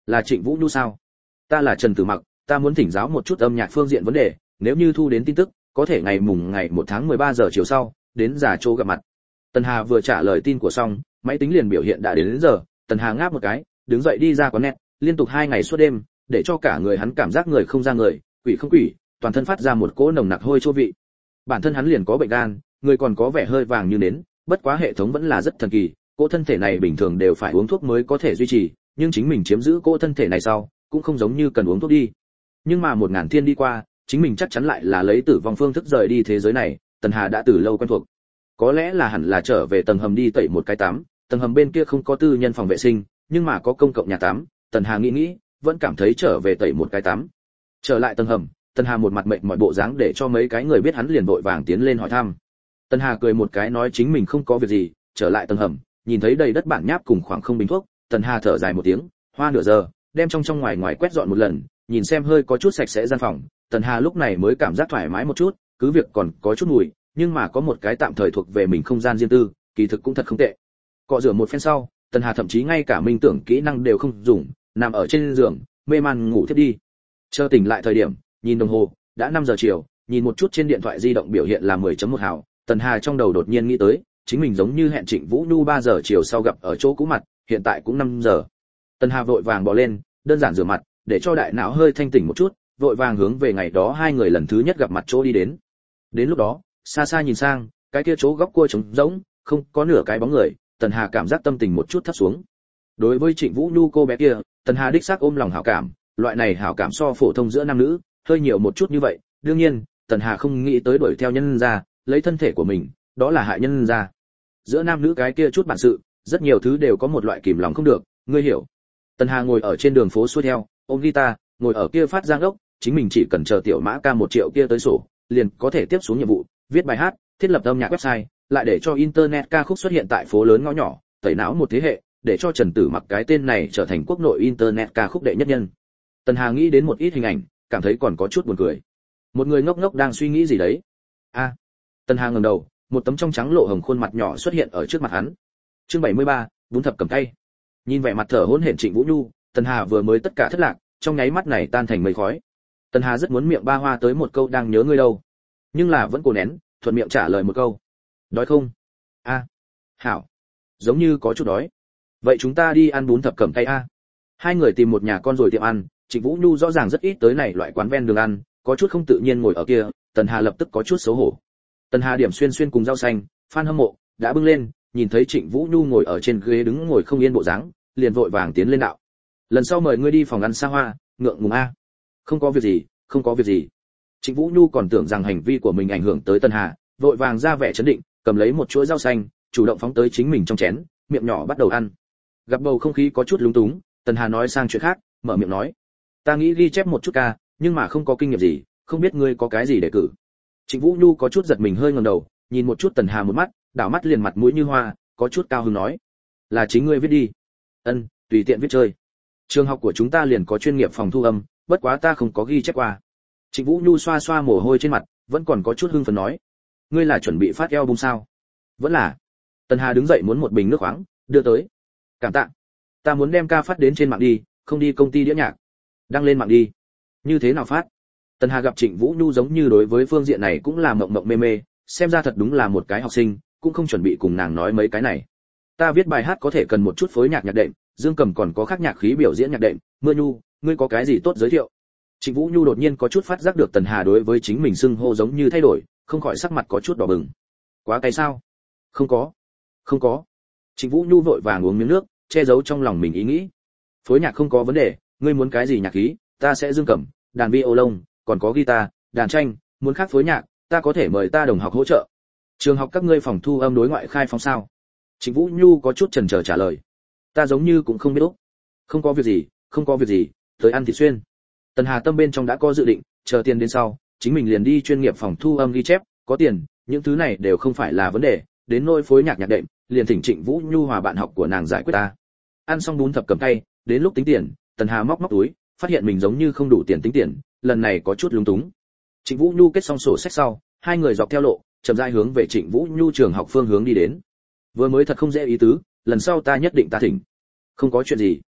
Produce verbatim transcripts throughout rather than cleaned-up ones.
Là Trịnh Vũ Nhu sao? Ta là Trần Tử Mặc, ta muốn thỉnh giáo một chút âm nhạc phương diện vấn đề, nếu như thu đến tin tức, có thể ngày mùng ngày một tháng mười ba giờ chiều sau, đến giả chỗ gặp mặt. Tần Hà vừa trả lời tin của xong, máy tính liền biểu hiện đã đến, đến giờ. Tần Hà ngáp một cái, đứng dậy đi ra quán net, liên tục hai ngày suốt đêm, để cho cả người hắn cảm giác người không ra người, quỷ không quỷ, toàn thân phát ra một cỗ nồng nặc hôi chua vị. Bản thân hắn liền có bệnh gan, người còn có vẻ hơi vàng như nến, bất quá hệ thống vẫn là rất thần kỳ, cỗ thân thể này bình thường đều phải uống thuốc mới có thể duy trì, nhưng chính mình chiếm giữ cỗ thân thể này sau, cũng không giống như cần uống thuốc đi. Nhưng mà một ngàn thiên đi qua, chính mình chắc chắn lại là lấy tử vong phương thức rời đi thế giới này, Tần Hà đã từ lâu quen thuộc. Có lẽ là hẳn là trở về tầng hầm đi tẩy một cái tắm, tầng hầm bên kia không có tư nhân phòng vệ sinh, nhưng mà có công cộng nhà tắm, Tần Hà nghĩ nghĩ, vẫn cảm thấy trở về tẩy một cái tắm. Trở lại tầng hầm, Tần Hà một mặt mệt mỏi bộ dáng để cho mấy cái người biết hắn liền vội vàng tiến lên hỏi thăm. Tần Hà cười một cái nói chính mình không có việc gì, trở lại tầng hầm, nhìn thấy đầy đất bản nháp cùng khoảng không bình thuốc, Tần Hà thở dài một tiếng, hoa nửa giờ, đem trong trong ngoài ngoài quét dọn một lần, nhìn xem hơi có chút sạch sẽ gian phòng, Tần Hà lúc này mới cảm giác thoải mái một chút, cứ việc còn có chút mùi, nhưng mà có một cái tạm thời thuộc về mình không gian riêng tư, kỳ thực cũng thật không tệ. Cọ rửa một phen sau, Tần Hà thậm chí ngay cả minh tưởng kỹ năng đều không dùng, nằm ở trên giường, mê man ngủ thiếp đi. Chờ tỉnh lại thời điểm, nhìn đồng hồ, đã năm giờ chiều, nhìn một chút trên điện thoại di động biểu hiện là mười chấm một hào, Tần Hà trong đầu đột nhiên nghĩ tới, chính mình giống như hẹn Trịnh Vũ Nhu ba giờ chiều sau gặp ở chỗ cũ mặt, hiện tại cũng năm giờ. Tần Hà vội vàng bò lên, đơn giản rửa mặt, để cho đại não hơi thanh tỉnh một chút, vội vàng hướng về ngày đó hai người lần thứ nhất gặp mặt chỗ đi đến. Đến lúc đó, xa xa nhìn sang, cái kia chỗ góc cua trống rỗng, không có nửa cái bóng người, Tần Hà cảm giác tâm tình một chút thấp xuống. Đối với Trịnh Vũ Nhu cô bé kia, Tần Hà đích xác ôm lòng hảo cảm, loại này hảo cảm so phổ thông giữa nam nữ, hơi nhiều một chút như vậy, đương nhiên, Tần Hà không nghĩ tới đuổi theo nhân gia, lấy thân thể của mình, đó là hại nhân gia. Giữa nam nữ cái kia chút bản sự, rất nhiều thứ đều có một loại kìm lòng không được, ngươi hiểu. Tần Hà ngồi ở trên đường phố xuôi theo, ôm guitar, ngồi ở kia phát giang ốc, chính mình chỉ cần chờ tiểu mã ca một triệu kia tới sổ, liền có thể tiếp xuống nhiệm vụ, viết bài hát, thiết lập âm nhạc website, lại để cho internet ca khúc xuất hiện tại phố lớn ngõ nhỏ, tẩy não một thế hệ, để cho Trần Tử Mặc cái tên này trở thành quốc nội internet ca khúc đệ nhất nhân. Tần Hà nghĩ đến một ít hình ảnh, cảm thấy còn có chút buồn cười. Một người ngốc ngốc đang suy nghĩ gì đấy? A. À, Tần Hà ngẩng đầu, một tấm trong trắng lộ hồng khuôn mặt nhỏ xuất hiện ở trước mặt hắn. Chương bảy mươi ba, bún thập cầm tay. Nhìn vẻ mặt thở hổn hển Trịnh Vũ Nhu, Tần Hà vừa mới tất cả thất lạc, trong nháy mắt này tan thành mây khói. Tần Hà rất muốn miệng ba hoa tới một câu đang nhớ ngươi đâu, nhưng là vẫn cố nén, thuận miệng trả lời một câu. Đói không? A. À, hảo. Giống như có chút đói. Vậy chúng ta đi ăn bún thập cẩm tay a. Hai người tìm một nhà con rồi tiệm ăn, Trịnh Vũ Nhu rõ ràng rất ít tới này loại quán ven đường ăn, có chút không tự nhiên ngồi ở kia, Tần Hà lập tức có chút xấu hổ. Tần Hà điểm xuyên xuyên cùng rau xanh, fan hâm mộ đã bưng lên, nhìn thấy Trịnh Vũ Nhu ngồi ở trên ghế đứng ngồi không yên bộ dáng, liền vội vàng tiến lên đạo. Lần sau mời ngươi đi phòng ăn xa hoa, ngượng ngùng a. Không có việc gì, không có việc gì. Trịnh Vũ Nhu còn tưởng rằng hành vi của mình ảnh hưởng tới Tần Hà, vội vàng ra vẻ trấn định, cầm lấy một chuỗi rau xanh, chủ động phóng tới chính mình trong chén, miệng nhỏ bắt đầu ăn. Gặp bầu không khí có chút lúng túng, Tần Hà nói sang chuyện khác, mở miệng nói: "Ta nghĩ ghi chép một chút ca, nhưng mà không có kinh nghiệm gì, không biết ngươi có cái gì để cử." Trịnh Vũ Nhu có chút giật mình hơi ngẩng đầu, nhìn một chút Tần Hà một mắt, đảo mắt liền mặt mũi như hoa, có chút cao hứng nói: "Là chính ngươi viết đi." "Ân, tùy tiện viết chơi. Trường học của chúng ta liền có chuyên nghiệp phòng thu âm, bất quá ta không có ghi chép qua." Trịnh Vũ Nhu xoa xoa mồ hôi trên mặt, vẫn còn có chút hưng phấn nói: "Ngươi là chuẩn bị phát album sao?" "Vẫn là." Tần Hà đứng dậy muốn một bình nước khoáng, đưa tới. "Cảm tạ. Ta muốn đem ca phát đến trên mạng đi, không đi công ty đĩa nhạc." "Đăng lên mạng đi." "Như thế nào phát?" Tần Hà gặp Trịnh Vũ Nhu giống như đối với phương diện này cũng là mộng mộng mê mê, xem ra thật đúng là một cái học sinh, cũng không chuẩn bị cùng nàng nói mấy cái này. "Ta viết bài hát có thể cần một chút phối nhạc nhạc đệm, dương cầm còn có khác nhạc khí biểu diễn nhạc đệm, Mưa Nhu, ngươi có cái gì tốt giới thiệu?" Trịnh Vũ Nhu đột nhiên có chút phát giác được Tần Hà đối với chính mình xưng hô giống như thay đổi, không khỏi sắc mặt có chút đỏ bừng. "Quá cay sao?" "Không có, không có." Trịnh Vũ Nhu vội vàng uống miếng nước, che giấu trong lòng mình ý nghĩ. "Phối nhạc không có vấn đề, ngươi muốn cái gì nhạc khí, ta sẽ dương cầm, đàn violon, còn có guitar, đàn tranh, muốn khác phối nhạc, ta có thể mời ta đồng học hỗ trợ." "Trường học các ngươi phòng thu âm đối ngoại khai phóng sao?" Trịnh Vũ Nhu có chút chần chờ trả lời. "Ta giống như cũng không biết úc." "Không có việc gì, không có việc gì, tới ăn thịt xuyên." Tần Hà tâm bên trong đã có dự định, chờ tiền đến sau, chính mình liền đi chuyên nghiệp phòng thu âm ghi chép, có tiền, những thứ này đều không phải là vấn đề, đến nỗi phối nhạc nhạc đệm, liền thỉnh Trịnh Vũ Nhu hòa bạn học của nàng giải quyết ta. Ăn xong bún thập cầm tay, đến lúc tính tiền, Tần Hà móc móc túi, phát hiện mình giống như không đủ tiền tính tiền, lần này có chút lúng túng. Trịnh Vũ Nhu kết xong sổ sách sau, hai người dọc theo lộ, chậm rãi hướng về Trịnh Vũ Nhu trường học phương hướng đi đến. Vừa mới thật không dễ ý tứ, lần sau ta nhất định ta thỉnh. "Không có chuyện gì."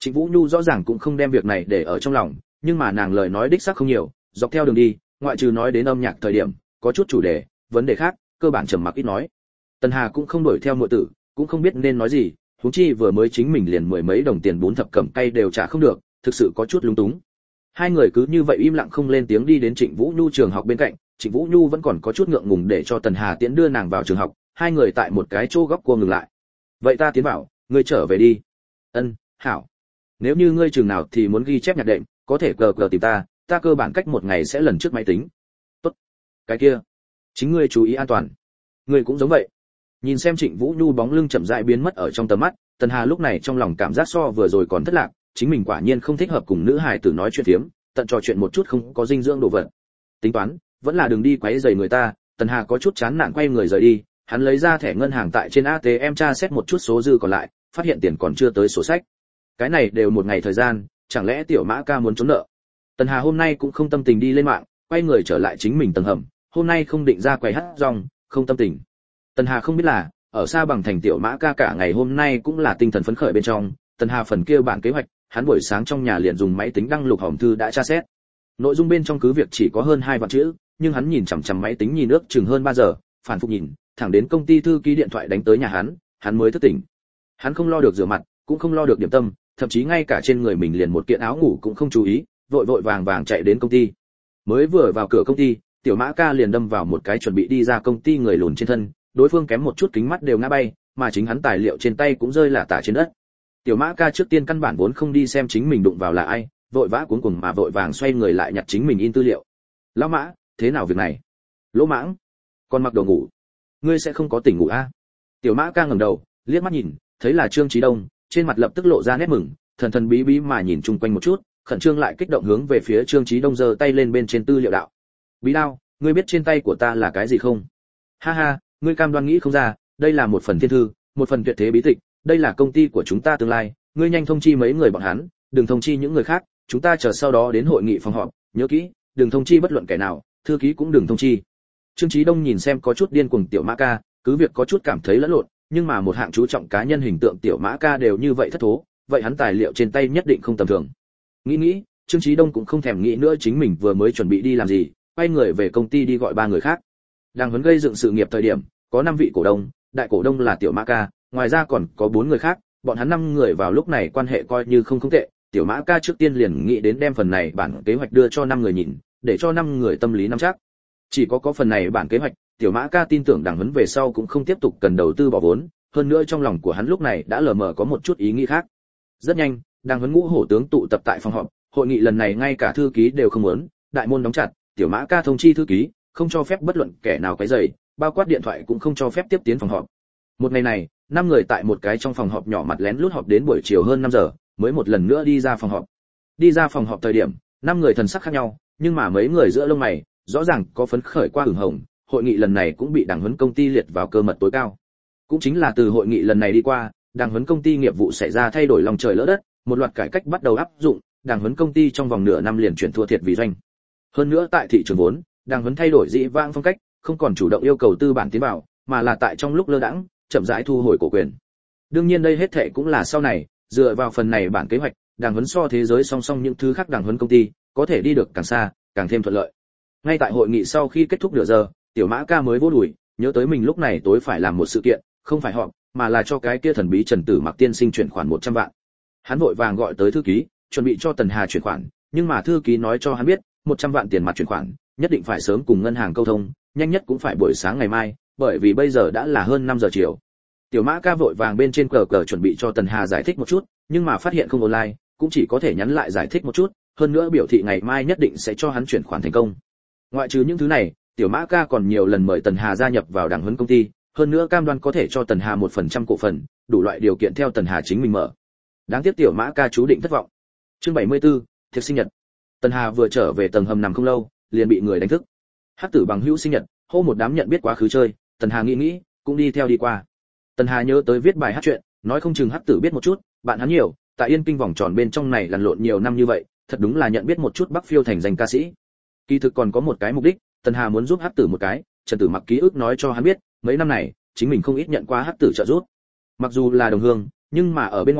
Trịnh Vũ Nhu rõ ràng cũng không đem việc này để ở trong lòng, nhưng mà nàng lời nói đích xác không nhiều, dọc theo đường đi, ngoại trừ nói đến âm nhạc thời điểm, có chút chủ đề, vấn đề khác, cơ bản trầm mặc ít nói. Tần Hà cũng không đuổi theo muội tử, cũng không biết nên nói gì, huống chi vừa mới chính mình liền mười mấy đồng tiền bốn thập cẩm cay đều trả không được, thực sự có chút lúng túng. Hai người cứ như vậy im lặng không lên tiếng đi đến Trịnh Vũ Nhu trường học bên cạnh, Trịnh Vũ Nhu vẫn còn có chút ngượng ngùng để cho Tần Hà tiễn đưa nàng vào trường học, hai người tại một cái chỗ góc cua ngừng lại. Vậy ta tiến vào, ngươi trở về đi. Ân, hảo. Nếu như ngươi trường nào thì muốn ghi chép nhạc đệm, có thể cờ cờ tìm ta, ta cơ bản cách một ngày sẽ lần trước máy tính. Tốt. Cái kia, chính ngươi chú ý an toàn. Ngươi cũng giống vậy. Nhìn xem Trịnh Vũ Nhu bóng lưng chậm rãi biến mất ở trong tầm mắt, Tần Hà lúc này trong lòng cảm giác so vừa rồi còn thất lạc, chính mình quả nhiên không thích hợp cùng nữ hài tử nói chuyện phiếm, tận trò chuyện một chút không có dinh dưỡng đồ vật. Tính toán, vẫn là đừng đi quấy rầy người ta, Tần Hà có chút chán nản quay người rời đi, hắn lấy ra thẻ ngân hàng tại trên a tê em tra xét một chút số dư còn lại, phát hiện tiền còn chưa tới sổ sách. Cái này đều một ngày thời gian, chẳng lẽ tiểu Mã ca muốn trốn nợ? Tần Hà hôm nay cũng không tâm tình đi lên mạng, quay người trở lại chính mình tầng hầm, hôm nay không định ra quầy hát rong, không tâm tình. Tần Hà không biết là, ở xa bằng thành tiểu Mã ca cả ngày hôm nay cũng là tinh thần phấn khởi bên trong, Tần Hà phần kia bản kế hoạch, hắn buổi sáng trong nhà liền dùng máy tính đăng lục hòm thư đã tra xét. Nội dung bên trong cứ việc chỉ có hơn hai vạn chữ, nhưng hắn nhìn chằm chằm máy tính nhìn ước chừng hơn ba giờ, phản复nhìn, thẳng đến công ty thư ký điện thoại đánh tới nhà hắn, hắn mới thức tỉnh. Hắn không lo được rửa mặt, cũng không lo được điểm tâm, thậm chí ngay cả trên người mình liền một kiện áo ngủ cũng không chú ý, vội vội vàng vàng chạy đến công ty. Mới vừa vào cửa công ty, tiểu Mã ca liền đâm vào một cái chuẩn bị đi ra công ty người lùn trên thân, đối phương kém một chút kính mắt đều ngã bay, mà chính hắn tài liệu trên tay cũng rơi lả tả trên đất. Tiểu Mã ca trước tiên căn bản vốn không đi xem chính mình đụng vào là ai, vội vã cuống cuồng mà vội vàng xoay người lại nhặt chính mình in tư liệu. Lão Mã, thế nào việc này? Lỗ Mãng, còn mặc đồ ngủ, ngươi sẽ không có tỉnh ngủ a? À? Tiểu Mã ca ngẩng đầu, liếc mắt nhìn, thấy là Trương Chí Đông, trên mặt lập tức lộ ra nét mừng, thần thần bí bí mà nhìn chung quanh một chút, khẩn trương lại kích động hướng về phía Trương Chí Đông giơ tay lên bên trên tư liệu đạo. Bí đao, ngươi biết trên tay của ta là cái gì không? Ha ha, ngươi cam đoan nghĩ không ra, đây là một phần thiên thư, một phần tuyệt thế bí tịch, đây là công ty của chúng ta tương lai, ngươi nhanh thông chi mấy người bọn hắn, đừng thông chi những người khác, chúng ta chờ sau đó đến hội nghị phòng họp, nhớ kỹ, đừng thông chi bất luận kẻ nào, thư ký cũng đừng thông chi. Trương Chí Đông nhìn xem có chút điên cuồng tiểu Mã ca, cứ việc có chút cảm thấy lẫn lộn, nhưng mà một hạng chú trọng cá nhân hình tượng tiểu Mã ca đều như vậy thất thố, vậy hắn tài liệu trên tay nhất định không tầm thường. Nghĩ nghĩ, Trương Chí Đông cũng không thèm nghĩ nữa chính mình vừa mới chuẩn bị đi làm gì, quay người về công ty đi gọi ba người khác. Đang huấn gây dựng sự nghiệp thời điểm, có năm vị cổ đông, đại cổ đông là tiểu Mã ca, ngoài ra còn có bốn người khác, bọn hắn năm người vào lúc này quan hệ coi như không không tệ, tiểu Mã ca trước tiên liền nghĩ đến đem phần này bản kế hoạch đưa cho năm người nhìn, để cho năm người tâm lý nắm chắc. Chỉ có có phần này bản kế hoạch, tiểu Mã ca tin tưởng Đảng Huấn về sau cũng không tiếp tục cần đầu tư bỏ vốn, hơn nữa trong lòng của hắn lúc này đã lờ mờ có một chút ý nghĩ khác. Rất nhanh, Đảng Huấn ngũ hổ tướng tụ tập tại phòng họp, hội nghị lần này ngay cả thư ký đều không muốn, đại môn đóng chặt, tiểu Mã ca thông chi thư ký, không cho phép bất luận kẻ nào quấy rầy, bao quát điện thoại cũng không cho phép tiếp tiến phòng họp. Một ngày này, năm người tại một cái trong phòng họp nhỏ mặt lén lút họp đến buổi chiều hơn năm giờ, mới một lần nữa đi ra phòng họp. Đi ra phòng họp thời điểm, năm người thần sắc khác nhau, nhưng mà mấy người giữa lông mày, rõ ràng có phấn khởi qua ửng hồng, hội nghị lần này cũng bị Đảng Huấn công ty liệt vào cơ mật tối cao. Cũng chính là từ hội nghị lần này đi qua, Đảng Huấn công ty nghiệp vụ xảy ra thay đổi lòng trời lỡ đất, một loạt cải cách bắt đầu áp dụng, Đảng Huấn công ty trong vòng nửa năm liền chuyển thua thiệt vì doanh. Hơn nữa tại thị trường vốn, Đảng Huấn thay đổi dị vãng phong cách, không còn chủ động yêu cầu tư bản tiến vào, mà là tại trong lúc lơ đãng, chậm rãi thu hồi cổ quyền. Đương nhiên đây hết thệ cũng là sau này, dựa vào phần này bản kế hoạch, Đảng Huấn so thế giới song song những thứ khác Đảng Huấn công ty, có thể đi được càng xa, càng thêm thuận lợi. Ngay tại hội nghị sau khi kết thúc nửa giờ, tiểu Mã ca mới vô đuổi, nhớ tới mình lúc này tối phải làm một sự kiện, không phải họp, mà là cho cái kia thần bí Trần Tử Mặc tiên sinh chuyển khoản một trăm vạn. Hắn vội vàng gọi tới thư ký, chuẩn bị cho Tần Hà chuyển khoản, nhưng mà thư ký nói cho hắn biết, một trăm vạn tiền mặt chuyển khoản, nhất định phải sớm cùng ngân hàng câu thông, nhanh nhất cũng phải buổi sáng ngày mai, bởi vì bây giờ đã là hơn năm giờ chiều. Tiểu Mã ca vội vàng bên trên cờ cờ chuẩn bị cho Tần Hà giải thích một chút, nhưng mà phát hiện không online, cũng chỉ có thể nhắn lại giải thích một chút, hơn nữa biểu thị ngày mai nhất định sẽ cho hắn chuyển khoản thành công. Ngoại trừ những thứ này, Tiểu Mã ca còn nhiều lần mời Tần Hà gia nhập vào Đảng Huấn công ty, hơn nữa cam đoan có thể cho Tần Hà một phần trăm cổ phần, đủ loại điều kiện theo Tần Hà chính mình mở. Đáng tiếc Tiểu Mã ca chú định thất vọng. Chương bảy mươi tư, thiệp sinh nhật. Tần Hà vừa trở về tầng hầm nằm không lâu, liền bị người đánh thức. Hắc Tử bằng hữu sinh nhật, hô một đám nhận biết quá khứ chơi, Tần Hà nghĩ nghĩ, cũng đi theo đi qua. Tần Hà nhớ tới viết bài hát chuyện, nói không chừng Hắc Tử biết một chút, bạn hắn nhiều, tại Yên Kinh vòng tròn bên trong này lăn lộn nhiều năm như vậy, thật đúng là nhận biết một chút Bắc Phiêu thành danh ca sĩ. Kỳ thực còn có một cái mục đích, Tần Hà muốn giúp Hắc Tử một cái, Trần Tử Mặc ký ức nói cho hắn biết, mấy năm này, chính mình không ít nhận qua Hắc Tử trợ giúp. Mặc dù là đồng hương, nhưng mà ở bên ngoài,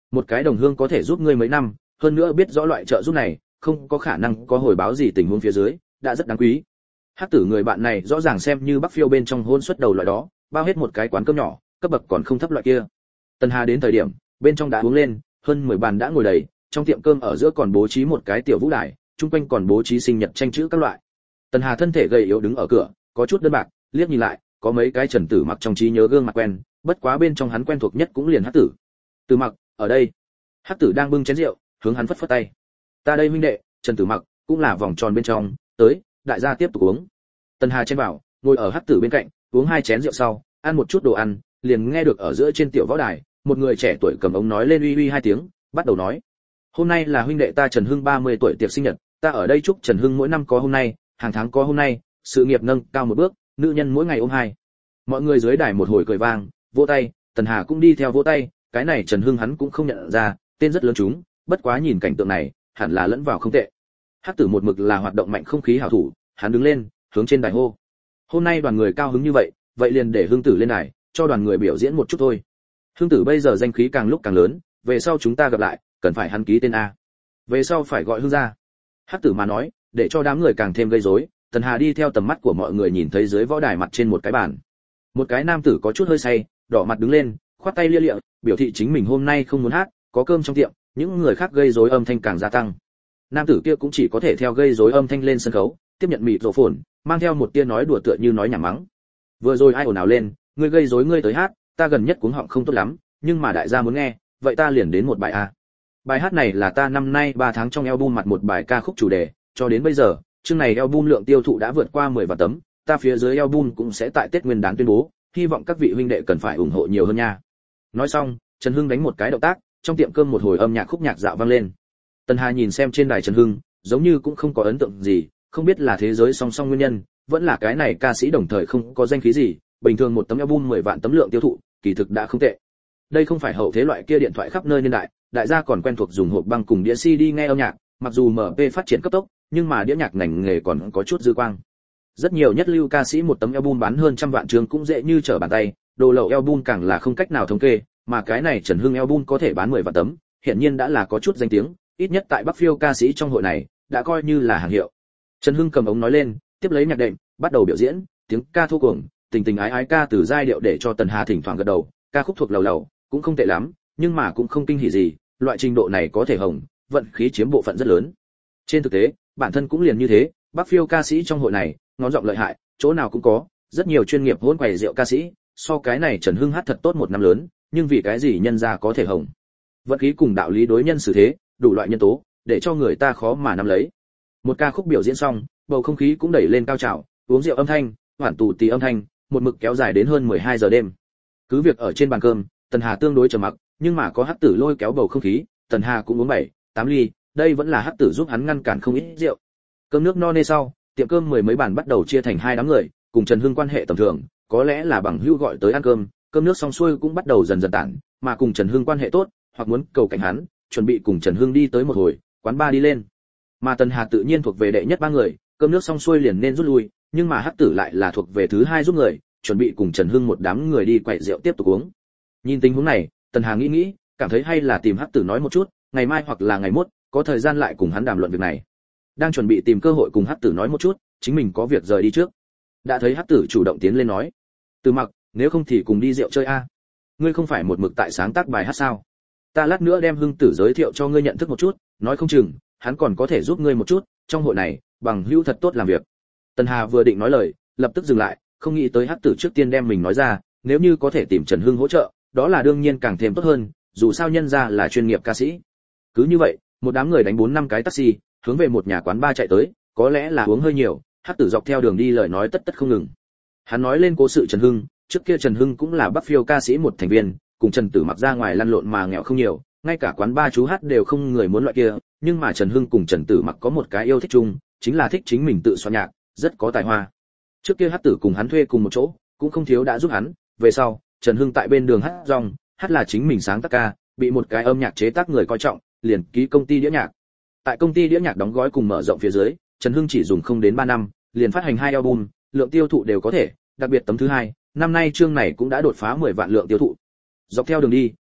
một cái đồng hương có thể giúp ngươi mấy năm, hơn nữa biết rõ loại trợ giúp này không có khả năng có hồi báo gì tình huống phía dưới, đã rất đáng quý. Hắc tử người bạn này rõ ràng xem như Bắc Phiêu bên trong hôn suất đầu loại đó, bao hết một cái quán cơm nhỏ, cấp bậc còn không thấp loại kia. Tần Hà đến thời điểm, bên trong đã uống lên, hơn mười bàn đã ngồi đầy, trong tiệm cơm ở giữa còn bố trí một cái tiểu vũ đài, chung quanh còn bố trí sinh nhật tranh chữ các loại. Tần Hà thân thể gầy yếu đứng ở cửa, có chút đơn bạc, liếc nhìn lại, có mấy cái Trần Tử Mặc trong trí nhớ gương mặt quen, bất quá bên trong hắn quen thuộc nhất cũng liền Hắc tử. Tử Mặc, ở đây. Hắc tử đang bưng chén rượu, hướng hắn phất phất tay. Ta đây huynh đệ, Trần Tử Mặc, cũng là vòng tròn bên trong, tới, đại gia tiếp tục uống. Tần Hà chen vào, ngồi ở Hắc tử bên cạnh, uống hai chén rượu sau, ăn một chút đồ ăn, liền nghe được ở giữa trên tiểu võ đài, một người trẻ tuổi cầm ống nói lên uy uy hai tiếng, bắt đầu nói: "Hôm nay là huynh đệ ta Trần Hưng ba mươi tuổi tiệc sinh nhật, ta ở đây chúc Trần Hưng mỗi năm có hôm nay, hàng tháng có hôm nay, sự nghiệp nâng cao một bước, nữ nhân mỗi ngày ôm hai." Mọi người dưới đài một hồi cười vang, vỗ tay, Tần Hà cũng đi theo vỗ tay, cái này Trần Hưng hắn cũng không nhận ra, tên rất lớn chúng, bất quá nhìn cảnh tượng này, hẳn là lẫn vào không tệ. Hắc tử một mực là hoạt động mạnh không khí hảo thủ, hắn đứng lên, hướng trên đài hô: "Hôm nay đoàn người cao hứng như vậy, vậy liền để Hưng tử lên đài, cho đoàn người biểu diễn một chút thôi. Hưng tử bây giờ danh khí càng lúc càng lớn, về sau chúng ta gặp lại, cần phải hắn ký tên a. Về sau phải gọi Hưng ra." Hắc tử mà nói, để cho đám người càng thêm gây rối, Tần Hà đi theo tầm mắt của mọi người nhìn thấy dưới võ đài mặt trên một cái bàn. Một cái nam tử có chút hơi say, đỏ mặt đứng lên, khoát tay lia lịa, biểu thị chính mình hôm nay không muốn hát, có cơm trong tiệm, những người khác gây rối âm thanh càng gia tăng. Nam tử kia cũng chỉ có thể theo gây rối âm thanh lên sân khấu, tiếp nhận mịt rổ phồn, mang theo một tia nói đùa tựa như nói nhảm mắng. Vừa rồi ai ồn ào lên, ngươi gây rối ngươi tới hát, ta gần nhất cuống họng không tốt lắm, nhưng mà đại gia muốn nghe, vậy ta liền đến một bài a. Bài hát này là ta năm nay ba tháng trong album mặt một bài ca khúc chủ đề, cho đến bây giờ, chương này album lượng tiêu thụ đã vượt qua mười vạn tấm, ta phía dưới album cũng sẽ tại Tết Nguyên đán tuyên bố, hy vọng các vị huynh đệ cần phải ủng hộ nhiều hơn nha. Nói xong, Trần Hưng đánh một cái động tác, trong tiệm cơm một hồi âm nhạc khúc nhạc dạo vang lên. Tần Hà nhìn xem trên đài Trần Hưng, giống như cũng không có ấn tượng gì, không biết là thế giới song song nguyên nhân, vẫn là cái này ca sĩ đồng thời không có danh khí gì, bình thường một tấm album mười vạn tấm lượng tiêu thụ, kỳ thực đã không tệ. Đây không phải hậu thế loại kia điện thoại khắp nơi niên đại, đại gia còn quen thuộc dùng hộp băng cùng đĩa xê đê nghe âm nhạc, mặc dù em pê phát triển cấp tốc, nhưng mà đĩa nhạc ngành nghề còn có chút dư quang. Rất nhiều nhất lưu ca sĩ một tấm album bán hơn trăm vạn trường cũng dễ như trở bàn tay, đồ lậu album càng là không cách nào thống kê, mà cái này Trần Hưng album có thể bán mười vạn tấm, hiện nhiên đã là có chút danh tiếng, ít nhất tại Bắc Phiêu ca sĩ trong hội này, đã coi như là hàng hiệu. Trần Hưng cầm ống nói lên, tiếp lấy nhạc đệm, bắt đầu biểu diễn, tiếng ca thô cuồng, tình tình ái ái ca từ giai điệu để cho Tần Hà thỉnh thoảng gật đầu, ca khúc thuộc lầu lầu, cũng không tệ lắm, nhưng mà cũng không kinh hỉ gì, loại trình độ này có thể hồng, vận khí chiếm bộ phận rất lớn. Trên thực tế, bản thân cũng liền như thế, Bắc Phiêu ca sĩ trong hội này, ngón giọng lợi hại, chỗ nào cũng có, rất nhiều chuyên nghiệp hỗn quầy rượu ca sĩ, so cái này Trần Hưng hát thật tốt một năm lớn, nhưng vì cái gì nhân ra có thể hồng. Vận khí cùng đạo lý đối nhân xử thế, đủ loại nhân tố, để cho người ta khó mà nắm lấy. Một ca khúc biểu diễn xong, bầu không khí cũng đẩy lên cao trào, uống rượu âm thanh, hoản tù tì âm thanh, một mực kéo dài đến hơn mười hai giờ đêm. Cứ việc ở trên bàn cơm, Tần Hà tương đối trầm mặc, nhưng mà có Hắc tử lôi kéo bầu không khí, Tần Hà cũng uống bảy, tám ly, đây vẫn là Hắc tử giúp hắn ngăn cản không ít rượu. Cơm nước no nê sau, tiệm cơm mười mấy bàn bắt đầu chia thành hai đám người, cùng Trần Hưng quan hệ tầm thường, có lẽ là bằng hữu gọi tới ăn cơm, cơm nước xong xuôi cũng bắt đầu dần dần tản, mà cùng Trần Hưng quan hệ tốt, hoặc muốn cầu cạnh hắn, chuẩn bị cùng Trần Hưng đi tới một hồi, quán bar đi lên. Mà Tần Hà tự nhiên thuộc về đệ nhất ba người, cơm nước xong xuôi liền nên rút lui, nhưng mà Hắc tử lại là thuộc về thứ hai giúp người, chuẩn bị cùng Trần Hưng một đám người đi quậy rượu tiếp tục uống. Nhìn tình huống này, Tần Hà nghĩ nghĩ, cảm thấy hay là tìm Hắc tử nói một chút, ngày mai hoặc là ngày mốt, có thời gian lại cùng hắn đàm luận việc này. Đang chuẩn bị tìm cơ hội cùng Hắc tử nói một chút, chính mình có việc rời đi trước. Đã thấy Hắc tử chủ động tiến lên nói: "Từ Mặc, nếu không thì cùng đi rượu chơi a. Ngươi không phải một mực tại sáng tác bài hát sao? Ta lát nữa đem Hưng tử giới thiệu cho ngươi nhận thức một chút, nói không chừng hắn còn có thể giúp ngươi một chút, trong hội này, bằng hữu thật tốt làm việc." Tần Hà vừa định nói lời, lập tức dừng lại, không nghĩ tới Hắc tử trước tiên đem mình nói ra, nếu như có thể tìm Trần Hưng hỗ trợ, đó là đương nhiên càng thêm tốt hơn, dù sao nhân ra là chuyên nghiệp ca sĩ. Cứ như vậy, một đám người đánh bốn năm cái taxi, hướng về một nhà quán bar chạy tới, có lẽ là uống hơi nhiều, Hắc tử dọc theo đường đi lời nói tất tất không ngừng. Hắn nói lên cố sự Trần Hưng, trước kia Trần Hưng cũng là Bắc Phiêu ca sĩ một thành viên, cùng Trần Tử Mặc ra ngoài lăn lộn mà nghèo không nhiều, ngay cả quán bar chú hát đều không người muốn loại kia, nhưng mà Trần Hưng cùng Trần Tử Mặc có một cái yêu thích chung, chính là thích chính mình tự soạn nhạc, rất có tài hoa. Trước kia Hắc tử cùng hắn thuê cùng một chỗ, cũng không thiếu đã giúp hắn, về sau, Trần Hưng tại bên đường hát rong, hát là chính mình sáng tác ca, bị một cái âm nhạc chế tác người coi trọng, liền ký công ty đĩa nhạc. Tại công ty đĩa nhạc đóng gói cùng mở rộng phía dưới, Trần Hưng chỉ dùng không đến ba năm, liền phát hành hai album, lượng tiêu thụ đều có thể, đặc biệt tấm thứ hai, năm nay chương này cũng đã đột phá mười vạn lượng tiêu thụ. Dọc theo đường đi,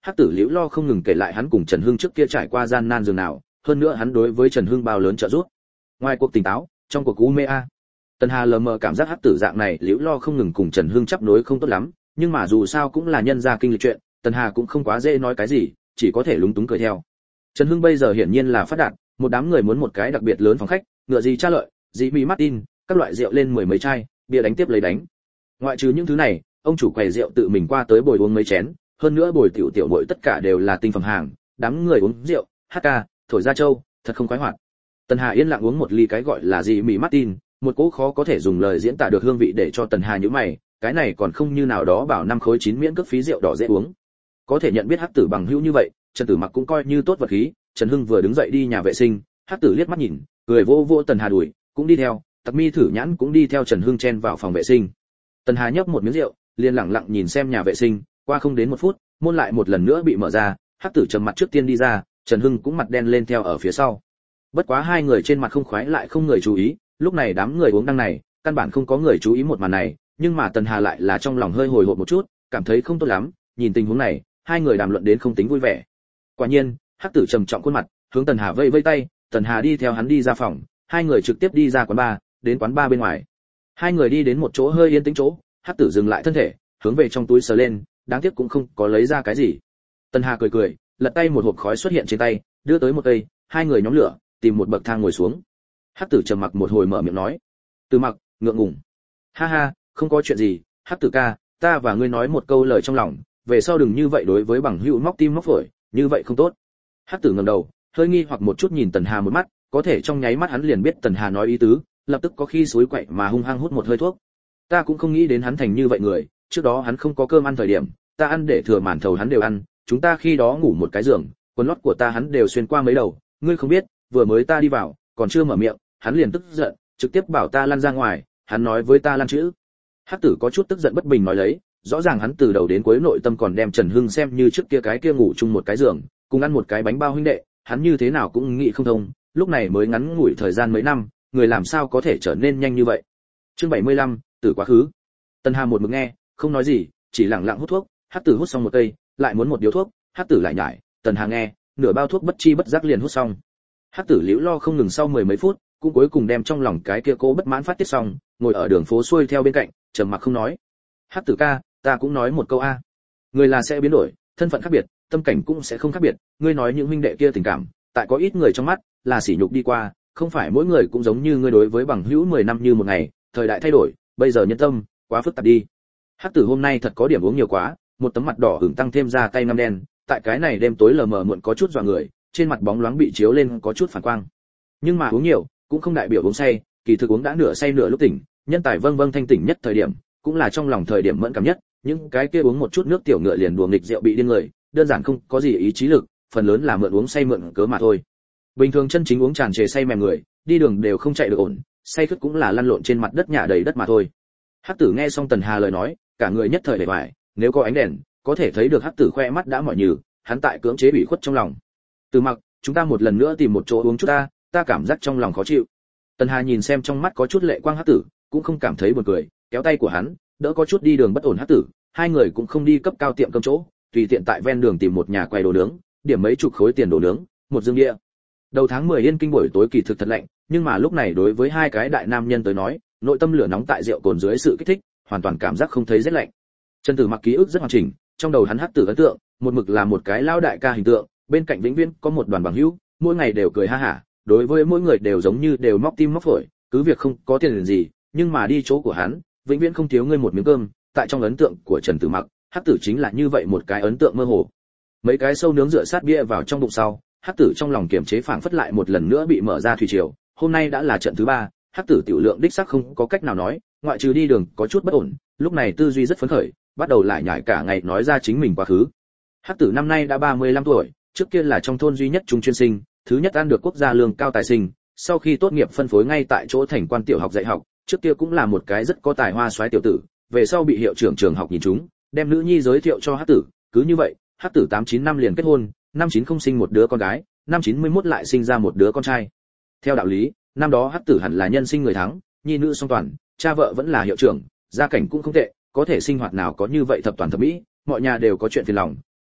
Hắc Tử liễu lo không ngừng kể lại hắn cùng Trần Hưng trước kia trải qua gian nan dường nào, hơn nữa hắn đối với Trần Hưng bao lớn trợ giúp. Ngoài cuộc tỉnh táo, trong cuộc u mê a. Tần Hà lờ mờ cảm giác Hắc Tử dạng này liễu lo không ngừng cùng Trần Hưng chấp nối không tốt lắm, nhưng mà dù sao cũng là nhân gia kinh lịch chuyện, Tần Hà cũng không quá dễ nói cái gì, chỉ có thể lúng túng cười theo. Trần Hưng bây giờ hiển nhiên là phát đạt, một đám người muốn một cái đặc biệt lớn phòng khách, ngựa gì cha lợi, gì mỹ Martin, các loại rượu lên mười mấy chai, bia đánh tiếp lấy đánh. Ngoại trừ những thứ này, ông chủ quầy rượu tự mình qua tới bồi uống mấy chén, hơn nữa bồi tiểu tiểu muội tất cả đều là tinh phẩm hàng, đám người uống rượu, hát ca, thổi ra châu, thật không khoái hoạt. Tần Hà yên lặng uống một ly cái gọi là gì mỹ Martin, một cỗ khó có thể dùng lời diễn tả được hương vị để cho Tần Hà nhíu mày, cái này còn không như nào đó bảo năm khối chín miễn cước phí rượu đỏ dễ uống. Có thể nhận biết Hắc Tử bằng hữu như vậy, Trần Tử Mặc cũng coi như tốt vật khí. Trần Hưng vừa đứng dậy đi nhà vệ sinh, Hắc Tử liếc mắt nhìn, cười vô vô Tần Hà đuổi, cũng đi theo, Tặc Mi Thử Nhãn cũng đi theo Trần Hưng chen vào phòng vệ sinh. Tần Hà nhấp một miếng rượu, liền lặng lặng nhìn xem nhà vệ sinh, qua không đến một phút, môn lại một lần nữa bị mở ra, Hắc Tử trầm mặt trước tiên đi ra, Trần Hưng cũng mặt đen lên theo ở phía sau. Bất quá hai người trên mặt không khoái lại không người chú ý, lúc này đám người uống đăng này, căn bản không có người chú ý một màn này, nhưng mà Tần Hà lại là trong lòng hơi hồi hộp một chút, cảm thấy không tốt lắm, nhìn tình huống này, hai người đàm luận đến không tính vui vẻ. Quả nhiên, Hắc Tử trầm trọng khuôn mặt, hướng Tần Hà vẫy vẫy tay, Tần Hà đi theo hắn đi ra phòng, hai người trực tiếp đi ra quán bar, đến quán bar bên ngoài. Hai người đi đến một chỗ hơi yên tĩnh chỗ, Hắc Tử dừng lại thân thể, hướng về trong túi sờ lên, đáng tiếc cũng không có lấy ra cái gì. Tần Hà cười cười, lật tay một hộp khói xuất hiện trên tay, đưa tới một cây, hai người nhóm lửa, tìm một bậc thang ngồi xuống. Hắc Tử trầm mặc một hồi mở miệng nói, Từ Mặc, ngượng ngùng. Ha ha, không có chuyện gì, Hắc Tử ca, ta và ngươi nói một câu lời trong lòng, về sau đừng như vậy đối với bằng hữu móc tim móc phổi, như vậy không tốt. Hắc Tử ngẩng đầu, hơi nghi hoặc một chút nhìn Tần Hà một mắt, có thể trong nháy mắt hắn liền biết Tần Hà nói ý tứ, lập tức có khi suối quậy mà hung hăng hút một hơi thuốc. Ta cũng không nghĩ đến hắn thành như vậy người, trước đó hắn không có cơm ăn thời điểm, ta ăn để thừa màn thầu hắn đều ăn, chúng ta khi đó ngủ một cái giường, quần lót của ta hắn đều xuyên qua mấy đầu, ngươi không biết, vừa mới ta đi vào, còn chưa mở miệng, hắn liền tức giận, trực tiếp bảo ta lăn ra ngoài, hắn nói với ta lăn chữ. Hắc Tử có chút tức giận bất bình nói lấy, rõ ràng hắn từ đầu đến cuối nội tâm còn đem Trần Hưng xem như trước kia cái kia ngủ chung một cái giường, cùng ăn một cái bánh bao huynh đệ, hắn như thế nào cũng nghĩ không thông, lúc này mới ngắn ngủi thời gian mấy năm, người làm sao có thể trở nên nhanh như vậy. Chương bảy mươi lăm, Tử quá khứ. Tần Hà một mực nghe, không nói gì, chỉ lặng lặng hút thuốc, Hắc Tử hút xong một cây, lại muốn một điếu thuốc, Hắc Tử lại nhải, Tần Hà nghe, nửa bao thuốc bất chi bất giác liền hút xong. Hắc Tử liễu lo không ngừng sau mười mấy phút, cũng cuối cùng đem trong lòng cái kia cố bất mãn phát tiết xong, ngồi ở đường phố xuôi theo bên cạnh, trầm mặc không nói. Hắc Tử ca, ta cũng nói một câu a. Người là sẽ biến đổi, thân phận khác biệt, tâm cảnh cũng sẽ không khác biệt, ngươi nói những huynh đệ kia tình cảm, tại có ít người trong mắt là sỉ nhục đi qua, không phải mỗi người cũng giống như ngươi đối với bằng hữu mười năm như một ngày, thời đại thay đổi, bây giờ nhân tâm quá phức tạp đi. Hắc Tử hôm nay thật có điểm uống nhiều quá, một tấm mặt đỏ hửng tăng thêm ra tay năm đen, tại cái này đêm tối lờ mờ muộn có chút dọa người, trên mặt bóng loáng bị chiếu lên có chút phản quang. Nhưng mà uống nhiều cũng không đại biểu uống say, kỳ thực uống đã nửa say nửa lúc tỉnh, nhân tài vâng vâng thanh tỉnh nhất thời điểm, cũng là trong lòng thời điểm mẫn cảm nhất, những cái kia uống một chút nước tiểu ngựa liền đùa nghịch rượu bị điên người, đơn giản không có gì ý chí lực, phần lớn là mượn uống say mượn cớ mà thôi. Bình thường chân chính uống tràn trề say mềm người, đi đường đều không chạy được ổn, say khướt cũng là lăn lộn trên mặt đất nhả đầy đất mà thôi. Hắc Tử nghe xong Tần Hà lời nói, cả người nhất thời để bại, nếu có ánh đèn, có thể thấy được Hắc Tử khoe mắt đã mỏi nhừ, hắn tại cưỡng chế bị khuất trong lòng. Từ Mặc, chúng ta một lần nữa tìm một chỗ uống chút ta, ta cảm giác trong lòng khó chịu. Tần Hà nhìn xem trong mắt có chút lệ quang Hắc Tử, cũng không cảm thấy buồn cười, kéo tay của hắn, đỡ có chút đi đường bất ổn Hắc Tử, hai người cũng không đi cấp cao tiệm cơm chỗ, tùy tiện tại ven đường tìm một nhà quầy đồ nướng, điểm mấy chục khối tiền đồ nướng, một dương bia. Đầu tháng mười Yên Kinh buổi tối kỳ thực thật lạnh, nhưng mà lúc này đối với hai cái đại nam nhân tới nói, nội tâm lửa nóng tại rượu cồn dưới sự kích thích, hoàn toàn cảm giác không thấy rét lạnh. Trần Tử Mặc ký ức rất hoàn chỉnh, trong đầu hắn Hắc Tử ấn tượng, một mực là một cái lao đại ca hình tượng, bên cạnh vĩnh viễn có một đoàn bằng hữu, mỗi ngày đều cười ha hả, đối với mỗi người đều giống như đều móc tim móc phổi, cứ việc không có tiền gì, nhưng mà đi chỗ của hắn, vĩnh viễn không thiếu ngươi một miếng cơm, tại trong ấn tượng của Trần Tử Mặc, Hắc Tử chính là như vậy một cái ấn tượng mơ hồ. Mấy cái sâu nướng rửa sát bia vào trong bụng sau, Hắc Tử trong lòng kiềm chế phảng phất lại một lần nữa bị mở ra thủy triều, hôm nay đã là trận thứ ba, Hắc Tử tiểu lượng đích xác không có cách nào nói, ngoại trừ đi đường có chút bất ổn, lúc này tư duy rất phấn khởi, bắt đầu lại nhải cả ngày nói ra chính mình quá khứ. Hắc Tử năm nay đã ba mươi lăm tuổi, trước kia là trong thôn duy nhất trung chuyên sinh, thứ nhất ăn được quốc gia lương cao tài sinh, sau khi tốt nghiệp phân phối ngay tại chỗ thành quan tiểu học dạy học, trước kia cũng là một cái rất có tài hoa soái tiểu tử, về sau bị hiệu trưởng trường học nhìn trúng, đem nữ nhi giới thiệu cho Hắc Tử, cứ như vậy, Hắc Tử tám chín năm liền kết hôn, năm chín không sinh một đứa con gái, năm chín mươi mốt lại sinh ra một đứa con trai. Theo đạo lý, năm đó Hắc Tử hẳn là nhân sinh người thắng, nhi nữ song toàn, cha vợ vẫn là hiệu trưởng, gia cảnh cũng không tệ, có thể sinh hoạt nào có như vậy thập toàn thập mỹ, mọi nhà đều có chuyện phiền lòng,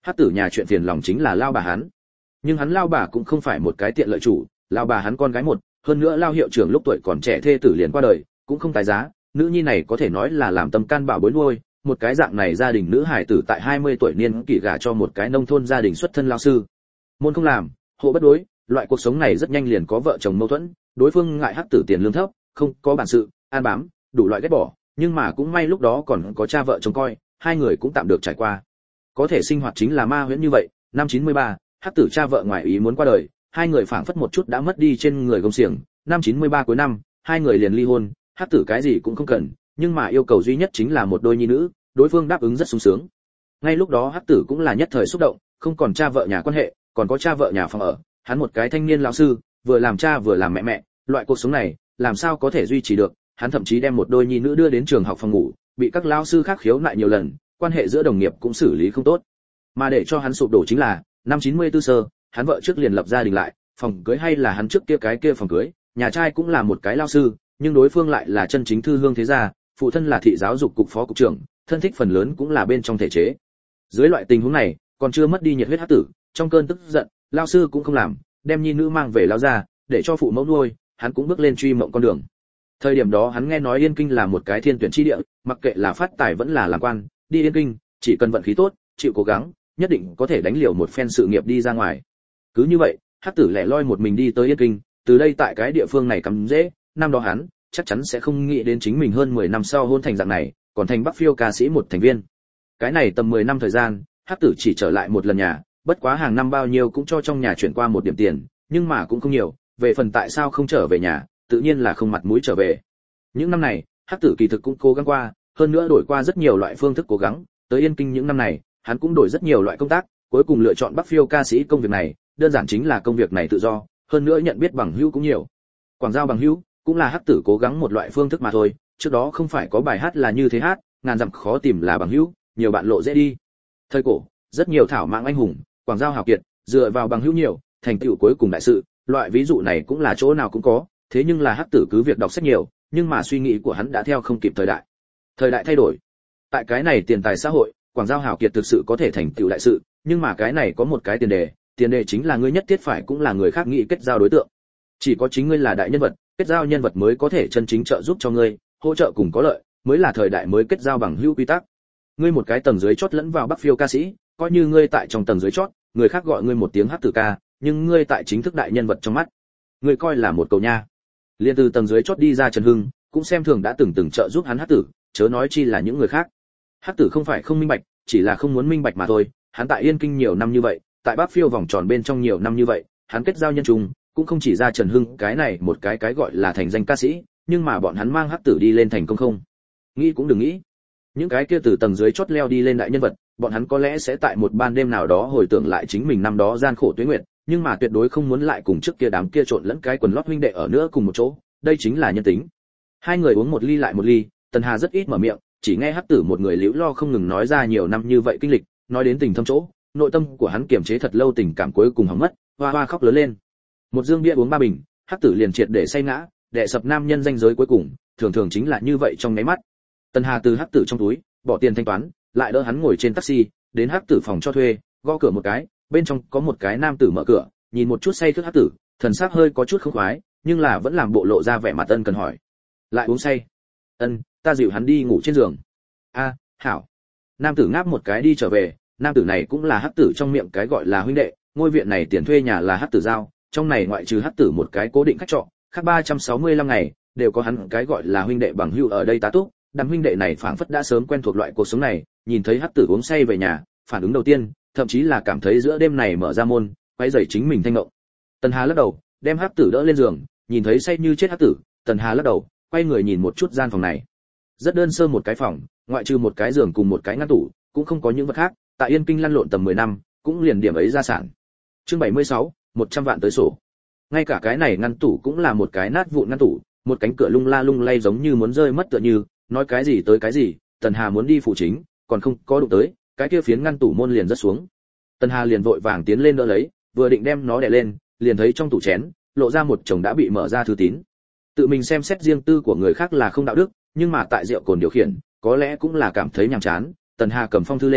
hắc tử nhà chuyện phiền lòng chính là lao bà hắn. Nhưng hắn lao bà cũng không phải một cái tiện lợi chủ, lao bà hắn con gái một, hơn nữa lao hiệu trưởng lúc tuổi còn trẻ thê tử liền qua đời, cũng không tài giá, nữ nhi này có thể nói là làm tâm can bảo bối nuôi, một cái dạng này gia đình nữ hải tử tại hai mươi tuổi niên kỷ gả cho một cái nông thôn gia đình xuất thân lao sư. Môn không làm, hộ bất đối, loại cuộc sống này rất nhanh liền có vợ chồng mâu thuẫn, đối phương ngại hắc tử tiền lương thấp, không có bản sự, an bám, đủ loại ghét bỏ, nhưng mà cũng may lúc đó còn có cha vợ trông coi, hai người cũng tạm được trải qua. Có thể sinh hoạt chính là ma huyễn như vậy, năm chín mươi ba, hắc tử cha vợ ngoài ý muốn qua đời, hai người phảng phất một chút đã mất đi trên người gông xiềng, năm chín mươi ba cuối năm, hai người liền ly hôn, hắc tử cái gì cũng không cần, nhưng mà yêu cầu duy nhất chính là một đôi nhi nữ, đối phương đáp ứng rất sung sướng. Ngay lúc đó hắc tử cũng là nhất thời xúc động, không còn cha vợ nhà quan hệ, còn có cha vợ nhà phòng ở, hắn một cái thanh niên lão sư, vừa làm cha vừa làm mẹ mẹ, loại cuộc sống này, làm sao có thể duy trì được, hắn thậm chí đem một đôi nhi nữ đưa đến trường học phòng ngủ, bị các lão sư khác khiếu nại nhiều lần, quan hệ giữa đồng nghiệp cũng xử lý không tốt. Mà để cho hắn sụp đổ chính là, năm chín mươi tư sơ, hắn vợ trước liền lập gia đình lại, phòng cưới hay là hắn trước kia cái kia phòng cưới, nhà trai cũng là một cái lão sư, nhưng đối phương lại là chân chính thư hương thế gia, phụ thân là thị giáo dục cục phó cục trưởng, thân thích phần lớn cũng là bên trong thể chế. Dưới loại tình huống này, còn chưa mất đi nhiệt huyết hắc tử, trong cơn tức giận, lão sư cũng không làm, đem nhi nữ mang về lão gia, để cho phụ mẫu nuôi, hắn cũng bước lên truy mộng con đường. Thời điểm đó hắn nghe nói Yên Kinh là một cái thiên tuyển chi địa, mặc kệ là phát tài vẫn là làm quan, đi Yên Kinh, chỉ cần vận khí tốt, chịu cố gắng, nhất định có thể đánh liều một phen sự nghiệp đi ra ngoài. Cứ như vậy, hắc tử lẻ loi một mình đi tới Yên Kinh, từ đây tại cái địa phương này cắm dễ, năm đó hắn chắc chắn sẽ không nghĩ đến chính mình hơn mười năm sau hôn thành dạng này, còn thành Bắc Phiêu ca sĩ một thành viên. Cái này tầm mười năm thời gian, hắc tử chỉ trở lại một lần nhà, bất quá hàng năm bao nhiêu cũng cho trong nhà chuyển qua một điểm tiền, nhưng mà cũng không nhiều, về phần tại sao không trở về nhà, tự nhiên là không mặt mũi trở về. Những năm này, hắc tử kỳ thực cũng cố gắng qua, hơn nữa đổi qua rất nhiều loại phương thức cố gắng, tới Yên Kinh những năm này, hắn cũng đổi rất nhiều loại công tác, cuối cùng lựa chọn Bắc Phiêu ca sĩ công việc này, đơn giản chính là công việc này tự do, hơn nữa nhận biết bằng hữu cũng nhiều. Quảng giao bằng hữu cũng là hắc tử cố gắng một loại phương thức mà thôi, trước đó không phải có bài hát là như thế hát, ngàn dặm khó tìm là bằng hữu, nhiều bạn lộ dễ đi. Thời cổ, rất nhiều thảo mạng anh hùng, quảng giao hào kiệt, dựa vào bằng hữu nhiều, thành tựu cuối cùng đại sự, loại ví dụ này cũng là chỗ nào cũng có, thế nhưng là hắc tử cứ việc đọc sách nhiều, nhưng mà suy nghĩ của hắn đã theo không kịp thời đại. Thời đại thay đổi. Tại cái này tiền tài xã hội, quảng giao hào kiệt thực sự có thể thành tựu đại sự, nhưng mà cái này có một cái tiền đề, tiền đề chính là ngươi nhất thiết phải cũng là người khác nghĩ kết giao đối tượng. Chỉ có chính ngươi là đại nhân vật, kết giao nhân vật mới có thể chân chính trợ giúp cho ngươi, hỗ trợ cùng có lợi, mới là thời đại mới kết giao bằng hữu quy tắc. Ngươi một cái tầng dưới chót lẫn vào Bắc Phiêu ca sĩ, coi như ngươi tại trong tầng dưới chót, người khác gọi ngươi một tiếng hắc tử ca, nhưng ngươi tại chính thức đại nhân vật trong mắt, ngươi coi là một cầu nha. Liên từ tầng dưới chót đi ra Trần Hưng, cũng xem thường đã từng từng trợ giúp hắn hắc tử, chớ nói chi là những người khác. Hắc tử không phải không minh bạch, chỉ là không muốn minh bạch mà thôi, hắn tại Yên Kinh nhiều năm như vậy, tại Bắc Phiêu vòng tròn bên trong nhiều năm như vậy, hắn kết giao nhân trùng, cũng không chỉ ra Trần Hưng cái này một cái cái gọi là thành danh ca sĩ, nhưng mà bọn hắn mang hắc tử đi lên thành công không. Nghĩ cũng đừng nghĩ. Những cái kia từ tầng dưới chót leo đi lên đại nhân vật, bọn hắn có lẽ sẽ tại một ban đêm nào đó hồi tưởng lại chính mình năm đó gian khổ tuế nguyệt, nhưng mà tuyệt đối không muốn lại cùng trước kia đám kia trộn lẫn cái quần lót huynh đệ ở nữa cùng một chỗ, đây chính là nhân tính. Hai người uống một ly lại một ly, Tần Hà rất ít mở miệng, chỉ nghe hắc tử một người liễu lo không ngừng nói ra nhiều năm như vậy kinh lịch, nói đến tình thâm chỗ, nội tâm của hắn kiềm chế thật lâu tình cảm cuối cùng hỏng mất, hoa hoa khóc lớn lên. Một dương bia uống ba bình, hắc tử liền triệt để say ngã, đệ sập nam nhân danh giới cuối cùng, thường thường chính là như vậy trong nháy mắt. Tần Hà từ hắc tử trong túi bỏ tiền thanh toán, lại đỡ hắn ngồi trên taxi, đến hắc tử phòng cho thuê, gõ cửa một cái, bên trong có một cái nam tử mở cửa, nhìn một chút say khướt hắc tử, thần sắc hơi có chút không khoái, nhưng là vẫn làm bộ lộ ra vẻ mặt ân cần hỏi. Lại uống say? Ân, ta dịu hắn đi ngủ trên giường. A, hảo. Nam tử ngáp một cái đi trở về, nam tử này cũng là hắc tử trong miệng cái gọi là huynh đệ, ngôi viện này tiền thuê nhà là hắc tử giao, trong này ngoại trừ hắc tử một cái cố định khách trọ, khác ba trăm sáu mươi lăm ngày đều có hắn cái gọi là huynh đệ bằng hữu ở đây tá túc. Đám huynh đệ này phảng phất đã sớm quen thuộc loại cuộc sống này, nhìn thấy hắc tử uống say về nhà, phản ứng đầu tiên, thậm chí là cảm thấy giữa đêm này mở ra môn, quấy rầy chính mình thanh ngộng. Tần Hà lắc đầu, đem hắc tử đỡ lên giường, nhìn thấy say như chết hắc tử, Tần Hà lắc đầu, quay người nhìn một chút gian phòng này. Rất đơn sơ một cái phòng, ngoại trừ một cái giường cùng một cái ngăn tủ, cũng không có những vật khác, tại Yên Kinh lăn lộn tầm mười năm, cũng liền điểm ấy gia sản. Chương bảy mươi sáu, một trăm vạn tới sổ. Ngay cả cái này ngăn tủ cũng là một cái nát vụn ngăn tủ, một cánh cửa lung la lung lay giống như muốn rơi mất tựa như, nói cái gì tới cái gì, Tần Hà muốn đi phụ chính, còn không có đụng tới, cái kia phiến ngăn tủ môn liền rất xuống. Tần Hà liền vội vàng tiến lên đỡ lấy, vừa định đem nó đè lên, liền thấy trong tủ chén lộ ra một chồng đã bị mở ra thư tín. Tự mình xem xét riêng tư của người khác là không đạo đức, nhưng mà tại rượu cồn điều khiển, có lẽ cũng là cảm thấy nhàm chán. Tần Hà cầm phong thư lên,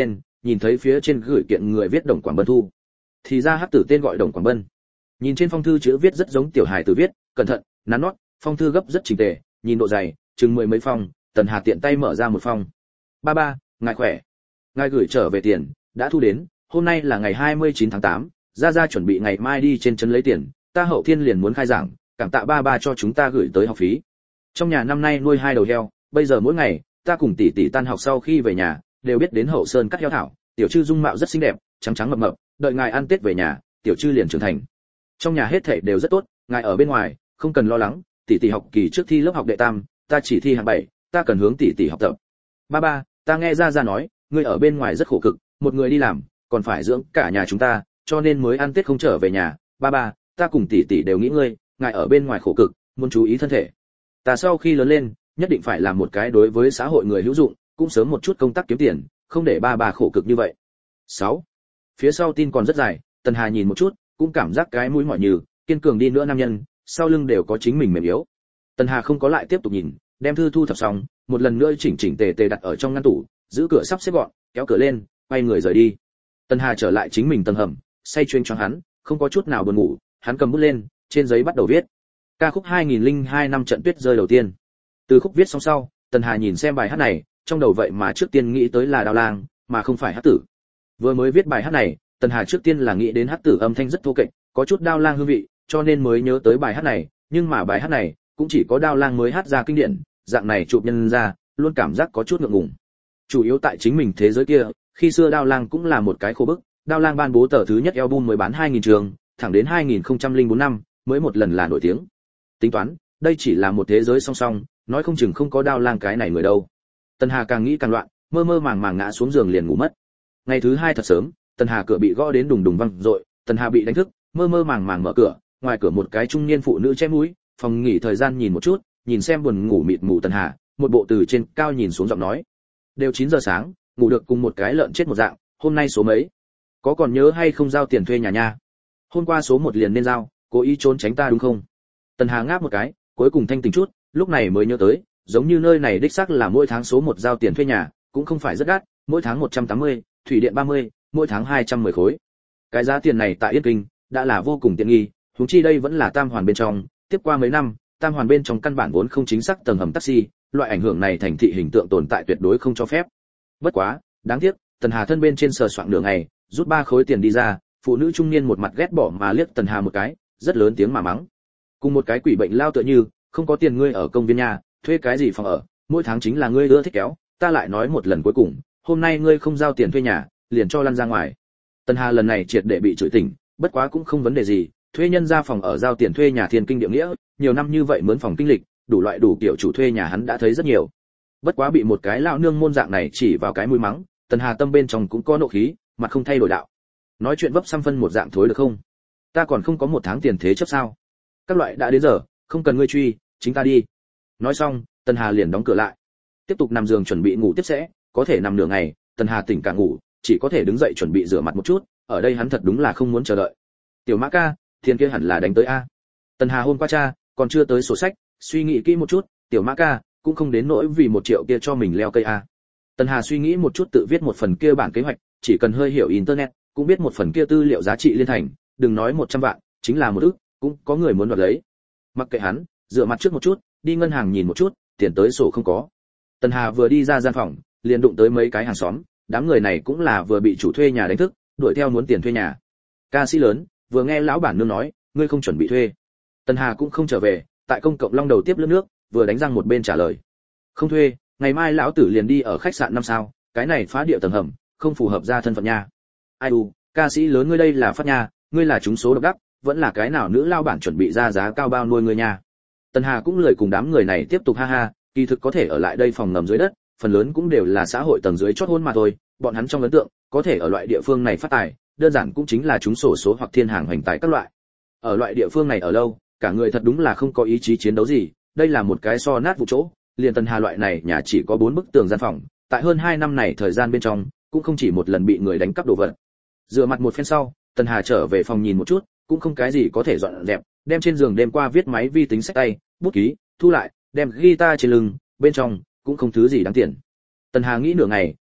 nhìn thấy phía trên gửi kiện người viết Đồng Quảng Bân thu. Thì ra hắc tử tên gọi Đồng Quảng Bân. Nhìn trên phong thư chữ viết rất giống tiểu hài tử viết, cẩn thận, nắn nót, phong thư gấp rất chỉnh tề, nhìn độ dày, chừng mười mấy phong, Tần Hà tiện tay mở ra một phong. Ba ba, ngài khỏe. Ngài gửi trở về tiền, đã thu đến, hôm nay là ngày hai mươi chín tháng tám, gia gia chuẩn bị ngày mai đi trên trấn lấy tiền, ta hậu thiên liền muốn khai giảng, cảm tạ ba ba cho chúng ta gửi tới học phí. Trong nhà năm nay nuôi hai đầu heo, bây giờ mỗi ngày, ta cùng tỷ tỷ tan học sau khi về nhà, đều biết đến hậu sơn cắt heo thảo, tiểu trư dung mạo rất xinh đẹp, trắng trắng mập mập, đợi ngài ăn Tết về nhà, tiểu trư liền trưởng thành. Trong nhà hết thảy đều rất tốt, ngài ở bên ngoài, không cần lo lắng, tỷ tỷ học kỳ trước thi lớp học đệ tam, ta chỉ thi hạng bảy, ta cần hướng tỷ tỷ học tập. Ba ba, ta nghe gia gia nói, ngươi ở bên ngoài rất khổ cực, một người đi làm, còn phải dưỡng cả nhà chúng ta, cho nên mới ăn Tết không trở về nhà. Ba ba, ta cùng tỷ tỷ đều nghĩ ngươi, ngài ở bên ngoài khổ cực, muốn chú ý thân thể. Ta sau khi lớn lên, nhất định phải làm một cái đối với xã hội người hữu dụng, cũng sớm một chút công tác kiếm tiền, không để ba bà khổ cực như vậy. sáu. Phía sau tin còn rất dài, Tần Hà nhìn một chút, cũng cảm giác cái mũi mỏi nhừ, kiên cường đi nữa nam nhân, sau lưng đều có chính mình mềm yếu. Tần Hà không có lại tiếp tục nhìn, đem thư thu thập xong, một lần nữa chỉnh chỉnh tề tề đặt ở trong ngăn tủ, giữ cửa sắp xếp gọn, kéo cửa lên, quay người rời đi. Tần Hà trở lại chính mình tầng hầm, say chuyên cho hắn, không có chút nào buồn ngủ, hắn cầm bút lên, trên giấy bắt đầu viết. Ca khúc hai nghìn lẻ hai năm trận tuyết rơi đầu tiên. Từ khúc viết xong sau, Tần Hà nhìn xem bài hát này, trong đầu vậy mà trước tiên nghĩ tới là Đao Lang, mà không phải Hắc Tử. Vừa mới viết bài hát này, Tần Hà trước tiên là nghĩ đến Hắc Tử âm thanh rất thô kệch, có chút Đao Lang hương vị, cho nên mới nhớ tới bài hát này, nhưng mà bài hát này cũng chỉ có Đao Lang mới hát ra kinh điển, dạng này chụp nhân ra, luôn cảm giác có chút ngượng ngùng. Chủ yếu tại chính mình thế giới kia, khi xưa Đao Lang cũng là một cái khô bức, Đao Lang ban bố tờ thứ nhất album mới bán hai nghìn trường, thẳng đến hai nghìn không trăm lẻ bốn năm mới một lần là nổi tiếng. Tính toán, đây chỉ là một thế giới song song, nói không chừng không có Đao Lang cái này người đâu. Tần Hà càng nghĩ càng loạn, mơ mơ màng màng ngã xuống giường liền ngủ mất. Ngày thứ hai thật sớm, Tần Hà cửa bị gõ đến đùng đùng vang dội, Tần Hà bị đánh thức, mơ mơ màng màng mở cửa, ngoài cửa một cái trung niên phụ nữ che mũi, phòng nghỉ thời gian nhìn một chút, nhìn xem buồn ngủ mịt mù Tần Hà, một bộ từ trên cao nhìn xuống giọng nói. Đều chín giờ sáng, ngủ được cùng một cái lợn chết một dạng, hôm nay số mấy? Có còn nhớ hay không giao tiền thuê nhà nha? Hôm qua số một liền nên giao, cố ý trốn tránh ta đúng không? Tần Hà ngáp một cái, cuối cùng thanh tỉnh chút, lúc này mới nhớ tới, giống như nơi này đích xác là mỗi tháng số một giao tiền thuê nhà, cũng không phải rất đắt, mỗi tháng một trăm tám mươi, thủy điện ba mươi, mỗi tháng hai trăm mười khối. Cái giá tiền này tại Yên Kinh đã là vô cùng tiện nghi, huống chi đây vẫn là tam hoàn bên trong, tiếp qua mấy năm, tam hoàn bên trong căn bản vốn không chính xác tầng hầm taxi, loại ảnh hưởng này thành thị hình tượng tồn tại tuyệt đối không cho phép. Bất quá, đáng tiếc, Tần Hà thân bên trên sờ soạng nửa ngày, rút ba khối tiền đi ra, phụ nữ trung niên một mặt ghét bỏ mà liếc Tần Hà một cái, rất lớn tiếng mà mắng. Cùng một cái quỷ bệnh lao tựa như, không có tiền ngươi ở công viên nhà, thuê cái gì phòng ở, mỗi tháng chính là ngươi ưa thích kéo, ta lại nói một lần cuối cùng, hôm nay ngươi không giao tiền thuê nhà, liền cho lăn ra ngoài. Tần Hà lần này triệt để bị chửi tỉnh, bất quá cũng không vấn đề gì, thuê nhân ra phòng ở giao tiền thuê nhà thiên kinh địa nghĩa, nhiều năm như vậy mướn phòng kinh lịch, đủ loại đủ kiểu chủ thuê nhà hắn đã thấy rất nhiều. Bất quá bị một cái lão nương môn dạng này chỉ vào cái mũi mắng, Tần Hà tâm bên trong cũng có nộ khí, mặt không thay đổi đạo. Nói chuyện vấp xăm phân một dạng thối được không? Ta còn không có một tháng tiền thế chấp sao? Các loại đã đến giờ, không cần ngươi truy, chính ta đi. Nói xong, Tần Hà liền đóng cửa lại. Tiếp tục nằm giường chuẩn bị ngủ tiếp sẽ, có thể nằm nửa ngày, Tần Hà tỉnh cả ngủ, chỉ có thể đứng dậy chuẩn bị rửa mặt một chút, ở đây hắn thật đúng là không muốn chờ đợi. Tiểu Mã ca, tiền kia hẳn là đánh tới a. Tần Hà hôm qua cha, còn chưa tới sổ sách, suy nghĩ kỹ một chút, Tiểu Mã ca cũng không đến nỗi vì một triệu kia cho mình leo cây a. Tần Hà suy nghĩ một chút tự viết một phần kia bản kế hoạch, chỉ cần hơi hiểu internet, cũng biết một phần kia tư liệu giá trị liên thành, đừng nói một trăm vạn, chính là một ức, cũng có người muốn đoạt lấy. Mặc kệ hắn, rửa mặt trước một chút, đi ngân hàng nhìn một chút, tiền tới sổ không có. Tần Hà vừa đi ra gian phòng, liền đụng tới mấy cái hàng xóm, đám người này cũng là vừa bị chủ thuê nhà đánh thức, đuổi theo muốn tiền thuê nhà. Ca sĩ lớn, vừa nghe lão bản nương nói, ngươi không chuẩn bị thuê. Tần Hà cũng không trở về, tại công cộng long đầu tiếp lướt nước, vừa đánh răng một bên trả lời. Không thuê, ngày mai lão tử liền đi ở khách sạn năm sao, cái này phá địa tầng hầm, không phù hợp ra thân phận nha. Ai u, ca sĩ lớn ngươi đây là phát nha, ngươi là trúng số độc đắc, vẫn là cái nào nữ lao bản chuẩn bị ra giá cao bao nuôi ngươi nha. Tần Hà cũng lười cùng đám người này tiếp tục ha ha, kỳ thực có thể ở lại đây phòng ngầm dưới đất, phần lớn cũng đều là xã hội tầng dưới chót hôn mà thôi, bọn hắn trong ấn tượng, có thể ở loại địa phương này phát tài, đơn giản cũng chính là trúng sổ số hoặc thiên hàng hoành tài các loại. Ở loại địa phương này ở lâu, cả người thật đúng là không có ý chí chiến đấu gì, đây là một cái so nát vụ chỗ, liền Tần Hà loại này nhà chỉ có bốn bức tường gian phòng, tại hơn hai năm này thời gian bên trong, cũng không chỉ một lần bị người đánh cắp đồ vật. Rửa mặt một phen sau, Tần Hà trở về phòng nhìn một chút, cũng không cái gì có thể dọn dẹp, đem trên giường đêm qua viết máy vi tính sách tay, bút ký, thu lại, đem guitar trên lưng, bên trong cũng không thứ gì đáng tiền. Tần Hà nghĩ nửa ngày,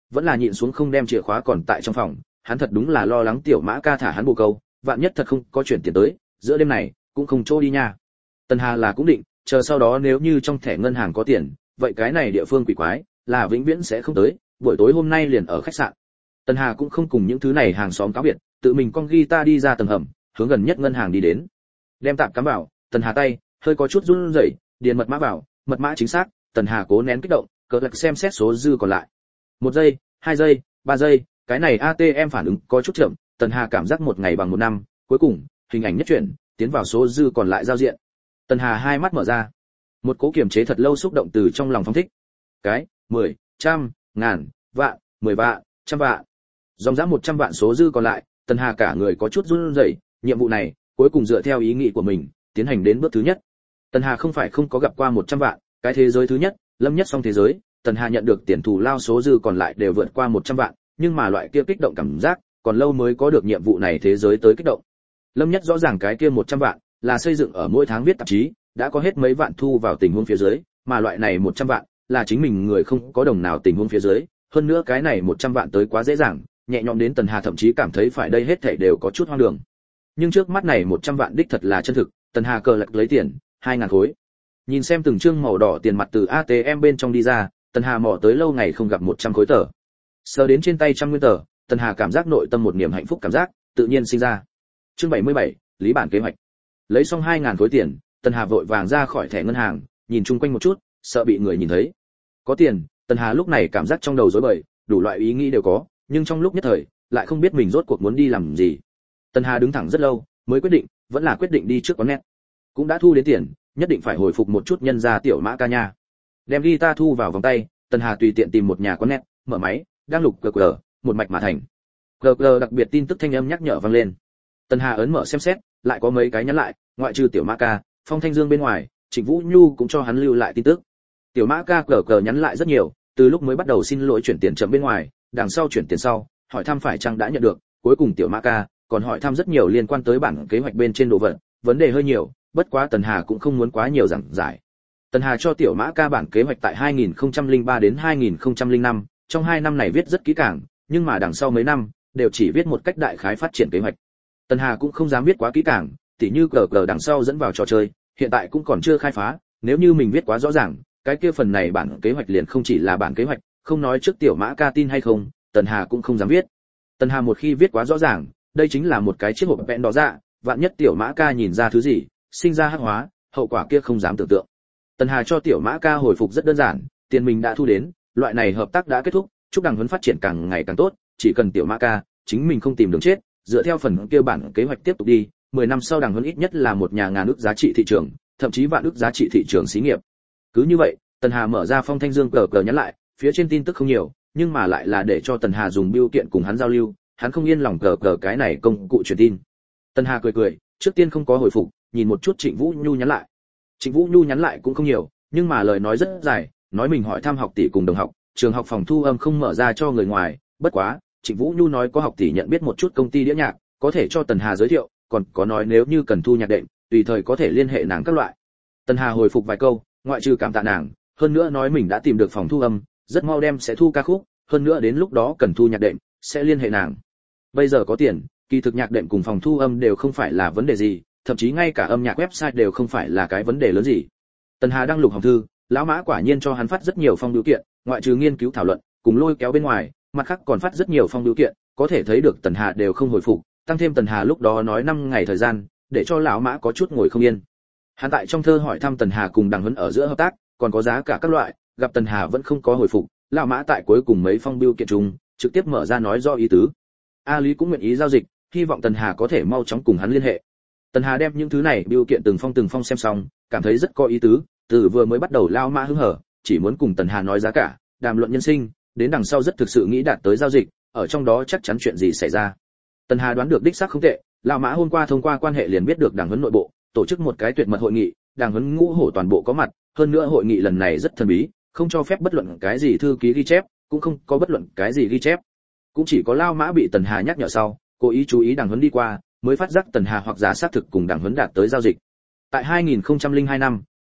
vẫn là nhịn xuống không đem chìa khóa còn tại trong phòng, hắn thật đúng là lo lắng tiểu Mã Ca thả hắn bồ câu, vạn nhất thật không có chuyển tiền tới, giữa đêm này cũng không chỗ đi nha. Tần Hà là cũng định, chờ sau đó nếu như trong thẻ ngân hàng có tiền, vậy cái này địa phương quỷ quái là vĩnh viễn sẽ không tới, buổi tối hôm nay liền ở khách sạn. Tần Hà cũng không cùng những thứ này hàng xóm cáo biệt, tự mình con guitar đi ra tầng hầm, hướng gần nhất ngân hàng đi đến. Đem tạm cắm vào, Tần Hà tay hơi có chút run rẩy, điền mật mã vào, mật mã chính xác, Tần Hà cố nén kích động, cờ lật xem xét số dư còn lại. Một giây, hai giây, ba giây, cái này a tê em phản ứng có chút chậm, Tần Hà cảm giác một ngày bằng một năm, cuối cùng, hình ảnh nhất chuyển, tiến vào số dư còn lại giao diện. Tần Hà hai mắt mở ra, một cố kiềm chế thật lâu xúc động từ trong lòng phóng thích. Cái, mười, trăm, ngàn, vạn, mười vạn, trăm vạn. Dòng dã một trăm vạn số dư còn lại, Tần Hà cả người có chút run rẩy, nhiệm vụ này, cuối cùng dựa theo ý nghĩ của mình, tiến hành đến bước thứ nhất. Tần Hà không phải không có gặp qua một trăm vạn, cái thế giới thứ nhất, Lâm Nhất Song thế giới, Tần Hà nhận được tiền thù lao số dư còn lại đều vượt qua một trăm vạn, nhưng mà loại kia kích động cảm giác, còn lâu mới có được nhiệm vụ này thế giới tới kích động. Lâm Nhất rõ ràng cái kia một trăm vạn là xây dựng ở mỗi tháng viết tạp chí, đã có hết mấy vạn thu vào tình huống phía dưới, mà loại này một trăm vạn là chính mình người không có đồng nào tình huống phía dưới, hơn nữa cái này một trăm vạn tới quá dễ dàng, nhẹ nhõm đến Tần Hà thậm chí cảm thấy phải đây hết thảy đều có chút hoang đường. Nhưng trước mắt này một trăm vạn đích thật là chân thực, Tần Hà cờ lật lấy tiền, hai ngàn khối. Nhìn xem từng trương màu đỏ tiền mặt từ a tê em bên trong đi ra, Tần Hà mò tới lâu ngày không gặp một trăm khối tờ. Sờ đến trên tay trăm nguyên tờ, Tần Hà cảm giác nội tâm một niềm hạnh phúc cảm giác tự nhiên sinh ra. Chương bảy mươi bảy, lý bản kế hoạch. Lấy xong hai ngàn khối tiền, Tần Hà vội vàng ra khỏi thẻ ngân hàng, nhìn chung quanh một chút, sợ bị người nhìn thấy. Có tiền, Tần Hà lúc này cảm giác trong đầu rối bời, đủ loại ý nghĩ đều có, nhưng trong lúc nhất thời, lại không biết mình rốt cuộc muốn đi làm gì. Tần Hà đứng thẳng rất lâu, mới quyết định, vẫn là quyết định đi trước quán net. Cũng đã thu đến tiền, nhất định phải hồi phục một chút nhân gia tiểu Mã Ca nha. Đem guitar thu vào vòng tay, Tần Hà tùy tiện tìm một nhà quán net, mở máy, đang lục cờ cờ, một mạch mà thành. Cờ cờ đặc biệt tin tức thanh âm nhắc nhở vang lên. Tần Hà ấn mở xem xét, lại có mấy cái nhắn lại, ngoại trừ tiểu Mã Ca, Phong Thanh Dương bên ngoài, Trịnh Vũ Nhu cũng cho hắn lưu lại tin tức. Tiểu Mã Ca cờ cờ nhắn lại rất nhiều, từ lúc mới bắt đầu xin lỗi chuyển tiền chậm bên ngoài, đằng sau chuyển tiền sau, hỏi thăm phải chăng đã nhận được, cuối cùng tiểu Mã Ca còn hỏi thăm rất nhiều liên quan tới bản kế hoạch bên trên đồ vật, vấn đề hơi nhiều, bất quá Tần Hà cũng không muốn quá nhiều giảng giải. Tần Hà cho tiểu Mã Ca bản kế hoạch tại hai nghìn không trăm lẻ ba đến hai nghìn không trăm lẻ năm, trong hai năm này viết rất kỹ càng, nhưng mà đằng sau mấy năm đều chỉ viết một cách đại khái phát triển kế hoạch. Tần Hà cũng không dám viết quá kỹ càng, tỉ như cờ cờ đằng sau dẫn vào trò chơi, hiện tại cũng còn chưa khai phá, nếu như mình viết quá rõ ràng, cái kia phần này bản kế hoạch liền không chỉ là bản kế hoạch, không nói trước tiểu Mã Ca tin hay không, Tần Hà cũng không dám viết. Tần Hà một khi viết quá rõ ràng, đây chính là một cái chiếc hộp vẹn đỏ dạ, vạn nhất tiểu Mã Ca nhìn ra thứ gì, sinh ra hắc hóa, hậu quả kia không dám tưởng tượng. Tần Hà cho tiểu Mã Ca hồi phục rất đơn giản, tiền mình đã thu đến, loại này hợp tác đã kết thúc, chúc đằng huấn phát triển càng ngày càng tốt, chỉ cần tiểu Mã Ca chính mình không tìm đường chết, dựa theo phần kia bản kế hoạch tiếp tục đi, mười năm sau đằng huấn ít nhất là một nhà ngàn ước giá trị thị trường, thậm chí vạn ước giá trị thị trường xí nghiệp. Cứ như vậy, Tần Hà mở ra Phong Thanh Dương cờ cờ nhắn lại, phía trên tin tức không nhiều, nhưng mà lại là để cho Tần Hà dùng bưu kiện cùng hắn giao lưu, hắn không yên lòng cờ cờ cái này công cụ truyền tin. Tần Hà cười cười, trước tiên không có hồi phục, nhìn một chút Trịnh Vũ Nhu nhắn lại. Trịnh Vũ Nhu nhắn lại cũng không nhiều, nhưng mà lời nói rất dài, nói mình hỏi thăm học tỷ cùng đồng học, trường học phòng thu âm không mở ra cho người ngoài, bất quá, Trịnh Vũ Nhu nói có học tỷ nhận biết một chút công ty đĩa nhạc, có thể cho Tần Hà giới thiệu, còn có nói nếu như cần thu nhạc đệm, tùy thời có thể liên hệ nàng các loại. Tần Hà hồi phục vài câu, ngoại trừ cảm tạ nàng, hơn nữa nói mình đã tìm được phòng thu âm, rất mau đem sẽ thu ca khúc, hơn nữa đến lúc đó cần thu nhạc đệm, sẽ liên hệ nàng. Bây giờ có tiền, kỳ thực nhạc đệm cùng phòng thu âm đều không phải là vấn đề gì, thậm chí ngay cả âm nhạc website đều không phải là cái vấn đề lớn gì. Tần Hà đang lục hòm thư, lão Mã quả nhiên cho hắn phát rất nhiều phong biểu kiện, ngoại trừ nghiên cứu thảo luận, cùng lôi kéo bên ngoài, mặt khác còn phát rất nhiều phong biểu kiện, có thể thấy được Tần Hà đều không hồi phục, tăng thêm Tần Hà lúc đó nói năm ngày thời gian, để cho lão Mã có chút ngồi không yên. Hắn tại trong thơ hỏi thăm Tần Hà cùng đằng huấn ở giữa hợp tác, còn có giá cả các loại, gặp Tần Hà vẫn không có hồi phục, lão Mã tại cuối cùng mấy phong biểu kiện chung, trực tiếp mở ra nói do ý tứ. A Lý cũng nguyện ý giao dịch, hy vọng Tần Hà có thể mau chóng cùng hắn liên hệ. Tần Hà đem những thứ này biểu kiện từng phong từng phong xem xong, cảm thấy rất có ý tứ, từ vừa mới bắt đầu lão Mã hứng hở, chỉ muốn cùng Tần Hà nói giá cả, đàm luận nhân sinh, đến đằng sau rất thực sự nghĩ đạt tới giao dịch, ở trong đó chắc chắn chuyện gì xảy ra. Tần Hà đoán được đích xác không tệ, lão Mã hôm qua thông qua quan hệ liền biết được đảng huấn nội bộ tổ chức một cái tuyệt mật hội nghị, đảng huấn ngũ hổ toàn bộ có mặt, hơn nữa hội nghị lần này rất thần bí, không cho phép bất luận cái gì thư ký ghi chép, cũng không có bất luận cái gì ghi chép. Cũng chỉ có lão Mã bị Tần Hà nhắc nhở sau, cố ý chú ý đảng huấn đi qua, mới phát giác Tần Hà hoặc giả xác thực cùng đảng huấn đạt tới giao dịch. Tại hai nghìn không trăm lẻ hai năm,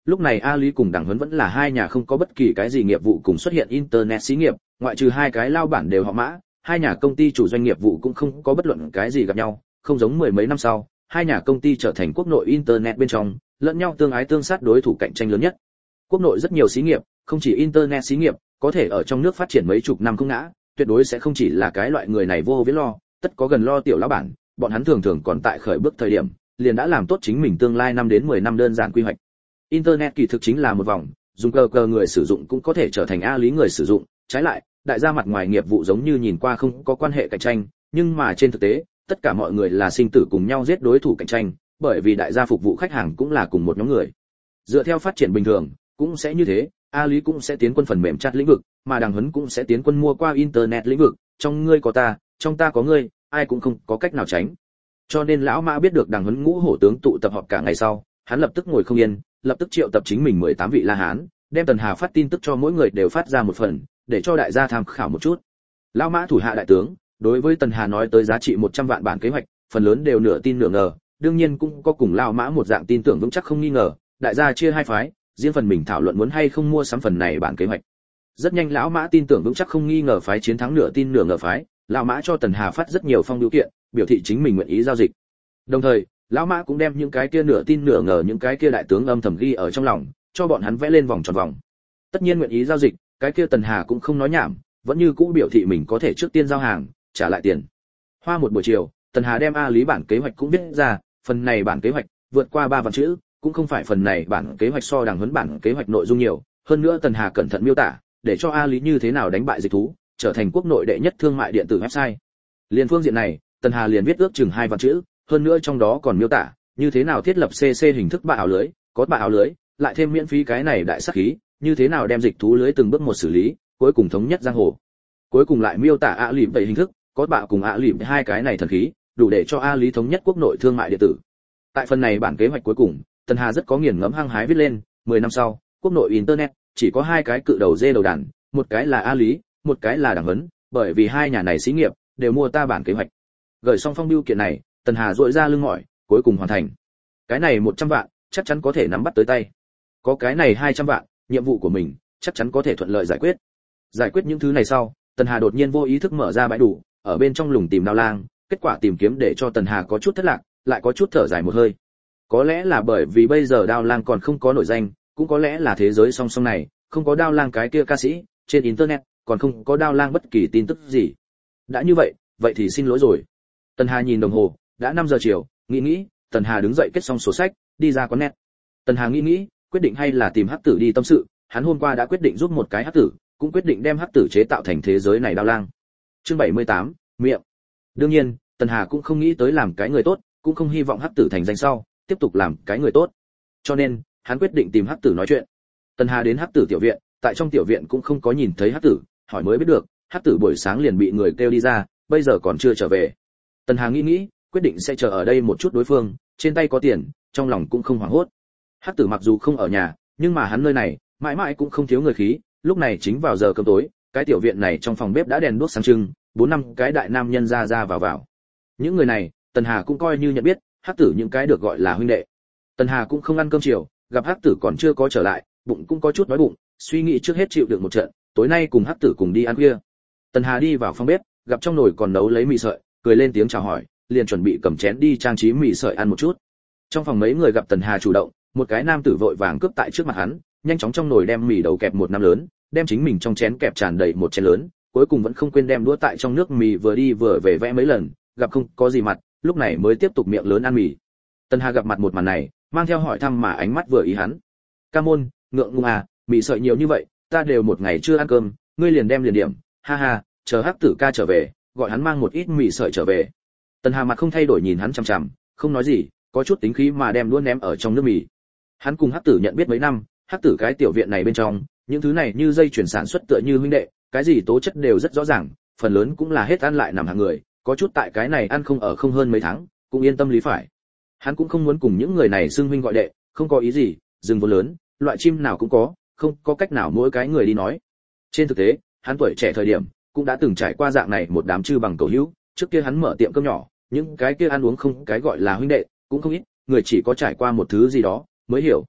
lúc này A Lý cùng Đằng Huấn vẫn là hai nhà không có bất kỳ cái gì nghiệp vụ cùng xuất hiện internet xí nghiệp, ngoại trừ hai cái lao bản đều họ Mã, hai nhà công ty chủ doanh nghiệp vụ cũng không có bất luận cái gì gặp nhau, không giống mười mấy năm sau, hai nhà công ty trở thành quốc nội internet bên trong, lẫn nhau tương ái tương sát đối thủ cạnh tranh lớn nhất. Quốc nội rất nhiều xí nghiệp, không chỉ internet xí nghiệp, có thể ở trong nước phát triển mấy chục năm không ngã, tuyệt đối sẽ không chỉ là cái loại người này vô viễn lo, tất có gần lo tiểu lão bản, bọn hắn thường thường còn tại khởi bước thời điểm, liền đã làm tốt chính mình tương lai năm đến mười năm đơn giản quy hoạch. Internet kỳ thực chính là một vòng, dùng cờ cờ người sử dụng cũng có thể trở thành A Lý người sử dụng, trái lại, đại gia mặt ngoài nghiệp vụ giống như nhìn qua không có quan hệ cạnh tranh, nhưng mà trên thực tế, tất cả mọi người là sinh tử cùng nhau giết đối thủ cạnh tranh, bởi vì đại gia phục vụ khách hàng cũng là cùng một nhóm người. Dựa theo phát triển bình thường, cũng sẽ như thế, A Lý cũng sẽ tiến quân phần mềm chat lĩnh vực, mà Đằng Huấn cũng sẽ tiến quân mua qua internet lĩnh vực, trong ngươi có ta, trong ta có ngươi, ai cũng không có cách nào tránh. Cho nên lão Mã biết được Đằng Huấn ngũ hổ tướng tụ tập họp cả ngày sau, hắn lập tức ngồi không yên, lập tức triệu tập chính mình mười tám vị La Hán, đem Tần Hà phát tin tức cho mỗi người đều phát ra một phần, để cho đại gia tham khảo một chút. Lão Mã thủ hạ đại tướng, đối với Tần Hà nói tới giá trị một trăm vạn bản kế hoạch, phần lớn đều nửa tin nửa ngờ, đương nhiên cũng có cùng lão Mã một dạng tin tưởng vững chắc không nghi ngờ, đại gia chia hai phái, riêng phần mình thảo luận muốn hay không mua sắm phần này bản kế hoạch. Rất nhanh lão Mã tin tưởng vững chắc không nghi ngờ phái chiến thắng nửa tin nửa ngờ phái, lão Mã cho Tần Hà phát rất nhiều phong điều kiện, biểu thị chính mình nguyện ý giao dịch. Đồng thời, lão Mã cũng đem những cái kia nửa tin nửa ngờ những cái kia đại tướng âm thầm ghi ở trong lòng, cho bọn hắn vẽ lên vòng tròn vòng. Tất nhiên nguyện ý giao dịch, cái kia Tần Hà cũng không nói nhảm, vẫn như cũ biểu thị mình có thể trước tiên giao hàng, trả lại tiền. Hoa một buổi chiều, Tần Hà đem A Lý bản kế hoạch cũng viết ra, phần này bản kế hoạch vượt qua ba vạn chữ, cũng không phải phần này bản kế hoạch so Đằng Huấn bản kế hoạch nội dung nhiều, hơn nữa Tần Hà cẩn thận miêu tả, để cho A Lý như thế nào đánh bại dịch thú, trở thành quốc nội đệ nhất thương mại điện tử website. Liên phương diện này, Tần Hà liền viết ước chừng hai vạn chữ, hơn nữa trong đó còn miêu tả như thế nào thiết lập xê xê hình thức bạ áo lưới, có bạ áo lưới, lại thêm miễn phí cái này đại sát khí, như thế nào đem dịch thú lưới từng bước một xử lý, cuối cùng thống nhất giang hồ. Cuối cùng lại miêu tả A Lìm bảy hình thức, có bạ cùng A Lìm hai cái này thần khí, đủ để cho A Lý thống nhất quốc nội thương mại điện tử. Tại phần này bản kế hoạch cuối cùng, Tần Hà rất có nghiền ngẫm hăng hái viết lên, mười năm sau, quốc nội internet chỉ có hai cái cự đầu dê đầu đàn, một cái là A Lý, một cái là Đằng Huấn, bởi vì hai nhà này xí nghiệp đều mua ta bản kế hoạch. Gửi xong phong bưu kiện này, Tần Hà duỗi ra lưng mỏi, cuối cùng hoàn thành. Cái này một trăm vạn, chắc chắn có thể nắm bắt tới tay. Có cái này hai trăm vạn, nhiệm vụ của mình chắc chắn có thể thuận lợi giải quyết. Giải quyết những thứ này sau, Tần Hà đột nhiên vô ý thức mở ra bãi đủ, ở bên trong lùng tìm Đao Lang, kết quả tìm kiếm để cho Tần Hà có chút thất lạc, lại có chút thở dài một hơi. Có lẽ là bởi vì bây giờ Đao Lang còn không có nổi danh, cũng có lẽ là thế giới song song này, không có Đao Lang cái kia ca sĩ, trên internet còn không có Đao Lang bất kỳ tin tức gì. Đã như vậy, vậy thì xin lỗi rồi. Tần Hà nhìn đồng hồ, đã năm giờ chiều, nghĩ nghĩ, Tần Hà đứng dậy kết xong sổ sách, đi ra quán net. Tần Hà nghĩ nghĩ, quyết định hay là tìm Hắc Tử đi tâm sự, hắn hôm qua đã quyết định giúp một cái Hắc Tử, cũng quyết định đem Hắc Tử chế tạo thành thế giới này Đao Lang. Chương bảy mươi tám, miệng. Đương nhiên, Tần Hà cũng không nghĩ tới làm cái người tốt, cũng không hy vọng Hắc Tử thành danh sau, tiếp tục làm cái người tốt. Cho nên, hắn quyết định tìm Hắc Tử nói chuyện. Tần Hà đến Hắc Tử tiểu viện, tại trong tiểu viện cũng không có nhìn thấy Hắc Tử, hỏi mới biết được, Hắc Tử buổi sáng liền bị người kêu đi ra, bây giờ còn chưa trở về. Tần Hà nghĩ nghĩ, quyết định sẽ chờ ở đây một chút đối phương, trên tay có tiền, trong lòng cũng không hoảng hốt. Hắc Tử mặc dù không ở nhà, nhưng mà hắn nơi này, mãi mãi cũng không thiếu người khí, lúc này chính vào giờ cơm tối, cái tiểu viện này trong phòng bếp đã đèn đuốc sáng trưng, bốn năm cái đại nam nhân ra ra vào vào. Những người này, Tần Hà cũng coi như nhận biết, Hắc Tử những cái được gọi là huynh đệ. Tần Hà cũng không ăn cơm chiều, gặp Hắc Tử còn chưa có trở lại, bụng cũng có chút đói bụng, suy nghĩ trước hết chịu được một trận, tối nay cùng Hắc Tử cùng đi ăn khuya. Tần Hà đi vào phòng bếp, gặp trong nồi còn nấu lấy mì sợi, cười lên tiếng chào hỏi, liền chuẩn bị cầm chén đi trang trí mì sợi ăn một chút. Trong phòng mấy người gặp Tần Hà chủ động, một cái nam tử vội vàng cướp tại trước mặt hắn, nhanh chóng trong nồi đem mì đầu kẹp một năm lớn, đem chính mình trong chén kẹp tràn đầy một chén lớn, cuối cùng vẫn không quên đem đũa tại trong nước mì vừa đi vừa về vẽ mấy lần, gặp không có gì mặt, lúc này mới tiếp tục miệng lớn ăn mì. Tần Hà gặp mặt một màn này, mang theo hỏi thăm mà ánh mắt vừa ý hắn. Ca môn, ngượng ngùng à, mì sợi nhiều như vậy, ta đều một ngày chưa ăn cơm, ngươi liền đem liền điểm, ha ha, chờ Hắc Tử ca trở về, gọi hắn mang một ít mì sợi trở về. Tần Hà mặt không thay đổi nhìn hắn chằm chằm, không nói gì, có chút tính khí mà đem đũa ném ở trong nước mì. Hắn cùng Hắc Tử nhận biết mấy năm, Hắc Tử cái tiểu viện này bên trong, những thứ này như dây chuyển sản xuất tựa như huynh đệ, cái gì tố chất đều rất rõ ràng, phần lớn cũng là hết ăn lại nằm hàng người, có chút tại cái này ăn không ở không hơn mấy tháng, cũng yên tâm lý phải. Hắn cũng không muốn cùng những người này xưng huynh gọi đệ, không có ý gì, rừng vô lớn, loại chim nào cũng có, không có cách nào mỗi cái người đi nói. Trên thực tế, hắn tuổi trẻ thời điểm cũng đã từng trải qua dạng này một đám chư bằng cầu hữu, trước kia hắn mở tiệm cơm nhỏ, những cái kia ăn uống không cái gọi là huynh đệ, cũng không ít, người chỉ có trải qua một thứ gì đó mới hiểu.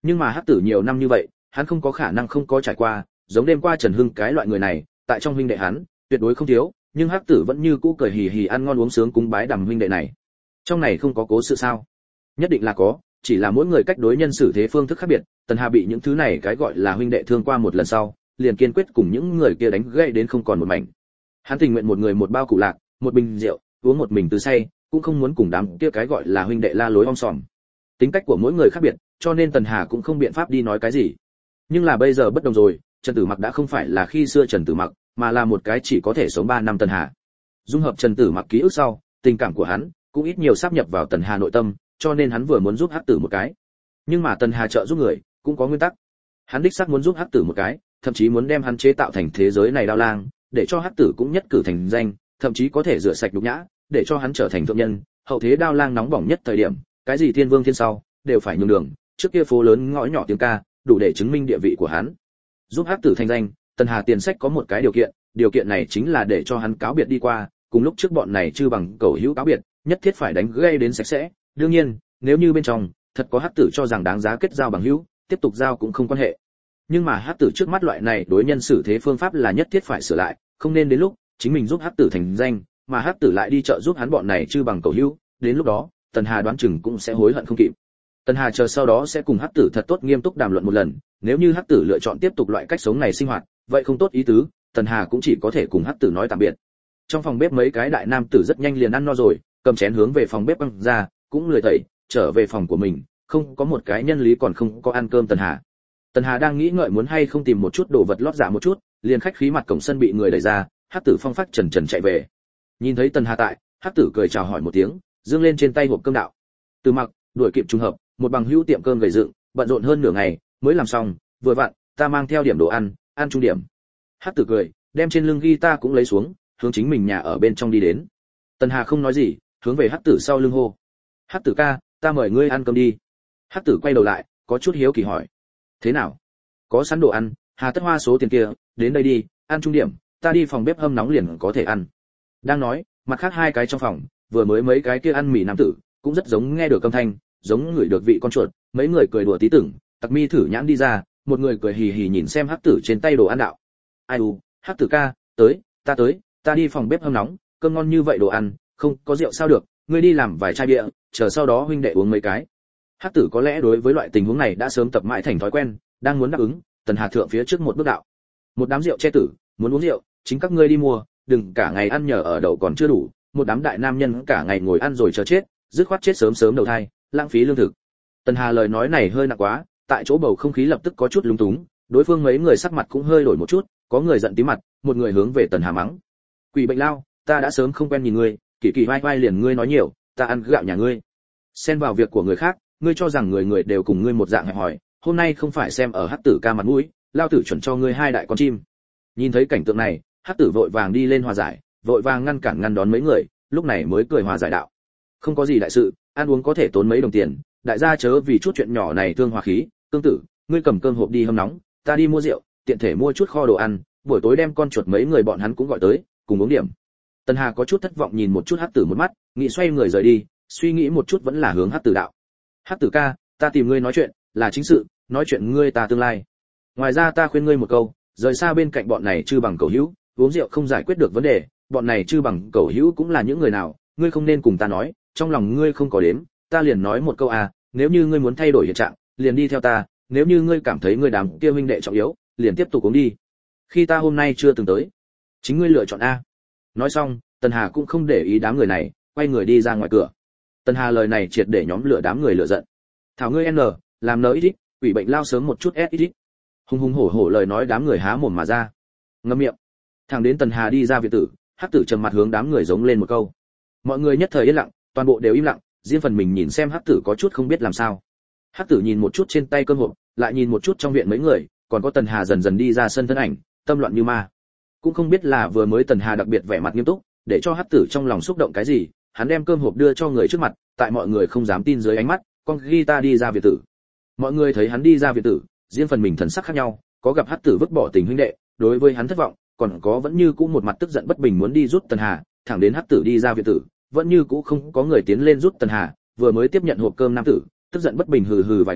Nhưng mà hắc tử nhiều năm như vậy, hắn không có khả năng không có trải qua, giống đêm qua Trần Hưng cái loại người này, tại trong huynh đệ hắn, tuyệt đối không thiếu, nhưng hắc tử vẫn như cũ cười hì hì ăn ngon uống sướng cúng bái đàm huynh đệ này. Trong này không có cố sự sao? Nhất định là có, chỉ là mỗi người cách đối nhân xử thế phương thức khác biệt, Tần Hà bị những thứ này cái gọi là huynh đệ thương qua một lần sau, liền kiên quyết cùng những người kia đánh gãy đến không còn một mảnh. Hắn tình nguyện một người một bao củ lạc, một bình rượu, uống một mình từ say, cũng không muốn cùng đám kia cái gọi là huynh đệ la lối om sòm. Tính cách của mỗi người khác biệt, cho nên Tần Hà cũng không biện pháp đi nói cái gì. Nhưng là bây giờ bất đồng rồi, Trần Tử Mặc đã không phải là khi xưa Trần Tử Mặc, mà là một cái chỉ có thể sống ba năm Tần Hà. Dung hợp Trần Tử Mặc ký ức sau, tình cảm của hắn cũng ít nhiều sáp nhập vào Tần Hà nội tâm, cho nên hắn vừa muốn giúp Hắc Tử một cái. Nhưng mà Tần Hà trợ giúp người, cũng có nguyên tắc. Hắn đích xác muốn giúp Hắc Tử một cái, thậm chí muốn đem hắn chế tạo thành thế giới này đao lang, để cho Hắc Tử cũng nhất cử thành danh, thậm chí có thể rửa sạch nhục nhã, để cho hắn trở thành thượng nhân, hậu thế đao lang nóng bỏng nhất thời điểm, cái gì thiên vương thiên sau, đều phải nhường đường, trước kia phố lớn ngõ nhỏ tiếng ca, đủ để chứng minh địa vị của hắn. Giúp Hắc Tử thành danh, Tần Hà tiền sách có một cái điều kiện, điều kiện này chính là để cho hắn cáo biệt đi qua, cùng lúc trước bọn này chưa bằng cầu hữu cáo biệt, nhất thiết phải đánh gây đến sạch sẽ. Đương nhiên, nếu như bên trong thật có Hắc Tử cho rằng đáng giá kết giao bằng hữu, tiếp tục giao cũng không quan hệ. Nhưng mà Hắc Tử trước mắt loại này đối nhân xử thế phương pháp là nhất thiết phải sửa lại, không nên đến lúc chính mình giúp Hắc Tử thành danh, mà Hắc Tử lại đi trợ giúp hắn bọn này chưa bằng cầu hữu, đến lúc đó, Tần Hà đoán chừng cũng sẽ hối hận không kịp. Tần Hà chờ sau đó sẽ cùng Hắc Tử thật tốt nghiêm túc đàm luận một lần, nếu như Hắc Tử lựa chọn tiếp tục loại cách sống này sinh hoạt, vậy không tốt ý tứ, Tần Hà cũng chỉ có thể cùng Hắc Tử nói tạm biệt. Trong phòng bếp mấy cái đại nam tử rất nhanh liền ăn no rồi, cầm chén hướng về phòng bếp băng ra, cũng lười tẩy, trở về phòng của mình, không có một cái nhân lý còn không có ăn cơm Tần Hà. Tần Hà đang nghĩ ngợi muốn hay không tìm một chút đồ vật lót dạ một chút, liền khách khí mặt cổng sân bị người đẩy ra, Hắc Tử phong phát trần trần chạy về. Nhìn thấy Tần Hà tại, Hắc Tử cười chào hỏi một tiếng, dương lên trên tay hộp cơm đạo. Từ Mặc, đuổi kịp trùng hợp, một bằng hữu tiệm cơm gầy dựng, bận rộn hơn nửa ngày, mới làm xong, vừa vặn, ta mang theo điểm đồ ăn, ăn trung điểm. Hắc Tử cười, đem trên lưng guitar cũng lấy xuống, hướng chính mình nhà ở bên trong đi đến. Tần Hà không nói gì, hướng về Hắc Tử sau lưng hô. Hắc Tử ca, ta mời ngươi ăn cơm đi. Hắc Tử quay đầu lại, có chút hiếu kỳ hỏi. Thế nào? Có sẵn đồ ăn, Hà Tất Hoa số tiền kia, đến đây đi, ăn trung điểm, ta đi phòng bếp hâm nóng liền có thể ăn. Đang nói, mặt khác hai cái trong phòng, vừa mới mấy cái kia ăn mì nam tử, cũng rất giống nghe được âm thanh, giống ngửi được vị con chuột, mấy người cười đùa tí tưởng, Tặc Mi thử nhãn đi ra, một người cười hì hì nhìn xem Hắc Tử trên tay đồ ăn đạo. Ai u, Hắc Tử ca, tới, ta tới, ta đi phòng bếp hâm nóng, cơm ngon như vậy đồ ăn, không có rượu sao được, ngươi đi làm vài chai bia, chờ sau đó huynh đệ uống mấy cái. Hắc Tử có lẽ đối với loại tình huống này đã sớm tập mãi thành thói quen, đang muốn đáp ứng, Tần Hà thượng phía trước một bước đạo. Một đám rượu che tử, muốn uống rượu, chính các ngươi đi mua, đừng cả ngày ăn nhờ ở đậu còn chưa đủ, một đám đại nam nhân cả ngày ngồi ăn rồi chờ chết, dứt khoát chết sớm sớm đầu thai, lãng phí lương thực. Tần Hà lời nói này hơi nặng quá, tại chỗ bầu không khí lập tức có chút lúng túng, đối phương mấy người sắc mặt cũng hơi đổi một chút, có người giận tí mặt, một người hướng về Tần Hà mắng. Quỷ bệnh lao, ta đã sớm không quen nhìn ngươi, kỳ kỳ vai vai liền ngươi nói nhiều, ta ăn gạo nhà ngươi. Xen vào việc của người khác, ngươi cho rằng người người đều cùng ngươi một dạng hẹp hòi, hôm nay không phải xem ở Hắc Tử ca mặt mũi, lao tử chuẩn cho ngươi hai đại con chim. Nhìn thấy cảnh tượng này, Hắc Tử vội vàng đi lên hòa giải, vội vàng ngăn cản ngăn đón mấy người, lúc này mới cười hòa giải đạo. Không có gì đại sự, ăn uống có thể tốn mấy đồng tiền, đại gia chớ vì chút chuyện nhỏ này thương hòa khí, tương tự, ngươi cầm cơm hộp đi hâm nóng, ta đi mua rượu, tiện thể mua chút kho đồ ăn, buổi tối đem con chuột mấy người bọn hắn cũng gọi tới, cùng uống điểm. Tần Hà có chút thất vọng nhìn một chút Hắc Tử một mắt, nghĩ xoay người rời đi, suy nghĩ một chút vẫn là hướng Hắc Tử đạo. Hắc Tử ca, ta tìm ngươi nói chuyện, là chính sự, nói chuyện ngươi ta tương lai. Ngoài ra ta khuyên ngươi một câu, rời xa bên cạnh bọn này chư bằng cầu hữu, uống rượu không giải quyết được vấn đề, bọn này chư bằng cầu hữu cũng là những người nào, ngươi không nên cùng ta nói, trong lòng ngươi không có đếm, ta liền nói một câu à, nếu như ngươi muốn thay đổi hiện trạng, liền đi theo ta, nếu như ngươi cảm thấy ngươi đám kia huynh đệ trọng yếu, liền tiếp tục uống đi. Khi ta hôm nay chưa từng tới, chính ngươi lựa chọn a. Nói xong, Tần Hà cũng không để ý đám người này, quay người đi ra ngoài cửa. Tần Hà lời này triệt để nhóm lửa đám người lửa giận. Thảo ngươi n, làm nỡ ít ít, quỷ bệnh lao sớm một chút s ít ít. Hùng hùng hổ hổ lời nói đám người há mồm mà ra. Ngậm miệng. Thằng đến Tần Hà đi ra viện tử, Hắc Tử trầm mặt hướng đám người giống lên một câu. Mọi người nhất thời yên lặng, toàn bộ đều im lặng, riêng phần mình nhìn xem Hắc Tử có chút không biết làm sao. Hắc Tử nhìn một chút trên tay cơm hộp, lại nhìn một chút trong viện mấy người, còn có Tần Hà dần dần đi ra sân thân ảnh, tâm loạn như ma. Cũng không biết là vừa mới Tần Hà đặc biệt vẻ mặt nghiêm túc, để cho Hắc Tử trong lòng xúc động cái gì, hắn đem cơm hộp đưa cho người trước mặt, tại mọi người không dám tin dưới ánh mắt, con guitar đi ra viện tử. Mọi người thấy hắn đi ra viện tử, riêng phần mình thần sắc khác nhau, có gặp Hắc Tử vứt bỏ tình huynh đệ, đối với hắn thất vọng, còn có vẫn như cũ một mặt tức giận bất bình muốn đi rút Tần Hà, thẳng đến Hắc Tử đi ra viện tử, vẫn như cũ không có người tiến lên rút Tần Hà, vừa mới tiếp nhận hộp cơm nam tử, tức giận bất bình hừ hừ vài câu,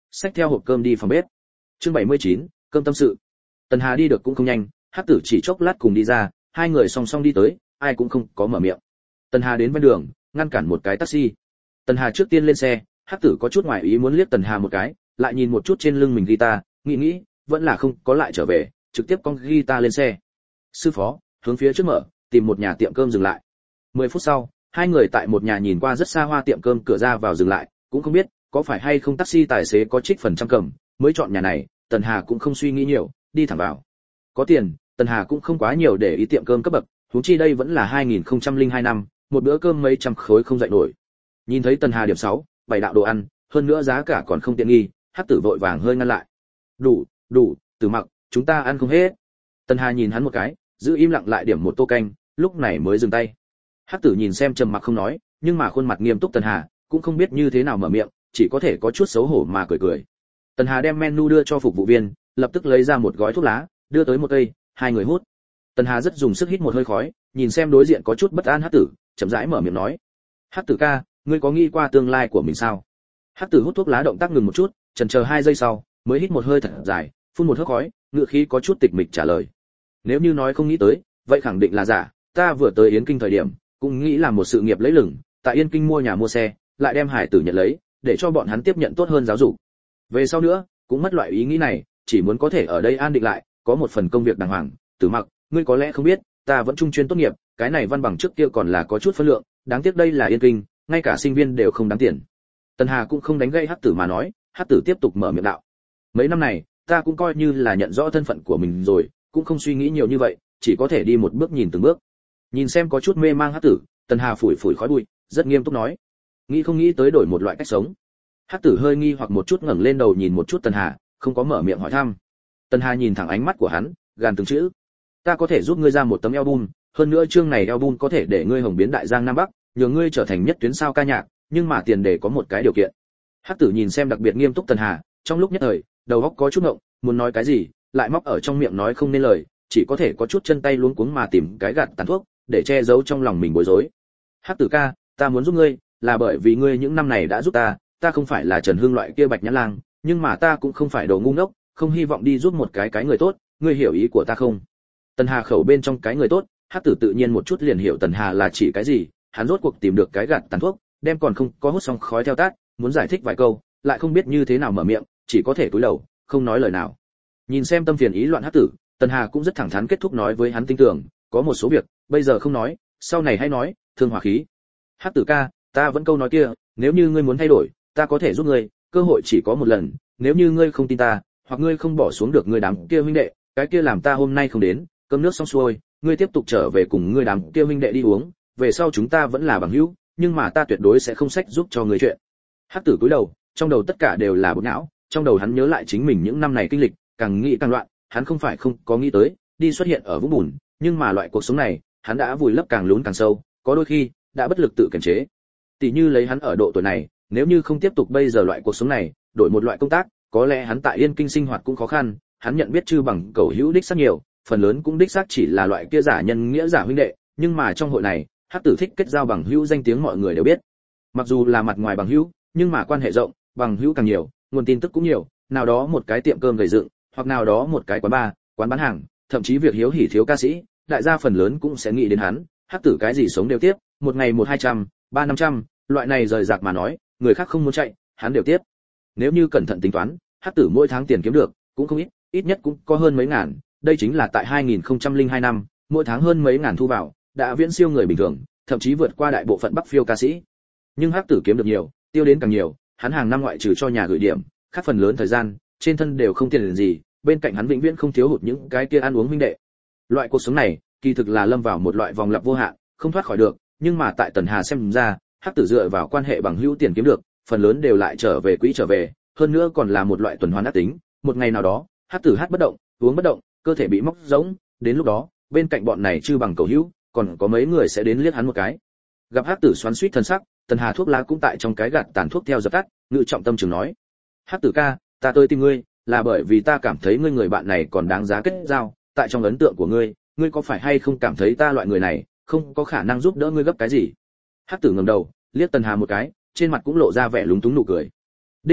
xách theo hộp cơm đi phòng bếp. Chương bảy mươi chín, cơm tâm sự. Tần Hà đi được cũng không nhanh, Hắc Tử chỉ chốc lát cùng đi ra, hai người song song đi tới, ai cũng không có mở miệng. Tần Hà đến ven đường, ngăn cản một cái taxi. Tần Hà trước tiên lên xe, Hắc Tử có chút ngoài ý muốn liếc Tần Hà một cái, lại nhìn một chút trên lưng mình guitar, nghĩ nghĩ, vẫn là không có lại trở về, trực tiếp con guitar lên xe. Sư phó, hướng phía trước mở, tìm một nhà tiệm cơm dừng lại. Mười phút sau, hai người tại một nhà nhìn qua rất xa hoa tiệm cơm cửa ra vào dừng lại, cũng không biết có phải hay không taxi tài xế có trích phần trăm cầm, mới chọn nhà này. Tần Hà cũng không suy nghĩ nhiều, đi thẳng vào. Có tiền, Tần Hà cũng không quá nhiều để ý tiệm cơm cấp bậc, huống chi đây vẫn là hai nghìn không trăm lẻ hai năm, một bữa cơm mấy trăm khối không dậy nổi. Nhìn thấy Tần Hà điểm sáu, bảy đạo đồ ăn, hơn nữa giá cả còn không tiện nghi, Hắc Tử vội vàng hơi ngăn lại. "Đủ, đủ, Tử Mặc, chúng ta ăn không hết." Tần Hà nhìn hắn một cái, giữ im lặng lại điểm một tô canh, lúc này mới dừng tay. Hắc Tử nhìn xem trầm mặc không nói, nhưng mà khuôn mặt nghiêm túc Tần Hà, cũng không biết như thế nào mở miệng, chỉ có thể có chút xấu hổ mà cười cười. Tần Hà đem menu đưa cho phục vụ viên, lập tức lấy ra một gói thuốc lá, đưa tới một cây, hai người hút. Tần Hà rất dùng sức hít một hơi khói, nhìn xem đối diện có chút bất an Hắc Tử, chậm rãi mở miệng nói: "Hắc Tử ca, ngươi có nghĩ qua tương lai của mình sao?" Hắc Tử hút thuốc lá động tác ngừng một chút, chần chờ hai giây sau, mới hít một hơi thật dài, phun một hớp khói, ngựa khí có chút tịch mịch trả lời: "Nếu như nói không nghĩ tới, vậy khẳng định là giả, ta vừa tới Yến Kinh thời điểm, cũng nghĩ làm một sự nghiệp lấy lừng, tại Yên Kinh mua nhà mua xe, lại đem hải tử nhận lấy, để cho bọn hắn tiếp nhận tốt hơn giáo dục. Về sau nữa, cũng mất loại ý nghĩ này, chỉ muốn có thể ở đây an định lại, có một phần công việc đàng hoàng. Tử Mặc, ngươi có lẽ không biết, ta vẫn trung chuyên tốt nghiệp, cái này văn bằng trước kia còn là có chút phân lượng, đáng tiếc đây là Yên Kinh, ngay cả sinh viên đều không đáng tiền." Tần Hà cũng không đánh gây Hắc Tử mà nói, Hắc Tử tiếp tục mở miệng đạo: "Mấy năm này, ta cũng coi như là nhận rõ thân phận của mình rồi, cũng không suy nghĩ nhiều như vậy, chỉ có thể đi một bước nhìn từng bước." Nhìn xem có chút mê mang Hắc Tử, Tần Hà phủi phủi khói bụi, rất nghiêm túc nói: "Nghĩ không nghĩ tới đổi một loại cách sống?" Hắc Tử hơi nghi hoặc một chút ngẩng lên đầu nhìn một chút Tần Hà, không có mở miệng hỏi thăm. Tần Hà nhìn thẳng ánh mắt của hắn, gàn từng chữ: "Ta có thể giúp ngươi ra một tấm album, hơn nữa chương này album có thể để ngươi hồng biến đại giang nam bắc, nhờ ngươi trở thành nhất tuyến sao ca nhạc, nhưng mà tiền đề có một cái điều kiện." Hắc Tử nhìn xem đặc biệt nghiêm túc Tần Hà, trong lúc nhất thời, đầu óc có chút ngộng, muốn nói cái gì, lại móc ở trong miệng nói không nên lời, chỉ có thể có chút chân tay luống cuống mà tìm cái gạt tàn thuốc, để che giấu trong lòng mình bối rối. "Hắc Tử ca, ta muốn giúp ngươi, là bởi vì ngươi những năm này đã giúp ta, ta không phải là Trần Hương loại kia bạch nhãn lang, nhưng mà ta cũng không phải đồ ngu ngốc, không hy vọng đi giúp một cái cái người tốt, ngươi hiểu ý của ta không?" Tần Hà khẩu bên trong cái người tốt, Hắc Tử tự nhiên một chút liền hiểu Tần Hà là chỉ cái gì, hắn rốt cuộc tìm được cái gạt tàn thuốc, đem còn không có hút xong khói theo tát, muốn giải thích vài câu, lại không biết như thế nào mở miệng, chỉ có thể cúi đầu, không nói lời nào. Nhìn xem tâm phiền ý loạn Hắc Tử, Tần Hà cũng rất thẳng thắn kết thúc nói với hắn tin tưởng, có một số việc, bây giờ không nói, sau này hãy nói, thương hòa khí. "Hắc Tử ca, ta vẫn câu nói kia, nếu như ngươi muốn thay đổi, ta có thể giúp ngươi, cơ hội chỉ có một lần, nếu như ngươi không tin ta, hoặc ngươi không bỏ xuống được ngươi đám kia huynh đệ, cái kia làm ta hôm nay không đến, cơm nước xong xuôi, ngươi tiếp tục trở về cùng ngươi đám kia huynh đệ đi uống, về sau chúng ta vẫn là bằng hữu, nhưng mà ta tuyệt đối sẽ không sách giúp cho ngươi chuyện." Hắc Tử cúi đầu, trong đầu tất cả đều là bột não, trong đầu hắn nhớ lại chính mình những năm này kinh lịch, càng nghĩ càng loạn, hắn không phải không có nghĩ tới đi xuất hiện ở vũng bùn, nhưng mà loại cuộc sống này, hắn đã vùi lấp càng lún càng sâu, có đôi khi đã bất lực tự kiềm chế. Tỷ như lấy hắn ở độ tuổi này, nếu như không tiếp tục bây giờ loại cuộc sống này, đổi một loại công tác, có lẽ hắn tại Yên Kinh sinh hoạt cũng khó khăn, hắn nhận biết chư bằng cầu hữu đích xác nhiều, phần lớn cũng đích xác chỉ là loại kia giả nhân nghĩa giả huynh đệ, nhưng mà trong hội này, Hắc Tử thích kết giao bằng hữu danh tiếng mọi người đều biết. Mặc dù là mặt ngoài bằng hữu, nhưng mà quan hệ rộng, bằng hữu càng nhiều, nguồn tin tức cũng nhiều, nào đó một cái tiệm cơm gầy dựng, hoặc nào đó một cái quán bar, quán bán hàng, thậm chí việc hiếu hỉ thiếu ca sĩ, đại gia phần lớn cũng sẽ nghĩ đến hắn. Hắc Tử cái gì sống đều tiếp, một ngày một hai trăm, ba năm trăm, loại này rời rạc mà nói, người khác không muốn chạy, hắn đều tiếp. Nếu như cẩn thận tính toán, Hắc Tử mỗi tháng tiền kiếm được cũng không ít, ít nhất cũng có hơn mấy ngàn, đây chính là tại hai nghìn không trăm lẻ hai năm, mỗi tháng hơn mấy ngàn thu vào, đã viễn siêu người bình thường, thậm chí vượt qua đại bộ phận Bắc phiêu ca sĩ. Nhưng Hắc Tử kiếm được nhiều, tiêu đến càng nhiều, hắn hàng năm ngoại trừ cho nhà gửi điểm, khác phần lớn thời gian, trên thân đều không tiền gì, bên cạnh hắn vĩnh viễn không thiếu hụt những cái kia ăn uống huynh đệ. Loại cuộc sống này, kỳ thực là lâm vào một loại vòng lặp vô hạn, không thoát khỏi được, nhưng mà tại Tần Hà xem ra, Hắc Tử dựa vào quan hệ bằng hữu tiền kiếm được, phần lớn đều lại trở về quỹ trở về, hơn nữa còn là một loại tuần hoàn ác tính, một ngày nào đó, Hắc Tử hát bất động, uống bất động, cơ thể bị móc rỗng, đến lúc đó, bên cạnh bọn này chư bằng cầu hữu, còn có mấy người sẽ đến liếc hắn một cái. Gặp Hắc Tử xoắn xuýt thân sắc, Tần Hà thuốc lá cũng tại trong cái gạt tàn thuốc theo dập tắt, ngự trọng tâm trường nói: "Hắc Tử ca, ta tới tìm ngươi, là bởi vì ta cảm thấy ngươi người bạn này còn đáng giá kết giao, tại trong ấn tượng của ngươi, ngươi có phải hay không cảm thấy ta loại người này, không có khả năng giúp đỡ ngươi gấp cái gì?" Hắc Tử ngẩng đầu, liếc Tần Hà một cái, trên mặt cũng lộ ra vẻ lúng túng nụ cười. Đích xác,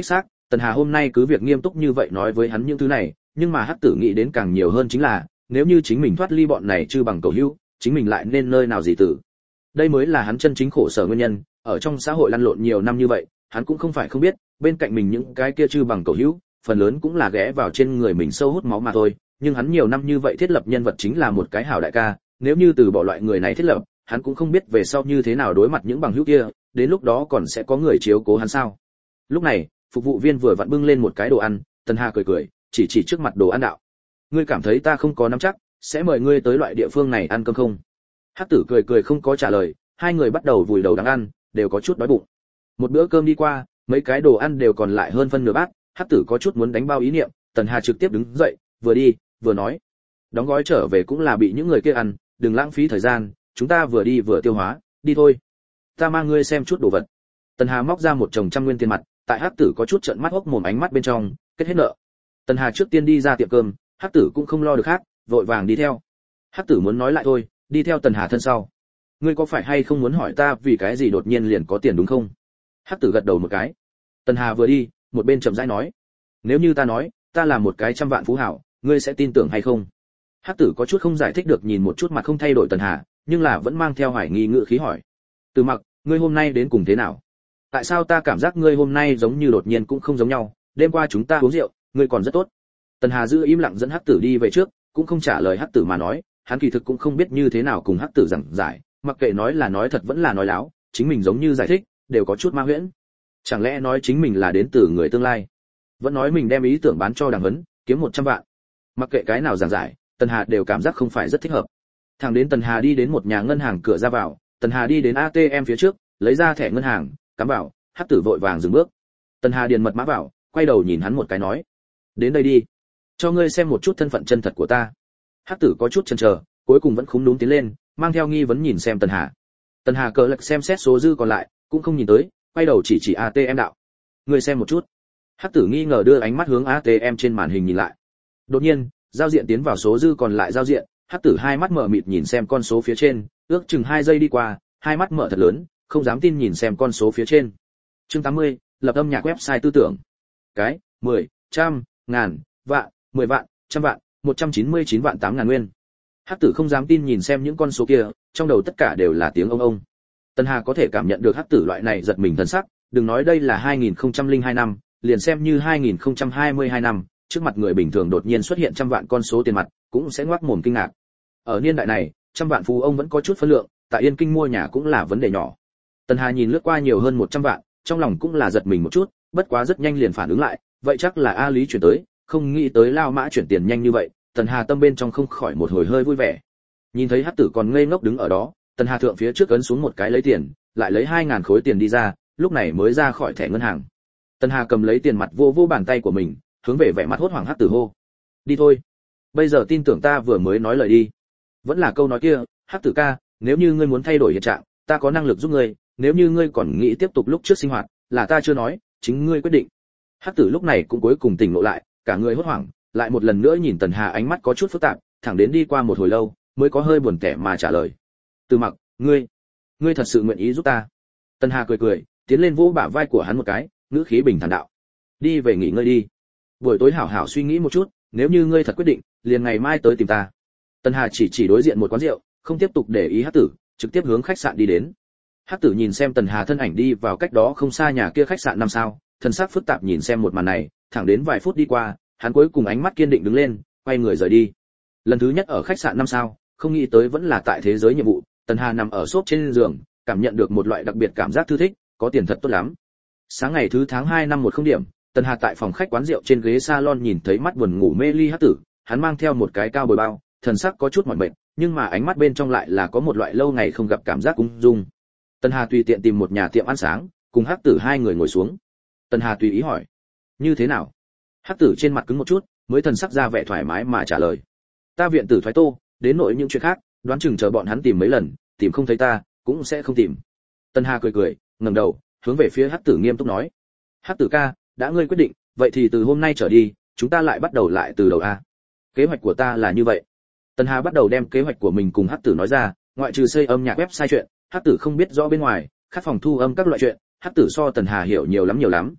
Tần Hà hôm nay cứ việc nghiêm túc như vậy nói với hắn những thứ này, nhưng mà Hắc Tử nghĩ đến càng nhiều hơn chính là, nếu như chính mình thoát ly bọn này chư bằng cầu hữu, chính mình lại nên nơi nào gì tử. Đây mới là hắn chân chính khổ sở nguyên nhân, ở trong xã hội lăn lộn nhiều năm như vậy, hắn cũng không phải không biết, bên cạnh mình những cái kia chư bằng cầu hữu, phần lớn cũng là ghé vào trên người mình sâu hút máu mà thôi, nhưng hắn nhiều năm như vậy thiết lập nhân vật chính là một cái hảo đại ca, nếu như từ bỏ loại người này thiết lập, hắn cũng không biết về sau như thế nào đối mặt những bằng hữu kia, đến lúc đó còn sẽ có người chiếu cố hắn sao. Lúc này, phục vụ viên vừa vặn bưng lên một cái đồ ăn, Tần Hà cười cười, chỉ chỉ trước mặt đồ ăn đạo: "Ngươi cảm thấy ta không có nắm chắc, sẽ mời ngươi tới loại địa phương này ăn cơm không?" Hắc Tử cười cười không có trả lời, hai người bắt đầu vùi đầu đang ăn, đều có chút đói bụng. Một bữa cơm đi qua, mấy cái đồ ăn đều còn lại hơn phân nửa bát, Hắc Tử có chút muốn đánh bao ý niệm, Tần Hà trực tiếp đứng dậy, vừa đi, vừa nói: "Đóng gói trở về cũng là bị những người kia ăn, đừng lãng phí thời gian, chúng ta vừa đi vừa tiêu hóa, đi thôi. Ta mang ngươi xem chút đồ vật." Tần Hà móc ra một chồng trăm nguyên tiền mặt, tại Hắc Tử có chút trợn mắt hốc mồm ánh mắt bên trong, kết hết nợ. Tần Hà trước tiên đi ra tiệm cơm, Hắc Tử cũng không lo được khác, vội vàng đi theo. Hắc Tử muốn nói lại thôi, đi theo Tần Hà thân sau. "Ngươi có phải hay không muốn hỏi ta vì cái gì đột nhiên liền có tiền đúng không?" Hắc Tử gật đầu một cái. Tần Hà vừa đi, một bên chậm rãi nói: "Nếu như ta nói, ta là một cái trăm vạn phú hảo, ngươi sẽ tin tưởng hay không?" Hắc Tử có chút không giải thích được nhìn một chút mặt không thay đổi Tần Hà, nhưng là vẫn mang theo hoài nghi ngữ khí hỏi: "Từ Mặc, ngươi hôm nay đến cùng thế nào? Tại sao ta cảm giác ngươi hôm nay giống như đột nhiên cũng không giống nhau, đêm qua chúng ta uống rượu, ngươi còn rất tốt." Tần Hà giữ im lặng dẫn Hắc Tử đi về trước, cũng không trả lời Hắc Tử mà nói, hắn kỳ thực cũng không biết như thế nào cùng Hắc Tử giảng giải, mặc kệ nói là nói thật vẫn là nói láo, chính mình giống như giải thích, đều có chút ma huyễn. Chẳng lẽ nói chính mình là đến từ người tương lai? Vẫn nói mình đem ý tưởng bán cho Đàng Huấn, kiếm một trăm vạn. Mặc kệ cái nào giảng giải, Tần Hà đều cảm giác không phải rất thích hợp. Thẳng đến Tần Hà đi đến một nhà ngân hàng cửa ra vào, Tần Hà đi đến a tê em phía trước, lấy ra thẻ ngân hàng, cắm vào, Hắc Tử vội vàng dừng bước. Tần Hà điền mật mã vào, quay đầu nhìn hắn một cái nói: "Đến đây đi, cho ngươi xem một chút thân phận chân thật của ta." Hắc Tử có chút chần chờ, cuối cùng vẫn khúm núm tiến lên, mang theo nghi vấn nhìn xem Tần Hà. Tần Hà cờ lật xem xét số dư còn lại, cũng không nhìn tới, quay đầu chỉ chỉ a tê em đạo: "Ngươi xem một chút." Hắc Tử nghi ngờ đưa ánh mắt hướng a tê em trên màn hình nhìn lại. Đột nhiên, giao diện tiến vào số dư còn lại giao diện, Hắc Tử hai mắt mở mịt nhìn xem con số phía trên, ước chừng hai giây đi qua, hai mắt mở thật lớn, không dám tin nhìn xem con số phía trên. Chương tám mươi, lập âm nhạc website tư tưởng. Cái, mười, trăm, ngàn, vạn, mười vạn, trăm vạn, một trăm chín mươi chín vạn tám ngàn nguyên. Hắc Tử không dám tin nhìn xem những con số kia, trong đầu tất cả đều là tiếng ông ông. Tần Hà có thể cảm nhận được Hắc Tử loại này giật mình thần sắc, đừng nói đây là hai nghìn không trăm lẻ hai năm, liền xem như hai nghìn không trăm hai mươi hai năm, trước mặt người bình thường đột nhiên xuất hiện trăm vạn con số tiền mặt, cũng sẽ ngoác mồm kinh ngạc. Ở niên đại này, trăm vạn phú ông vẫn có chút phân lượng, tại Yên Kinh mua nhà cũng là vấn đề nhỏ. Tần Hà nhìn lướt qua nhiều hơn một trăm vạn, trong lòng cũng là giật mình một chút, bất quá rất nhanh liền phản ứng lại, vậy chắc là A Lý chuyển tới, không nghĩ tới Lao Mã chuyển tiền nhanh như vậy, Tần Hà tâm bên trong không khỏi một hồi hơi vui vẻ. Nhìn thấy Hắc Tử còn ngây ngốc đứng ở đó, Tần Hà thượng phía trước ấn xuống một cái lấy tiền, lại lấy hai ngàn khối tiền đi ra, lúc này mới ra khỏi thẻ ngân hàng. Tần Hà cầm lấy tiền mặt vô vô bàn tay của mình, hướng về vẻ mặt hốt hoảng Hắc Tử hô: "Đi thôi, bây giờ tin tưởng ta vừa mới nói lời đi." Vẫn là câu nói kia, Hắc Tử ca, nếu như ngươi muốn thay đổi hiện trạng, ta có năng lực giúp ngươi, nếu như ngươi còn nghĩ tiếp tục lúc trước sinh hoạt, là ta chưa nói, chính ngươi quyết định. Hắc Tử lúc này cũng cuối cùng tỉnh ngộ lại, cả người hốt hoảng, lại một lần nữa nhìn Tần Hà ánh mắt có chút phức tạp, thẳng đến đi qua một hồi lâu, mới có hơi buồn tẻ mà trả lời: "Từ Mặc, ngươi, ngươi thật sự nguyện ý giúp ta?" Tần Hà cười cười, tiến lên vỗ bả vai của hắn một cái, ngữ khí bình thản đạo: "Đi về nghỉ ngơi đi. Buổi tối hảo hảo suy nghĩ một chút, nếu như ngươi thật quyết định, liền ngày mai tới tìm ta." Tần Hà chỉ chỉ đối diện một quán rượu, không tiếp tục để ý Hắc Tử, trực tiếp hướng khách sạn đi đến. Hắc Tử nhìn xem Tần Hà thân ảnh đi vào cách đó không xa nhà kia khách sạn năm sao, thần sắc phức tạp nhìn xem một màn này, thẳng đến vài phút đi qua, hắn cuối cùng ánh mắt kiên định đứng lên, quay người rời đi. Lần thứ nhất ở khách sạn năm sao, không nghĩ tới vẫn là tại thế giới nhiệm vụ, Tần Hà nằm ở xốp trên giường, cảm nhận được một loại đặc biệt cảm giác thư thích, có tiền thật tốt lắm. Sáng ngày thứ tháng hai năm một không điểm, Tần Hà tại phòng khách quán rượu trên ghế salon nhìn thấy mắt buồn ngủ mê ly Hắc Tử, hắn mang theo một cái cao bồi bao, thần sắc có chút mỏi mệt, nhưng mà ánh mắt bên trong lại là có một loại lâu ngày không gặp cảm giác ung dung. Tần Hà tùy tiện tìm một nhà tiệm ăn sáng, cùng Hắc Tử hai người ngồi xuống. Tần Hà tùy ý hỏi: "Như thế nào?" Hắc Tử trên mặt cứng một chút, mới thần sắc ra vẻ thoải mái mà trả lời: "Ta viện tử thoái tô, đến nội những chuyện khác, đoán chừng chờ bọn hắn tìm mấy lần, tìm không thấy ta, cũng sẽ không tìm." Tần Hà cười cười, ngẩng đầu, hướng về phía Hắc Tử nghiêm túc nói: "Hắc Tử ca, đã ngươi quyết định, vậy thì từ hôm nay trở đi, chúng ta lại bắt đầu lại từ đầu a. Kế hoạch của ta là như vậy." Tần Hà bắt đầu đem kế hoạch của mình cùng Hắc Tử nói ra, ngoại trừ xây âm nhạc website chuyện, Hắc Tử không biết rõ bên ngoài, các phòng thu âm các loại chuyện, Hắc Tử so Tần Hà hiểu nhiều lắm nhiều lắm.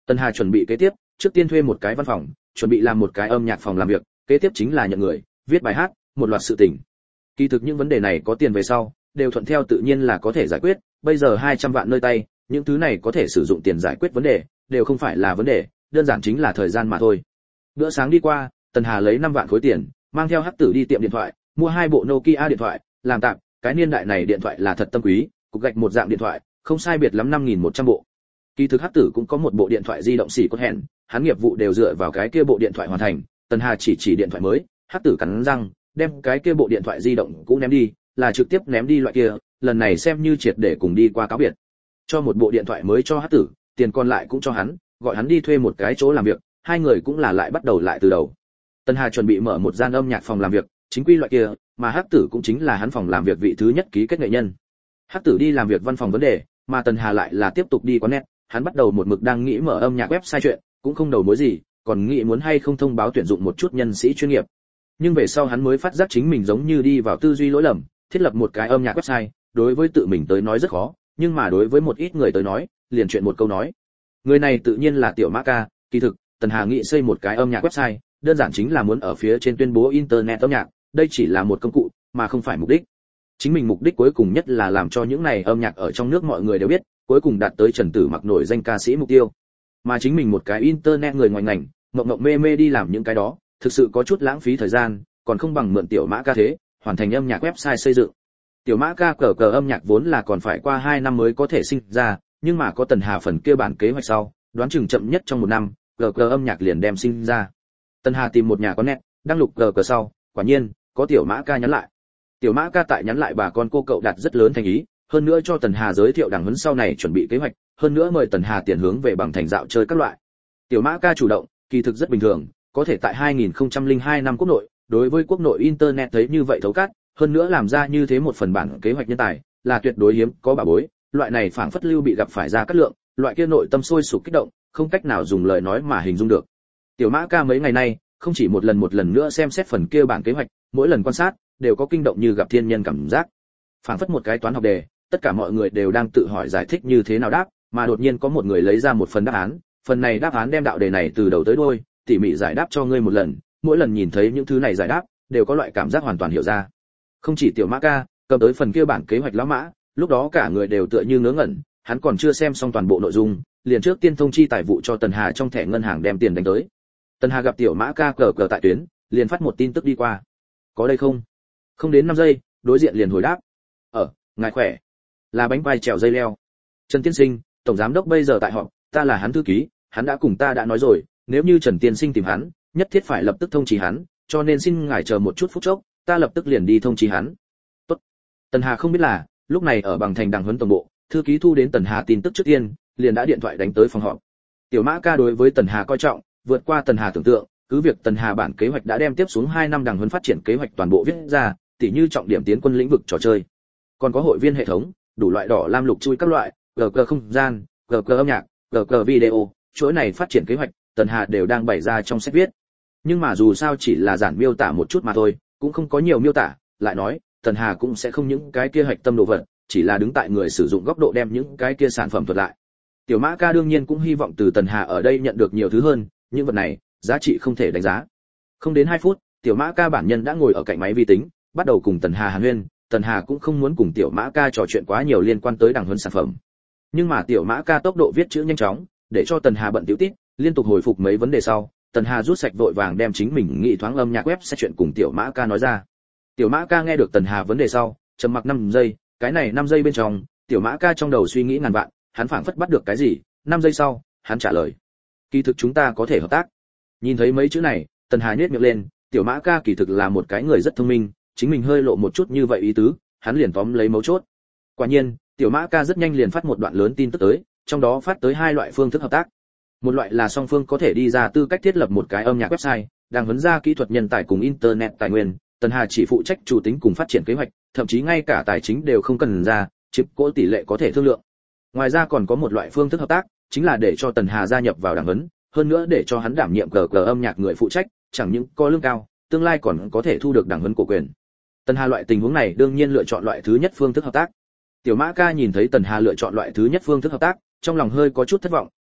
Tần Hà chuẩn bị kế tiếp, trước tiên thuê một cái văn phòng, chuẩn bị làm một cái âm nhạc phòng làm việc, kế tiếp chính là nhận người, viết bài hát, một loạt sự tình. Kỳ thực những vấn đề này có tiền về sau, đều thuận theo tự nhiên là có thể giải quyết, bây giờ hai trăm vạn nơi tay, những thứ này có thể sử dụng tiền giải quyết vấn đề, đều không phải là vấn đề, đơn giản chính là thời gian mà thôi. Bữa sáng đi qua, Tần Hà lấy năm vạn khối tiền, mang theo Hắc Tử đi tiệm điện thoại, mua hai bộ Nokia điện thoại, làm tạm, cái niên đại này điện thoại là thật tâm quý, cục gạch một dạng điện thoại, không sai biệt lắm năm nghìn một trăm bộ. Kỳ thực Hắc Tử cũng có một bộ điện thoại di động xỉ cốt hẹn, hắn nghiệp vụ đều dựa vào cái kia bộ điện thoại hoàn thành, Tần Hà chỉ chỉ điện thoại mới, Hắc Tử cắn răng, đem cái kia bộ điện thoại di động cũng ném đi, là trực tiếp ném đi loại kia, lần này xem như triệt để cùng đi qua cáo biệt. Cho một bộ điện thoại mới cho Hắc Tử, tiền còn lại cũng cho hắn, gọi hắn đi thuê một cái chỗ làm việc, hai người cũng là lại bắt đầu lại từ đầu. Tần Hà chuẩn bị mở một gian âm nhạc phòng làm việc, chính quy loại kia, mà Hắc Tử cũng chính là hắn phòng làm việc vị thứ nhất ký kết nghệ nhân. Hắc Tử đi làm việc văn phòng vấn đề, mà Tần Hà lại là tiếp tục đi quán net, hắn bắt đầu một mực đang nghĩ mở âm nhạc website chuyện, cũng không đầu mối gì, còn nghĩ muốn hay không thông báo tuyển dụng một chút nhân sĩ chuyên nghiệp. Nhưng về sau hắn mới phát giác chính mình giống như đi vào tư duy lỗi lầm, thiết lập một cái âm nhạc website, đối với tự mình tới nói rất khó, nhưng mà đối với một ít người tới nói, liền chuyện một câu nói. Người này tự nhiên là Tiểu Mã Ca, kỳ thực, Tần Hà nghĩ xây một cái âm nhạc website, đơn giản chính là muốn ở phía trên tuyên bố internet âm nhạc, đây chỉ là một công cụ, mà không phải mục đích. Chính mình mục đích cuối cùng nhất là làm cho những này âm nhạc ở trong nước mọi người đều biết, cuối cùng đạt tới Trần Tử Mặc nổi danh ca sĩ mục tiêu. Mà chính mình một cái internet người ngoài ngành, ngộng ngộng mê mê đi làm những cái đó, thực sự có chút lãng phí thời gian, còn không bằng mượn Tiểu Mã Ca thế, hoàn thành âm nhạc website xây dựng. Tiểu Mã Ca cờ cờ âm nhạc vốn là còn phải qua hai năm mới có thể sinh ra, nhưng mà có Tần Hà phần kia bản kế hoạch sau, đoán chừng chậm nhất trong một năm, cờ cờ âm nhạc liền đem sinh ra. Tần Hà tìm một nhà có net, đăng lục cờ cờ sau, quả nhiên, có Tiểu Mã Ca nhắn lại. Tiểu Mã Ca tại nhắn lại bà con cô cậu đạt rất lớn thành ý, hơn nữa cho Tần Hà giới thiệu đảng huấn sau này chuẩn bị kế hoạch, hơn nữa mời Tần Hà tiền hướng về bằng thành dạo chơi các loại. Tiểu Mã Ca chủ động, kỳ thực rất bình thường, có thể tại hai nghìn không trăm lẻ hai năm quốc nội, đối với quốc nội internet thấy như vậy thấu cát, hơn nữa làm ra như thế một phần bản kế hoạch nhân tài, là tuyệt đối hiếm có bà bối, loại này phảng phất lưu bị gặp phải ra cát lượng, loại kia nội tâm sôi sục kích động, không cách nào dùng lời nói mà hình dung được. Tiểu Mã Ca mấy ngày nay, không chỉ một lần một lần nữa xem xét phần kia bản kế hoạch, mỗi lần quan sát đều có kinh động như gặp thiên nhân cảm giác. Phảng phất một cái toán học đề, tất cả mọi người đều đang tự hỏi giải thích như thế nào đáp, mà đột nhiên có một người lấy ra một phần đáp án, phần này đáp án đem đạo đề này từ đầu tới đuôi, tỉ mỉ giải đáp cho ngươi một lần, mỗi lần nhìn thấy những thứ này giải đáp, đều có loại cảm giác hoàn toàn hiểu ra. Không chỉ Tiểu Mã Ca, cầm tới phần kia bản kế hoạch lão Mã, lúc đó cả người đều tựa như ngớ ngẩn, hắn còn chưa xem xong toàn bộ nội dung, liền trước tiên thông chi tài vụ cho Tần Hà trong thẻ ngân hàng đem tiền đánh tới. Tần Hà gặp Tiểu Mã Ca cờ cờ tại tuyến, liền phát một tin tức đi qua. Có đây không? Không đến năm giây, đối diện liền hồi đáp. Ở, ngài khỏe. Là bánh vai trèo dây leo. Trần Tiên Sinh, tổng giám đốc bây giờ tại họp, ta là hắn thư ký, hắn đã cùng ta đã nói rồi, nếu như Trần Tiên Sinh tìm hắn, nhất thiết phải lập tức thông chí hắn, cho nên xin ngài chờ một chút phút chốc, ta lập tức liền đi thông chí hắn. Tốt. Tần Hà không biết là, lúc này ở bằng thành đằng huấn tổng bộ, thư ký thu đến Tần Hà tin tức trước tiên, liền đã điện thoại đánh tới phòng họp. Tiểu Mã Ca đối với Tần Hà coi trọng, vượt qua Tần Hà tưởng tượng, cứ việc Tần Hà bản kế hoạch đã đem tiếp xuống hai năm đằng huấn phát triển kế hoạch toàn bộ viết ra, tỉ như trọng điểm tiến quân lĩnh vực trò chơi, còn có hội viên hệ thống, đủ loại đỏ lam lục chui các loại, gờ gờ không gian, gờ gờ âm nhạc, gờ gờ video, chuỗi này phát triển kế hoạch, Tần Hà đều đang bày ra trong sách viết. Nhưng mà dù sao chỉ là giản miêu tả một chút mà thôi, cũng không có nhiều miêu tả, lại nói, Tần Hà cũng sẽ không những cái kia hạch tâm đồ vật, chỉ là đứng tại người sử dụng góc độ đem những cái kia sản phẩm thuật lại. Tiểu Mã Ca đương nhiên cũng hy vọng từ Tần Hà ở đây nhận được nhiều thứ hơn, những vật này, giá trị không thể đánh giá. Không đến hai phút, Tiểu Mã Ca bản nhân đã ngồi ở cạnh máy vi tính, bắt đầu cùng Tần Hà hàn huyên. Tần Hà cũng không muốn cùng Tiểu Mã Ca trò chuyện quá nhiều liên quan tới đằng huấn sản phẩm. Nhưng mà Tiểu Mã Ca tốc độ viết chữ nhanh chóng, để cho Tần Hà bận tiểu tít, liên tục hồi phục mấy vấn đề sau, Tần Hà rút sạch vội vàng đem chính mình nghĩ thoáng âm nhạc web sẽ chuyện cùng Tiểu Mã Ca nói ra. Tiểu Mã Ca nghe được Tần Hà vấn đề sau, trầm mặc năm giây, cái này năm giây bên trong, Tiểu Mã Ca trong đầu suy nghĩ ngàn vạn, hắn phảng phất bắt được cái gì, năm giây sau, hắn trả lời: "Kỳ thực chúng ta có thể hợp tác." Nhìn thấy mấy chữ này, Tần Hà nhếch miệng lên, Tiểu Mã Ca kỳ thực là một cái người rất thông minh, chính mình hơi lộ một chút như vậy ý tứ, hắn liền tóm lấy mấu chốt. Quả nhiên, Tiểu Mã Ca rất nhanh liền phát một đoạn lớn tin tức tới, trong đó phát tới hai loại phương thức hợp tác. Một loại là song phương có thể đi ra tư cách thiết lập một cái âm nhạc website, đang huấn ra kỹ thuật nhân tài cùng internet tài nguyên, Tần Hà chỉ phụ trách chủ tính cùng phát triển kế hoạch, thậm chí ngay cả tài chính đều không cần ra, chiếm cố tỷ lệ có thể thương lượng. Ngoài ra còn có một loại phương thức hợp tác, chính là để cho Tần Hà gia nhập vào đảng huấn, hơn nữa để cho hắn đảm nhiệm cờ cờ âm nhạc người phụ trách, chẳng những có lương cao, tương lai còn có thể thu được đảng huấn cổ quyền. Tần Hà loại tình huống này đương nhiên lựa chọn loại thứ nhất phương thức hợp tác. Tiểu Mã Ca nhìn thấy Tần Hà lựa chọn loại thứ nhất phương thức hợp tác, trong lòng hơi có chút thất vọng,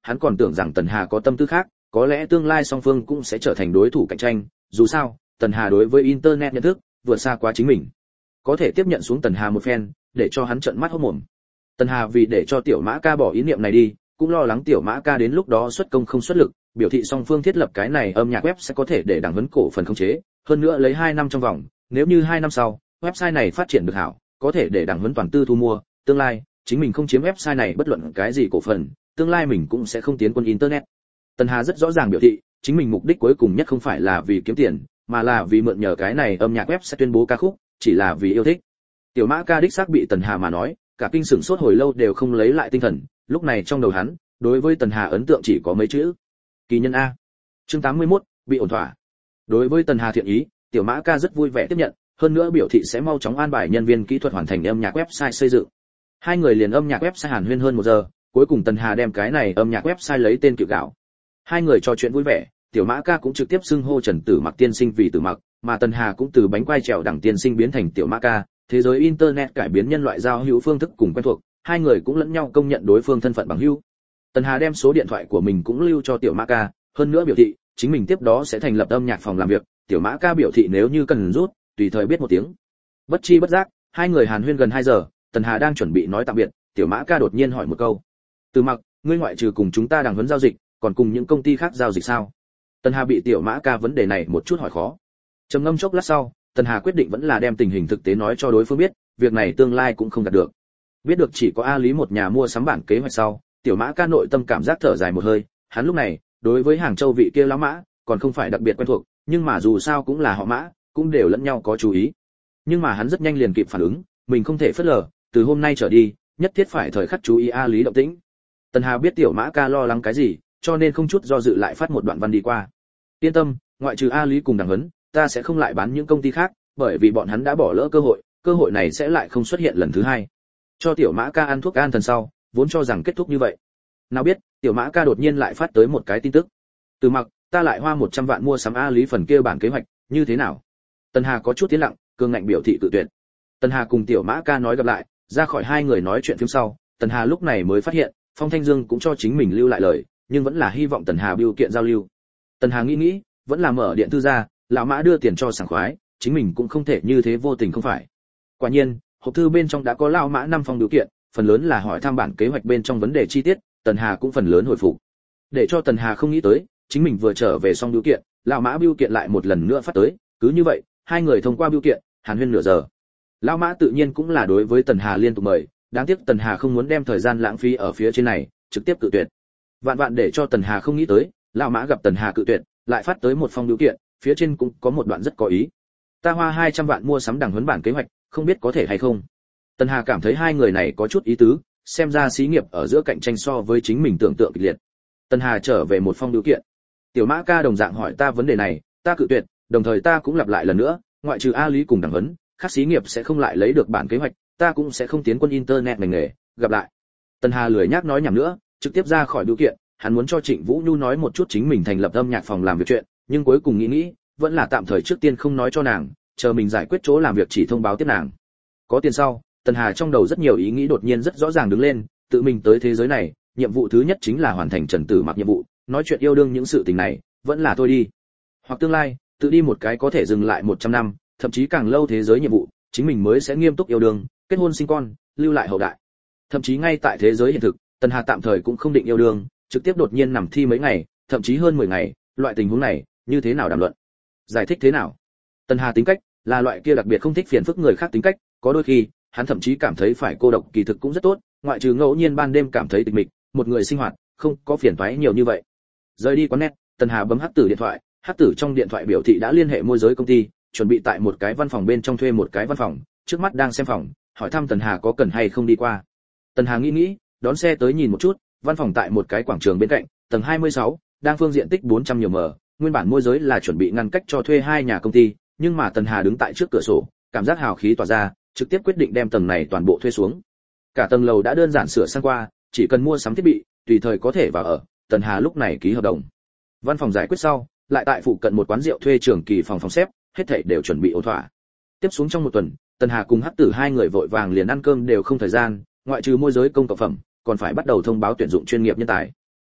hắn còn tưởng rằng Tần Hà có tâm tư khác, có lẽ tương lai song phương cũng sẽ trở thành đối thủ cạnh tranh, dù sao, Tần Hà đối với internet nhận thức vượt xa quá chính mình. Có thể tiếp nhận xuống Tần Hà một phen, để cho hắn trợn mắt hốt mồm. Tần Hà vì để cho Tiểu Mã Ca bỏ ý niệm này đi, cũng lo lắng Tiểu Mã Ca đến lúc đó xuất công không xuất lực, biểu thị song phương thiết lập cái này âm nhạc web sẽ có thể để đảng vấn cổ phần khống chế, hơn nữa lấy hai năm trong vòng, nếu như hai năm sau, website này phát triển được hảo, có thể để đảng vấn toàn tư thu mua, tương lai, chính mình không chiếm website này bất luận cái gì cổ phần, tương lai mình cũng sẽ không tiến quân internet. Tần Hà rất rõ ràng biểu thị, chính mình mục đích cuối cùng nhất không phải là vì kiếm tiền, mà là vì mượn nhờ cái này âm nhạc web sẽ tuyên bố ca khúc, chỉ là vì yêu thích. Tiểu Mã Ca đích xác bị Tần Hà mà nói, cả kinh sửng sốt hồi lâu đều không lấy lại tinh thần, lúc này trong đầu hắn, đối với Tần Hà ấn tượng chỉ có mấy chữ: kỳ nhân a. Chương tám mươi mốt, bị ổn thỏa. Đối với Tần Hà thiện ý, Tiểu Mã Ca rất vui vẻ tiếp nhận, hơn nữa biểu thị sẽ mau chóng an bài nhân viên kỹ thuật hoàn thành âm nhạc website xây dựng. Hai người liền âm nhạc website hàn huyên hơn một giờ, cuối cùng Tần Hà đem cái này âm nhạc website lấy tên Kiệu Gạo. Hai người trò chuyện vui vẻ, Tiểu Mã Ca cũng trực tiếp xưng hô Trần Tử Mặc tiên sinh vì Tử Mặc, mà Tần Hà cũng từ bánh quai trèo đẳng tiên sinh biến thành Tiểu Mã Ca. Thế giới internet cải biến nhân loại giao hữu phương thức cùng quen thuộc, hai người cũng lẫn nhau công nhận đối phương thân phận bằng hữu. Tần Hà đem số điện thoại của mình cũng lưu cho Tiểu Mã Ca, hơn nữa biểu thị chính mình tiếp đó sẽ thành lập âm nhạc phòng làm việc. Tiểu Mã Ca biểu thị nếu như cần rút, tùy thời biết một tiếng. Bất chi bất giác, hai người hàn huyên gần hai giờ, Tần Hà đang chuẩn bị nói tạm biệt, Tiểu Mã Ca đột nhiên hỏi một câu: "Từ Mặc, ngươi ngoại trừ cùng chúng ta đàm vấn giao dịch, còn cùng những công ty khác giao dịch sao?" Tần Hà bị Tiểu Mã Ca vấn đề này một chút hỏi khó. Trầm ngâm chốc lát sau, Tần Hà quyết định vẫn là đem tình hình thực tế nói cho đối phương biết, việc này tương lai cũng không đạt được. Biết được chỉ có A Lý một nhà mua sắm bản kế hoạch sau, Tiểu Mã Ca nội tâm cảm giác thở dài một hơi, hắn lúc này, đối với Hàng Châu vị kia lão Mã, còn không phải đặc biệt quen thuộc, nhưng mà dù sao cũng là họ Mã, cũng đều lẫn nhau có chú ý. Nhưng mà hắn rất nhanh liền kịp phản ứng, mình không thể phớt lờ, từ hôm nay trở đi, nhất thiết phải thời khắc chú ý A Lý động tĩnh. Tần Hà biết Tiểu Mã Ca lo lắng cái gì, cho nên không chút do dự lại phát một đoạn văn đi qua. Yên tâm, ngoại trừ A Lý cùng Đằng Huấn, ta sẽ không lại bán những công ty khác, bởi vì bọn hắn đã bỏ lỡ cơ hội, cơ hội này sẽ lại không xuất hiện lần thứ hai. Cho Tiểu Mã Ca ăn thuốc an thần sau, vốn cho rằng kết thúc như vậy. Nào biết, Tiểu Mã Ca đột nhiên lại phát tới một cái tin tức. Từ Mặc, ta lại hoa một trăm vạn mua sắm A Lý phần kia bản kế hoạch, như thế nào? Tần Hà có chút tiến lặng, cường ngạnh biểu thị cự tuyệt. Tần Hà cùng Tiểu Mã Ca nói gặp lại, ra khỏi hai người nói chuyện phim sau, Tần Hà lúc này mới phát hiện, Phong Thanh Dương cũng cho chính mình lưu lại lời, nhưng vẫn là hy vọng Tần Hà bưu kiện giao lưu. Tần Hà nghĩ nghĩ, vẫn là mở điện thư ra, lão Mã đưa tiền cho sảng khoái, chính mình cũng không thể như thế vô tình không phải. Quả nhiên, hộp thư bên trong đã có lão Mã năm phong điều kiện, phần lớn là hỏi thăm bản kế hoạch bên trong vấn đề chi tiết, Tần Hà cũng phần lớn hồi phục. Để cho Tần Hà không nghĩ tới, chính mình vừa trở về xong điều kiện, lão Mã bưu kiện lại một lần nữa phát tới, cứ như vậy, hai người thông qua bưu kiện, hàn huyên nửa giờ. Lão Mã tự nhiên cũng là đối với Tần Hà liên tục mời, đáng tiếc Tần Hà không muốn đem thời gian lãng phí ở phía trên này, trực tiếp cự tuyệt. Vạn vạn để cho Tần Hà không nghĩ tới, lão Mã gặp Tần Hà cự tuyệt, lại phát tới một phong điều kiện, phía trên cũng có một đoạn rất có ý. Ta hoa hai trăm vạn mua sắm Đằng Huấn bản kế hoạch, không biết có thể hay không. Tần Hà cảm thấy hai người này có chút ý tứ, xem ra xí nghiệp ở giữa cạnh tranh so với chính mình tưởng tượng kịch liệt. Tần Hà trở về một phong điều kiện. Tiểu Mã Ca đồng dạng hỏi ta vấn đề này, ta cự tuyệt, đồng thời ta cũng lặp lại lần nữa, ngoại trừ A Lý cùng Đằng Huấn, các xí nghiệp sẽ không lại lấy được bản kế hoạch, ta cũng sẽ không tiến quân internet ngành nghề, gặp lại. Tần Hà lười nhác nói nhảm nữa, trực tiếp ra khỏi điều kiện, hắn muốn cho Trịnh Vũ Nhu nói một chút chính mình thành lập âm nhạc phòng làm việc chuyện, nhưng cuối cùng nghĩ nghĩ, vẫn là tạm thời trước tiên không nói cho nàng, chờ mình giải quyết chỗ làm việc chỉ thông báo tiếp nàng. Có tiền sau, Tần Hà trong đầu rất nhiều ý nghĩ đột nhiên rất rõ ràng đứng lên, tự mình tới thế giới này, nhiệm vụ thứ nhất chính là hoàn thành Trần Tử Mặc nhiệm vụ, nói chuyện yêu đương những sự tình này, vẫn là tôi đi. Hoặc tương lai, tự đi một cái có thể dừng lại một trăm năm, thậm chí càng lâu thế giới nhiệm vụ, chính mình mới sẽ nghiêm túc yêu đương, kết hôn sinh con, lưu lại hậu đại. Thậm chí ngay tại thế giới hiện thực, Tần Hà tạm thời cũng không định yêu đương, trực tiếp đột nhiên nằm thi mấy ngày, thậm chí hơn mười ngày, loại tình huống này, như thế nào đàm luận? Giải thích thế nào? Tần Hà tính cách là loại kia đặc biệt không thích phiền phức người khác tính cách, có đôi khi, hắn thậm chí cảm thấy phải cô độc kỳ thực cũng rất tốt, ngoại trừ ngẫu nhiên ban đêm cảm thấy tịch mịch, một người sinh hoạt, không có phiền toái nhiều như vậy. Rời đi quán net, Tần Hà bấm hắc tử điện thoại, hắc tử trong điện thoại biểu thị đã liên hệ môi giới công ty, chuẩn bị tại một cái văn phòng bên trong thuê một cái văn phòng, trước mắt đang xem phòng, hỏi thăm Tần Hà có cần hay không đi qua. Tần Hà nghĩ nghĩ, đón xe tới nhìn một chút, văn phòng tại một cái quảng trường bên cạnh, tầng hai mươi sáu, đang phương diện tích bốn trăm nhiều mờ, nguyên bản môi giới là chuẩn bị ngăn cách cho thuê hai nhà công ty, nhưng mà Tần Hà đứng tại trước cửa sổ, cảm giác hào khí tỏa ra, trực tiếp quyết định đem tầng này toàn bộ thuê xuống. Cả tầng lầu đã đơn giản sửa sang qua, chỉ cần mua sắm thiết bị, tùy thời có thể vào ở, Tần Hà lúc này ký hợp đồng. Văn phòng giải quyết sau, lại tại phụ cận một quán rượu thuê trường kỳ phòng phòng xếp, hết thảy đều chuẩn bị ổn thỏa. Tiếp xuống trong một tuần, Tần Hà cùng Hắc Tử hai người vội vàng liền ăn cơm đều không thời gian, ngoại trừ môi giới công cộng phẩm, còn phải bắt đầu thông báo tuyển dụng chuyên nghiệp nhân tài.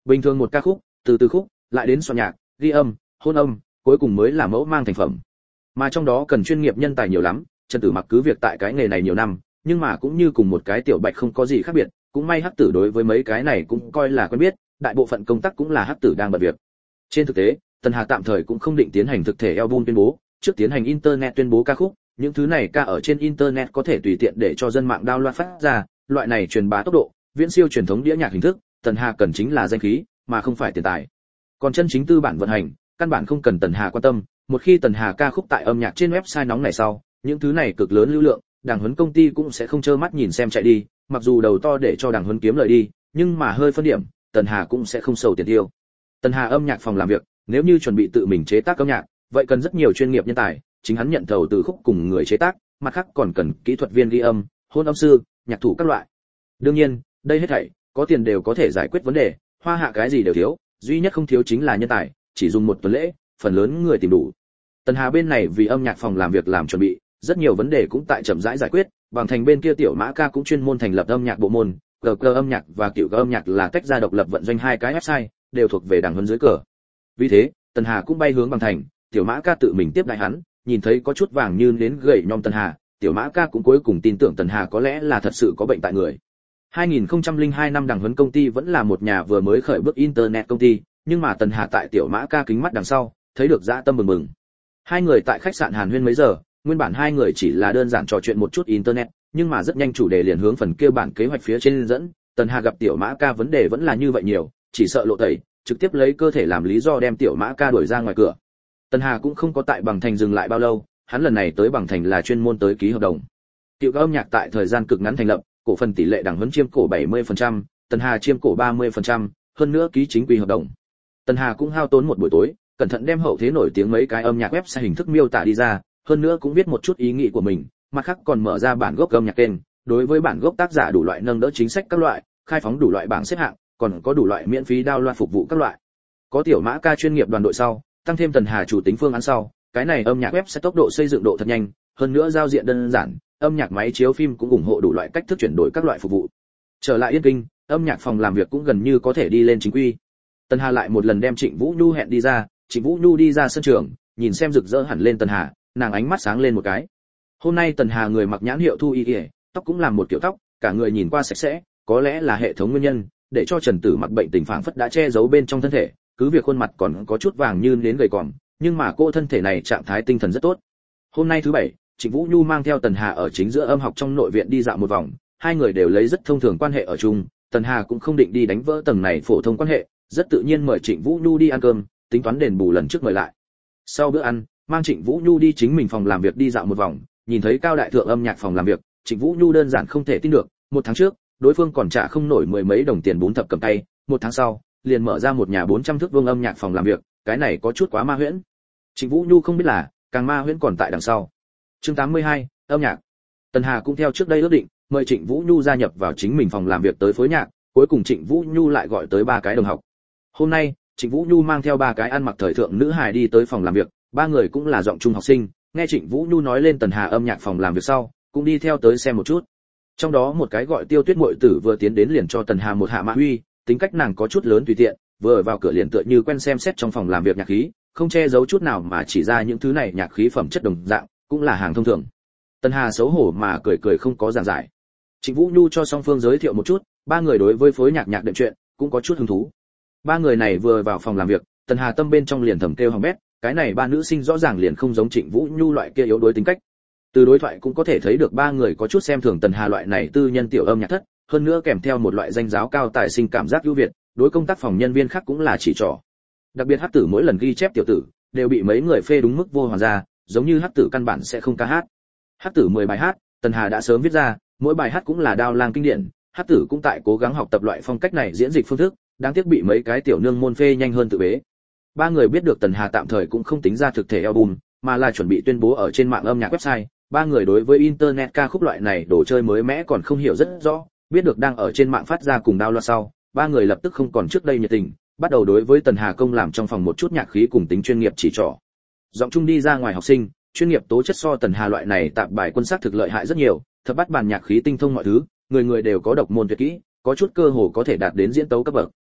Bình thường một ca khúc, từ từ khúc, lại đến soạn nhạc, ghi âm, hôn âm, cuối cùng mới là mẫu mang thành phẩm. Mà trong đó cần chuyên nghiệp nhân tài nhiều lắm, Trần Tử Mặc cứ việc tại cái nghề này nhiều năm, nhưng mà cũng như cùng một cái tiểu bạch không có gì khác biệt, cũng may Hắc Tử đối với mấy cái này cũng coi là quen biết, đại bộ phận công tác cũng là Hắc Tử đang bận việc. Trên thực tế, Tần Hà tạm thời cũng không định tiến hành thực thể album tuyên bố, trước tiến hành internet tuyên bố ca khúc, những thứ này ca ở trên internet có thể tùy tiện để cho dân mạng download phát ra, loại này truyền bá tốc độ, viễn siêu truyền thống đĩa nhạc hình thức, Tần Hà cần chính là danh khí, mà không phải tiền tài. Còn chân chính tư bản vận hành, căn bản không cần Tần Hà quan tâm, một khi Tần Hà ca khúc tại âm nhạc trên website nóng này sau, những thứ này cực lớn lưu lượng, Đàng Huấn công ty cũng sẽ không trơ mắt nhìn xem chạy đi, mặc dù đầu to để cho Đàng Huấn kiếm lời đi, nhưng mà hơi phân điểm, Tần Hà cũng sẽ không sầu tiền tiêu. Tần Hà âm nhạc phòng làm việc, nếu như chuẩn bị tự mình chế tác âm nhạc, vậy cần rất nhiều chuyên nghiệp nhân tài, chính hắn nhận thầu từ khúc cùng người chế tác, mặt khác còn cần kỹ thuật viên ghi âm, hôn âm sư, nhạc thủ các loại. Đương nhiên, đây hết thảy có tiền đều có thể giải quyết vấn đề, hoa hạ cái gì đều thiếu, duy nhất không thiếu chính là nhân tài, chỉ dùng một tuần lễ, phần lớn người tìm đủ. Tần Hà bên này vì âm nhạc phòng làm việc làm chuẩn bị, rất nhiều vấn đề cũng tại chậm rãi giải quyết, bằng thành bên kia tiểu Mã Ca cũng chuyên môn thành lập âm nhạc bộ môn, cờ cờ âm nhạc và kiểu cờ âm nhạc là tách ra độc lập vận doanh hai cái website, đều thuộc về Đàng Huấn dưới cờ. Vì thế, Tần Hà cũng bay hướng bằng thành, tiểu Mã Ca tự mình tiếp đại hắn, nhìn thấy có chút vàng như đến gầy nhom Tần Hà, tiểu Mã Ca cũng cuối cùng tin tưởng Tần Hà có lẽ là thật sự có bệnh tại người. hai nghìn không trăm lẻ hai năm Đàng Huấn công ty vẫn là một nhà vừa mới khởi bước internet công ty, nhưng mà Tần Hà tại tiểu Mã Ca kính mắt đằng sau, thấy được dã tâm mừng mừng. Hai người tại khách sạn Hàn Huyên mấy giờ, nguyên bản hai người chỉ là đơn giản trò chuyện một chút internet, nhưng mà rất nhanh chủ đề liền hướng phần kia bản kế hoạch phía trên dẫn, Tần Hà gặp tiểu Mã Ca vấn đề vẫn là như vậy nhiều, chỉ sợ lộ tẩy, trực tiếp lấy cơ thể làm lý do đem tiểu Mã Ca đuổi ra ngoài cửa. Tần Hà cũng không có tại Bằng Thành dừng lại bao lâu, hắn lần này tới Bằng Thành là chuyên môn tới ký hợp đồng. Tiểu ca âm nhạc tại thời gian cực ngắn thành lập, cổ phần tỷ lệ Đàng Huấn chiếm cổ bảy mươi phần trăm, Tần Hà chiếm cổ ba mươi phần trăm, hơn nữa ký chính quy hợp đồng. Tần Hà cũng hao tốn một buổi tối, cẩn thận đem hậu thế nổi tiếng mấy cái âm nhạc website hình thức miêu tả đi ra, hơn nữa cũng viết một chút ý nghĩ của mình, mặt khác còn mở ra bản gốc âm nhạc kênh, đối với bản gốc tác giả đủ loại nâng đỡ chính sách các loại, khai phóng đủ loại bảng xếp hạng, còn có đủ loại miễn phí download phục vụ các loại. Có tiểu Mã Ca chuyên nghiệp đoàn đội sau, tăng thêm Tần Hà chủ tính phương án sau, cái này âm nhạc website tốc độ xây dựng độ thật nhanh, hơn nữa giao diện đơn giản, âm nhạc máy chiếu phim cũng ủng hộ đủ loại cách thức chuyển đổi các loại phục vụ. Trở lại Yên Kinh, âm nhạc phòng làm việc cũng gần như có thể đi lên chính quy. Tần Hà lại một lần đem Trịnh Vũ Nhu hẹn đi ra, Trịnh Vũ Nhu đi ra sân trường, nhìn xem rực rỡ hẳn lên Tần Hà, nàng ánh mắt sáng lên một cái. Hôm nay Tần Hà người mặc nhãn hiệu Thu Y Y, tóc cũng làm một kiểu tóc, cả người nhìn qua sạch sẽ, có lẽ là hệ thống nguyên nhân, để cho Trần Tử Mặc bệnh tình phảng phất đã che giấu bên trong thân thể, cứ việc khuôn mặt còn có chút vàng như nến gầy còm, nhưng mà cô thân thể này trạng thái tinh thần rất tốt. Hôm nay thứ bảy, Trịnh Vũ Nhu mang theo Tần Hà ở chính giữa âm học trong nội viện đi dạo một vòng, hai người đều lấy rất thông thường quan hệ ở chung, Tần Hà cũng không định đi đánh vỡ tầng này phổ thông quan hệ, rất tự nhiên mời Trịnh Vũ Nhu đi ăn cơm, tính toán đền bù lần trước mời lại. Sau bữa ăn, mang Trịnh Vũ Nhu đi chính mình phòng làm việc đi dạo một vòng, nhìn thấy cao đại thượng âm nhạc phòng làm việc, Trịnh Vũ Nhu đơn giản không thể tin được, một tháng trước, đối phương còn trả không nổi mười mấy đồng tiền bún thập cầm tay, một tháng sau, liền mở ra một nhà bốn trăm thước vuông âm nhạc phòng làm việc, cái này có chút quá ma huyễn. Trịnh Vũ Nhu không biết là, càng ma huyễn còn tại đằng sau. Chương tám mươi hai, âm nhạc. Tần Hà cũng theo trước đây ước định, mời Trịnh Vũ Nhu gia nhập vào chính mình phòng làm việc tới phối nhạc, cuối cùng Trịnh Vũ Nhu lại gọi tới ba cái đồng học. Hôm nay, Trịnh Vũ Nhu mang theo ba cái ăn mặc thời thượng nữ hài đi tới phòng làm việc, ba người cũng là giọng trung học sinh, nghe Trịnh Vũ Nhu nói lên Tần Hà âm nhạc phòng làm việc sau, cũng đi theo tới xem một chút. Trong đó một cái gọi Tiêu Tuyết muội tử vừa tiến đến liền cho Tần Hà một hạ mã uy, tính cách nàng có chút lớn tùy tiện, vừa vào cửa liền tựa như quen xem xét trong phòng làm việc nhạc khí, không che giấu chút nào mà chỉ ra những thứ này nhạc khí phẩm chất đồng dạng, cũng là hàng thông thường. Tần Hà xấu hổ mà cười cười không có giảng giải. Trịnh Vũ Nhu cho song phương giới thiệu một chút, ba người đối với phối nhạc nhạc đệm chuyện cũng có chút hứng thú. Ba người này vừa vào phòng làm việc, Tần Hà tâm bên trong liền thầm kêu hỏng bét, cái này ba nữ sinh rõ ràng liền không giống Trịnh Vũ Nhu loại kia yếu đuối tính cách. Từ đối thoại cũng có thể thấy được ba người có chút xem thường Tần Hà loại này tư nhân tiểu âm nhạc thất, hơn nữa kèm theo một loại danh giáo cao tài sinh cảm giác ưu việt, đối công tác phòng nhân viên khác cũng là chỉ trỏ. Đặc biệt Hắc Tử mỗi lần ghi chép tiểu tử, đều bị mấy người phê đúng mức vô hoàn ra, giống như Hắc Tử căn bản sẽ không ca hát. Hắc Tử mười bài hát, Tần Hà đã sớm viết ra, mỗi bài hát cũng là đao lang kinh điển, Hắc Tử cũng tại cố gắng học tập loại phong cách này diễn dịch phương thức, đáng tiếc bị mấy cái tiểu nương môn phê nhanh hơn tự bế. Ba người biết được Tần Hà tạm thời cũng không tính ra thực thể album, mà là chuẩn bị tuyên bố ở trên mạng âm nhạc website. Ba người đối với internet ca khúc loại này đồ chơi mới mẽ còn không hiểu rất rõ, biết được đang ở trên mạng phát ra cùng download sau, ba người lập tức không còn trước đây nhiệt tình, bắt đầu đối với Tần Hà công làm trong phòng một chút nhạc khí cùng tính chuyên nghiệp chỉ trỏ. Giọng chung đi ra ngoài học sinh, chuyên nghiệp tố chất so Tần Hà loại này tạp bài quân sắc thực lợi hại rất nhiều, thập bắt bàn nhạc khí tinh thông mọi thứ, người người đều có độc môn tuyệt kỹ, có chút cơ hồ có thể đạt đến diễn tấu cấp bậc.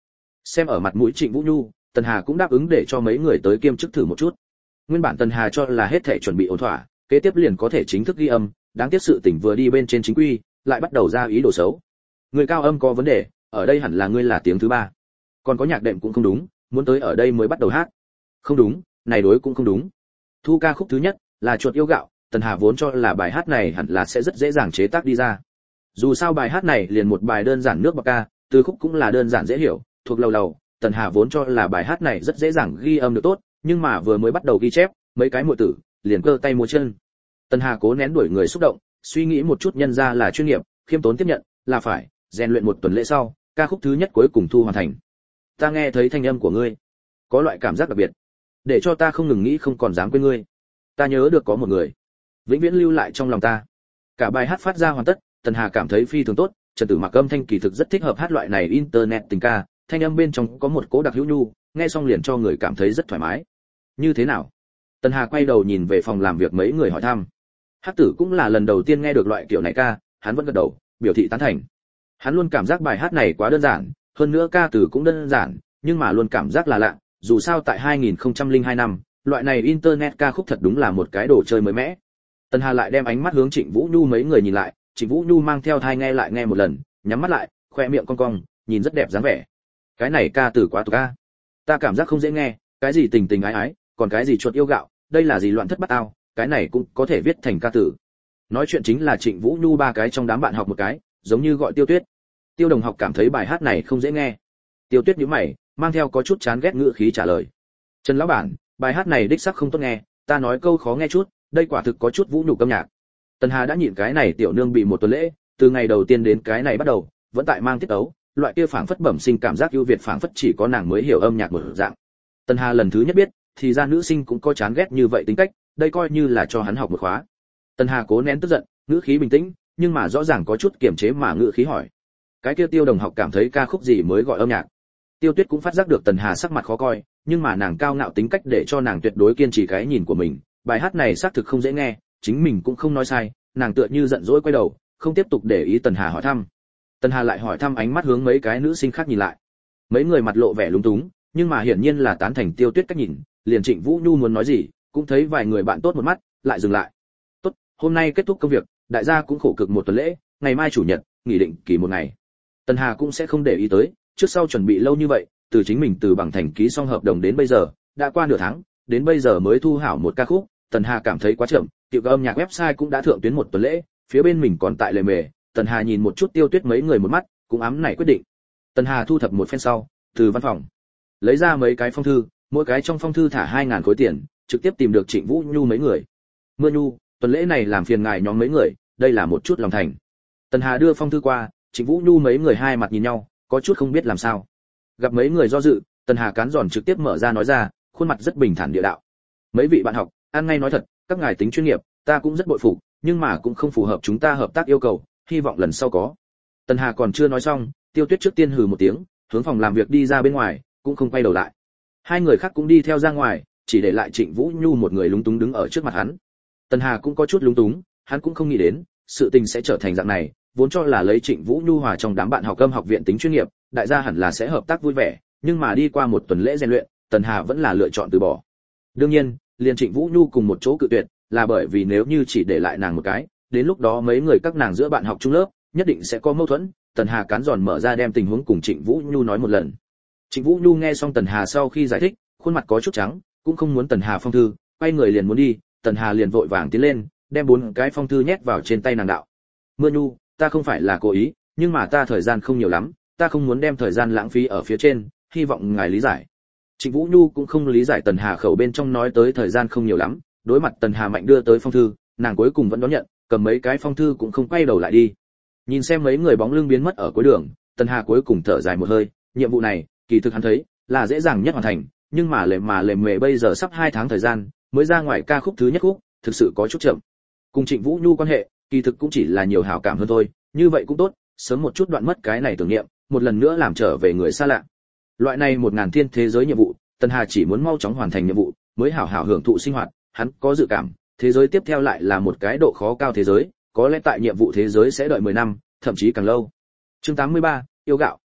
Xem ở mặt mũi Trịnh Vũ Nhu, Tần Hà cũng đáp ứng để cho mấy người tới kiêm chức thử một chút. Nguyên bản Tần Hà cho là hết thảy chuẩn bị ổn thỏa, kế tiếp liền có thể chính thức ghi âm, đáng tiếc sự tình vừa đi bên trên chính quy, lại bắt đầu ra ý đồ xấu. Người cao âm có vấn đề, ở đây hẳn là ngươi là tiếng thứ ba. Còn có nhạc đệm cũng không đúng, muốn tới ở đây mới bắt đầu hát. Không đúng, này đối cũng không đúng. Thu ca khúc thứ nhất là Chuột Yêu Gạo, Tần Hà vốn cho là bài hát này hẳn là sẽ rất dễ dàng chế tác đi ra. Dù sao bài hát này liền một bài đơn giản nước bạc ca, từ khúc cũng là đơn giản dễ hiểu, thuộc lầu lầu, Tần Hà vốn cho là bài hát này rất dễ dàng ghi âm được tốt, nhưng mà vừa mới bắt đầu ghi chép, mấy cái muội tử liền cơ tay múa chân. Tần Hà cố nén đuổi người xúc động, suy nghĩ một chút nhân ra là chuyên nghiệp, khiêm tốn tiếp nhận, là phải rèn luyện một tuần lễ sau, ca khúc thứ nhất cuối cùng thu hoàn thành. Ta nghe thấy thanh âm của ngươi, có loại cảm giác đặc biệt, để cho ta không ngừng nghĩ không còn dám quên ngươi. Ta nhớ được có một người, vĩnh viễn lưu lại trong lòng ta. Cả bài hát phát ra hoàn tất, Tần Hà cảm thấy phi thường tốt, Trần Tử Mặc âm thanh kỳ thực rất thích hợp hát loại này internet tình ca, thanh âm bên trong có một cố đặc hữu nhu, nghe xong liền cho người cảm thấy rất thoải mái. Như thế nào? Tần Hà quay đầu nhìn về phòng làm việc mấy người hỏi thăm. Hắc Tử cũng là lần đầu tiên nghe được loại kiểu này ca, hắn vẫn gật đầu, biểu thị tán thành. Hắn luôn cảm giác bài hát này quá đơn giản, hơn nữa ca từ cũng đơn giản, nhưng mà luôn cảm giác là lạ, dù sao tại hai nghìn không trăm lẻ hai năm, loại này internet ca khúc thật đúng là một cái đồ chơi mới mẻ. Tần Hà lại đem ánh mắt hướng Trịnh Vũ Nhu mấy người nhìn lại, Trịnh Vũ Nhu mang theo thai nghe lại nghe một lần, nhắm mắt lại, khoe miệng cong cong, nhìn rất đẹp dáng vẻ. Cái này ca từ quá tục ca, ta cảm giác không dễ nghe, cái gì tình tình ái ái, còn cái gì chuột yêu gạo, đây là gì loạn thất bát ao, cái này cũng có thể viết thành ca tử. Nói chuyện chính là Trịnh Vũ Nhu ba cái trong đám bạn học một cái, giống như gọi Tiêu Tuyết. Tiêu đồng học cảm thấy bài hát này không dễ nghe. Tiêu Tuyết nhíu mày, mang theo có chút chán ghét ngữ khí trả lời. Trần lão bản, bài hát này đích xác không tốt nghe, ta nói câu khó nghe chút, đây quả thực có chút vũ nhục âm nhạc. Tần Hà đã nhịn cái này tiểu nương bị một tuần lễ, từ ngày đầu tiên đến cái này bắt đầu, vẫn tại mang tiết tấu, loại kia phảng phất bẩm sinh cảm giác ưu việt phảng phất chỉ có nàng mới hiểu âm nhạc một dạng. Tần Hà lần thứ nhất biết, thì ra nữ sinh cũng có chán ghét như vậy tính cách, đây coi như là cho hắn học một khóa. Tần Hà cố nén tức giận, ngữ khí bình tĩnh, nhưng mà rõ ràng có chút kiềm chế mà ngữ khí hỏi. Cái kia Tiêu đồng học cảm thấy ca khúc gì mới gọi âm nhạc? Tiêu Tuyết cũng phát giác được Tần Hà sắc mặt khó coi, nhưng mà nàng cao ngạo tính cách để cho nàng tuyệt đối kiên trì cái nhìn của mình, bài hát này xác thực không dễ nghe, chính mình cũng không nói sai, nàng tựa như giận dỗi quay đầu, không tiếp tục để ý Tần Hà hỏi thăm. Tần Hà lại hỏi thăm ánh mắt hướng mấy cái nữ sinh khác nhìn lại. Mấy người mặt lộ vẻ lúng túng, nhưng mà hiển nhiên là tán thành Tiêu Tuyết cách nhìn, liền Trịnh Vũ Nhu muốn nói gì, cũng thấy vài người bạn tốt một mắt, lại dừng lại. "Tốt, hôm nay kết thúc công việc, đại gia cũng khổ cực một tuần lễ, ngày mai chủ nhật, nghỉ định kỳ một ngày." Tần Hà cũng sẽ không để ý tới, trước sau chuẩn bị lâu như vậy, từ chính mình từ bằng thành ký xong hợp đồng đến bây giờ, đã qua nửa tháng, đến bây giờ mới thu hảo một ca khúc, Tần Hà cảm thấy quá chậm, tiểu âm nhạc website cũng đã thượng tuyến một tuần lễ, phía bên mình còn tại lề mề, Tần Hà nhìn một chút Tiêu Tuyết mấy người một mắt, cũng ám nảy quyết định. Tần Hà thu thập một phen sau, từ văn phòng lấy ra mấy cái phong thư, mỗi cái trong phong thư thả hai ngàn khối tiền, trực tiếp tìm được Trịnh Vũ Nhu mấy người. "Mưa Nhu, tuần lễ này làm phiền ngài nhóm mấy người, đây là một chút lòng thành." Tần Hà đưa phong thư qua, Trịnh Vũ Nhu mấy người hai mặt nhìn nhau, có chút không biết làm sao. Gặp mấy người do dự, Tần Hà cán giòn trực tiếp mở ra nói ra, khuôn mặt rất bình thản địa đạo. "Mấy vị bạn học, ăn ngay nói thật, các ngài tính chuyên nghiệp, ta cũng rất bội phục, nhưng mà cũng không phù hợp chúng ta hợp tác yêu cầu, hy vọng lần sau có." Tần Hà còn chưa nói xong, Tiêu Tuyết trước tiên hừ một tiếng, hướng phòng làm việc đi ra bên ngoài, cũng không quay đầu lại. Hai người khác cũng đi theo ra ngoài, chỉ để lại Trịnh Vũ Nhu một người lúng túng đứng ở trước mặt hắn. Tần Hà cũng có chút lúng túng, hắn cũng không nghĩ đến, sự tình sẽ trở thành dạng này, vốn cho là lấy Trịnh Vũ Nhu hòa trong đám bạn học âm học viện tính chuyên nghiệp, đại gia hẳn là sẽ hợp tác vui vẻ, nhưng mà đi qua một tuần lễ rèn luyện, Tần Hà vẫn là lựa chọn từ bỏ. Đương nhiên, liền Trịnh Vũ Nhu cùng một chỗ cự tuyệt, là bởi vì nếu như chỉ để lại nàng một cái, đến lúc đó mấy người các nàng giữa bạn học chung lớp, nhất định sẽ có mâu thuẫn. Tần Hà cán giòn mở ra đem tình huống cùng Trịnh Vũ Nhu nói một lần. Trịnh Vũ Nhu nghe xong Tần Hà sau khi giải thích, khuôn mặt có chút trắng, cũng không muốn Tần Hà phong thư, quay người liền muốn đi, Tần Hà liền vội vàng tiến lên, đem bốn cái phong thư nhét vào trên tay nàng đạo. "Mưa Nhu, ta không phải là cố ý, nhưng mà ta thời gian không nhiều lắm, ta không muốn đem thời gian lãng phí ở phía trên, hy vọng ngài lý giải." Trịnh Vũ Nhu cũng không lý giải Tần Hà khẩu bên trong nói tới thời gian không nhiều lắm, đối mặt Tần Hà mạnh đưa tới phong thư, nàng cuối cùng vẫn đón nhận, cầm mấy cái phong thư cũng không quay đầu lại đi. Nhìn xem mấy người bóng lưng biến mất ở cuối đường, Tần Hà cuối cùng thở dài một hơi, nhiệm vụ này, kỳ thực hắn thấy là dễ dàng nhất hoàn thành, nhưng mà lề mà lề mề bây giờ sắp hai tháng thời gian, mới ra ngoài ca khúc thứ nhất khúc, thực sự có chút chậm. Cùng Trịnh Vũ Nhu quan hệ, kỳ thực cũng chỉ là nhiều hảo cảm hơn thôi, như vậy cũng tốt, sớm một chút đoạn mất cái này tưởng niệm, một lần nữa làm trở về người xa lạ. Loại này một ngàn thiên thế giới nhiệm vụ, Tần Hà chỉ muốn mau chóng hoàn thành nhiệm vụ, mới hảo hảo hưởng thụ sinh hoạt, hắn có dự cảm, thế giới tiếp theo lại là một cái độ khó cao thế giới, có lẽ tại nhiệm vụ thế giới sẽ đợi mười năm, thậm chí càng lâu. Chương tám mươi ba, yêu gạo.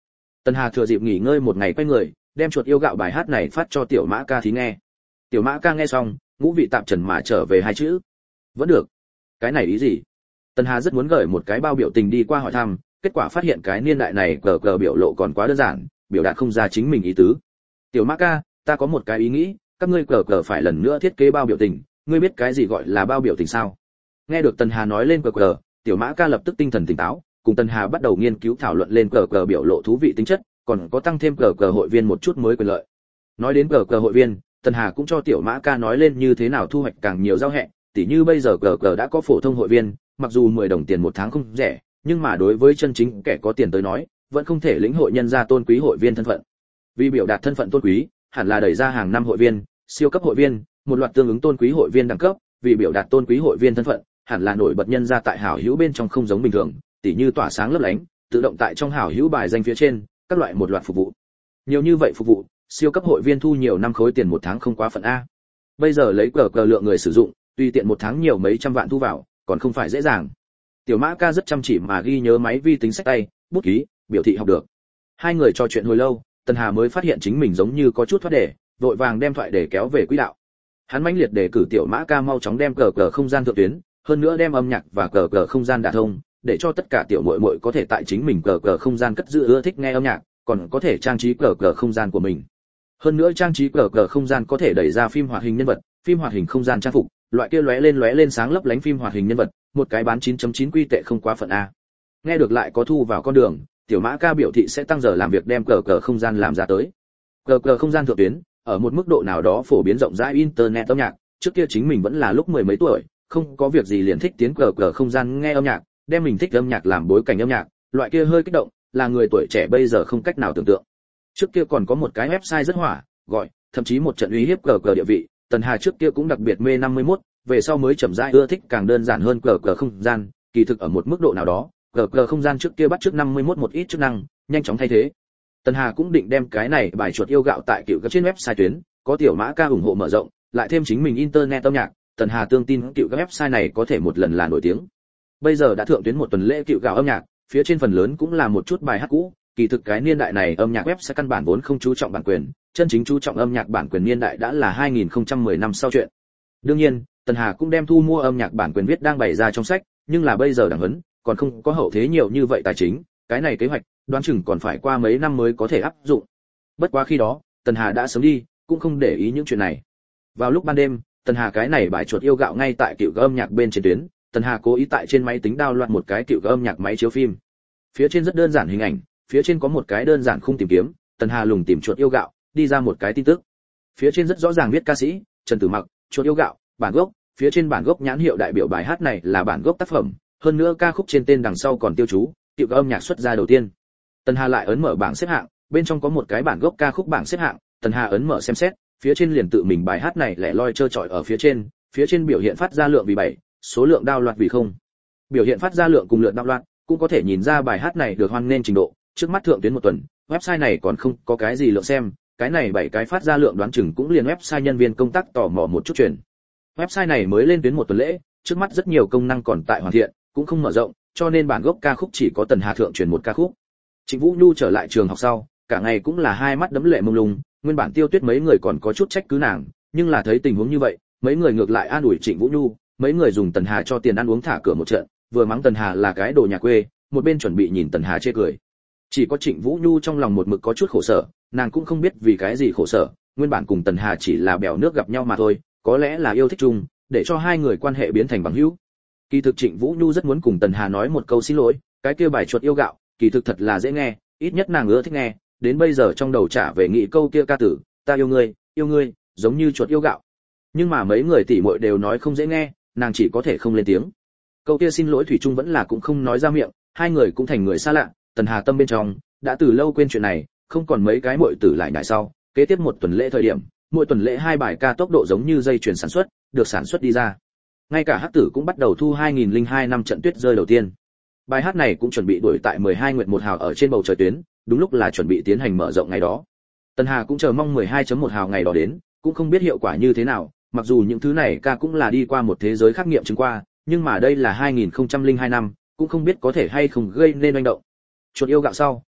Tần Hà thừa dịp nghỉ ngơi một ngày quay người, đem chuột yêu gạo bài hát này phát cho Tiểu Mã Ca thí nghe. Tiểu Mã Ca nghe xong, ngũ vị tạp trần mà trở về hai chữ. Vẫn được. Cái này ý gì? Tần Hà rất muốn gửi một cái bao biểu tình đi qua hỏi thăm, kết quả phát hiện cái niên đại này cờ cờ biểu lộ còn quá đơn giản, biểu đạt không ra chính mình ý tứ. Tiểu Mã Ca, ta có một cái ý nghĩ, các ngươi cờ cờ phải lần nữa thiết kế bao biểu tình, ngươi biết cái gì gọi là bao biểu tình sao? Nghe được Tần Hà nói lên cờ cờ, Tiểu Mã Ca lập tức tinh thần tỉnh táo, cùng Tần Hà bắt đầu nghiên cứu thảo luận lên cờ cờ biểu lộ thú vị tính chất, còn có tăng thêm cờ cờ hội viên một chút mới quyền lợi. Nói đến cờ cờ hội viên, Tần Hà cũng cho Tiểu Mã Ca nói lên như thế nào thu hoạch càng nhiều giao hẹ, tỉ như bây giờ cờ cờ đã có phổ thông hội viên, mặc dù mười đồng tiền một tháng không rẻ, nhưng mà đối với chân chính kẻ có tiền tới nói, vẫn không thể lĩnh hội nhân ra tôn quý hội viên thân phận. Vì biểu đạt thân phận tôn quý, hẳn là đẩy ra hàng năm hội viên, siêu cấp hội viên, một loạt tương ứng tôn quý hội viên đẳng cấp, vì biểu đạt tôn quý hội viên thân phận, hẳn là nổi bật nhân ra tại hảo hữu bên trong không giống bình thường, tỉ như tỏa sáng lấp lánh, tự động tại trong hảo hữu bài danh phía trên, các loại một loạt phục vụ. Nhiều như vậy phục vụ, siêu cấp hội viên thu nhiều năm khối tiền một tháng không quá phận a. Bây giờ lấy cờ cờ lượng người sử dụng, tùy tiện một tháng nhiều mấy trăm vạn thu vào, còn không phải dễ dàng. Tiểu Mã Ca rất chăm chỉ mà ghi nhớ máy vi tính sách tay, bút ký, biểu thị học được. Hai người trò chuyện hồi lâu, Tần Hà mới phát hiện chính mình giống như có chút thoát đề, vội vàng đem thoại để kéo về quỹ đạo. Hắn mãnh liệt đề cử Tiểu Mã Ca mau chóng đem cờ cờ không gian thượng tuyến, hơn nữa đem âm nhạc và cờ cờ không gian đả thông, để cho tất cả tiểu muội muội có thể tại chính mình cờ cờ không gian cất giữ ưa thích nghe âm nhạc, còn có thể trang trí cờ cờ không gian của mình. Hơn nữa trang trí cờ cờ không gian có thể đẩy ra phim hoạt hình nhân vật, phim hoạt hình không gian trang phục, loại kia lóe lên lóe lên sáng lấp lánh phim hoạt hình nhân vật, một cái bán chín chấm chín quy tệ không quá phận a. Nghe được lại có thu vào con đường, Tiểu Mã Ca biểu thị sẽ tăng giờ làm việc đem cờ cờ không gian làm ra tới. Cờ cờ không gian thượng tuyến, ở một mức độ nào đó phổ biến rộng rãi internet âm nhạc, trước kia chính mình vẫn là lúc mười mấy tuổi, không có việc gì liền thích tiến cờ cờ không gian nghe âm nhạc, đem mình thích âm nhạc làm bối cảnh âm nhạc, loại kia hơi kích động, là người tuổi trẻ bây giờ không cách nào tưởng tượng. Trước kia còn có một cái website rất hỏa, gọi, thậm chí một trận uy hiếp cờ cờ địa vị, Tần Hà trước kia cũng đặc biệt mê năm mươi mốt, về sau mới chậm rãi ưa thích càng đơn giản hơn cờ cờ không gian, kỳ thực ở một mức độ nào đó, cờ cờ không gian trước kia bắt trước năm mươi mốt một ít chức năng, nhanh chóng thay thế. Tần Hà cũng định đem cái này bài chuột yêu gạo tại cựu các trên website tuyến, có Tiểu Mã Ca ủng hộ mở rộng, lại thêm chính mình internet âm nhạc, Tần Hà tương tin cựu các website này có thể một lần là nổi tiếng. Bây giờ đã thượng tuyến một tuần lễ cựu gạo âm nhạc, phía trên phần lớn cũng là một chút bài hát cũ, kỳ thực cái niên đại này âm nhạc web sẽ căn bản vốn không chú trọng bản quyền, chân chính chú trọng âm nhạc bản quyền niên đại đã là hai nghìn không trăm mười năm sau chuyện. Đương nhiên, Tần Hà cũng đem thu mua âm nhạc bản quyền viết đang bày ra trong sách, nhưng là bây giờ đẳng vấn, còn không có hậu thế nhiều như vậy tài chính, cái này kế hoạch, đoán chừng còn phải qua mấy năm mới có thể áp dụng. Bất quá khi đó, Tần Hà đã sớm đi, cũng không để ý những chuyện này. Vào lúc ban đêm, Tần Hà cái này bài chuột yêu gạo ngay tại cựu âm nhạc bên trên tuyến, Tần Hà cố ý tại trên máy tính download một cái cựu âm nhạc máy chiếu phim. Phía trên rất đơn giản hình ảnh, phía trên có một cái đơn giản khung tìm kiếm, Tần Hà lùng tìm chuột yêu gạo, đi ra một cái tin tức. Phía trên rất rõ ràng viết ca sĩ Trần Tử Mặc, chuột yêu gạo, bản gốc, phía trên bản gốc nhãn hiệu đại biểu bài hát này là bản gốc tác phẩm, hơn nữa ca khúc trên tên đằng sau còn tiêu chú, cựu âm nhạc xuất ra đầu tiên. Tần Hà lại ấn mở bảng xếp hạng, bên trong có một cái bản gốc ca khúc bảng xếp hạng, Tần Hà ấn mở xem xét, phía trên liền tự mình bài hát này lẻ loi trơ trọi ở phía trên, phía trên biểu hiện phát ra lượng vì bảy, số lượng download vì không. Biểu hiện phát ra lượng cùng lượt download, cũng có thể nhìn ra bài hát này được hoan nghênh trình độ, trước mắt thượng tuyến một tuần, website này còn không có cái gì lượng xem, cái này bảy cái phát ra lượng đoán chừng cũng liền website nhân viên công tác tò mò một chút chuyện. Website này mới lên tuyến một tuần lễ, trước mắt rất nhiều công năng còn tại hoàn thiện, cũng không mở rộng, cho nên bản gốc ca khúc chỉ có Tần Hà thượng truyền một ca khúc. Trịnh Vũ Nhu trở lại trường học sau, cả ngày cũng là hai mắt đẫm lệ mông lung, nguyên bản Tiêu Tuyết mấy người còn có chút trách cứ nàng, nhưng là thấy tình huống như vậy, mấy người ngược lại an ủi Trịnh Vũ Nhu, mấy người dùng Tần Hà cho tiền ăn uống thả cửa một trận, vừa mắng Tần Hà là cái đồ nhà quê, một bên chuẩn bị nhìn Tần Hà chê cười. Chỉ có Trịnh Vũ Nhu trong lòng một mực có chút khổ sở, nàng cũng không biết vì cái gì khổ sở, nguyên bản cùng Tần Hà chỉ là bèo nước gặp nhau mà thôi, có lẽ là yêu thích chung, để cho hai người quan hệ biến thành bằng hữu. Kỳ thực Trịnh Vũ Nhu rất muốn cùng Tần Hà nói một câu xin lỗi, cái kia bài chuột yêu gạo, kỳ thực thật là dễ nghe, ít nhất nàng ưa thích nghe, đến bây giờ trong đầu trả về nghĩ câu kia ca tử, ta yêu ngươi, yêu ngươi, giống như chuột yêu gạo. Nhưng mà mấy người tỷ muội đều nói không dễ nghe, nàng chỉ có thể không lên tiếng. Câu kia xin lỗi thủy chung vẫn là cũng không nói ra miệng, hai người cũng thành người xa lạ, Tần Hà tâm bên trong đã từ lâu quên chuyện này, không còn mấy cái muội tử lại nhảy sau, kế tiếp một tuần lễ thời điểm, mỗi tuần lễ hai bài ca tốc độ giống như dây chuyền sản xuất, được sản xuất đi ra. Ngay cả Hắc Tử cũng bắt đầu thu hai nghìn lẻ hai năm trận tuyết rơi đầu tiên. Bài hát này cũng chuẩn bị đuổi tại mười hai nguyệt một hào ở trên bầu trời tuyến, đúng lúc là chuẩn bị tiến hành mở rộng ngày đó. Tần Hà cũng chờ mong mười hai chấm một hào ngày đó đến, cũng không biết hiệu quả như thế nào, mặc dù những thứ này ca cũng là đi qua một thế giới khắc nghiệm chứng qua, nhưng mà đây là hai nghìn không trăm lẻ hai năm, cũng không biết có thể hay không gây nên oanh động. Chuột yêu gạo sau,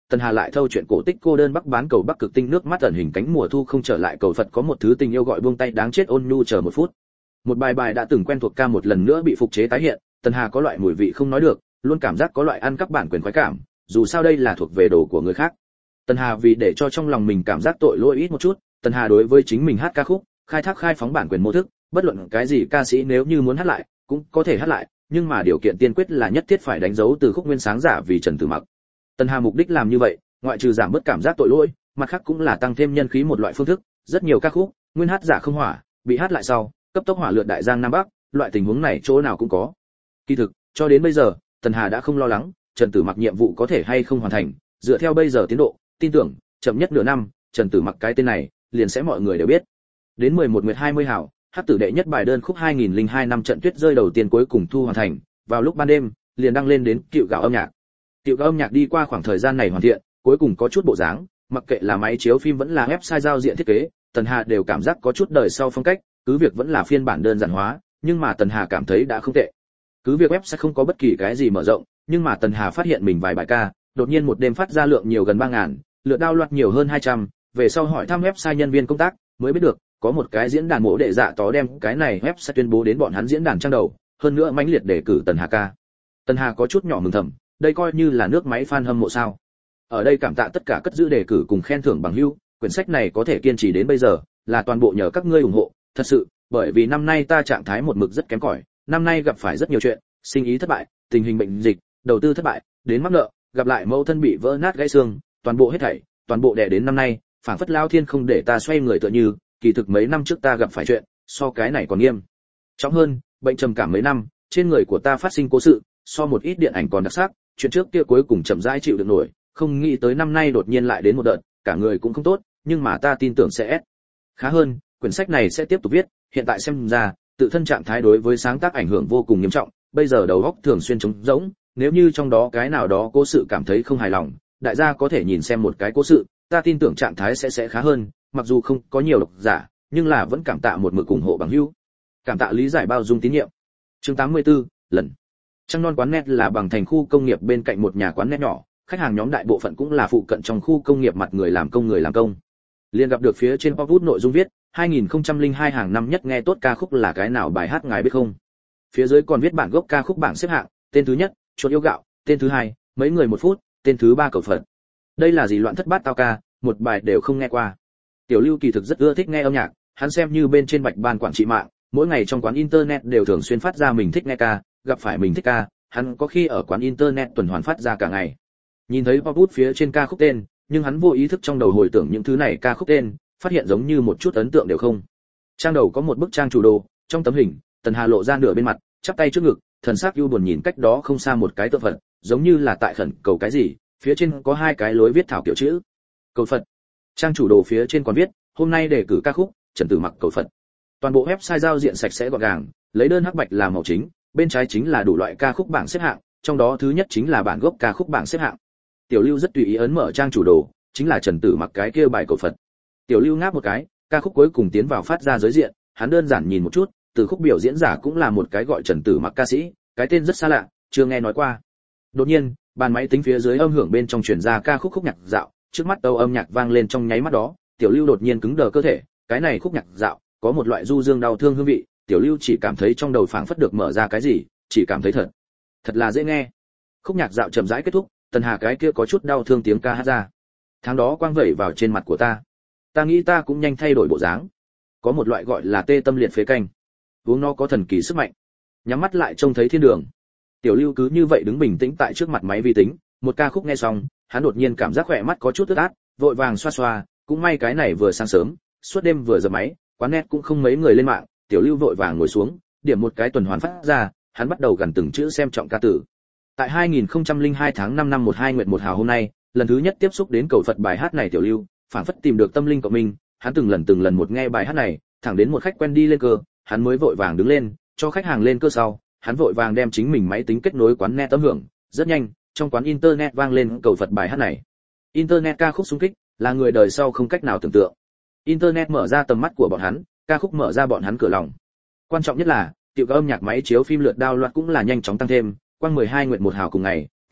Tần Hà lại thâu chuyện cổ tích cô đơn bắc bán cầu bắc cực tinh nước mắt ẩn hình cánh mùa thu không trở lại cầu Phật có một thứ tình yêu gọi buông tay đáng chết ôn nhu chờ một phút. Một bài bài đã từng quen thuộc ca một lần nữa bị phục chế tái hiện, Tần Hà có loại mùi vị không nói được, luôn cảm giác có loại ăn cắp bản quyền khoái cảm, dù sao đây là thuộc về đồ của người khác. Tần Hà vì để cho trong lòng mình cảm giác tội lỗi ít một chút, Tần Hà đối với chính mình hát ca khúc, khai thác khai phóng bản quyền mô thức, bất luận cái gì ca sĩ nếu như muốn hát lại, cũng có thể hát lại, nhưng mà điều kiện tiên quyết là nhất thiết phải đánh dấu từ khúc nguyên sáng giả vì Trần Tử Mặc. Tần Hà mục đích làm như vậy, ngoại trừ giảm bớt cảm giác tội lỗi, mặt khác cũng là tăng thêm nhân khí một loại phương thức, rất nhiều ca khúc, nguyên hát giả không hỏa, bị hát lại sau, cấp tốc hỏa lượn đại giang nam bắc, loại tình huống này chỗ nào cũng có. Kỳ thực, cho đến bây giờ, Tần Hà đã không lo lắng, Trần Tử Mặc nhiệm vụ có thể hay không hoàn thành, dựa theo bây giờ tiến độ, tin tưởng, chậm nhất nửa năm, Trần Tử Mặc cái tên này, liền sẽ mọi người đều biết. Đến mười một nguyệt hai mươi hảo, hát tử đệ nhất bài đơn khúc hai nghìn lẻ hai năm trận tuyết rơi đầu tiên cuối cùng thu hoàn thành, vào lúc ban đêm, liền đăng lên đến Cựu Gạo âm nhạc. Cựu Gạo âm nhạc đi qua khoảng thời gian này hoàn thiện, cuối cùng có chút bộ dáng, mặc kệ là máy chiếu phim vẫn là website giao diện thiết kế, Tần Hà đều cảm giác có chút đời sau phong cách, cứ việc vẫn là phiên bản đơn giản hóa, nhưng mà Tần Hà cảm thấy đã không tệ. Cứ việc website không có bất kỳ cái gì mở rộng, nhưng mà Tần Hà phát hiện mình vài bài ca, đột nhiên một đêm phát ra lượng nhiều gần ba ngàn, lượt download nhiều hơn hai trăm, về sau hỏi thăm website nhân viên công tác, mới biết được, có một cái diễn đàn mộ đệ dạ tó đem cái này website tuyên bố đến bọn hắn diễn đàn trang đầu, hơn nữa mãnh liệt đề cử Tần Hà ca. Tần Hà có chút nhỏ mừng thầm, đây coi như là nước máy fan hâm mộ sao? Ở đây cảm tạ tất cả cất giữ đề cử cùng khen thưởng bằng hữu, quyển sách này có thể kiên trì đến bây giờ, là toàn bộ nhờ các ngươi ủng hộ, thật sự, bởi vì năm nay ta trạng thái một mực rất kém cỏi, năm nay gặp phải rất nhiều chuyện, sinh ý thất bại, tình hình bệnh dịch, đầu tư thất bại, đến mắc nợ, gặp lại mẫu thân bị vỡ nát gãy xương, toàn bộ hết thảy, toàn bộ đè đến năm nay, phảng phất lao thiên không để ta xoay người tựa như, kỳ thực mấy năm trước ta gặp phải chuyện, so cái này còn nghiêm trọng hơn, bệnh trầm cảm mấy năm, trên người của ta phát sinh cố sự, so một ít điện ảnh còn đặc sắc, chuyện trước kia cuối cùng chậm rãi chịu được nổi, không nghĩ tới năm nay đột nhiên lại đến một đợt, cả người cũng không tốt, nhưng mà ta tin tưởng sẽ khá hơn, quyển sách này sẽ tiếp tục viết, hiện tại xem ra, tự thân trạng thái đối với sáng tác ảnh hưởng vô cùng nghiêm trọng, bây giờ đầu óc thường xuyên trống rỗng, nếu như trong đó cái nào đó cố sự cảm thấy không hài lòng, đại gia có thể nhìn xem một cái cố sự, ta tin tưởng trạng thái sẽ sẽ khá hơn, mặc dù không có nhiều độc giả, nhưng là vẫn cảm tạ một mực ủng hộ bằng hữu. Cảm tạ lý giải bao dung tín nhiệm. Chương tám mươi tư, lần. Trăng non quán net là bằng thành khu công nghiệp bên cạnh một nhà quán net nhỏ, khách hàng nhóm đại bộ phận cũng là phụ cận trong khu công nghiệp mặt người làm công người làm công. Liên gặp được phía trên Popwood nội dung viết, hai nghìn không trăm lẻ hai hàng năm nhất nghe tốt ca khúc là cái nào bài hát ngài biết không? Phía dưới còn viết bản gốc ca khúc bảng xếp hạng, tên thứ nhất, chuột yêu gạo, tên thứ hai, mấy người một phút, tên thứ ba cầu Phật. Đây là gì loạn thất bát tao ca, một bài đều không nghe qua. Tiểu Lưu kỳ thực rất ưa thích nghe âm nhạc, hắn xem như bên trên bạch ban quản trị mạng, mỗi ngày trong quán internet đều thường xuyên phát ra mình thích nghe ca, gặp phải mình thích ca, hắn có khi ở quán internet tuần hoàn phát ra cả ngày. Nhìn thấy Popwood phía trên ca khúc tên, nhưng hắn vô ý thức trong đầu hồi tưởng những thứ này ca khúc tên, phát hiện giống như một chút ấn tượng đều không. Trang đầu có một bức trang chủ đồ, trong tấm hình, Tần Hà lộ ra nửa bên mặt, chắp tay trước ngực, thần sắc ưu buồn nhìn cách đó không xa một cái tượng Phật, giống như là tại khẩn cầu cái gì, phía trên có hai cái lối viết thảo kiểu chữ. Cầu Phật. Trang chủ đồ phía trên còn viết, hôm nay đề cử ca khúc, Trần Tử Mặc cầu Phật. Toàn bộ website giao diện sạch sẽ gọn gàng, lấy đơn hắc bạch làm màu chính, bên trái chính là đủ loại ca khúc bảng xếp hạng, trong đó thứ nhất chính là bản gốc ca khúc bảng xếp hạng. Tiểu Lưu rất tùy ý ấn mở trang chủ đồ, chính là Trần Tử Mặc cái kia bài cầu Phật. Tiểu Lưu ngáp một cái, ca khúc cuối cùng tiến vào phát ra giới diện, hắn đơn giản nhìn một chút, từ khúc biểu diễn giả cũng là một cái gọi Trần Tử Mặc ca sĩ, cái tên rất xa lạ, chưa nghe nói qua. Đột nhiên, bàn máy tính phía dưới âm hưởng bên trong truyền ra ca khúc khúc nhạc dạo, trước mắt tấu âm nhạc vang lên trong nháy mắt đó, Tiểu Lưu đột nhiên cứng đờ cơ thể, cái này khúc nhạc dạo có một loại du dương đau thương hương vị, Tiểu Lưu chỉ cảm thấy trong đầu phảng phất được mở ra cái gì, chỉ cảm thấy thật, thật là dễ nghe. Khúc nhạc dạo chậm rãi kết thúc, Tần Hà cái kia có chút đau thương tiếng ca hát ra. Tháng đó quang vẩy vào trên mặt của ta, ta nghĩ ta cũng nhanh thay đổi bộ dáng. Có một loại gọi là tê tâm liệt phế canh, uống nó có thần kỳ sức mạnh. Nhắm mắt lại trông thấy thiên đường. Tiểu Lưu cứ như vậy đứng bình tĩnh tại trước mặt máy vi tính, một ca khúc nghe xong, hắn đột nhiên cảm giác khỏe mắt có chút ướt át, vội vàng xoa xoa, cũng may cái này vừa sáng sớm, suốt đêm vừa giờ máy, quán net cũng không mấy người lên mạng, Tiểu Lưu vội vàng ngồi xuống, điểm một cái tuần hoàn phát ra, hắn bắt đầu gần từng chữ xem trọng ca tử. Tại hai nghìn không trăm lẻ hai tháng năm năm mười hai nguyệt một hào hôm nay, lần thứ nhất tiếp xúc đến cầu Phật bài hát này Tiểu Lưu, phảng phất tìm được tâm linh của mình, hắn từng lần từng lần một nghe bài hát này, thẳng đến một khách quen đi lên cơ, hắn mới vội vàng đứng lên, cho khách hàng lên cơ sau, hắn vội vàng đem chính mình máy tính kết nối quán net tấm hưởng, rất nhanh, trong quán internet vang lên cầu Phật bài hát này. Internet ca khúc xung kích, là người đời sau không cách nào tưởng tượng. Internet mở ra tầm mắt của bọn hắn, ca khúc mở ra bọn hắn cửa lòng. Quan trọng nhất là, tiểu ca âm nhạc máy chiếu phim lượt download cũng là nhanh chóng tăng thêm, quang mười hai nguyệt một hào cùng ngày,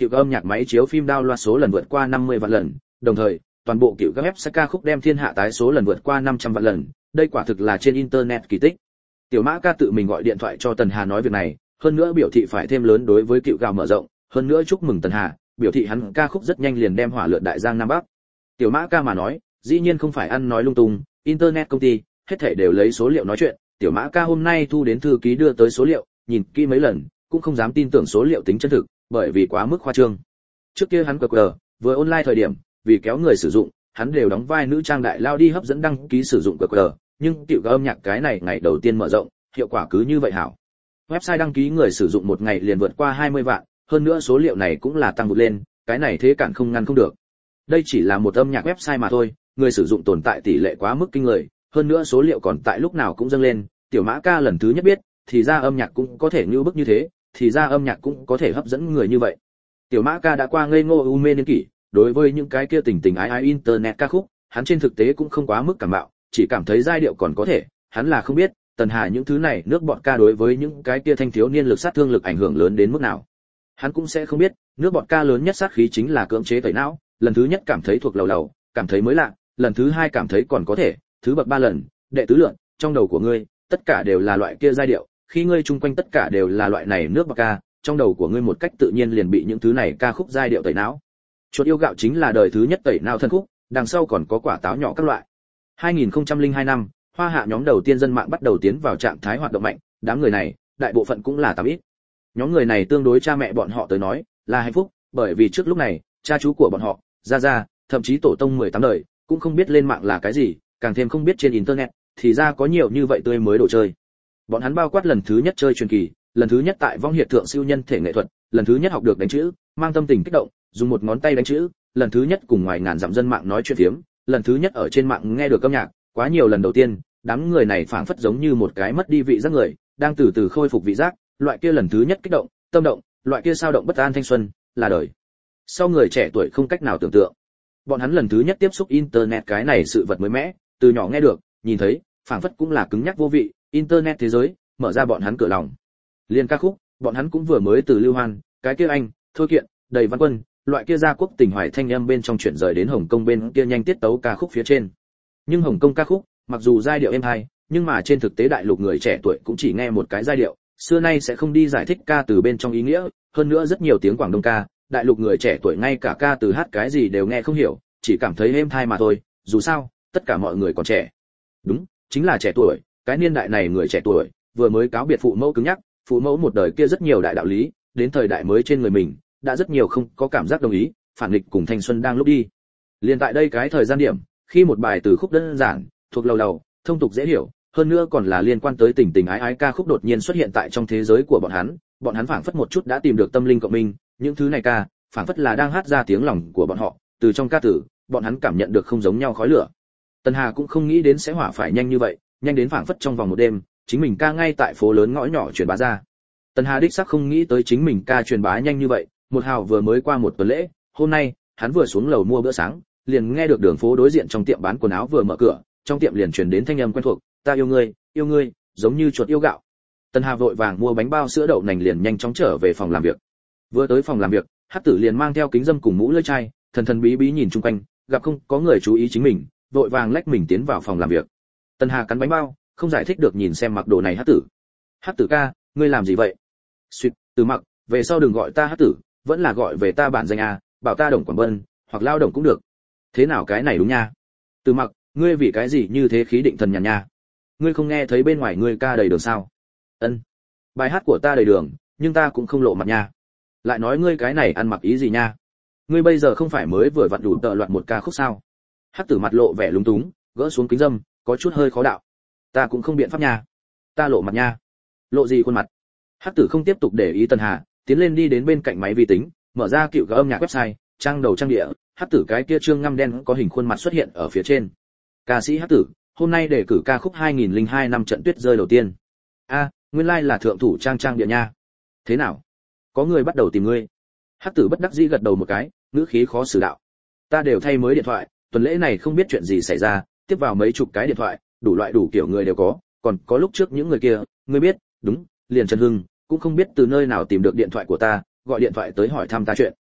cựu âm nhạc máy chiếu phim download số lần vượt qua năm mươi vạn lần, đồng thời toàn bộ cựu các website ca khúc đem thiên hạ tái số lần vượt qua năm trăm vạn lần, đây quả thực là trên internet kỳ tích. Tiểu Mã Ca tự mình gọi điện thoại cho Tần Hà nói việc này, hơn nữa biểu thị phải thêm lớn đối với cựu gạo mở rộng, hơn nữa chúc mừng Tần Hà, biểu thị hắn ca khúc rất nhanh liền đem hỏa lượn đại giang nam bắc. Tiểu Mã Ca mà nói, dĩ nhiên không phải ăn nói lung tung, internet công ty, hết thảy đều lấy số liệu nói chuyện. Tiểu Mã Ca hôm nay thu đến thư ký đưa tới số liệu, nhìn kỹ mấy lần, cũng không dám tin tưởng số liệu tính chân thực, bởi vì quá mức khoa trương. Trước kia hắn cờ vừa online thời điểm, vì kéo người sử dụng, hắn đều đóng vai nữ trang đại lao đi hấp dẫn đăng ký sử dụng cờ, nhưng tiểu âm nhạc cái này ngày đầu tiên mở rộng, hiệu quả cứ như vậy hảo. Website đăng ký người sử dụng một ngày liền vượt qua hai mươi vạn, hơn nữa số liệu này cũng là tăng vụt lên, cái này thế cản không ngăn không được. Đây chỉ là một âm nhạc website mà thôi, người sử dụng tồn tại tỷ lệ quá mức kinh người, hơn nữa số liệu còn tại lúc nào cũng dâng lên, Tiểu Mã Ca lần thứ nhất biết, thì ra âm nhạc cũng có thể như bức như thế, thì ra âm nhạc cũng có thể hấp dẫn người như vậy. Tiểu Mã Ca đã qua ngây ngô u mê niên kỷ, đối với những cái kia tình tình ái ái internet ca khúc, hắn trên thực tế cũng không quá mức cảm mạo, chỉ cảm thấy giai điệu còn có thể, hắn là không biết, Tần Hà những thứ này nước bọt ca đối với những cái kia thanh thiếu niên lực sát thương lực ảnh hưởng lớn đến mức nào. Hắn cũng sẽ không biết, nước bọt ca lớn nhất sát khí chính là cưỡng chế tẩy não, lần thứ nhất cảm thấy thuộc lầu lầu, cảm thấy mới lạ, lần thứ hai cảm thấy còn có thể, thứ bậc ba lần, đệ tứ lượn, trong đầu của ngươi, tất cả đều là loại kia giai điệu, khi ngươi chung quanh tất cả đều là loại này nước bọt ca, trong đầu của ngươi một cách tự nhiên liền bị những thứ này ca khúc giai điệu tẩy não. Chuột yêu gạo chính là đời thứ nhất tẩy não thân khúc, đằng sau còn có quả táo nhỏ các loại. hai nghìn không trăm lẻ hai năm, Hoa Hạ nhóm đầu tiên dân mạng bắt đầu tiến vào trạng thái hoạt động mạnh, đám người này, đại bộ phận cũng là tám ít. Nhóm người này tương đối cha mẹ bọn họ tới nói, là hạnh phúc, bởi vì trước lúc này, cha chú của bọn họ, gia gia, thậm chí tổ tông mười tám đời, cũng không biết lên mạng là cái gì, càng thêm không biết trên internet, thì ra có nhiều như vậy tươi mới đồ chơi. Bọn hắn bao quát lần thứ nhất chơi truyền kỳ, lần thứ nhất tại vong hiệt thượng siêu nhân thể nghệ thuật, lần thứ nhất học được đánh chữ, mang tâm tình kích động, dùng một ngón tay đánh chữ, lần thứ nhất cùng ngoài ngàn dặm dân mạng nói chuyện phiếm, lần thứ nhất ở trên mạng nghe được âm nhạc, quá nhiều lần đầu tiên, đám người này phảng phất giống như một cái mất đi vị giác người, đang từ từ khôi phục vị giác, loại kia lần thứ nhất kích động, tâm động, loại kia sao động bất an thanh xuân, là đời. Sau người trẻ tuổi không cách nào tưởng tượng. Bọn hắn lần thứ nhất tiếp xúc internet cái này sự vật mới mẻ, từ nhỏ nghe được, nhìn thấy, phảng phất cũng là cứng nhắc vô vị, internet thế giới, mở ra bọn hắn cửa lòng. Liên ca khúc, bọn hắn cũng vừa mới từ Lưu Hoan, cái kia anh, Thôi Kiện, Đầy Văn Quân, loại kia gia quốc tình hoài thanh âm bên trong chuyển rời đến Hồng Kông bên kia nhanh tiết tấu ca khúc phía trên. Nhưng Hồng Kông ca khúc, mặc dù giai điệu êm hay, nhưng mà trên thực tế đại lục người trẻ tuổi cũng chỉ nghe một cái giai điệu, xưa nay sẽ không đi giải thích ca từ bên trong ý nghĩa, hơn nữa rất nhiều tiếng Quảng Đông ca, đại lục người trẻ tuổi ngay cả ca từ hát cái gì đều nghe không hiểu, chỉ cảm thấy êm tai mà thôi, dù sao, tất cả mọi người còn trẻ. Đúng, chính là trẻ tuổi, cái niên đại này người trẻ tuổi, vừa mới cáo biệt phụ mẫu cứng nhắc, phụ mẫu một đời kia rất nhiều đại đạo lý, đến thời đại mới trên người mình, đã rất nhiều không có cảm giác đồng ý, phản nghịch cùng thanh xuân đang lúc đi. Liên tại đây cái thời gian điểm, khi một bài từ khúc đơn giản, thuộc lầu lầu, thông tục dễ hiểu, hơn nữa còn là liên quan tới tình tình ái ái ca khúc đột nhiên xuất hiện tại trong thế giới của bọn hắn, bọn hắn phảng phất một chút đã tìm được tâm linh cộng minh, những thứ này ca, phảng phất là đang hát ra tiếng lòng của bọn họ, từ trong ca từ, bọn hắn cảm nhận được không giống nhau khói lửa. Tần Hà cũng không nghĩ đến sẽ hỏa phải nhanh như vậy, nhanh đến phảng phất trong vòng một đêm, chính mình ca ngay tại phố lớn ngõ nhỏ truyền bá ra. Tần Hà đích xác không nghĩ tới chính mình ca truyền bá nhanh như vậy, một hào vừa mới qua một tuần lễ, hôm nay, hắn vừa xuống lầu mua bữa sáng, liền nghe được đường phố đối diện trong tiệm bán quần áo vừa mở cửa, trong tiệm liền truyền đến thanh âm quen thuộc, ta yêu ngươi, yêu ngươi, giống như chuột yêu gạo. Tần Hà vội vàng mua bánh bao sữa đậu nành liền nhanh chóng trở về phòng làm việc. Vừa tới phòng làm việc, Hắc Tử liền mang theo kính dâm cùng mũ lưỡi chai, thần thần bí bí nhìn chung quanh, gặp không có người chú ý chính mình, vội vàng lách mình tiến vào phòng làm việc. Tần Hà cắn bánh bao, không giải thích được nhìn xem mặc đồ này Hắc Tử. Hắc Tử ca, ngươi làm gì vậy? Xuyệt, Từ Mặc, về sau đừng gọi ta Hắc Tử, vẫn là gọi về ta bản danh a, bảo ta Đồng Quảng Vân, hoặc Lao Đồng cũng được. Thế nào cái này đúng nha? Từ Mặc, ngươi vì cái gì như thế khí định thần nhàn nha? Ngươi không nghe thấy bên ngoài ngươi ca đầy đường sao? Ân, bài hát của ta đầy đường, nhưng ta cũng không lộ mặt nha. Lại nói ngươi cái này ăn mặc ý gì nha? Ngươi bây giờ không phải mới vừa vặn đủ tợ loạn một ca khúc sao? Hắc Tử mặt lộ vẻ lúng túng, gỡ xuống kính dâm, có chút hơi khó đạo. Ta cũng không biện pháp nha. Ta lộ mặt nha. Lộ gì khuôn mặt? Hắc Tử không tiếp tục để ý Tần Hà, tiến lên đi đến bên cạnh máy vi tính, mở ra cựu cái âm nhạc website, trang đầu trang địa, Hắc Tử cái kia trương ngăm đen có hình khuôn mặt xuất hiện ở phía trên. Ca sĩ Hắc Tử, hôm nay đề cử ca khúc hai nghìn lẻ hai năm trận tuyết rơi đầu tiên. A, nguyên lai like là thượng thủ trang trang địa nha. Thế nào? Có người bắt đầu tìm ngươi. Hắc Tử bất đắc dĩ gật đầu một cái, ngữ khí khó xử đạo. Ta đều thay mới điện thoại, tuần lễ này không biết chuyện gì xảy ra, tiếp vào mấy chục cái điện thoại, đủ loại đủ kiểu người đều có, còn có lúc trước những người kia, ngươi biết, đúng, liền Trần Hưng, cũng không biết từ nơi nào tìm được điện thoại của ta, gọi điện thoại tới hỏi thăm ta chuyện.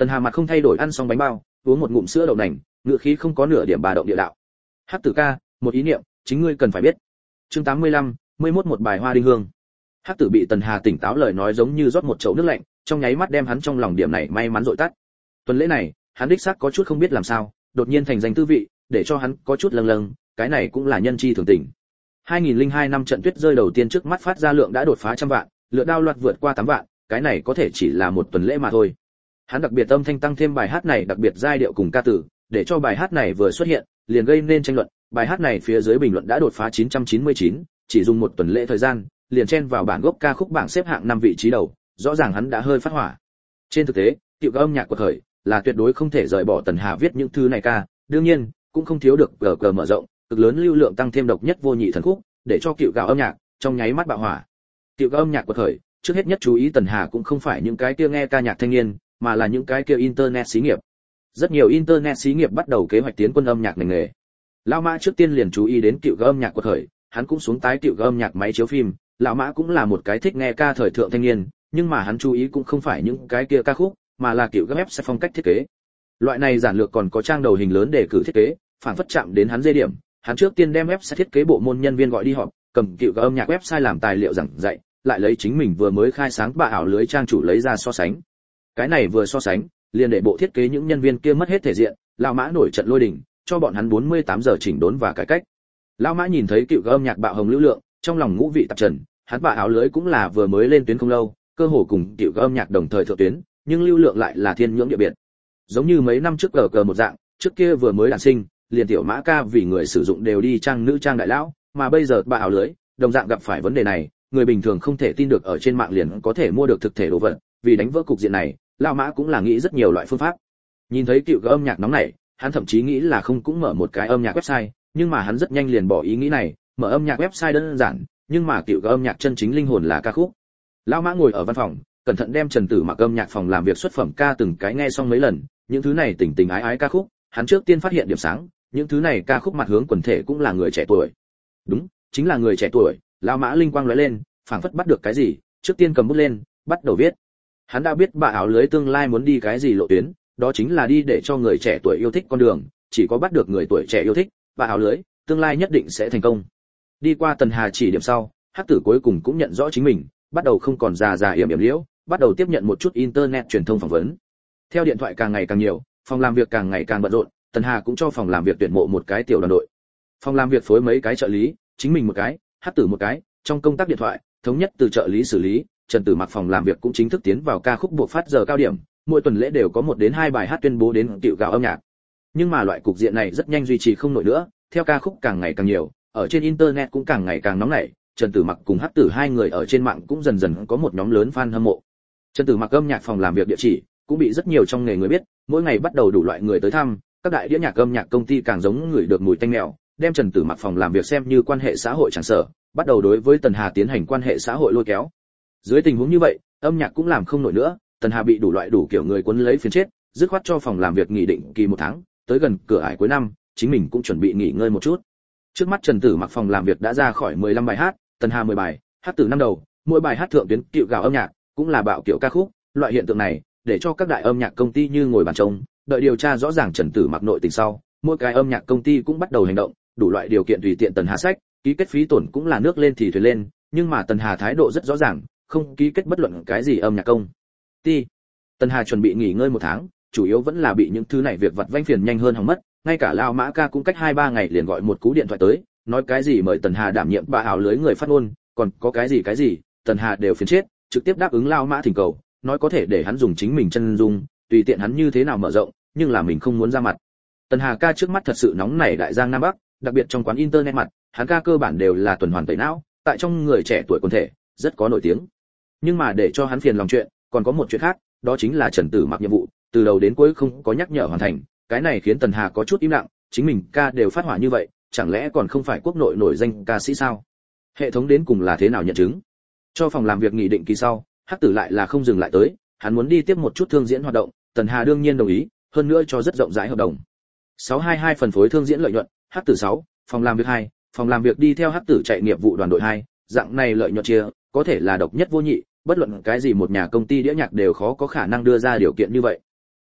Tần Hà mặt không thay đổi ăn xong bánh bao, uống một ngụm sữa đậu nành, ngựa khí không có nửa điểm bà động địa đạo. Hắc Tử ca, một ý niệm, chính ngươi cần phải biết. Chương tám mươi lăm, mươi mốt một bài hoa đinh hương. Hắc Tử bị Tần Hà tỉnh táo lời nói giống như rót một chậu nước lạnh, trong nháy mắt đem hắn trong lòng điểm này may mắn dội tắt. Tuần lễ này, hắn đích xác có chút không biết làm sao, đột nhiên thành danh tư vị, để cho hắn có chút lâng lâng, cái này cũng là nhân chi thường tình. hai nghìn lẻ hai năm trận tuyết rơi đầu tiên trước mắt phát ra lượng đã đột phá trăm vạn, lượng đao loạt vượt qua tám vạn, cái này có thể chỉ là một tuần lễ mà thôi. Hắn đặc biệt âm thanh tăng thêm bài hát này đặc biệt giai điệu cùng ca từ, để cho bài hát này vừa xuất hiện, liền gây nên tranh luận, bài hát này phía dưới bình luận đã đột phá chín trăm chín mươi chín, chỉ dùng một tuần lễ thời gian, liền chen vào bản gốc ca khúc bảng xếp hạng năm vị trí đầu, rõ ràng hắn đã hơi phát hỏa. Trên thực tế, tiểu ca âm nhạc của thời là tuyệt đối không thể rời bỏ Tần Hà viết những thứ này ca, đương nhiên, cũng không thiếu được gờ gờ mở rộng, cực lớn lưu lượng tăng thêm độc nhất vô nhị thần khúc, để cho cựu gạo âm nhạc trong nháy mắt bạo hỏa. Cựu gạo âm nhạc của thời, trước hết nhất chú ý Tần Hà cũng không phải những cái kia nghe ca nhạc thanh niên, mà là những cái kia internet xí nghiệp. Rất nhiều internet xí nghiệp bắt đầu kế hoạch tiến quân âm nhạc ngành nghề. Lão Mã trước tiên liền chú ý đến cựu gạo âm nhạc của thời, hắn cũng xuống tái cựu gạo âm nhạc máy chiếu phim. Lão Mã cũng là một cái thích nghe ca thời thượng thanh niên, nhưng mà hắn chú ý cũng không phải những cái kia ca khúc, mà là cựu web sẽ phong cách thiết kế. Loại này giản lược còn có trang đầu hình lớn để cử thiết kế, phản phất chạm đến hắn dây điểm. Hắn trước tiên đem website thiết kế bộ môn nhân viên gọi đi họp, cầm cựu âm nhạc website làm tài liệu giảng dạy, lại lấy chính mình vừa mới khai sáng bạ ảo lưới trang chủ lấy ra so sánh. Cái này vừa so sánh, liền để bộ thiết kế những nhân viên kia mất hết thể diện, Lão Mã nổi trận lôi đình, cho bọn hắn bốn mươi tám giờ chỉnh đốn và cải cách. Lão Mã nhìn thấy cựu âm nhạc bạo hồng lưu lượng, trong lòng ngũ vị tạp trần, hắn bạ ảo lưới cũng là vừa mới lên tuyến không lâu, cơ hồ cùng cựu âm nhạc đồng thời thượng tuyến, nhưng lưu lượng lại là thiên nhưỡng địa biệt. Giống như mấy năm trước cờ cờ một dạng, trước kia vừa mới đản sinh, liền tiểu Mã ca vì người sử dụng đều đi trang nữ trang đại lão, mà bây giờ bạ ảo lưới, đồng dạng gặp phải vấn đề này, người bình thường không thể tin được ở trên mạng liền có thể mua được thực thể đồ vật, vì đánh vỡ cục diện này, Lão Mã cũng là nghĩ rất nhiều loại phương pháp. Nhìn thấy cựu âm nhạc nóng này, hắn thậm chí nghĩ là không cũng mở một cái âm nhạc website, nhưng mà hắn rất nhanh liền bỏ ý nghĩ này, mở âm nhạc website đơn giản, nhưng mà cựu âm nhạc chân chính linh hồn là ca khúc. Lão Mã ngồi ở văn phòng, cẩn thận đem Trần Tử Mặc âm nhạc phòng làm việc xuất phẩm ca từng cái nghe xong mấy lần, những thứ này tình tình ái ái ca khúc, hắn trước tiên phát hiện điểm sáng, những thứ này ca khúc mặt hướng quần thể cũng là người trẻ tuổi. Đúng, chính là người trẻ tuổi. Lão Mã linh quang lóe lên, phảng phất bắt được cái gì, trước tiên cầm bút lên, bắt đầu viết. Hắn đã biết bạ áo lưới tương lai muốn đi cái gì lộ tuyến, đó chính là đi để cho người trẻ tuổi yêu thích con đường, chỉ có bắt được người tuổi trẻ yêu thích, bạ áo lưới, tương lai nhất định sẽ thành công. Đi qua Tần Hà chỉ điểm sau, Hắc Tử cuối cùng cũng nhận rõ chính mình, bắt đầu không còn già già yểm yểm liễu, bắt đầu tiếp nhận một chút internet truyền thông phỏng vấn. Theo điện thoại càng ngày càng nhiều, phòng làm việc càng ngày càng bận rộn, Tần Hà cũng cho phòng làm việc tuyển mộ một cái tiểu đoàn đội. Phòng làm việc phối mấy cái trợ lý, chính mình một cái, Hắc Tử một cái, trong công tác điện thoại, thống nhất từ trợ lý xử lý, Trần Tử Mặc phòng làm việc cũng chính thức tiến vào ca khúc buộc phát giờ cao điểm, mỗi tuần lễ đều có một đến hai bài hát tuyên bố đến tiểu gạo âm nhạc. Nhưng mà loại cục diện này rất nhanh duy trì không nổi nữa, theo ca khúc càng ngày càng nhiều, ở trên internet cũng càng ngày càng nóng nảy, Trần Tử Mặc cùng Hắc Tử hai người ở trên mạng cũng dần dần có một nhóm lớn fan hâm mộ. Trần Tử Mặc âm nhạc phòng làm việc địa chỉ cũng bị rất nhiều trong nghề người biết, mỗi ngày bắt đầu đủ loại người tới thăm, các đại đĩa nhạc âm nhạc công ty càng giống người được mùi tanh mèo, đem Trần Tử Mặc phòng làm việc xem như quan hệ xã hội chẳng sở, bắt đầu đối với Tần Hà tiến hành quan hệ xã hội lôi kéo. Dưới tình huống như vậy, âm nhạc cũng làm không nổi nữa, Tần Hà bị đủ loại đủ kiểu người quấn lấy phiền chết, dứt khoát cho phòng làm việc nghỉ định kỳ một tháng, tới gần cửa ải cuối năm, chính mình cũng chuẩn bị nghỉ ngơi một chút. Trước mắt Trần Tử Mặc phòng làm việc đã ra khỏi mười lăm bài hát, Tần Hà mười bài, hát từ năm đầu, mỗi bài hát thượng tuyến cựu gạo âm nhạc, cũng là bạo kiểu ca khúc, loại hiện tượng này, để cho các đại âm nhạc công ty như ngồi bàn trông, đợi điều tra rõ ràng Trần Tử Mặc nội tình sau, mỗi cái âm nhạc công ty cũng bắt đầu hành động, đủ loại điều kiện tùy tiện Tần Hà sách, ký kết phí tổn cũng là nước lên thì thuyền lên, nhưng mà Tần Hà thái độ rất rõ ràng, không ký kết bất luận cái gì âm nhạc công ty. Tần Hà chuẩn bị nghỉ ngơi một tháng, chủ yếu vẫn là bị những thứ này việc vặt vãnh phiền nhanh hơn hỏng mất, ngay cả Lão Mã ca cũng cách hai ba ngày liền gọi một cú điện thoại tới, nói cái gì mời Tần Hà đảm nhiệm bạ ảo lưới người phát ngôn, còn có cái gì cái gì, Tần Hà đều phiền chết, trực tiếp đáp ứng Lão Mã thỉnh cầu, nói có thể để hắn dùng chính mình chân dung, tùy tiện hắn như thế nào mở rộng, nhưng là mình không muốn ra mặt. Tần Hà ca trước mắt thật sự nóng nảy đại giang nam bắc, đặc biệt trong quán internet mặt, hắn ca cơ bản đều là tuần hoàn tẩy não, tại trong người trẻ tuổi quần thể, rất có nổi tiếng. Nhưng mà để cho hắn phiền lòng chuyện, còn có một chuyện khác, đó chính là Trần Tử Mặc nhiệm vụ, từ đầu đến cuối không có nhắc nhở hoàn thành, cái này khiến Tần Hà có chút im lặng, chính mình ca đều phát hỏa như vậy, chẳng lẽ còn không phải quốc nội nổi danh ca sĩ sao? Hệ thống đến cùng là thế nào nhận chứng? Cho phòng làm việc nghỉ định kỳ sau, Hắc Tử lại là không dừng lại tới, hắn muốn đi tiếp một chút thương diễn hoạt động, Tần Hà đương nhiên đồng ý, hơn nữa cho rất rộng rãi hợp đồng. sáu hai hai phần phối thương diễn lợi nhuận, Hắc Tử sáu, phòng làm việc hai, phòng làm việc đi theo Hắc Tử chạy nghiệp vụ đoàn đội hai, dạng này lợi nhuận chia, có thể là độc nhất vô nhị, bất luận cái gì một nhà công ty đĩa nhạc đều khó có khả năng đưa ra điều kiện như vậy.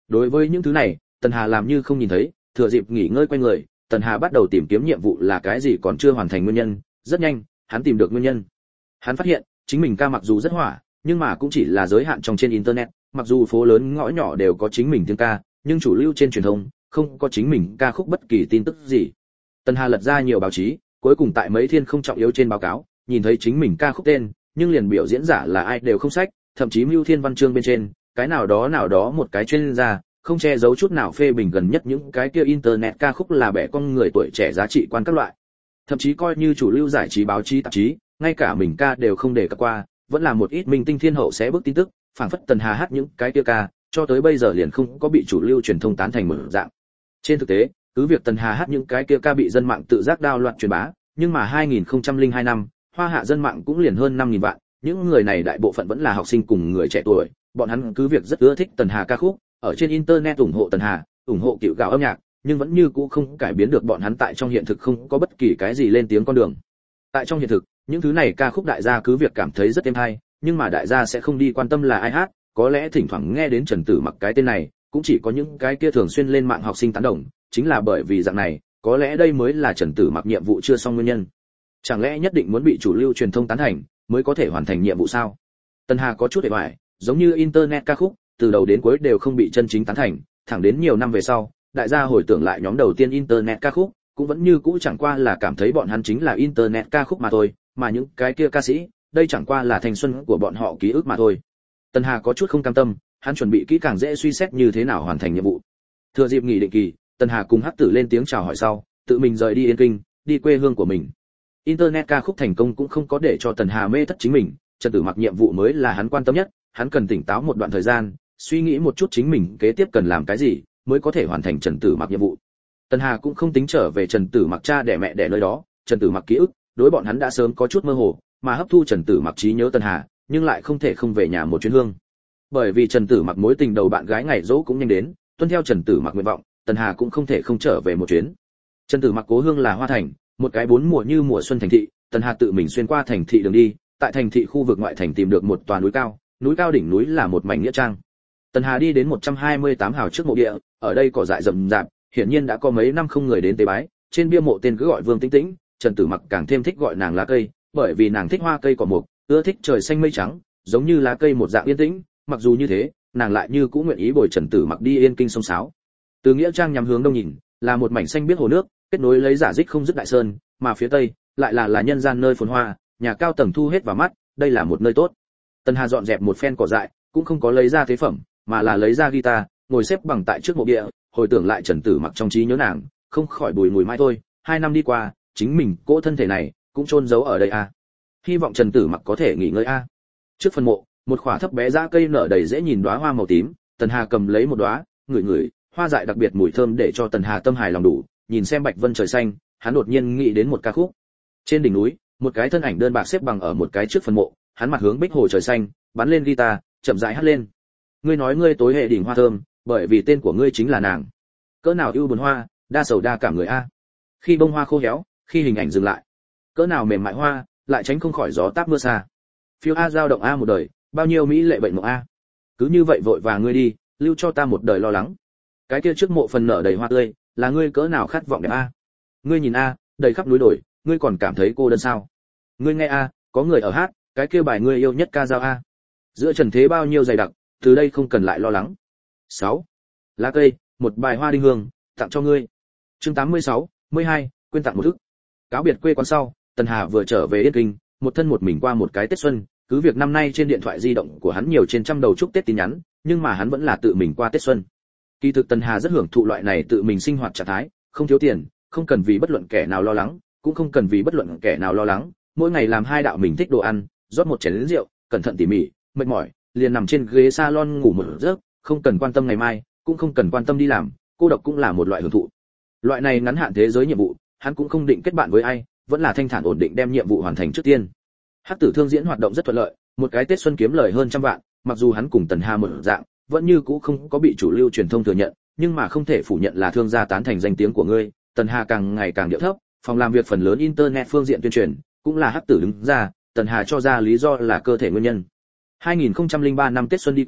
Đối với những thứ này, Tần Hà làm như không nhìn thấy, thừa dịp nghỉ ngơi quay người, Tần Hà bắt đầu tìm kiếm nhiệm vụ là cái gì còn chưa hoàn thành nguyên nhân, rất nhanh, hắn tìm được nguyên nhân. Hắn phát hiện, chính mình ca mặc dù rất hỏa, nhưng mà cũng chỉ là giới hạn trong trên internet, mặc dù phố lớn ngõ nhỏ đều có chính mình tiếng ca, nhưng chủ lưu trên truyền thông không có chính mình ca khúc bất kỳ tin tức gì. Tần Hà lật ra nhiều báo chí, cuối cùng tại mấy thiên không trọng yếu trên báo cáo, nhìn thấy chính mình ca khúc tên, nhưng liền biểu diễn giả là ai đều không sách, thậm chí Mưu Thiên văn chương bên trên, cái nào đó nào đó một cái chuyên gia, không che giấu chút nào phê bình gần nhất những cái kia internet ca khúc là bẻ con người tuổi trẻ giá trị quan các loại. Thậm chí coi như chủ lưu giải trí báo chí tạp chí, ngay cả mình ca đều không để cập qua, vẫn là một ít minh tinh thiên hậu sẽ bước tin tức, phảng phất Tần Hà hát những cái kia ca, cho tới bây giờ liền không có bị chủ lưu truyền thông tán thành một dạng. Trên thực tế, cứ việc Tần Hà hát những cái kia ca bị dân mạng tự giác đao loạn truyền bá, nhưng mà hai nghìn không trăm lẻ hai năm, Hoa Hạ dân mạng cũng liền hơn năm nghìn vạn, những người này đại bộ phận vẫn là học sinh cùng người trẻ tuổi, bọn hắn cứ việc rất ưa thích Tần Hà ca khúc, ở trên internet ủng hộ Tần Hà, ủng hộ cựu gạo âm nhạc, nhưng vẫn như cũ không cải biến được bọn hắn tại trong hiện thực không có bất kỳ cái gì lên tiếng con đường. Tại trong hiện thực, những thứ này ca khúc đại gia cứ việc cảm thấy rất êm hay, nhưng mà đại gia sẽ không đi quan tâm là ai hát, có lẽ thỉnh thoảng nghe đến Trần Tử Mặc cái tên này, cũng chỉ có những cái kia thường xuyên lên mạng học sinh tán đồng, chính là bởi vì dạng này, có lẽ đây mới là Trần Tử Mặc nhiệm vụ chưa xong nguyên nhân. Chẳng lẽ nhất định muốn bị chủ lưu truyền thông tán thành mới có thể hoàn thành nhiệm vụ sao? Tần Hà có chút hề bại, giống như internet ca khúc, từ đầu đến cuối đều không bị chân chính tán thành, thẳng đến nhiều năm về sau, đại gia hồi tưởng lại nhóm đầu tiên internet ca khúc, cũng vẫn như cũ chẳng qua là cảm thấy bọn hắn chính là internet ca khúc mà thôi, mà những cái kia ca sĩ, đây chẳng qua là thanh xuân của bọn họ ký ức mà thôi. Tần Hà có chút không cam tâm, hắn chuẩn bị kỹ càng dễ suy xét như thế nào hoàn thành nhiệm vụ. Thừa dịp nghỉ định kỳ, Tần Hà cùng Hắc Tử lên tiếng chào hỏi sau, tự mình rời đi Yên Kinh, đi quê hương của mình. Internet ca khúc thành công cũng không có để cho Tần Hà mê thất chính mình, Trần Tử Mặc nhiệm vụ mới là hắn quan tâm nhất, hắn cần tỉnh táo một đoạn thời gian, suy nghĩ một chút chính mình kế tiếp cần làm cái gì, mới có thể hoàn thành Trần Tử Mặc nhiệm vụ. Tần Hà cũng không tính trở về Trần Tử Mặc cha đẻ mẹ đẻ nơi đó, Trần Tử Mặc ký ức, đối bọn hắn đã sớm có chút mơ hồ, mà hấp thu Trần Tử Mặc trí nhớ Tần Hà, nhưng lại không thể không về nhà một chuyến hương. Bởi vì Trần Tử Mặc mối tình đầu bạn gái ngày dỗ cũng nhanh đến, tuân theo Trần Tử Mặc nguyện vọng, Tần Hà cũng không thể không trở về một chuyến. Trần Tử Mặc cố hương là Hoa Thành, một cái bốn mùa như mùa xuân thành thị, Tần Hà tự mình xuyên qua thành thị đường đi, tại thành thị khu vực ngoại thành tìm được một tòa núi cao, núi cao đỉnh núi là một mảnh nghĩa trang. Tần Hà đi đến một trăm hai mươi tám hào trước mộ địa, ở đây cỏ dại rậm rạp, hiển nhiên đã có mấy năm không người đến tế bái, trên bia mộ tên cứ gọi Vương Tĩnh Tĩnh, Trần Tử Mặc càng thêm thích gọi nàng lá cây, bởi vì nàng thích hoa cây cỏ mục, ưa thích trời xanh mây trắng, giống như lá cây một dạng yên tĩnh, mặc dù như thế, nàng lại như cũng nguyện ý bồi Trần Tử Mặc đi Yên Kinh sông sáo. Từ nghĩa trang nhắm hướng đông nhìn, là một mảnh xanh biếc hồ nước, kết nối lấy giả dích không dứt đại sơn, mà phía tây lại là là nhân gian nơi phồn hoa, nhà cao tầng thu hết vào mắt, đây là một nơi tốt. Tần Hà dọn dẹp một phen cỏ dại, cũng không có lấy ra thế phẩm, mà là lấy ra guitar, ngồi xếp bằng tại trước mộ địa, hồi tưởng lại Trần Tử Mặc trong trí nhớ nàng, không khỏi bùi ngùi mãi thôi, hai năm đi qua, chính mình cỗ thân thể này cũng chôn giấu ở đây à. Hy vọng Trần Tử Mặc có thể nghỉ ngơi a. À. Trước phần mộ, một khỏa thấp bé dã cây nở đầy dễ nhìn đóa hoa màu tím, Tần Hà cầm lấy một đóa, ngửi ngửi, hoa dại đặc biệt mùi thơm để cho Tần Hà tâm hài lòng đủ, nhìn xem bạch vân trời xanh, hắn đột nhiên nghĩ đến một ca khúc. Trên đỉnh núi, một cái thân ảnh đơn bạc xếp bằng ở một cái trước phần mộ, hắn mặt hướng bích hồ trời xanh, bắn lên guitar, chậm rãi hát lên. Ngươi nói ngươi tối hệ đỉnh hoa thơm, bởi vì tên của ngươi chính là nàng. Cỡ nào ưu buồn hoa, đa sầu đa cảm người a. Khi bông hoa khô héo, khi hình ảnh dừng lại. Cỡ nào mềm mại hoa, lại tránh không khỏi gió táp mưa xa. Phiêu a dao động a một đời, bao nhiêu mỹ lệ bệnh mộng a. Cứ như vậy vội vàng ngươi đi, lưu cho ta một đời lo lắng. Cái kia trước mộ phần nở đầy hoa tươi, là ngươi cỡ nào khát vọng đẹp a. Ngươi nhìn a, đầy khắp núi đồi, ngươi còn cảm thấy cô đơn sao? Ngươi nghe a, có người ở hát, cái kia bài ngươi yêu nhất ca dao a. Giữa trần thế bao nhiêu dày đặc, từ đây không cần lại lo lắng. sáu. Lá cây, một bài hoa đinh hương, tặng cho ngươi. Chương tám mươi sáu, mười hai, quên tặng một thức. Cáo biệt quê quán sau, Tần Hà vừa trở về Yên Kinh, một thân một mình qua một cái Tết xuân, cứ việc năm nay trên điện thoại di động của hắn nhiều trên trăm đầu chúc Tết tin nhắn, nhưng mà hắn vẫn là tự mình qua Tết xuân. Kỳ thực Tần Hà rất hưởng thụ loại này tự mình sinh hoạt trạng thái, không thiếu tiền, không cần vì bất luận kẻ nào lo lắng, cũng không cần vì bất luận kẻ nào lo lắng, mỗi ngày làm hai đạo mình thích đồ ăn, rót một chén rượu, cẩn thận tỉ mỉ, mệt mỏi, liền nằm trên ghế salon ngủ một giấc, không cần quan tâm ngày mai, cũng không cần quan tâm đi làm, cô độc cũng là một loại hưởng thụ. Loại này ngắn hạn thế giới nhiệm vụ, hắn cũng không định kết bạn với ai, vẫn là thanh thản ổn định đem nhiệm vụ hoàn thành trước tiên. Hắc Tử Thương diễn hoạt động rất thuận lợi, một cái Tết xuân kiếm lời hơn trăm vạn, mặc dù hắn cùng Tần Hà một dạng, vẫn như cũ không có bị chủ lưu truyền thông thừa nhận, nhưng mà không thể phủ nhận là thương gia tán thành danh tiếng của ngươi, Tần Hà càng ngày càng điệu thấp, phòng làm việc phần lớn internet phương diện tuyên truyền, cũng là Hắc Tử đứng ra, Tần Hà cho ra lý do là cơ thể nguyên nhân. hai nghìn không trăm lẻ ba năm Tết xuân đi qua,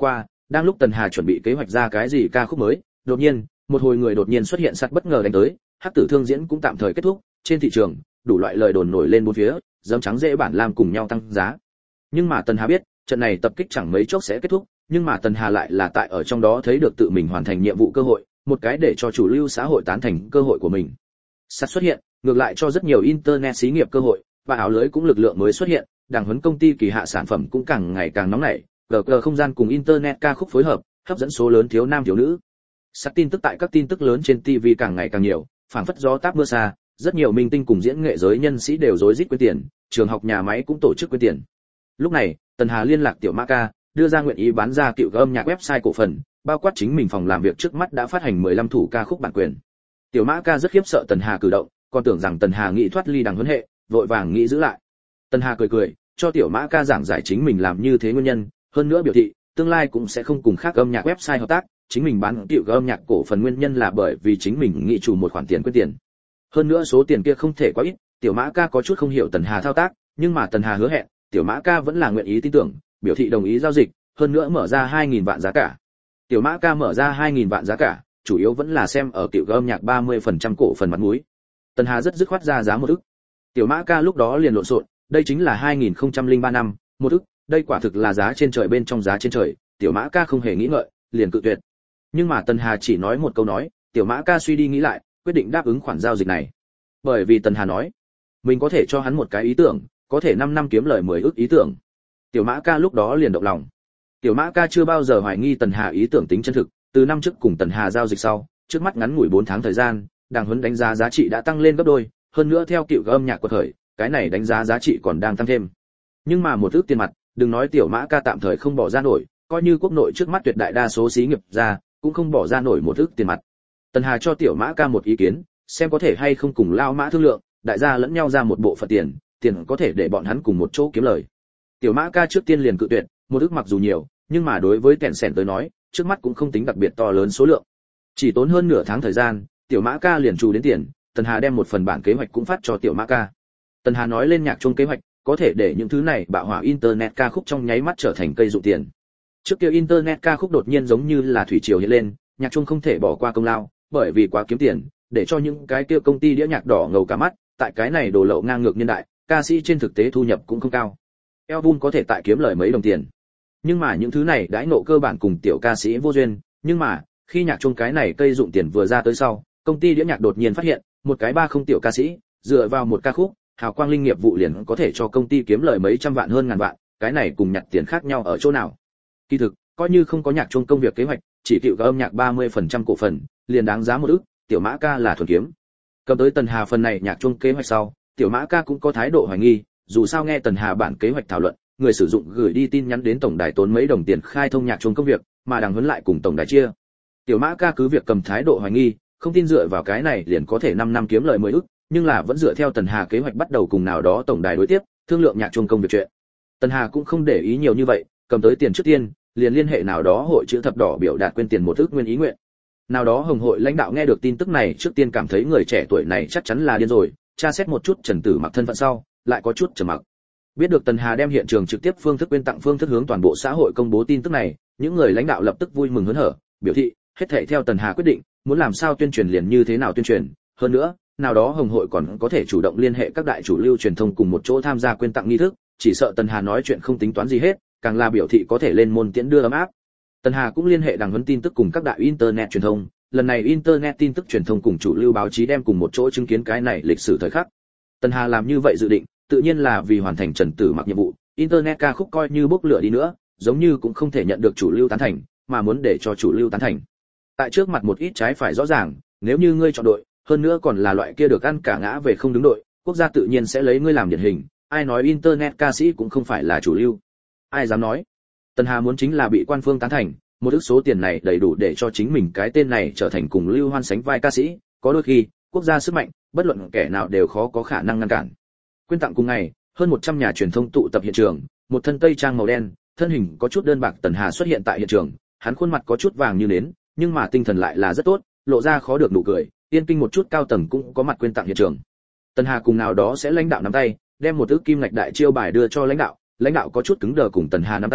Đang lúc Tần Hà chuẩn bị kế hoạch ra cái gì ca khúc mới, đột nhiên, một hồi người đột nhiên xuất hiện sắt bất ngờ đánh tới, Hắc Tử Thương diễn cũng tạm thời kết thúc, trên thị trường, đủ loại lời đồn nổi lên bốn phía, dấm trắng dễ bản làm cùng nhau tăng giá. Nhưng mà Tần Hà biết, trận này tập kích chẳng mấy chốc sẽ kết thúc, nhưng mà Tần Hà lại là tại ở trong đó thấy được tự mình hoàn thành nhiệm vụ cơ hội, một cái để cho chủ lưu xã hội tán thành cơ hội của mình. Sắt xuất hiện, ngược lại cho rất nhiều internet xí nghiệp cơ hội, và áo lưới cũng lực lượng mới xuất hiện, đảng huấn công ty kỳ hạ sản phẩm cũng càng ngày càng nóng nảy, gờ gờ không gian cùng internet ca khúc phối hợp, hấp dẫn số lớn thiếu nam thiếu nữ. Sắt tin tức tại các tin tức lớn trên ti vi càng ngày càng nhiều, phảng phất gió táp mưa xa, rất nhiều minh tinh cùng diễn nghệ giới nhân sĩ đều rối rít quyên tiền, trường học nhà máy cũng tổ chức quyên tiền. Lúc này, Tần Hà liên lạc Tiểu Mã Ca, đưa ra nguyện ý bán ra cựu âm nhạc website cổ phần, bao quát chính mình phòng làm việc trước mắt đã phát hành mười lăm thủ ca khúc bản quyền. Tiểu Mã Ca rất khiếp sợ Tần Hà cử động, còn tưởng rằng Tần Hà nghĩ thoát ly đằng huấn hệ, vội vàng nghĩ giữ lại. Tần Hà cười cười, cho Tiểu Mã Ca giảng giải chính mình làm như thế nguyên nhân, hơn nữa biểu thị, tương lai cũng sẽ không cùng khác âm nhạc website hợp tác, chính mình bán cựu âm nhạc cổ phần nguyên nhân là bởi vì chính mình nghĩ chủ một khoản tiền quyên tiền. Hơn nữa số tiền kia không thể quá ít, Tiểu Mã Ca có chút không hiểu Tần Hà thao tác, nhưng mà Tần Hà hứa hẹn, Tiểu Mã Ca vẫn là nguyện ý tin tưởng, biểu thị đồng ý giao dịch, hơn nữa mở ra hai nghìn vạn giá cả. Tiểu Mã Ca mở ra hai nghìn vạn giá cả, chủ yếu vẫn là xem ở cựu âm nhạc ba mươi phần trăm cổ phần mặt mũi. Tần Hà rất dứt khoát ra giá một ức. Tiểu Mã Ca lúc đó liền lộn xộn, đây chính là hai nghìn không trăm lẻ ba năm, một ức, đây quả thực là giá trên trời bên trong giá trên trời, Tiểu Mã Ca không hề nghĩ ngợi, liền cự tuyệt. Nhưng mà Tần Hà chỉ nói một câu nói, Tiểu Mã Ca suy đi nghĩ lại, quyết định đáp ứng khoản giao dịch này. Bởi vì Tần Hà nói, mình có thể cho hắn một cái ý tưởng, có thể năm năm kiếm lời mười ức ý tưởng. Tiểu Mã Ca lúc đó liền động lòng. Tiểu Mã Ca chưa bao giờ hoài nghi Tần Hà ý tưởng tính chân thực, từ năm trước cùng Tần Hà giao dịch sau, trước mắt ngắn ngủi bốn tháng thời gian, đàng huấn đánh giá giá trị đã tăng lên gấp đôi, hơn nữa theo cựu âm nhạc quật khởi, cái này đánh giá giá trị còn đang tăng thêm. Nhưng mà một ức tiền mặt, đừng nói Tiểu Mã Ca tạm thời không bỏ ra nổi, coi như quốc nội trước mắt tuyệt đại đa số xí nghiệp ra, cũng không bỏ ra nổi một ức tiền mặt. Tần Hà cho Tiểu Mã Ca một ý kiến, xem có thể hay không cùng Lao Mã thương lượng, đại gia lẫn nhau ra một bộ phận tiền, tiền có thể để bọn hắn cùng một chỗ kiếm lời. Tiểu Mã Ca trước tiên liền cự tuyệt, một ức mặc dù nhiều, nhưng mà đối với Kẹn Sẻn tới nói, trước mắt cũng không tính đặc biệt to lớn số lượng. Chỉ tốn hơn nửa tháng thời gian, Tiểu Mã Ca liền trù đến tiền, Tần Hà đem một phần bản kế hoạch cũng phát cho Tiểu Mã Ca. Tần Hà nói lên nhạc chung kế hoạch, có thể để những thứ này bạo hỏa internet ca khúc trong nháy mắt trở thành cây dụ tiền. Trước kia internet ca khúc đột nhiên giống như là thủy triều hiện lên, nhạc chung không thể bỏ qua công lao, bởi vì quá kiếm tiền, để cho những cái kia công ty đĩa nhạc đỏ ngầu cả mắt, tại cái này đồ lậu ngang ngược niên đại, ca sĩ trên thực tế thu nhập cũng không cao. Album có thể tại kiếm lời mấy đồng tiền. Nhưng mà những thứ này đãi ngộ cơ bản cùng tiểu ca sĩ vô duyên, nhưng mà, khi nhạc chung cái này cây dụng tiền vừa ra tới sau, công ty đĩa nhạc đột nhiên phát hiện, một cái ba không tiểu ca sĩ, dựa vào một ca khúc, hào quang linh nghiệp vụ liền có thể cho công ty kiếm lời mấy trăm vạn hơn ngàn vạn, cái này cùng nhặt tiền khác nhau ở chỗ nào? Kỳ thực, coi như không có nhạc chung công việc kế hoạch, chỉ chịu cả âm nhạc ba mươi phần trăm cổ phần, liền đáng giá một ức, Tiểu Mã Ca là thuần kiếm. Cầm tới Tần Hà phần này nhạc chung kế hoạch sau, Tiểu Mã Ca cũng có thái độ hoài nghi, dù sao nghe Tần Hà bản kế hoạch thảo luận, người sử dụng gửi đi tin nhắn đến tổng đài tốn mấy đồng tiền khai thông nhạc chung công việc, mà đằng huấn lại cùng tổng đài chia. Tiểu Mã Ca cứ việc cầm thái độ hoài nghi, không tin dựa vào cái này liền có thể năm năm kiếm lời mười ức, nhưng là vẫn dựa theo Tần Hà kế hoạch bắt đầu cùng nào đó tổng đài đối tiếp, thương lượng nhạc chung công việc chuyện. Tần Hà cũng không để ý nhiều như vậy, cầm tới tiền trước tiên, liền liên hệ nào đó hội chữ thập đỏ biểu đạt quên tiền một ức nguyên ý nguyện. Nào đó hồng hội lãnh đạo nghe được tin tức này trước tiên cảm thấy người trẻ tuổi này chắc chắn là điên rồi, tra xét một chút Trần Tử Mặc thân phận sau, lại có chút trầm mặc. Biết được Tần Hà đem hiện trường trực tiếp phương thức quyên tặng phương thức hướng toàn bộ xã hội công bố tin tức này, những người lãnh đạo lập tức vui mừng hớn hở, biểu thị hết thảy theo Tần Hà quyết định, muốn làm sao tuyên truyền liền như thế nào tuyên truyền, hơn nữa, nào đó hồng hội còn có thể chủ động liên hệ các đại chủ lưu truyền thông cùng một chỗ tham gia quyên tặng nghi thức, chỉ sợ Tần Hà nói chuyện không tính toán gì hết, càng là biểu thị có thể lên môn tiễn đưa ấm áp. Tần Hà cũng liên hệ đằng huấn tin tức cùng các đại internet truyền thông, lần này internet tin tức truyền thông cùng chủ lưu báo chí đem cùng một chỗ chứng kiến cái này lịch sử thời khắc. Tần Hà làm như vậy dự định, tự nhiên là vì hoàn thành Trần Tử Mặc nhiệm vụ, internet ca khúc coi như bốc lửa đi nữa, giống như cũng không thể nhận được chủ lưu tán thành, mà muốn để cho chủ lưu tán thành. Tại trước mặt một ít trái phải rõ ràng, nếu như ngươi chọn đội, hơn nữa còn là loại kia được ăn cả ngã về không đứng đội, quốc gia tự nhiên sẽ lấy ngươi làm điển hình, ai nói internet ca sĩ cũng không phải là chủ lưu. Ai dám nói? Tần Hà muốn chính là bị quan phương tán thành, một ức số tiền này đầy đủ để cho chính mình cái tên này trở thành cùng Lưu Hoan sánh vai ca sĩ, có đôi khi, quốc gia sức mạnh, bất luận kẻ nào đều khó có khả năng ngăn cản. Quyên tặng cùng ngày, hơn một trăm nhà truyền thông tụ tập hiện trường, một thân tây trang màu đen, thân hình có chút đơn bạc Tần Hà xuất hiện tại hiện trường, hắn khuôn mặt có chút vàng như nến, nhưng mà tinh thần lại là rất tốt, lộ ra khó được nụ cười, yên kinh một chút cao tầng cũng có mặt quyên tặng hiện trường. Tần Hà cùng nào đó sẽ lãnh đạo nắm tay, đem một ức kim ngạch đại chiêu bài đưa cho lãnh đạo, lãnh đạo có chút cứng đờ cùng Tần Hà nắm tay,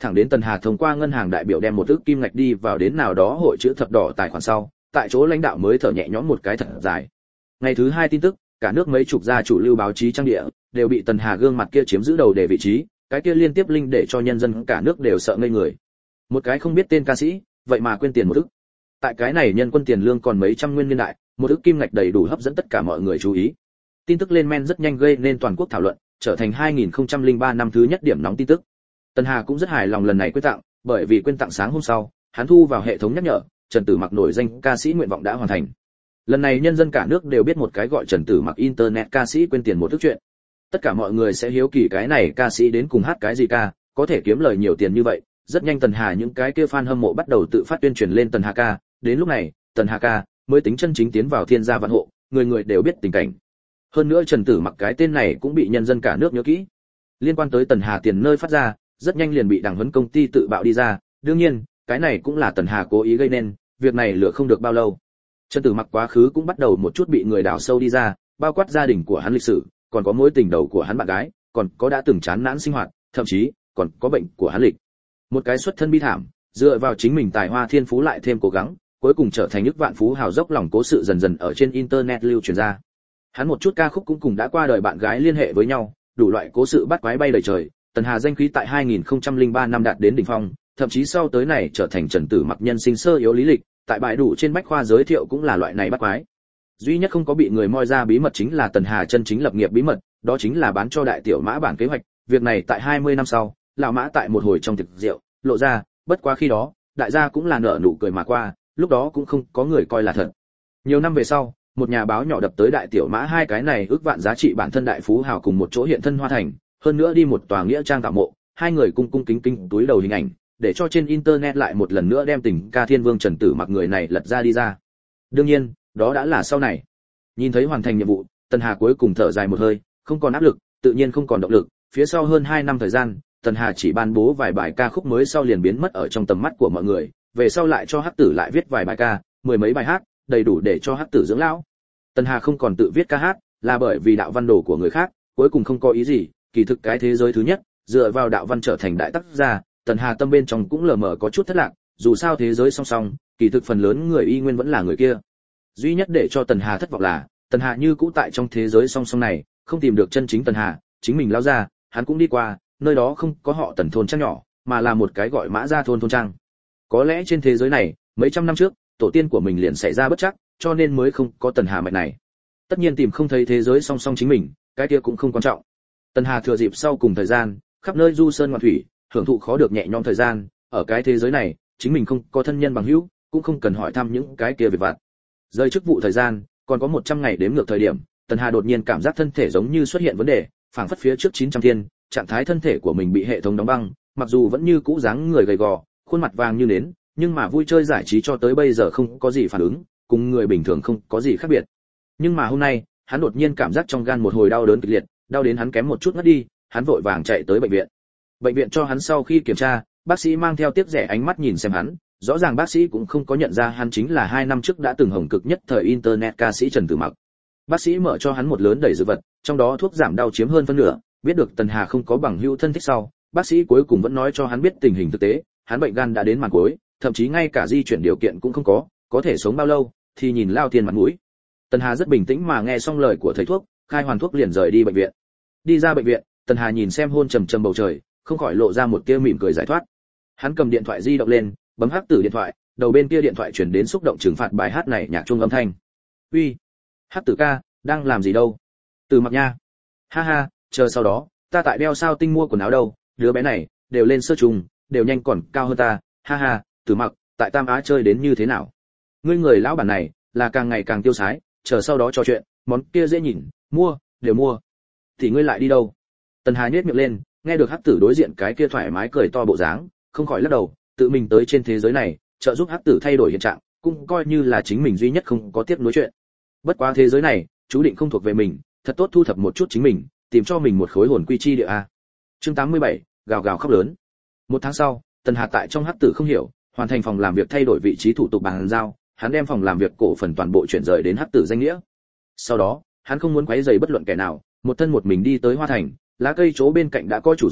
thẳng đến Tần Hà thông qua ngân hàng đại biểu đem một ức kim ngạch đi vào đến nào đó hội chữ thập đỏ tài khoản sau, tại chỗ lãnh đạo mới thở nhẹ nhõm một cái thật dài. Ngày thứ hai tin tức, cả nước mấy chục gia chủ lưu báo chí trang địa đều bị Tần Hà gương mặt kia chiếm giữ đầu để vị trí, cái kia liên tiếp linh để cho nhân dân cả nước đều sợ ngây người. Một cái không biết tên ca sĩ, vậy mà quên tiền một ức. Tại cái này nhân quân tiền lương còn mấy trăm nguyên niên đại, một ức kim ngạch đầy đủ hấp dẫn tất cả mọi người chú ý. Tin tức lên men rất nhanh gây nên toàn quốc thảo luận, trở thành hai nghìn không trăm lẻ ba năm thứ nhất điểm nóng tin tức. Tần Hà cũng rất hài lòng lần này quyên tặng, bởi vì quyên tặng sáng hôm sau, hắn thu vào hệ thống nhắc nhở, Trần Tử Mặc nổi danh ca sĩ nguyện vọng đã hoàn thành. Lần này nhân dân cả nước đều biết một cái gọi Trần Tử Mặc internet ca sĩ quên tiền một ức chuyện. Tất cả mọi người sẽ hiếu kỳ cái này ca sĩ đến cùng hát cái gì ca, có thể kiếm lời nhiều tiền như vậy. Rất nhanh Tần Hà những cái kia fan hâm mộ bắt đầu tự phát tuyên truyền lên Tần Hà ca, đến lúc này, Tần Hà ca mới tính chân chính tiến vào thiên gia vạn hộ, người người đều biết tình cảnh. Hơn nữa Trần Tử Mặc cái tên này cũng bị nhân dân cả nước nhớ kỹ. Liên quan tới Tần Hà tiền nơi phát ra, rất nhanh liền bị đảng huấn công ty tự bạo đi ra, đương nhiên, cái này cũng là Tần Hà cố ý gây nên, việc này lửa không được bao lâu. Trần Tử Mặc quá khứ cũng bắt đầu một chút bị người đào sâu đi ra, bao quát gia đình của hắn lịch sử, còn có mối tình đầu của hắn bạn gái, còn có đã từng chán nản sinh hoạt, thậm chí còn có bệnh của hắn lịch. Một cái xuất thân bi thảm, dựa vào chính mình tài hoa thiên phú lại thêm cố gắng, cuối cùng trở thành nước vạn phú hào dốc lòng cố sự dần dần ở trên internet lưu truyền ra. Hắn một chút ca khúc cũng cùng đã qua đời bạn gái liên hệ với nhau, đủ loại cố sự bắt quái bay đầy trời. Tần Hà danh khí tại hai nghìn không trăm lẻ ba năm đạt đến đỉnh phong, thậm chí sau tới này trở thành Trần Tử Mặc nhân sinh sơ yếu lý lịch, tại bãi đủ trên bách khoa giới thiệu cũng là loại này bắt quái. Duy nhất không có bị người moi ra bí mật chính là Tần Hà chân chính lập nghiệp bí mật, đó chính là bán cho đại tiểu mã bản kế hoạch, việc này tại hai mươi năm sau, lão mã tại một hồi trong tiệc rượu, lộ ra, bất quá khi đó, đại gia cũng là nở nụ cười mà qua, lúc đó cũng không có người coi là thật. Nhiều năm về sau, một nhà báo nhỏ đập tới đại tiểu mã hai cái này ước vạn giá trị bản thân đại phú hào cùng một chỗ hiện thân Hoa Thành, hơn nữa đi một tòa nghĩa trang tạo mộ, hai người cung cung kính kính túi đầu hình ảnh, để cho trên internet lại một lần nữa đem tình ca thiên vương Trần Tử Mặc người này lật ra đi ra. Đương nhiên, đó đã là sau này. Nhìn thấy hoàn thành nhiệm vụ, Tần Hà cuối cùng thở dài một hơi, không còn áp lực, tự nhiên không còn động lực, phía sau hơn hai năm thời gian, Tần Hà chỉ ban bố vài bài ca khúc mới sau liền biến mất ở trong tầm mắt của mọi người, về sau lại cho Hắc Tử lại viết vài bài ca, mười mấy bài hát, đầy đủ để cho Hắc Tử dưỡng lão. Tần Hà không còn tự viết ca hát, là bởi vì đạo văn đồ của người khác, cuối cùng không có ý gì, kỳ thực cái thế giới thứ nhất, dựa vào đạo văn trở thành đại tác gia, Tần Hà tâm bên trong cũng lờ mờ có chút thất lạc, dù sao thế giới song song, kỳ thực phần lớn người y nguyên vẫn là người kia. Duy nhất để cho Tần Hà thất vọng là, Tần Hà như cũ tại trong thế giới song song này, không tìm được chân chính Tần Hà, chính mình lao ra, hắn cũng đi qua, nơi đó không có họ Tần thôn trang nhỏ, mà là một cái gọi Mã Gia thôn thôn trang. Có lẽ trên thế giới này, mấy trăm năm trước, tổ tiên của mình liền xảy ra bất trắc, cho nên mới không có Tần Hà mạch này. Tất nhiên tìm không thấy thế giới song song chính mình, cái kia cũng không quan trọng. Tần Hà thừa dịp sau cùng thời gian, khắp nơi du sơn ngoạn thủy, hưởng thụ khó được nhẹ nhõm thời gian, ở cái thế giới này, chính mình không có thân nhân bằng hữu, cũng không cần hỏi thăm những cái kia việc vặt. Rơi chức vụ thời gian, còn có một trăm ngày đếm ngược thời điểm, Tần Hà đột nhiên cảm giác thân thể giống như xuất hiện vấn đề, phảng phất phía trước chín trăm thiên, trạng thái thân thể của mình bị hệ thống đóng băng, mặc dù vẫn như cũ dáng người gầy gò, khuôn mặt vàng như nến, nhưng mà vui chơi giải trí cho tới bây giờ không có gì phản ứng, cùng người bình thường không có gì khác biệt. Nhưng mà hôm nay, hắn đột nhiên cảm giác trong gan một hồi đau đớn kịch liệt, đau đến hắn kém một chút ngất đi, hắn vội vàng chạy tới bệnh viện. Bệnh viện cho hắn sau khi kiểm tra, bác sĩ mang theo tiếc rẻ ánh mắt nhìn xem hắn, rõ ràng bác sĩ cũng không có nhận ra hắn chính là hai năm trước đã từng hồng cực nhất thời internet ca sĩ Trần Tử Mặc. Bác sĩ mở cho hắn một lớn đầy dược vật, trong đó thuốc giảm đau chiếm hơn phân nửa, biết được Tần Hà không có bằng hữu thân thích sau, bác sĩ cuối cùng vẫn nói cho hắn biết tình hình thực tế, hắn bệnh gan đã đến màn cuối, thậm chí ngay cả di chuyển điều kiện cũng không có, có thể sống bao lâu thì nhìn lao thiên mặt mũi. Tần Hà rất bình tĩnh mà nghe xong lời của thầy thuốc, khai hoàn thuốc liền rời đi bệnh viện. Đi ra bệnh viện, Tần Hà nhìn xem hôn trầm trầm bầu trời, không khỏi lộ ra một tia mỉm cười giải thoát. Hắn cầm điện thoại di động lên, bấm Hắc Tử điện thoại, đầu bên kia điện thoại truyền đến xúc động trừng phạt bài hát này nhạc chuông âm thanh. "Uy, Hắc Tử ca, đang làm gì đâu?" "Từ Mặc nha." "Ha ha, chờ sau đó, ta tại đeo sao tinh mua quần áo đâu, đứa bé này đều lên sơ trùng, đều nhanh còn cao hơn ta, ha ha, Từ Mặc, tại Tam Á chơi đến như thế nào? Ngươi người lão bản này, là càng ngày càng tiêu sái, chờ sau đó trò chuyện, món kia dễ nhìn, mua, đều mua. Thì ngươi lại đi đâu?" Tần Hà nhếch miệng lên, nghe được Hắc Tử đối diện cái kia thoải mái cười to bộ dáng, không khỏi lắc đầu, tự mình tới trên thế giới này, trợ giúp Hắc Tử thay đổi hiện trạng, cũng coi như là chính mình duy nhất không có tiếp nối chuyện. Bất quá thế giới này, chú định không thuộc về mình, thật tốt thu thập một chút chính mình, tìm cho mình một khối hồn quy chi địa a. Chương tám mươi bảy, gào gào khóc lớn. Một tháng sau, Tần Hà tại trong Hắc Tử không hiểu, hoàn thành phòng làm việc thay đổi vị trí thủ tục bàn giao, hắn đem phòng làm việc cổ phần toàn bộ chuyển rời đến Hắc Tử danh nghĩa. Sau đó, hắn không muốn quấy rầy bất luận kẻ nào, một thân một mình đi tới Hoa Thành, lá cây chỗ bên cạnh đã có chủ rồi,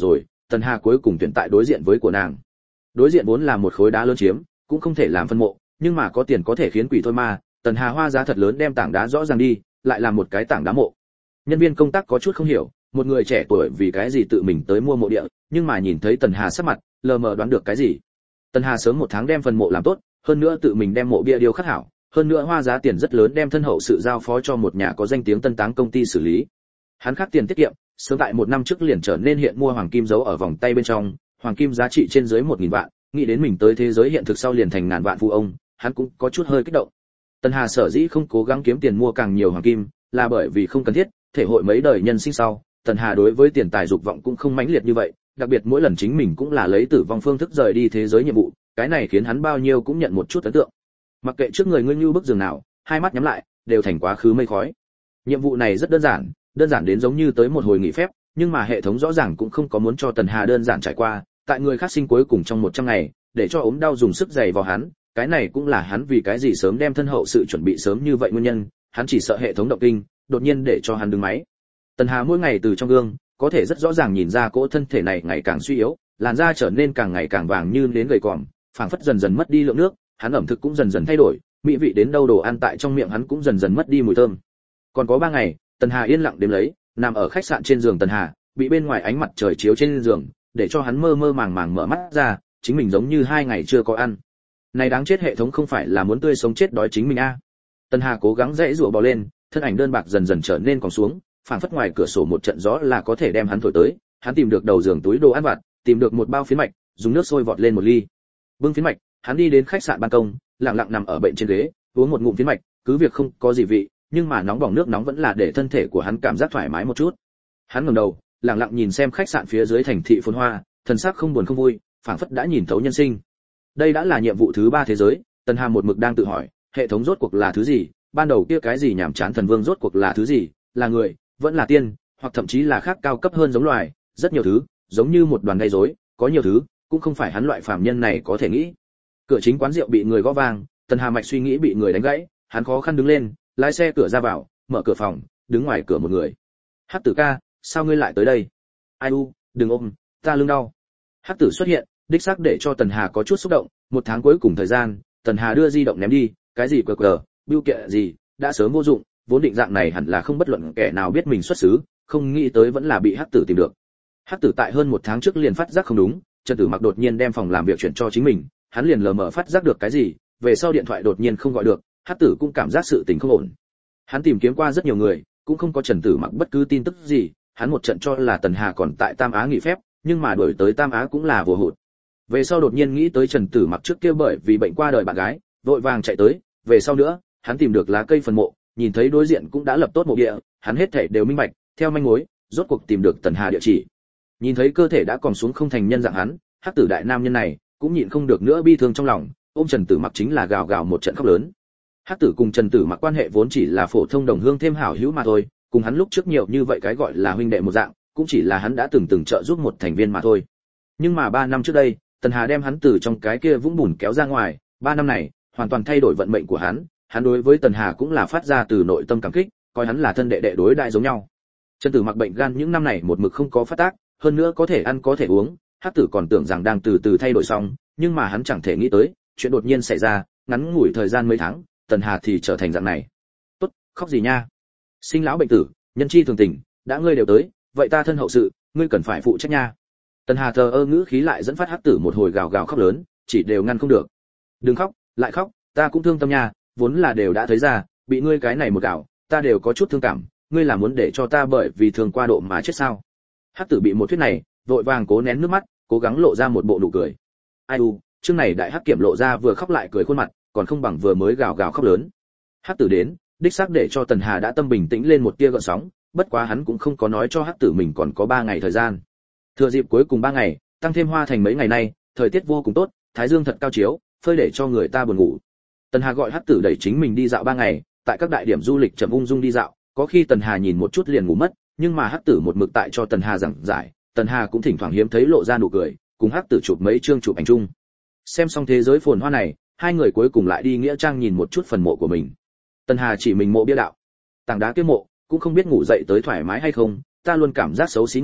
Tần Hà cuối cùng tuyển tại đối diện với của nàng. Đối diện vốn là một khối đá lớn chiếm, cũng không thể làm phân mộ, nhưng mà có tiền có thể khiến quỷ thôi mà, Tần Hà hoa giá thật lớn đem tảng đá rõ ràng đi, lại làm một cái tảng đá mộ. Nhân viên công tác có chút không hiểu, một người trẻ tuổi vì cái gì tự mình tới mua mộ địa, nhưng mà nhìn thấy Tần Hà sắc mặt, lờ mờ đoán được cái gì. Tần Hà sớm một tháng đem phần mộ làm tốt, hơn nữa tự mình đem mộ bia điêu khắc hảo, hơn nữa hoa giá tiền rất lớn đem thân hậu sự giao phó cho một nhà có danh tiếng tân táng công ty xử lý. Hắn khắc tiền tiết kiệm, sớm tại một năm trước liền trở nên hiện mua hoàng kim giấu ở vòng tay bên trong, hoàng kim giá trị trên dưới một nghìn vạn, nghĩ đến mình tới thế giới hiện thực sau liền thành ngàn vạn phụ ông, hắn cũng có chút hơi kích động. Tần Hà sở dĩ không cố gắng kiếm tiền mua càng nhiều hoàng kim, là bởi vì không cần thiết, thể hội mấy đời nhân sinh sau, Tần Hà đối với tiền tài dục vọng cũng không mãnh liệt như vậy, đặc biệt mỗi lần chính mình cũng là lấy tử vong phương thức rời đi thế giới nhiệm vụ, cái này khiến hắn bao nhiêu cũng nhận một chút ấn tượng. Mặc kệ trước người ngươi như bức giường nào, hai mắt nhắm lại, đều thành quá khứ mây khói. Nhiệm vụ này rất đơn giản, đơn giản đến giống như tới một hồi nghỉ phép, nhưng mà hệ thống rõ ràng cũng không có muốn cho Tần Hà đơn giản trải qua, tại người khác sinh cuối cùng trong một trăm ngày, để cho ốm đau dùng sức dày vào hắn, cái này cũng là hắn vì cái gì sớm đem thân hậu sự chuẩn bị sớm như vậy nguyên nhân, hắn chỉ sợ hệ thống động kinh, đột nhiên để cho hắn đứng máy. Tần Hà mỗi ngày từ trong gương, có thể rất rõ ràng nhìn ra cỗ thân thể này ngày càng suy yếu, làn da trở nên càng ngày càng vàng như đến gầy còm, phảng phất dần dần mất đi lượng nước, hắn ẩm thực cũng dần dần thay đổi, mỹ vị đến đâu đồ ăn tại trong miệng hắn cũng dần dần mất đi mùi thơm. Còn có ba ngày, Tần Hà yên lặng đếm lấy, nằm ở khách sạn trên giường Tần Hà, bị bên ngoài ánh mặt trời chiếu trên giường, để cho hắn mơ mơ màng màng mở mắt ra, chính mình giống như hai ngày chưa có ăn. Này đáng chết, hệ thống không phải là muốn tươi sống chết đói chính mình a. À. Tần Hà cố gắng dãy rủa bò lên, thân ảnh đơn bạc dần dần trở nên còng xuống, phảng phất ngoài cửa sổ một trận gió là có thể đem hắn thổi tới, hắn tìm được đầu giường túi đồ ăn vặt, tìm được một bao phiến mạch, dùng nước sôi vọt lên một ly. Bưng phiến mạch, hắn đi đến khách sạn ban công, lặng lặng nằm ở bệnh trên ghế, uống một ngụm phiến mạch, cứ việc không có gì vị, nhưng mà nóng bỏng nước nóng vẫn là để thân thể của hắn cảm giác thoải mái một chút. Hắn ngẩng đầu, lặng lặng nhìn xem khách sạn phía dưới thành thị phồn hoa, thần sắc không buồn không vui, phảng phất đã nhìn thấu nhân sinh. Đây đã là nhiệm vụ thứ ba thế giới, Tần Hà một mực đang tự hỏi, hệ thống rốt cuộc là thứ gì, ban đầu kia cái gì nhảm chán thần vương rốt cuộc là thứ gì, là người, vẫn là tiên, hoặc thậm chí là khác cao cấp hơn giống loài, rất nhiều thứ, giống như một đoàn gây rối, có nhiều thứ, cũng không phải hắn loại phàm nhân này có thể nghĩ. Cửa chính quán rượu bị người gõ vang, Tần Hà mạch suy nghĩ bị người đánh gãy, hắn khó khăn đứng lên, lái xe cửa ra vào, mở cửa phòng, đứng ngoài cửa một người. Hắc Tử ca, sao ngươi lại tới đây? Ai u, đừng ôm, ta lưng đau. Hắc Tử xuất hiện, đích xác để cho Tần Hà có chút xúc động, một tháng cuối cùng thời gian, Tần Hà đưa di động ném đi, cái gì cờ cờ, bưu kệ gì, đã sớm vô dụng, vốn định dạng này hẳn là không bất luận kẻ nào biết mình xuất xứ, không nghĩ tới vẫn là bị Hắc Tử tìm được. Hắc Tử tại hơn một tháng trước liền phát giác không đúng, Trần Tử Mặc đột nhiên đem phòng làm việc chuyển cho chính mình, hắn liền lờ mờ phát giác được cái gì, về sau điện thoại đột nhiên không gọi được, Hắc Tử cũng cảm giác sự tình không ổn. Hắn tìm kiếm qua rất nhiều người, cũng không có Trần Tử Mặc bất cứ tin tức gì, hắn một trận cho là Tần Hà còn tại Tam Á nghỉ phép, nhưng mà đuổi tới Tam Á cũng là vô hụt. Về sau đột nhiên nghĩ tới Trần Tử Mặc trước kia bởi vì bệnh qua đời bạn gái, vội vàng chạy tới, về sau nữa, hắn tìm được lá cây phần mộ, nhìn thấy đối diện cũng đã lập tốt mộ địa, hắn hết thảy đều minh bạch, theo manh mối, rốt cuộc tìm được Tần Hà địa chỉ. Nhìn thấy cơ thể đã còn xuống không thành nhân dạng hắn, Hắc Tử đại nam nhân này cũng nhịn không được nữa bi thương trong lòng, ôm Trần Tử Mặc chính là gào gào một trận khóc lớn. Hắc Tử cùng Trần Tử Mặc quan hệ vốn chỉ là phổ thông đồng hương thêm hảo hữu mà thôi, cùng hắn lúc trước nhiều như vậy cái gọi là huynh đệ một dạng, cũng chỉ là hắn đã từng từng trợ giúp một thành viên mà thôi. Nhưng mà ba năm trước đây, Tần Hà đem hắn từ trong cái kia vũng bùn kéo ra ngoài, ba năm này, hoàn toàn thay đổi vận mệnh của hắn, hắn đối với Tần Hà cũng là phát ra từ nội tâm cảm kích, coi hắn là thân đệ đệ đối đại giống nhau. Trần Tử Mặc bệnh gan những năm này một mực không có phát tác, hơn nữa có thể ăn có thể uống, Hắc Tử còn tưởng rằng đang từ từ thay đổi xong, nhưng mà hắn chẳng thể nghĩ tới, chuyện đột nhiên xảy ra, ngắn ngủi thời gian mấy tháng, Tần Hà thì trở thành dạng này. Tốt, khóc gì nha? Sinh lão bệnh tử, nhân chi thường tình, đã ngươi đều tới, vậy ta thân hậu sự, ngươi cần phải phụ trách nha. Tần Hà thờ ơ ngữ khí lại dẫn phát Hắc Tử một hồi gào gào khóc lớn, chỉ đều ngăn không được. Đừng khóc, lại khóc, ta cũng thương tâm nha, vốn là đều đã thấy ra, bị ngươi cái này một gào, ta đều có chút thương cảm, ngươi là muốn để cho ta bởi vì thương qua độ mà chết sao? Hắc Tử bị một thuyết này, vội vàng cố nén nước mắt, cố gắng lộ ra một bộ nụ cười. Ai u, chương này đại hắc kiểm lộ ra vừa khóc lại cười khuôn mặt, còn không bằng vừa mới gào gào khóc lớn. Hắc Tử đến, đích xác để cho Tần Hà đã tâm bình tĩnh lên một tia gợn sóng, bất quá hắn cũng không có nói cho Hắc Tử mình còn có ba ngày thời gian. Thừa dịp cuối cùng ba ngày, tăng thêm hoa thành mấy ngày nay, thời tiết vô cùng tốt, thái dương thật cao chiếu, phơi để cho người ta buồn ngủ. Tần Hà gọi Hắc Tử đẩy chính mình đi dạo ba ngày, tại các đại điểm du lịch chậm ung dung đi dạo, có khi Tần Hà nhìn một chút liền ngủ mất, nhưng mà Hắc Tử một mực tại cho Tần Hà giảng giải, Tần Hà cũng thỉnh thoảng hiếm thấy lộ ra nụ cười, cùng Hắc Tử chụp mấy chương chụp ảnh chung. Xem xong thế giới phồn hoa này, hai người cuối cùng lại đi nghĩa trang nhìn một chút phần mộ của mình. Tần Hà chỉ mình mộ bia đạo, tảng đá kia mộ, cũng không biết ngủ dậy tới thoải mái hay không, ta luôn cảm giác xấu xí người,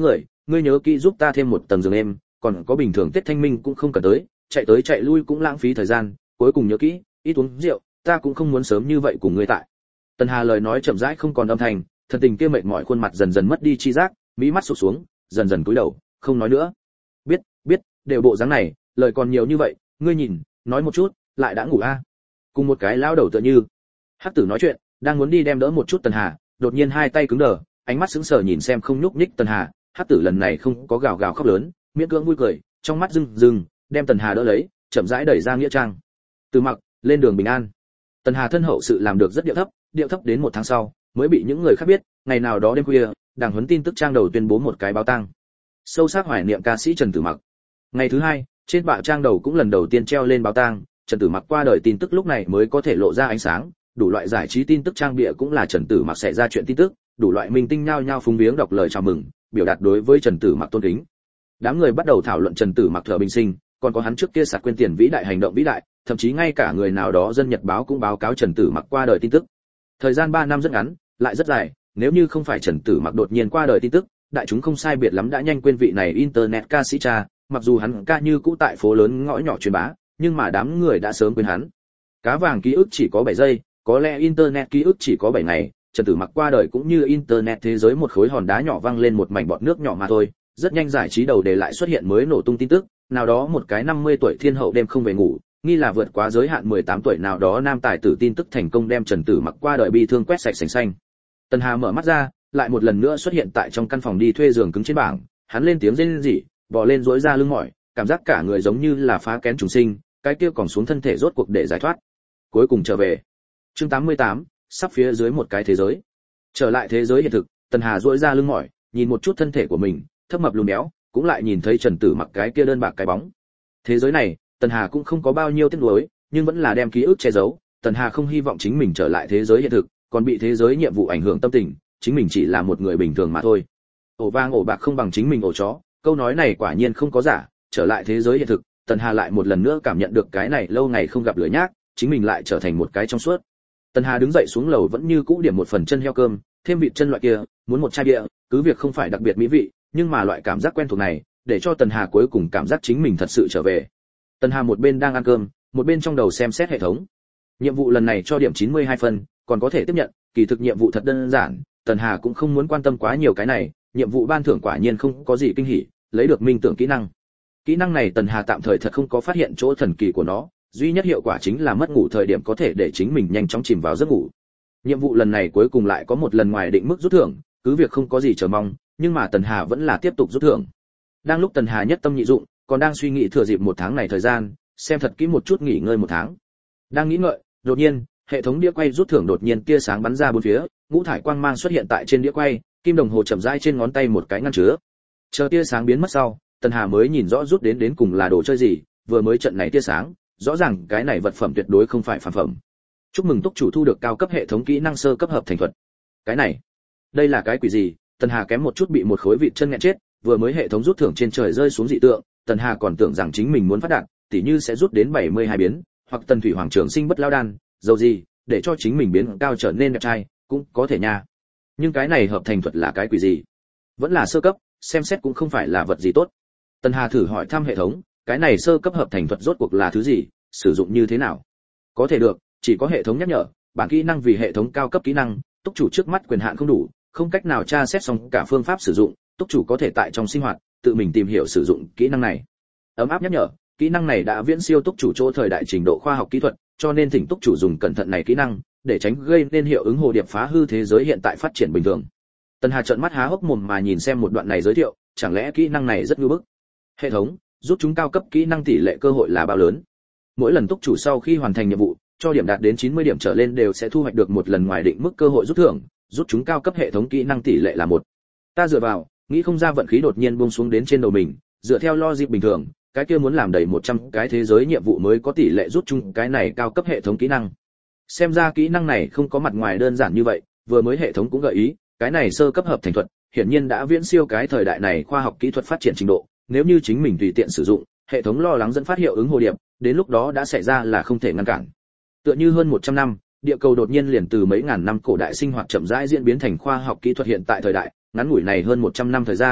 ngươi nhớ kỹ giúp ta thêm một tầng giường êm, còn có bình thường Tết Thanh Minh cũng không cần tới, chạy tới chạy lui cũng lãng phí thời gian, cuối cùng nhớ kỹ, ít uống rượu, ta cũng không muốn sớm như vậy cùng ngươi tại. Tần Hà lời nói chậm rãi không còn âm thanh, thần tình kia mệt mỏi khuôn mặt dần dần mất đi chi giác, mí mắt sụp xuống, dần dần cúi đầu, không nói nữa. Biết, biết, đều bộ dáng này, lời còn nhiều như vậy, ngươi nhìn, nói một chút, lại đã ngủ a. À. Cùng một cái lão đầu tựa như. Hắc Tử nói chuyện, đang muốn đi đem đỡ một chút Tần Hà, đột nhiên hai tay cứng đờ, ánh mắt sững sờ nhìn xem không nhúc nhích Tần Hà, Hắc Tử lần này không có gào gào khóc lớn, miễn cưỡng vui cười, trong mắt rưng rưng, đem Tần Hà đỡ lấy, chậm rãi đẩy ra nghĩa trang. Từ Mặc, lên đường bình an. Tần Hà thân hậu sự làm được rất điệu thấp, điệu thấp đến một tháng sau, mới bị những người khác biết, ngày nào đó đêm khuya, Đảng Huấn tin tức trang đầu tuyên bố một cái báo tang. Sâu sắc hoài niệm ca sĩ Trần Tử Mặc. Ngày thứ hai, trên bạ trang đầu cũng lần đầu tiên treo lên báo tang, Trần Tử Mặc qua đời tin tức lúc này mới có thể lộ ra ánh sáng, đủ loại giải trí tin tức trang bìa cũng là Trần Tử Mặc sẽ ra chuyện tin tức, đủ loại minh tinh nhao nhao phúng viếng đọc lời chào mừng, biểu đạt đối với Trần Tử Mặc tôn kính. Đám người bắt đầu thảo luận Trần Tử Mặc thở bình sinh, còn có hắn trước kia sạt quên tiền vĩ đại hành động vĩ đại, thậm chí ngay cả người nào đó dân nhật báo cũng báo cáo Trần Tử Mặc qua đời tin tức. Thời gian ba năm rất ngắn, lại rất dài, nếu như không phải Trần Tử Mặc đột nhiên qua đời tin tức, đại chúng không sai biệt lắm đã nhanh quên vị này internet ca sĩ cha, mặc dù hắn ca như cũ tại phố lớn ngõ nhỏ truyền bá, nhưng mà đám người đã sớm quên hắn. Cá vàng ký ức chỉ có bảy giây, có lẽ internet ký ức chỉ có bảy ngày, Trần Tử Mặc qua đời cũng như internet thế giới một khối hòn đá nhỏ văng lên một mảnh bọt nước nhỏ mà thôi. Rất nhanh giải trí đầu đề lại xuất hiện mới nổ tung tin tức, nào đó một cái năm mươi tuổi thiên hậu đêm không về ngủ, nghi là vượt quá giới hạn mười tám tuổi nào đó nam tài tử tin tức thành công đem Trần Tử Mặc qua đời bi thương quét sạch sành xanh. Tần Hà mở mắt ra, lại một lần nữa xuất hiện tại trong căn phòng đi thuê giường cứng trên bảng, hắn lên tiếng rên rỉ, bò lên duỗi ra lưng mỏi, cảm giác cả người giống như là phá kén trùng sinh, cái kia còn xuống thân thể rốt cuộc để giải thoát. Cuối cùng trở về. Chương tám mươi tám, sắp phía dưới một cái thế giới. Trở lại thế giới hiện thực, Tần Hà duỗi ra lưng mỏi, nhìn một chút thân thể của mình, thấp mập lùn béo, cũng lại nhìn thấy Trần Tử Mặc cái kia đơn bạc cái bóng. Thế giới này, Tần Hà cũng không có bao nhiêu tiếc nuối, nhưng vẫn là đem ký ức che giấu, Tần Hà không hy vọng chính mình trở lại thế giới hiện thực, còn bị thế giới nhiệm vụ ảnh hưởng tâm tình, chính mình chỉ là một người bình thường mà thôi. Ổ vang ổ bạc không bằng chính mình ổ chó, câu nói này quả nhiên không có giả, trở lại thế giới hiện thực, Tần Hà lại một lần nữa cảm nhận được cái này lâu ngày không gặp lửa nhác, chính mình lại trở thành một cái trong suốt. Tần Hà đứng dậy xuống lầu vẫn như cũ điểm một phần chân heo cơm, thêm vịt chân loại kia, muốn một chai bia, cứ việc không phải đặc biệt mỹ vị, nhưng mà loại cảm giác quen thuộc này, để cho Tần Hà cuối cùng cảm giác chính mình thật sự trở về. Tần Hà một bên đang ăn cơm, một bên trong đầu xem xét hệ thống. Nhiệm vụ lần này cho điểm chín mươi hai phân, còn có thể tiếp nhận, kỳ thực nhiệm vụ thật đơn giản, Tần Hà cũng không muốn quan tâm quá nhiều cái này, nhiệm vụ ban thưởng quả nhiên không có gì kinh hỉ, lấy được minh tưởng kỹ năng. Kỹ năng này Tần Hà tạm thời thật không có phát hiện chỗ thần kỳ của nó, duy nhất hiệu quả chính là mất ngủ thời điểm có thể để chính mình nhanh chóng chìm vào giấc ngủ. Nhiệm vụ lần này cuối cùng lại có một lần ngoài định mức rút thưởng, cứ việc không có gì chờ mong, nhưng mà Tần Hà vẫn là tiếp tục rút thưởng. Đang lúc Tần Hà nhất tâm nhị dụng, còn đang suy nghĩ thừa dịp một tháng này thời gian, xem thật kỹ một chút nghỉ ngơi một tháng. Đang nghĩ ngợi, đột nhiên, hệ thống đĩa quay rút thưởng đột nhiên tia sáng bắn ra bốn phía, ngũ thải quang mang xuất hiện tại trên đĩa quay, kim đồng hồ chậm rãi trên ngón tay một cái ngăn chứa. Chờ tia sáng biến mất sau, Tần Hà mới nhìn rõ rút đến đến cùng là đồ chơi gì, vừa mới trận này tia sáng, rõ ràng cái này vật phẩm tuyệt đối không phải phàm phẩm. Chúc mừng túc chủ thu được cao cấp hệ thống kỹ năng sơ cấp hợp thành thuật. Cái này, đây là cái quỷ gì? Tần Hà kém một chút bị một khối vịt chân nghẹn chết, vừa mới hệ thống rút thưởng trên trời rơi xuống dị tượng, Tần Hà còn tưởng rằng chính mình muốn phát đạt, tỉ như sẽ rút đến bảy mươi hai biến, hoặc Tần Thủy Hoàng Trường Sinh bất lao đan, dầu gì, để cho chính mình biến cao trở nên đẹp trai, cũng có thể nha. Nhưng cái này hợp thành thuật là cái quỷ gì? Vẫn là sơ cấp, xem xét cũng không phải là vật gì tốt. Tần Hà thử hỏi thăm hệ thống, cái này sơ cấp hợp thành thuật rốt cuộc là thứ gì, sử dụng như thế nào? Có thể được, chỉ có hệ thống nhắc nhở, bản kỹ năng vì hệ thống cao cấp kỹ năng, túc chủ trước mắt quyền hạn không đủ, không cách nào tra xét xong cả phương pháp sử dụng, túc chủ có thể tại trong sinh hoạt tự mình tìm hiểu sử dụng kỹ năng này. Ấm áp nhắc nhở, kỹ năng này đã viễn siêu túc chủ chỗ thời đại trình độ khoa học kỹ thuật, cho nên thỉnh túc chủ dùng cẩn thận này kỹ năng, để tránh gây nên hiệu ứng hồ điệp phá hư thế giới hiện tại phát triển bình thường. Tần Hà trợn mắt há hốc mồm mà nhìn xem một đoạn này giới thiệu, chẳng lẽ kỹ năng này rất ngưu bức? Hệ thống, giúp chúng cao cấp kỹ năng tỷ lệ cơ hội là bao lớn? Mỗi lần túc chủ sau khi hoàn thành nhiệm vụ, cho điểm đạt đến chín mươi điểm trở lên đều sẽ thu hoạch được một lần ngoài định mức cơ hội rút thưởng, rút chúng cao cấp hệ thống kỹ năng tỷ lệ là một. Ta dựa vào, nghĩ không ra vận khí đột nhiên buông xuống đến trên đầu mình, dựa theo logic bình thường, cái kia muốn làm đầy một trăm cái thế giới nhiệm vụ mới có tỷ lệ rút chung cái này cao cấp hệ thống kỹ năng. Xem ra kỹ năng này không có mặt ngoài đơn giản như vậy, vừa mới hệ thống cũng gợi ý, cái này sơ cấp hợp thành thuật, hiển nhiên đã viễn siêu cái thời đại này khoa học kỹ thuật phát triển trình độ, nếu như chính mình tùy tiện sử dụng, hệ thống lo lắng dẫn phát hiệu ứng hồ điệp, đến lúc đó đã xảy ra là không thể ngăn cản. Tựa như hơn một trăm năm, địa cầu đột nhiên liền từ mấy ngàn năm cổ đại sinh hoạt chậm rãi diễn biến thành khoa học kỹ thuật hiện tại thời đại, ngắn ngủi này hơn một trăm năm thời gian,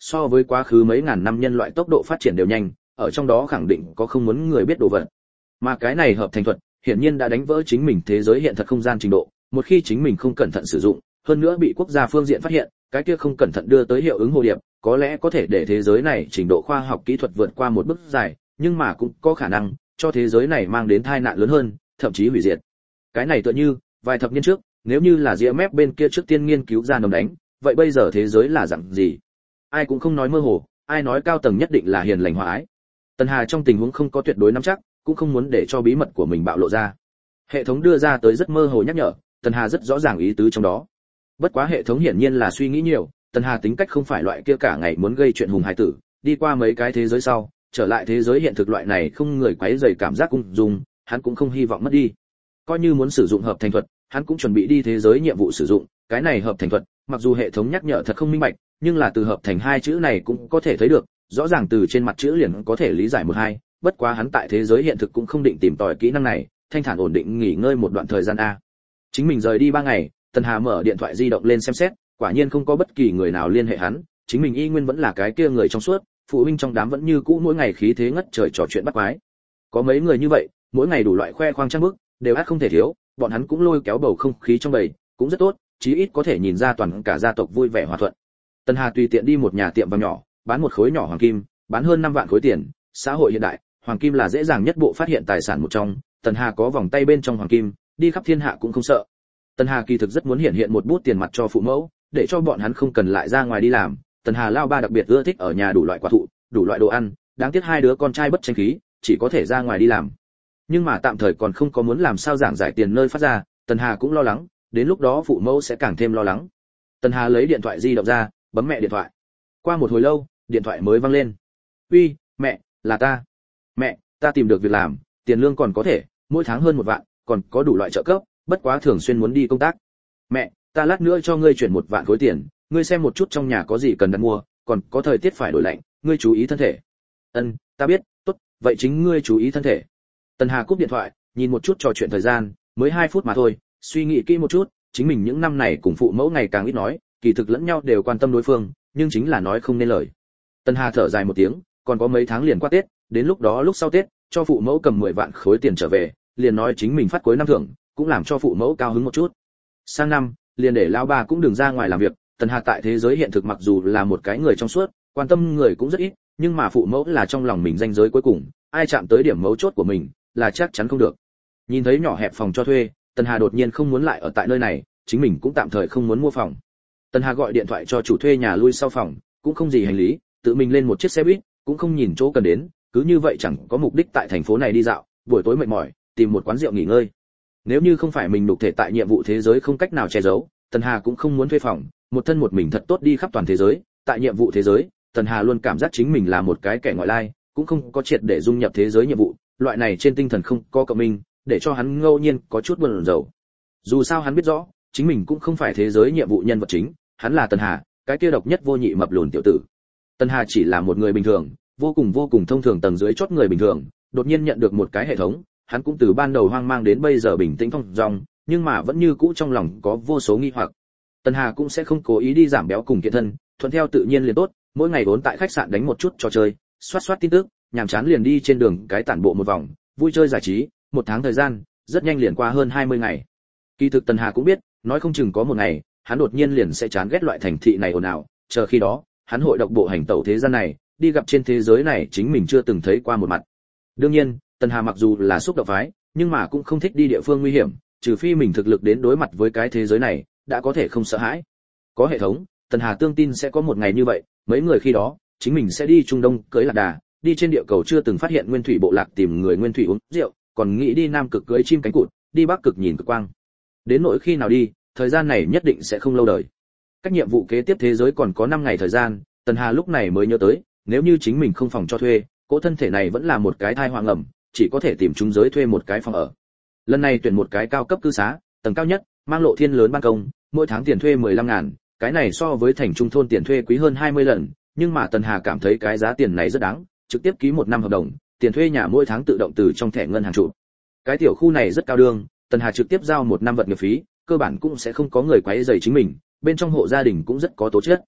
so với quá khứ mấy ngàn năm nhân loại tốc độ phát triển đều nhanh, ở trong đó khẳng định có không muốn người biết đồ vật. Mà cái này hợp thành thuật, hiển nhiên đã đánh vỡ chính mình thế giới hiện thật không gian trình độ, một khi chính mình không cẩn thận sử dụng, hơn nữa bị quốc gia phương diện phát hiện, cái kia không cẩn thận đưa tới hiệu ứng hồ điệp, có lẽ có thể để thế giới này trình độ khoa học kỹ thuật vượt qua một bước dài, nhưng mà cũng có khả năng cho thế giới này mang đến tai nạn lớn hơn, thậm chí hủy diệt. Cái này tựa như vài thập niên trước, nếu như là giê em ép bên kia trước tiên nghiên cứu ra nấm đánh, vậy bây giờ thế giới là dạng gì? Ai cũng không nói mơ hồ, ai nói cao tầng nhất định là hiền lành hòa ái. Tần Hà trong tình huống không có tuyệt đối nắm chắc, cũng không muốn để cho bí mật của mình bạo lộ ra. Hệ thống đưa ra tới rất mơ hồ nhắc nhở, Tần Hà rất rõ ràng ý tứ trong đó. Bất quá hệ thống hiển nhiên là suy nghĩ nhiều, Tần Hà tính cách không phải loại kia cả ngày muốn gây chuyện hùng hải tử, đi qua mấy cái thế giới sau, trở lại thế giới hiện thực loại này không người quấy rầy cảm giác cung dung, hắn cũng không hy vọng mất đi. Coi như muốn sử dụng hợp thành thuật, hắn cũng chuẩn bị đi thế giới nhiệm vụ sử dụng, cái này hợp thành thuật, mặc dù hệ thống nhắc nhở thật không minh bạch, nhưng là từ hợp thành hai chữ này cũng có thể thấy được, rõ ràng từ trên mặt chữ liền có thể lý giải một hai, bất quá hắn tại thế giới hiện thực cũng không định tìm tòi kỹ năng này, thanh thản ổn định nghỉ ngơi một đoạn thời gian a. Chính mình rời đi ba ngày, Tần Hà mở điện thoại di động lên xem xét, quả nhiên không có bất kỳ người nào liên hệ hắn, chính mình y nguyên vẫn là cái kia người trong suốt, phụ huynh trong đám vẫn như cũ mỗi ngày khí thế ngất trời trò chuyện bắt quái. Có mấy người như vậy, mỗi ngày đủ loại khoe khoang trang bức, đều ắt không thể thiếu, bọn hắn cũng lôi kéo bầu không khí trong bầy, cũng rất tốt, chí ít có thể nhìn ra toàn cả gia tộc vui vẻ hòa thuận. Tần Hà tùy tiện đi một nhà tiệm vàng nhỏ, bán một khối nhỏ hoàng kim, bán hơn năm vạn khối tiền, xã hội hiện đại, hoàng kim là dễ dàng nhất bộ phát hiện tài sản một trong, Tần Hà có vòng tay bên trong hoàng kim, đi khắp thiên hạ cũng không sợ. Tần Hà kỳ thực rất muốn hiện hiện một bút tiền mặt cho phụ mẫu, để cho bọn hắn không cần lại ra ngoài đi làm. Tần Hà lao ba đặc biệt ưa thích ở nhà đủ loại quả thụ, đủ loại đồ ăn, đáng tiếc hai đứa con trai bất tranh khí, chỉ có thể ra ngoài đi làm. Nhưng mà tạm thời còn không có muốn làm sao giảng giải tiền nơi phát ra, Tần Hà cũng lo lắng, đến lúc đó phụ mẫu sẽ càng thêm lo lắng. Tần Hà lấy điện thoại di động ra, bấm mẹ điện thoại. Qua một hồi lâu, điện thoại mới vang lên. "Uy, mẹ, là ta. Mẹ, ta tìm được việc làm, tiền lương còn có thể, mỗi tháng hơn một vạn, còn có đủ loại trợ cấp, bất quá thường xuyên muốn đi công tác. Mẹ, ta lát nữa cho ngươi chuyển một vạn khối tiền, ngươi xem một chút trong nhà có gì cần đặt mua, còn có thời tiết phải đổi lạnh, ngươi chú ý thân thể." "Ân, ta biết, tốt, vậy chính ngươi chú ý thân thể." Tần Hà cúp điện thoại, nhìn một chút trò chuyện thời gian, mới hai phút mà thôi, suy nghĩ kỹ một chút, chính mình những năm này cùng phụ mẫu ngày càng ít nói, kỳ thực lẫn nhau đều quan tâm đối phương, nhưng chính là nói không nên lời. Tần Hà thở dài một tiếng, còn có mấy tháng liền qua Tết, đến lúc đó lúc sau Tết, cho phụ mẫu cầm mười vạn khối tiền trở về, liền nói chính mình phát cuối năm thưởng, cũng làm cho phụ mẫu cao hứng một chút. Sang năm, liền để lão bà cũng đừng ra ngoài làm việc, Tần Hà tại thế giới hiện thực mặc dù là một cái người trong suốt, quan tâm người cũng rất ít, nhưng mà phụ mẫu là trong lòng mình ranh giới cuối cùng, ai chạm tới điểm mấu chốt của mình, là chắc chắn không được. Nhìn thấy nhỏ hẹp phòng cho thuê, Tần Hà đột nhiên không muốn lại ở tại nơi này, chính mình cũng tạm thời không muốn mua phòng. Tần Hà gọi điện thoại cho chủ thuê nhà lui sau phòng, cũng không gì hành lý, tự mình lên một chiếc xe buýt, cũng không nhìn chỗ cần đến, cứ như vậy chẳng có mục đích tại thành phố này đi dạo, buổi tối mệt mỏi, tìm một quán rượu nghỉ ngơi. Nếu như không phải mình đục thể tại nhiệm vụ thế giới không cách nào che giấu, Tần Hà cũng không muốn thuê phòng, một thân một mình thật tốt đi khắp toàn thế giới, tại nhiệm vụ thế giới, Tần Hà luôn cảm giác chính mình là một cái kẻ ngoại lai, cũng không có triệt để dung nhập thế giới nhiệm vụ, loại này trên tinh thần không có cộng minh, để cho hắn ngẫu nhiên có chút buồn rầu. Dù sao hắn biết rõ, chính mình cũng không phải thế giới nhiệm vụ nhân vật chính, hắn là Tần Hà, cái kia độc nhất vô nhị mập lùn tiểu tử. Tần Hà chỉ là một người bình thường, vô cùng vô cùng thông thường tầng dưới chót người bình thường, đột nhiên nhận được một cái hệ thống, hắn cũng từ ban đầu hoang mang đến bây giờ bình tĩnh thong dong, nhưng mà vẫn như cũ trong lòng có vô số nghi hoặc. Tần Hà cũng sẽ không cố ý đi giảm béo cùng kiện thân, thuận theo tự nhiên liền tốt, mỗi ngày vốn tại khách sạn đánh một chút trò chơi, soát soát tin tức, nhàm chán liền đi trên đường cái tản bộ một vòng, vui chơi giải trí, một tháng thời gian, rất nhanh liền qua hơn hai mươi ngày. Kỳ thực Tần Hà cũng biết, nói không chừng có một ngày, hắn đột nhiên liền sẽ chán ghét loại thành thị này ồn ào, chờ khi đó, hắn hội độc bộ hành tẩu thế gian này, đi gặp trên thế giới này chính mình chưa từng thấy qua một mặt. Đương nhiên, Tần Hà mặc dù là xúc động phái, nhưng mà cũng không thích đi địa phương nguy hiểm, trừ phi mình thực lực đến đối mặt với cái thế giới này, đã có thể không sợ hãi. Có hệ thống, Tần Hà tương tin sẽ có một ngày như vậy, mấy người khi đó, chính mình sẽ đi Trung Đông cưới lạc đà, đi trên địa cầu chưa từng phát hiện nguyên thủy bộ lạc tìm người nguyên thủy uống rượu, còn nghĩ đi Nam Cực cưới chim cánh cụt, đi Bắc Cực nhìn cực quang. Đến nỗi khi nào đi, thời gian này nhất định sẽ không lâu đời. Các nhiệm vụ kế tiếp thế giới còn có năm ngày thời gian, Tần Hà lúc này mới nhớ tới, nếu như chính mình không phòng cho thuê, cỗ thân thể này vẫn là một cái thai hoang ẩm, chỉ có thể tìm trung giới thuê một cái phòng ở. Lần này tuyển một cái cao cấp cư xá, tầng cao nhất, mang lộ thiên lớn ban công, mỗi tháng tiền thuê mười lăm ngàn, cái này so với thành trung thôn tiền thuê quý hơn hai mươi lần, nhưng mà Tần Hà cảm thấy cái giá tiền này rất đáng, trực tiếp ký một năm hợp đồng, tiền thuê nhà mỗi tháng tự động từ trong thẻ ngân hàng chụp. Cái tiểu khu này rất cao đương, Tần Hà trực tiếp giao một năm vật nghiệp phí, cơ bản cũng sẽ không có người quấy rầy chính mình, bên trong hộ gia đình cũng rất có tố chất.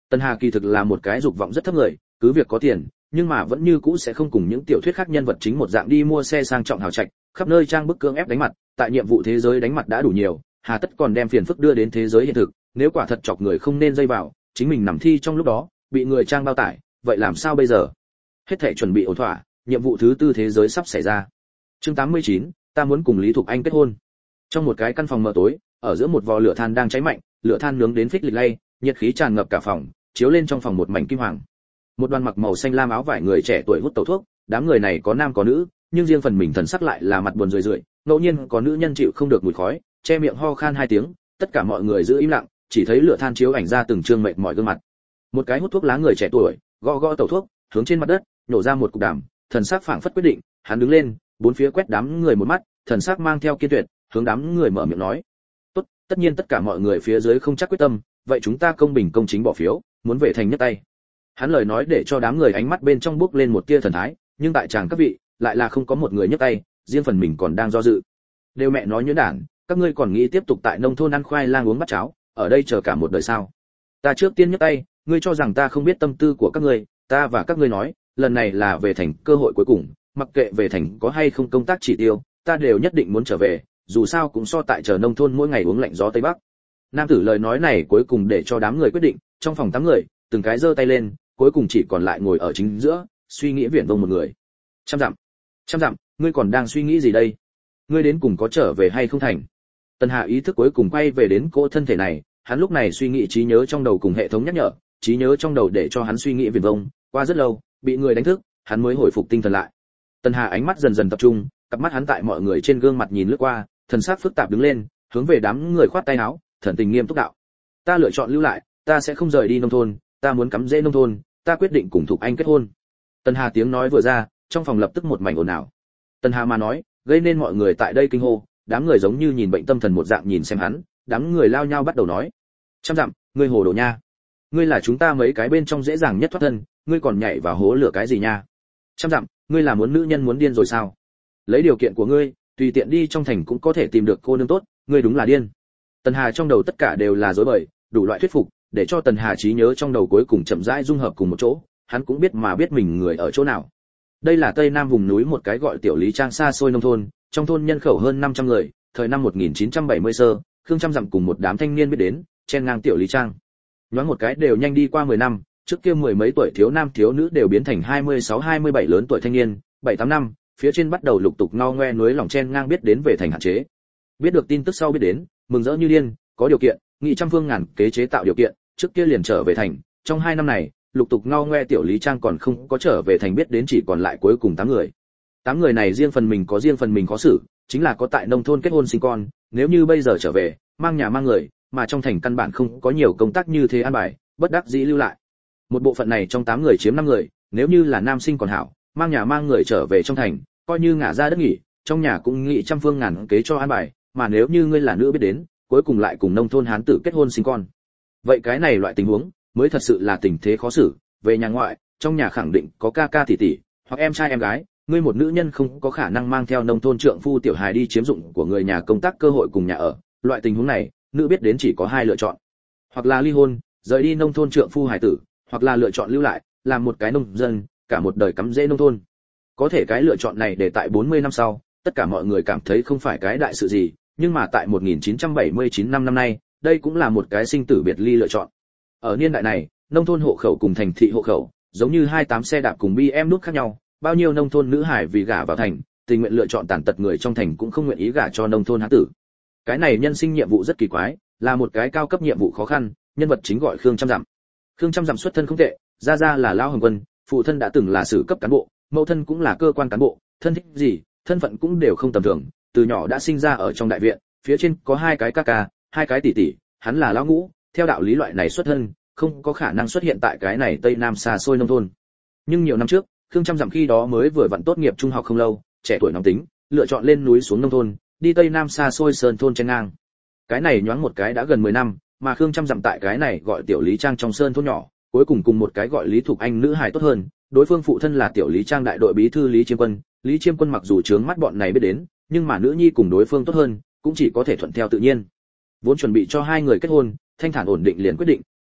Tần Hà kỳ thực là một cái dục vọng rất thấp người, cứ việc có tiền, nhưng mà vẫn như cũ sẽ không cùng những tiểu thuyết khác nhân vật chính một dạng đi mua xe sang trọng hào trạch, khắp nơi trang bức cưỡng ép đánh mặt, tại nhiệm vụ thế giới đánh mặt đã đủ nhiều, hà tất còn đem phiền phức đưa đến thế giới hiện thực, nếu quả thật chọc người không nên dây vào, chính mình nằm thi trong lúc đó, bị người trang bao tải, vậy làm sao bây giờ? Hết thảy chuẩn bị ổn thỏa, nhiệm vụ thứ tư thế giới sắp xảy ra. Chương tám mươi chín, ta muốn cùng Lý Thục Anh kết hôn. Trong một cái căn phòng mờ tối, ở giữa một vò lửa than đang cháy mạnh, lửa than nướng đến phích lịch lay, nhiệt khí tràn ngập cả phòng, chiếu lên trong phòng một mảnh kim hoàng. Một đoàn mặc màu xanh lam áo vải người trẻ tuổi hút tẩu thuốc, đám người này có nam có nữ, nhưng riêng phần mình thần sắc lại là mặt buồn rười rượi, ngẫu nhiên có nữ nhân chịu không được mùi khói, che miệng ho khan hai tiếng, tất cả mọi người giữ im lặng, chỉ thấy lửa than chiếu ảnh ra từng trương mệt mỏi gương mặt. Một cái hút thuốc lá người trẻ tuổi, gõ gõ tẩu thuốc, hướng trên mặt đất, nhổ ra một cục đàm, thần sắc phảng phất quyết định, hắn đứng lên, bốn phía quét đám người một mắt, thần sắc mang theo kiên tuyệt, hướng đám người mở miệng nói: "Tốt, tất nhiên tất cả mọi người phía dưới không chắc quyết tâm, vậy chúng ta công bình công chính bỏ phiếu, muốn về thành nhất tay." Hắn lời nói để cho đám người ánh mắt bên trong bước lên một tia thần thái, nhưng tại chàng các vị, lại là không có một người nhấc tay, riêng phần mình còn đang do dự. Đều mẹ nói nhuyễn đản, các ngươi còn nghĩ tiếp tục tại nông thôn ăn khoai lang uống bát cháo, ở đây chờ cả một đời sao? Ta trước tiên nhấc tay, ngươi cho rằng ta không biết tâm tư của các ngươi, ta và các ngươi nói, lần này là về thành cơ hội cuối cùng, mặc kệ về thành có hay không công tác chỉ tiêu, ta đều nhất định muốn trở về, dù sao cũng so tại chờ nông thôn mỗi ngày uống lạnh gió tây bắc. Nam tử lời nói này cuối cùng để cho đám người quyết định, trong phòng tám người, từng cái giơ tay lên, cuối cùng chỉ còn lại ngồi ở chính giữa, suy nghĩ viển vông một người. Trăm dặm, trăm dặm, ngươi còn đang suy nghĩ gì đây? Ngươi đến cùng có trở về hay không thành? Tần Hà ý thức cuối cùng quay về đến cỗ thân thể này, hắn lúc này suy nghĩ trí nhớ trong đầu cùng hệ thống nhắc nhở, trí nhớ trong đầu để cho hắn suy nghĩ viển vông, qua rất lâu, bị người đánh thức, hắn mới hồi phục tinh thần lại. Tần Hà ánh mắt dần dần tập trung, cặp mắt hắn tại mọi người trên gương mặt nhìn lướt qua, thần sắc phức tạp đứng lên, hướng về đám người khoát tay áo, thần tình nghiêm túc đạo: "Ta lựa chọn lưu lại, ta sẽ không rời đi nông thôn, ta muốn cắm rễ nông thôn, ta quyết định cùng Thục Anh kết hôn." Tần Hà tiếng nói vừa ra, trong phòng lập tức một mảnh ồn ào. Tần Hà mà nói, gây nên mọi người tại đây kinh hô, đám người giống như nhìn bệnh tâm thần một dạng nhìn xem hắn, đám người lao nhau bắt đầu nói: "Trăm dặm, ngươi hồ đồ nha. Ngươi là chúng ta mấy cái bên trong dễ dàng nhất thoát thân, ngươi còn nhảy vào hố lửa cái gì nha? Trăm dặm, ngươi là muốn nữ nhân muốn điên rồi sao? Lấy điều kiện của ngươi, tùy tiện đi trong thành cũng có thể tìm được cô nương tốt, ngươi đúng là điên." Tần Hà trong đầu tất cả đều là rối bời, đủ loại thuyết phục, để cho Tần Hà trí nhớ trong đầu cuối cùng chậm rãi dung hợp cùng một chỗ, hắn cũng biết mà biết mình người ở chỗ nào. Đây là Tây Nam vùng núi một cái gọi Tiểu Lý Trang xa xôi nông thôn, trong thôn nhân khẩu hơn năm trăm người, thời năm một nghìn chín trăm bảy mươi sơ, Khương Trăm Dặm cùng một đám thanh niên biết đến, chen ngang Tiểu Lý Trang. Nhoáng một cái đều nhanh đi qua mười năm, trước kia mười mấy tuổi thiếu nam thiếu nữ đều biến thành hai mươi sáu hai mươi bảy lớn tuổi thanh niên, bảy tám năm, phía trên bắt đầu lục tục ngao ngoe núi lòng chen ngang biết đến về thành hạn chế. Biết được tin tức sau biết đến, mừng rỡ như điên, có điều kiện, nghị trăm phương ngàn kế chế tạo điều kiện, trước kia liền trở về thành, trong hai năm này, lục tục ngao ngoe Tiểu Lý Trang còn không có trở về thành biết đến chỉ còn lại cuối cùng tám người. Tám người này riêng phần mình có riêng phần mình khó xử, chính là có tại nông thôn kết hôn sinh con, nếu như bây giờ trở về, mang nhà mang người, mà trong thành căn bản không có nhiều công tác như thế an bài, bất đắc dĩ lưu lại. Một bộ phận này trong tám người chiếm năm người, nếu như là nam sinh còn hảo, mang nhà mang người trở về trong thành, coi như ngả ra đất nghỉ, trong nhà cũng nghĩ trăm phương ngàn kế cho an bài, mà nếu như ngươi là nữ biết đến, cuối cùng lại cùng nông thôn hán tử kết hôn sinh con. Vậy cái này loại tình huống mới thật sự là tình thế khó xử, về nhà ngoại, trong nhà khẳng định có ca ca tỷ tỷ, hoặc em trai em gái, ngươi một nữ nhân không có khả năng mang theo nông thôn trượng phu tiểu hài đi chiếm dụng của người nhà công tác cơ hội cùng nhà ở, loại tình huống này, nữ biết đến chỉ có hai lựa chọn. Hoặc là ly hôn, rời đi nông thôn trượng phu hài tử, hoặc là lựa chọn lưu lại, làm một cái nông dân, cả một đời cắm rễ nông thôn. Có thể cái lựa chọn này để tại bốn mươi năm sau, tất cả mọi người cảm thấy không phải cái đại sự gì, nhưng mà tại một nghìn chín trăm bảy mươi chín năm năm nay, đây cũng là một cái sinh tử biệt ly lựa chọn. Ở niên đại này, nông thôn hộ khẩu cùng thành thị hộ khẩu, giống như hai tám xe đạp cùng bi em nút khác nhau, bao nhiêu nông thôn nữ hải vì gả vào thành, tình nguyện lựa chọn tàn tật người trong thành cũng không nguyện ý gả cho nông thôn hán tử. Cái này nhân sinh nhiệm vụ rất kỳ quái, là một cái cao cấp nhiệm vụ khó khăn, nhân vật chính gọi Khương Trăm Dặm. Khương Trăm Dặm xuất thân không tệ, gia gia là Lao Hồng Quân, phụ thân đã từng là sử cấp cán bộ, mẫu thân cũng là cơ quan cán bộ, thân thích gì, thân phận cũng đều không tầm thường, từ nhỏ đã sinh ra ở trong đại viện, phía trên có hai cái ca ca, hai cái tỷ tỷ, hắn là lão ngũ, theo đạo lý loại này xuất thân, không có khả năng xuất hiện tại cái này Tây Nam xa xôi nông thôn. Nhưng nhiều năm trước, Khương Trăm Dặm khi đó mới vừa vặn tốt nghiệp trung học không lâu, trẻ tuổi nóng tính, lựa chọn lên núi xuống nông thôn, đi Tây Nam xa xôi sơn thôn chen ngang. Cái này nhoáng một cái đã gần mười năm, mà Khương Trăm Dặm tại cái này gọi Tiểu Lý Trang trong sơn thôn nhỏ, cuối cùng cùng một cái gọi Lý Thục Anh nữ hài tốt hơn, đối phương phụ thân là Tiểu Lý Trang đại đội bí thư Lý Chiêm Quân, Lý Chiêm Quân mặc dù trướng mắt bọn này biết đến, nhưng mà nữ nhi cùng đối phương tốt hơn, cũng chỉ có thể thuận theo tự nhiên. Vốn chuẩn bị cho hai người kết hôn, thanh thản ổn định liền quyết định,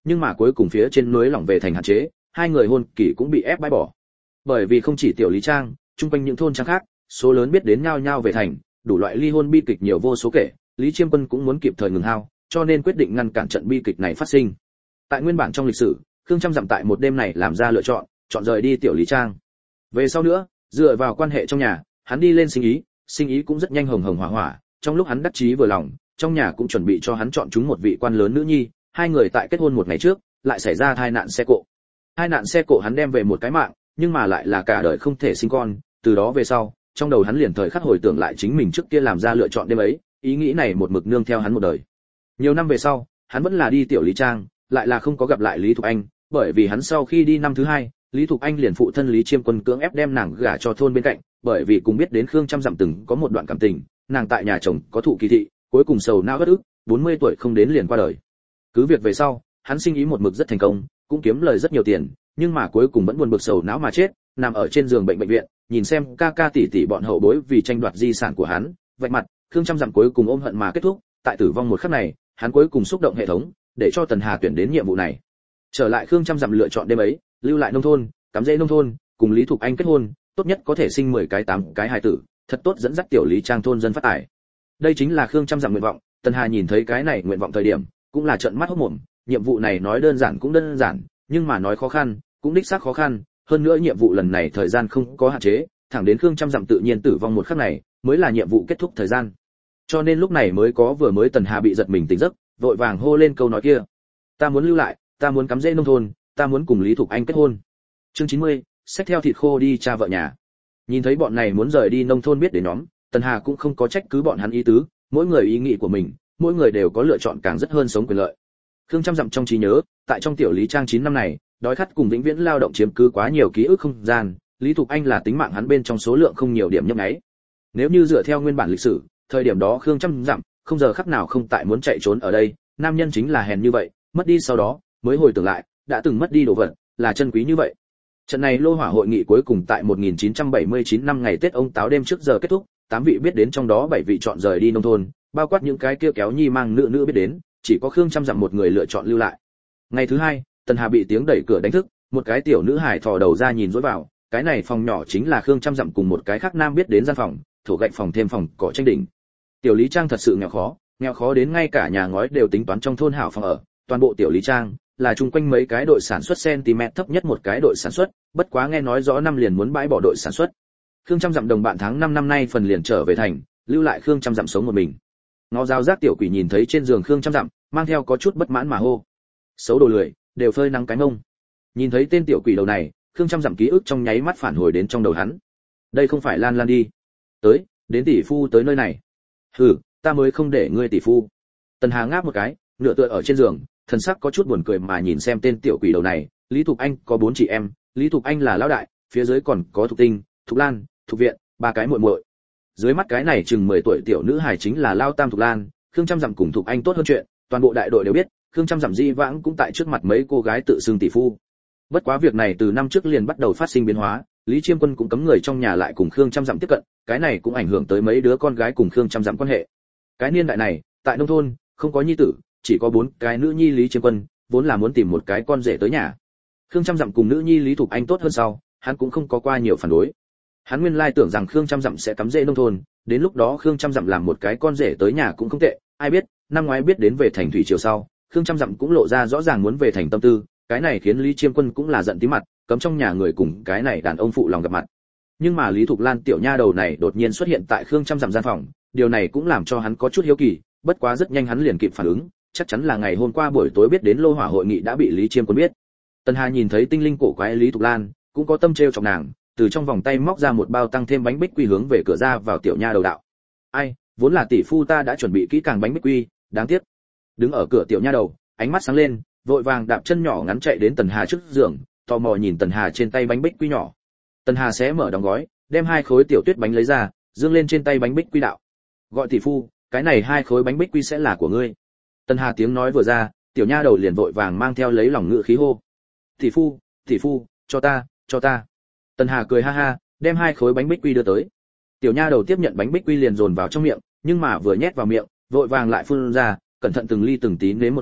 nhưng mà cuối cùng phía trên núi lỏng về thành hạn chế, hai người hôn kỳ cũng bị ép bãi bỏ. Bởi vì không chỉ tiểu Lý Trang, chung quanh những thôn trang khác, số lớn biết đến nhau nhau về thành, đủ loại ly hôn bi kịch nhiều vô số kể, Lý Chiêm Quân cũng muốn kịp thời ngừng hao, cho nên quyết định ngăn cản trận bi kịch này phát sinh. Tại nguyên bản trong lịch sử, Khương Trăm Dặm tại một đêm này làm ra lựa chọn, chọn rời đi tiểu Lý Trang. Về sau nữa, dựa vào quan hệ trong nhà, hắn đi lên sinh ý, sinh ý cũng rất nhanh hồng hồng hỏa hỏa, trong lúc hắn đắc chí vừa lòng, trong nhà cũng chuẩn bị cho hắn chọn chúng một vị quan lớn nữ nhi, hai người tại kết hôn một ngày trước, lại xảy ra tai nạn xe cộ. Hai nạn xe cộ hắn đem về một cái mạng, nhưng mà lại là cả đời không thể sinh con, từ đó về sau, trong đầu hắn liền thời khắc hồi tưởng lại chính mình trước kia làm ra lựa chọn đêm ấy, ý nghĩ này một mực nương theo hắn một đời. Nhiều năm về sau, hắn vẫn là đi tiểu Lý Trang, lại là không có gặp lại Lý Thục Anh, bởi vì hắn sau khi đi năm thứ hai, Lý Thục Anh liền phụ thân Lý Chiêm Quân cưỡng ép đem nàng gả cho thôn bên cạnh, bởi vì cùng biết đến Khương Trăm Dặm từng có một đoạn cảm tình, nàng tại nhà chồng có thụ kỳ thị, cuối cùng sầu não bất ức, bốn mươi tuổi không đến liền qua đời. Cứ việc về sau, hắn sinh ý một mực rất thành công, cũng kiếm lời rất nhiều tiền, nhưng mà cuối cùng vẫn buồn bực sầu não mà chết, nằm ở trên giường bệnh bệnh viện, nhìn xem ca ca tỷ tỷ bọn hậu bối vì tranh đoạt di sản của hắn, vạch mặt, Khương Trăm Dặm cuối cùng ôm hận mà kết thúc, tại tử vong một khắc này, hắn cuối cùng xúc động hệ thống, để cho Tần Hà tuyển đến nhiệm vụ này. Trở lại Khương Trăm Dặm lựa chọn đêm ấy, lưu lại nông thôn, cắm rễ nông thôn, cùng Lý Thục Anh kết hôn, tốt nhất có thể sinh mười cái tám cái hài tử, thật tốt dẫn dắt tiểu Lý Trang thôn dân phát tài. Đây chính là Khương Trăm Dặm nguyện vọng, Tần Hà nhìn thấy cái này nguyện vọng thời điểm, cũng là trợn mắt hốt mồm, nhiệm vụ này nói đơn giản cũng đơn giản, nhưng mà nói khó khăn, cũng đích xác khó khăn, hơn nữa nhiệm vụ lần này thời gian không có hạn chế, thẳng đến Khương Trăm Dặm tự nhiên tử vong một khắc này, mới là nhiệm vụ kết thúc thời gian. Cho nên lúc này mới có vừa mới Tần Hà bị giật mình tỉnh giấc, vội vàng hô lên câu nói kia. Ta muốn lưu lại, ta muốn cắm rễ nông thôn, ta muốn cùng Lý Thục Anh kết hôn. Chương chín mươi, xách theo thịt khô đi cha vợ nhà. Nhìn thấy bọn này muốn rời đi nông thôn biết đến nhóm, Tần Hà cũng không có trách cứ bọn hắn ý tứ, mỗi người ý nghĩ của mình, mỗi người đều có lựa chọn càng rất hơn sống quyền lợi. Khương Trăm Dặm trong trí nhớ, tại trong tiểu Lý Trang chín năm này, đói khát cùng vĩnh viễn lao động chiếm cứ quá nhiều ký ức không gian, Lý Thục Anh là tính mạng hắn bên trong số lượng không nhiều điểm nhấp nháy. Nếu như dựa theo nguyên bản lịch sử, thời điểm đó Khương Trăm Dặm không giờ khắc nào không tại muốn chạy trốn ở đây, nam nhân chính là hèn như vậy, mất đi sau đó mới hồi tưởng lại, đã từng mất đi đồ vật là chân quý như vậy. Trận này lô hỏa hội nghị cuối cùng tại một nghìn chín trăm bảy mươi chín năm ngày Tết ông táo đêm trước giờ kết thúc, tám vị biết đến trong đó bảy vị chọn rời đi nông thôn, bao quát những cái kia kéo nhi mang nữ nữ biết đến, chỉ có Khương Trăm Dặm một người lựa chọn lưu lại. Ngày thứ hai, Tần Hà bị tiếng đẩy cửa đánh thức, một cái tiểu nữ hài thò đầu ra nhìn dối vào, cái này phòng nhỏ chính là Khương Trăm Dặm cùng một cái khác nam biết đến gian phòng, thổ gạch phòng thêm phòng cỏ tranh đỉnh. Tiểu Lý Trang thật sự nghèo khó, nghèo khó đến ngay cả nhà ngói đều tính toán trong thôn hảo phòng ở, toàn bộ tiểu Lý Trang là chung quanh mấy cái đội sản xuất cm thấp nhất một cái đội sản xuất, bất quá nghe nói rõ năm liền muốn bãi bỏ đội sản xuất. Khương Trăm Dặm đồng bạn tháng năm năm nay phần liền trở về thành, lưu lại Khương Trăm Dặm sống một mình. Ngó dao giác tiểu quỷ nhìn thấy trên giường Khương Trăm Dặm, mang theo có chút bất mãn mà hô: "Xấu đồ lười, đều phơi nắng cái mông." Nhìn thấy tên tiểu quỷ đầu này, Khương Trăm Dặm ký ức trong nháy mắt phản hồi đến trong đầu hắn. Đây không phải Lan Lan đi? Tới, đến tỷ phu tới nơi này. Hừ, ta mới không để ngươi tỷ phu. Tần Hà ngáp một cái, nửa tựa ở trên giường, thần sắc có chút buồn cười mà nhìn xem tên tiểu quỷ đầu này. Lý Thục Anh có bốn chị em, Lý Thục Anh là lão đại, phía dưới còn có Thục Tinh, Thục Lan, Thục Viện, ba cái muội muội. Dưới mắt cái này chừng mười tuổi tiểu nữ hài chính là Lao Tam Thục Lan. Khương Trăm Dặm cùng Thục Anh tốt hơn chuyện, toàn bộ đại đội đều biết, Khương Trăm Dặm di vãng cũng tại trước mặt mấy cô gái tự xưng tỷ phu. Bất quá việc này từ năm trước liền bắt đầu phát sinh biến hóa, Lý Chiêm Quân cũng cấm người trong nhà lại cùng Khương Trăm Dặm tiếp cận, cái này cũng ảnh hưởng tới mấy đứa con gái cùng Khương Trăm Dặm quan hệ. Cái niên đại này, tại nông thôn, không có nhi tử, chỉ có bốn cái nữ nhi Lý Chiêm Quân, vốn là muốn tìm một cái con rể tới nhà. Khương Trăm Dặm cùng nữ nhi Lý Thục Anh tốt hơn sau, hắn cũng không có qua nhiều phản đối. Hắn nguyên lai tưởng rằng Khương Trăm Dặm sẽ cắm rễ nông thôn, đến lúc đó Khương Trăm Dặm làm một cái con rể tới nhà cũng không tệ, ai biết, năm ngoái biết đến về thành thủy triều sau, Khương Trăm Dặm cũng lộ ra rõ ràng muốn về thành tâm tư, cái này khiến Lý Chiêm Quân cũng là giận tí mặt, cấm trong nhà người cùng cái này đàn ông phụ lòng gặp mặt. Nhưng mà Lý Thục Lan tiểu nha đầu này đột nhiên xuất hiện tại Khương Trăm Dặm gian phòng, điều này cũng làm cho hắn có chút hiếu kỳ, bất quá rất nhanh hắn liền kịp phản ứng, chắc chắn là ngày hôm qua buổi tối biết đến lô hỏa hội nghị đã bị Lý Chiêm Quân biết. Tần Hà nhìn thấy tinh linh cổ quái Lý Thục Lan, cũng có tâm trêu chọc nàng, từ trong vòng tay móc ra một bao tăng thêm bánh bích quy hướng về cửa ra vào tiểu nha đầu đạo. Ai, vốn là tỷ phu ta đã chuẩn bị kỹ càng bánh bích quy, đáng tiếc. Đứng ở cửa tiểu nha đầu, ánh mắt sáng lên, vội vàng đạp chân nhỏ ngắn chạy đến Tần Hà trước giường, tò mò nhìn Tần Hà trên tay bánh bích quy nhỏ. Tần Hà xé mở đóng gói, đem hai khối tiểu tuyết bánh lấy ra, dương lên trên tay bánh bích quy đạo. Gọi tỷ phu, cái này hai khối bánh bích quy sẽ là của ngươi. Tần Hà tiếng nói vừa ra, tiểu nha đầu liền vội vàng mang theo lấy lòng ngựa khí hô: tỷ phu, tỷ phu, cho ta, cho ta. Tần Hà cười ha ha, đem hai khối bánh bích quy đưa tới. Tiểu nha đầu tiếp nhận bánh bích quy liền dồn vào trong miệng, nhưng mà vừa nhét vào miệng, vội vàng lại phun ra, cẩn thận từng ly từng tí nếm một khối,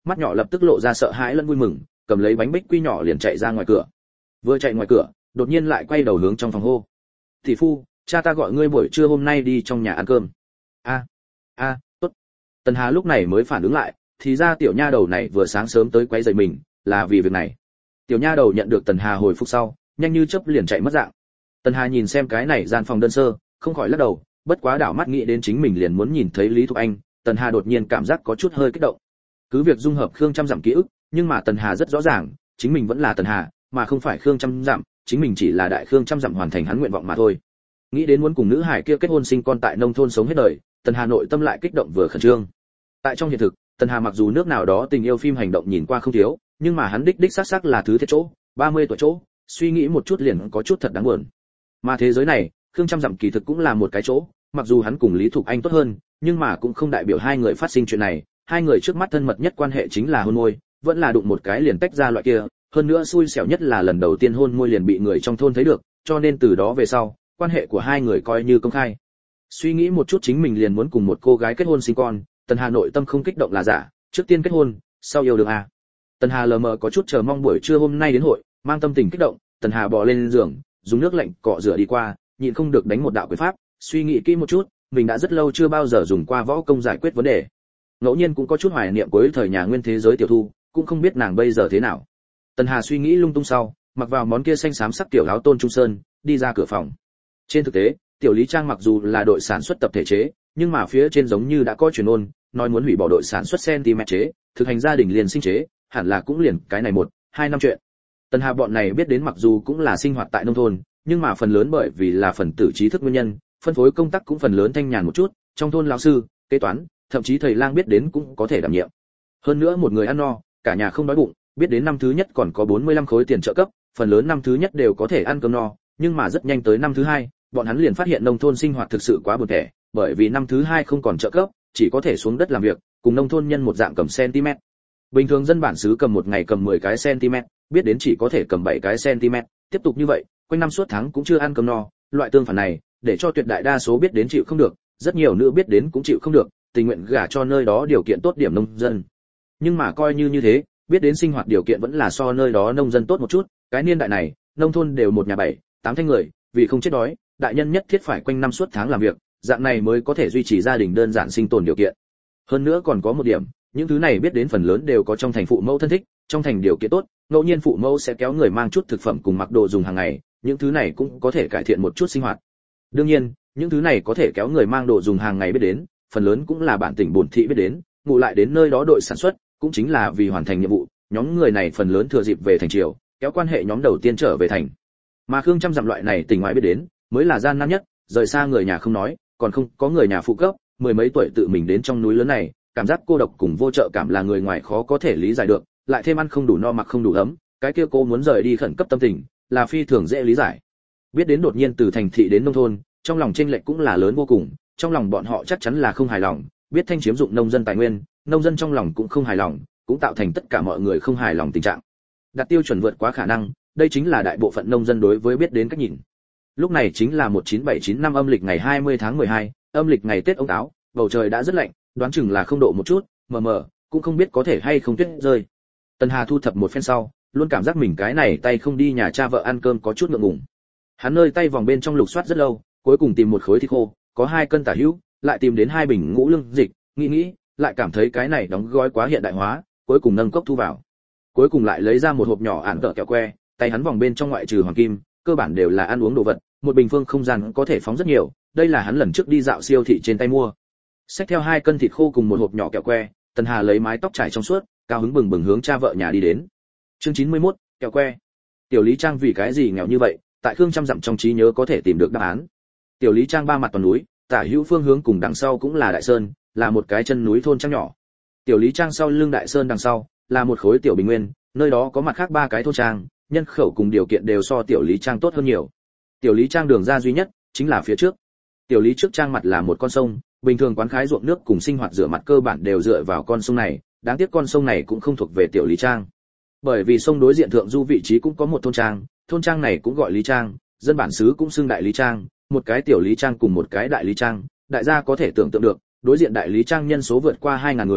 mắt nhỏ lập tức lộ ra sợ hãi lẫn vui mừng, cầm lấy bánh bích quy nhỏ liền chạy ra ngoài cửa. Vừa chạy ngoài cửa, đột nhiên lại quay đầu hướng trong phòng hô: "Tỷ phu, cha ta gọi ngươi buổi trưa hôm nay đi trong nhà ăn cơm." "A, a, tốt." Tần Hà lúc này mới phản ứng lại, thì ra tiểu nha đầu này vừa sáng sớm tới quấy rầy mình, là vì việc này. Tiểu nha đầu nhận được Tần Hà hồi phục sau, nhanh như chớp liền chạy mất dạng. Tần Hà nhìn xem cái này gian phòng đơn sơ, không khỏi lắc đầu, bất quá đảo mắt nghĩ đến chính mình liền muốn nhìn thấy Lý Thục Anh, Tần Hà đột nhiên cảm giác có chút hơi kích động. Cứ việc dung hợp Khương Trăm Dặm ký ức, nhưng mà Tần Hà rất rõ ràng, chính mình vẫn là Tần Hà, mà không phải Khương Trăm Dặm, chính mình chỉ là đại Khương Trăm Dặm hoàn thành hắn nguyện vọng mà thôi. Nghĩ đến muốn cùng nữ hải kia kết hôn sinh con tại nông thôn sống hết đời, Tần Hà nội tâm lại kích động vừa khẩn trương. Tại trong hiện thực, Tần Hà mặc dù nước nào đó tình yêu phim hành động nhìn qua không thiếu, nhưng mà hắn đích đích xác xác là thứ thiết chỗ, ba mươi tuổi chỗ, suy nghĩ một chút liền có chút thật đáng buồn. Mà thế giới này, Khương Trăm Dặm kỳ thực cũng là một cái chỗ, mặc dù hắn cùng Lý Thục Anh tốt hơn, nhưng mà cũng không đại biểu hai người phát sinh chuyện này, hai người trước mắt thân mật nhất quan hệ chính là hôn môi, vẫn là đụng một cái liền tách ra loại kia, hơn nữa xui xẻo nhất là lần đầu tiên hôn môi liền bị người trong thôn thấy được, cho nên từ đó về sau, quan hệ của hai người coi như công khai. Suy nghĩ một chút chính mình liền muốn cùng một cô gái kết hôn sinh con, Tần Hà nội tâm không kích động là giả, trước tiên kết hôn, sau yêu đương à. Tần Hà lờ mờ có chút chờ mong buổi trưa hôm nay đến hội, mang tâm tình kích động, Tần Hà bò lên giường, dùng nước lạnh cọ rửa đi qua, nhịn không được đánh một đạo quyền pháp, suy nghĩ kỹ một chút, mình đã rất lâu chưa bao giờ dùng qua võ công giải quyết vấn đề. Ngẫu nhiên cũng có chút hoài niệm cuối thời nhà nguyên thế giới tiểu thu, cũng không biết nàng bây giờ thế nào. Tần Hà suy nghĩ lung tung sau, mặc vào món kia xanh xám sắc tiểu áo tôn trung sơn, đi ra cửa phòng. Trên thực tế, tiểu Lý Trang mặc dù là đội sản xuất tập thể chế, nhưng mà phía trên giống như đã có truyền ôn, nói muốn hủy bỏ đội sản xuất cm chế, thực hành gia đình liền sinh chế, hẳn là cũng liền cái này một, hai năm chuyện. Tần Hà bọn này biết đến mặc dù cũng là sinh hoạt tại nông thôn, nhưng mà phần lớn bởi vì là phần tử trí thức nguyên nhân, phân phối công tác cũng phần lớn thanh nhàn một chút, trong thôn lão sư, kế toán, thậm chí thầy lang biết đến cũng có thể đảm nhiệm. Hơn nữa một người ăn no, cả nhà không đói bụng, biết đến năm thứ nhất còn có bốn mươi lăm khối tiền trợ cấp, phần lớn năm thứ nhất đều có thể ăn cơm no, nhưng mà rất nhanh tới năm thứ hai, bọn hắn liền phát hiện nông thôn sinh hoạt thực sự quá buồn tẻ, bởi vì năm thứ hai không còn trợ cấp, chỉ có thể xuống đất làm việc, cùng nông thôn nhân một dạng cầm cm. Bình thường dân bản xứ cầm một ngày cầm mười cái cm, biết đến chỉ có thể cầm bảy cái cm, tiếp tục như vậy, quanh năm suốt tháng cũng chưa ăn cơm no, loại tương phản này, để cho tuyệt đại đa số biết đến chịu không được, rất nhiều nữ biết đến cũng chịu không được, tình nguyện gả cho nơi đó điều kiện tốt điểm nông dân. Nhưng mà coi như như thế, biết đến sinh hoạt điều kiện vẫn là so nơi đó nông dân tốt một chút, cái niên đại này, nông thôn đều một nhà bảy, tám thanh người, vì không chết đói, đại nhân nhất thiết phải quanh năm suốt tháng làm việc, dạng này mới có thể duy trì gia đình đơn giản sinh tồn điều kiện. Hơn nữa còn có một điểm, những thứ này biết đến phần lớn đều có trong thành phụ mẫu thân thích, trong thành điều kiện tốt, ngẫu nhiên phụ mẫu sẽ kéo người mang chút thực phẩm cùng mặc đồ dùng hàng ngày, những thứ này cũng có thể cải thiện một chút sinh hoạt. Đương nhiên, những thứ này có thể kéo người mang đồ dùng hàng ngày biết đến, phần lớn cũng là bản tỉnh bổn thị biết đến, ngụ lại đến nơi đó đội sản xuất, cũng chính là vì hoàn thành nhiệm vụ, nhóm người này phần lớn thừa dịp về thành triều, kéo quan hệ nhóm đầu tiên trở về thành. Mà Khương Trăm Dặm loại này tỉnh ngoài biết đến, mới là gian nan nhất, rời xa người nhà không nói, còn không có người nhà phụ cấp, mười mấy tuổi tự mình đến trong núi lớn này, cảm giác cô độc cùng vô trợ cảm là người ngoài khó có thể lý giải được, lại thêm ăn không đủ no mặc không đủ ấm, cái kia cô muốn rời đi khẩn cấp tâm tình, là phi thường dễ lý giải. Biết đến đột nhiên từ thành thị đến nông thôn, trong lòng chênh lệch cũng là lớn vô cùng, trong lòng bọn họ chắc chắn là không hài lòng, biết thanh chiếm dụng nông dân tài nguyên, nông dân trong lòng cũng không hài lòng, cũng tạo thành tất cả mọi người không hài lòng tình trạng. Đặt tiêu chuẩn vượt quá khả năng, đây chính là đại bộ phận nông dân đối với biết đến cách nhìn. Lúc này chính là một chín bảy chín năm âm lịch ngày hai mươi tháng mười hai, âm lịch ngày Tết ông Táo, bầu trời đã rất lạnh, đoán chừng là không độ một chút, mờ mờ, cũng không biết có thể hay không tuyết rơi. Tần Hà thu thập một phen sau, luôn cảm giác mình cái này tay không đi nhà cha vợ ăn cơm có chút ngượng ngùng. Hắn nơi tay vòng bên trong lục soát rất lâu, cuối cùng tìm một khối thịt khô, có hai cân tả hữu, lại tìm đến hai bình ngũ lương dịch, nghĩ nghĩ, lại cảm thấy cái này đóng gói quá hiện đại hóa, cuối cùng nâng cốc thu vào. Cuối cùng lại lấy ra một hộp nhỏ ản tợ kẹo que, tay hắn vòng bên trong ngoại trừ hoàng kim, cơ bản đều là ăn uống đồ vật, một bình phương không gian có thể phóng rất nhiều, đây là hắn lần trước đi dạo siêu thị trên tay mua. Xách theo hai cân thịt khô cùng một hộp nhỏ kẹo que, Tần Hà lấy mái tóc trải trong suốt, cao hứng bừng bừng hướng cha vợ nhà đi đến. Chương chín mươi mốt, kẹo que. Tiểu Lý Trang vì cái gì nghèo như vậy, tại Khương Trăm Dặm trong trí nhớ có thể tìm được đáp án. Tiểu Lý Trang ba mặt toàn núi, tả hữu phương hướng cùng đằng sau cũng là đại sơn, là một cái chân núi thôn trang nhỏ. Tiểu Lý Trang sau lưng đại sơn đằng sau, là một khối tiểu bình nguyên, nơi đó có mặt khác ba cái thôn trang, nhân khẩu cùng điều kiện đều so Tiểu Lý Trang tốt hơn nhiều. Tiểu Lý Trang đường ra duy nhất chính là phía trước. Tiểu Lý trước trang mặt là một con sông, bình thường quán khái ruộng nước cùng sinh hoạt rửa mặt cơ bản đều dựa vào con sông này, đáng tiếc con sông này cũng không thuộc về Tiểu Lý Trang. Bởi vì sông đối diện thượng du vị trí cũng có một thôn trang, thôn trang này cũng gọi Lý Trang, dân bản xứ cũng xưng Đại Lý Trang, một cái Tiểu Lý Trang cùng một cái Đại Lý Trang, đại gia có thể tưởng tượng được, đối diện Đại Lý Trang nhân số vượt qua hai ngàn người,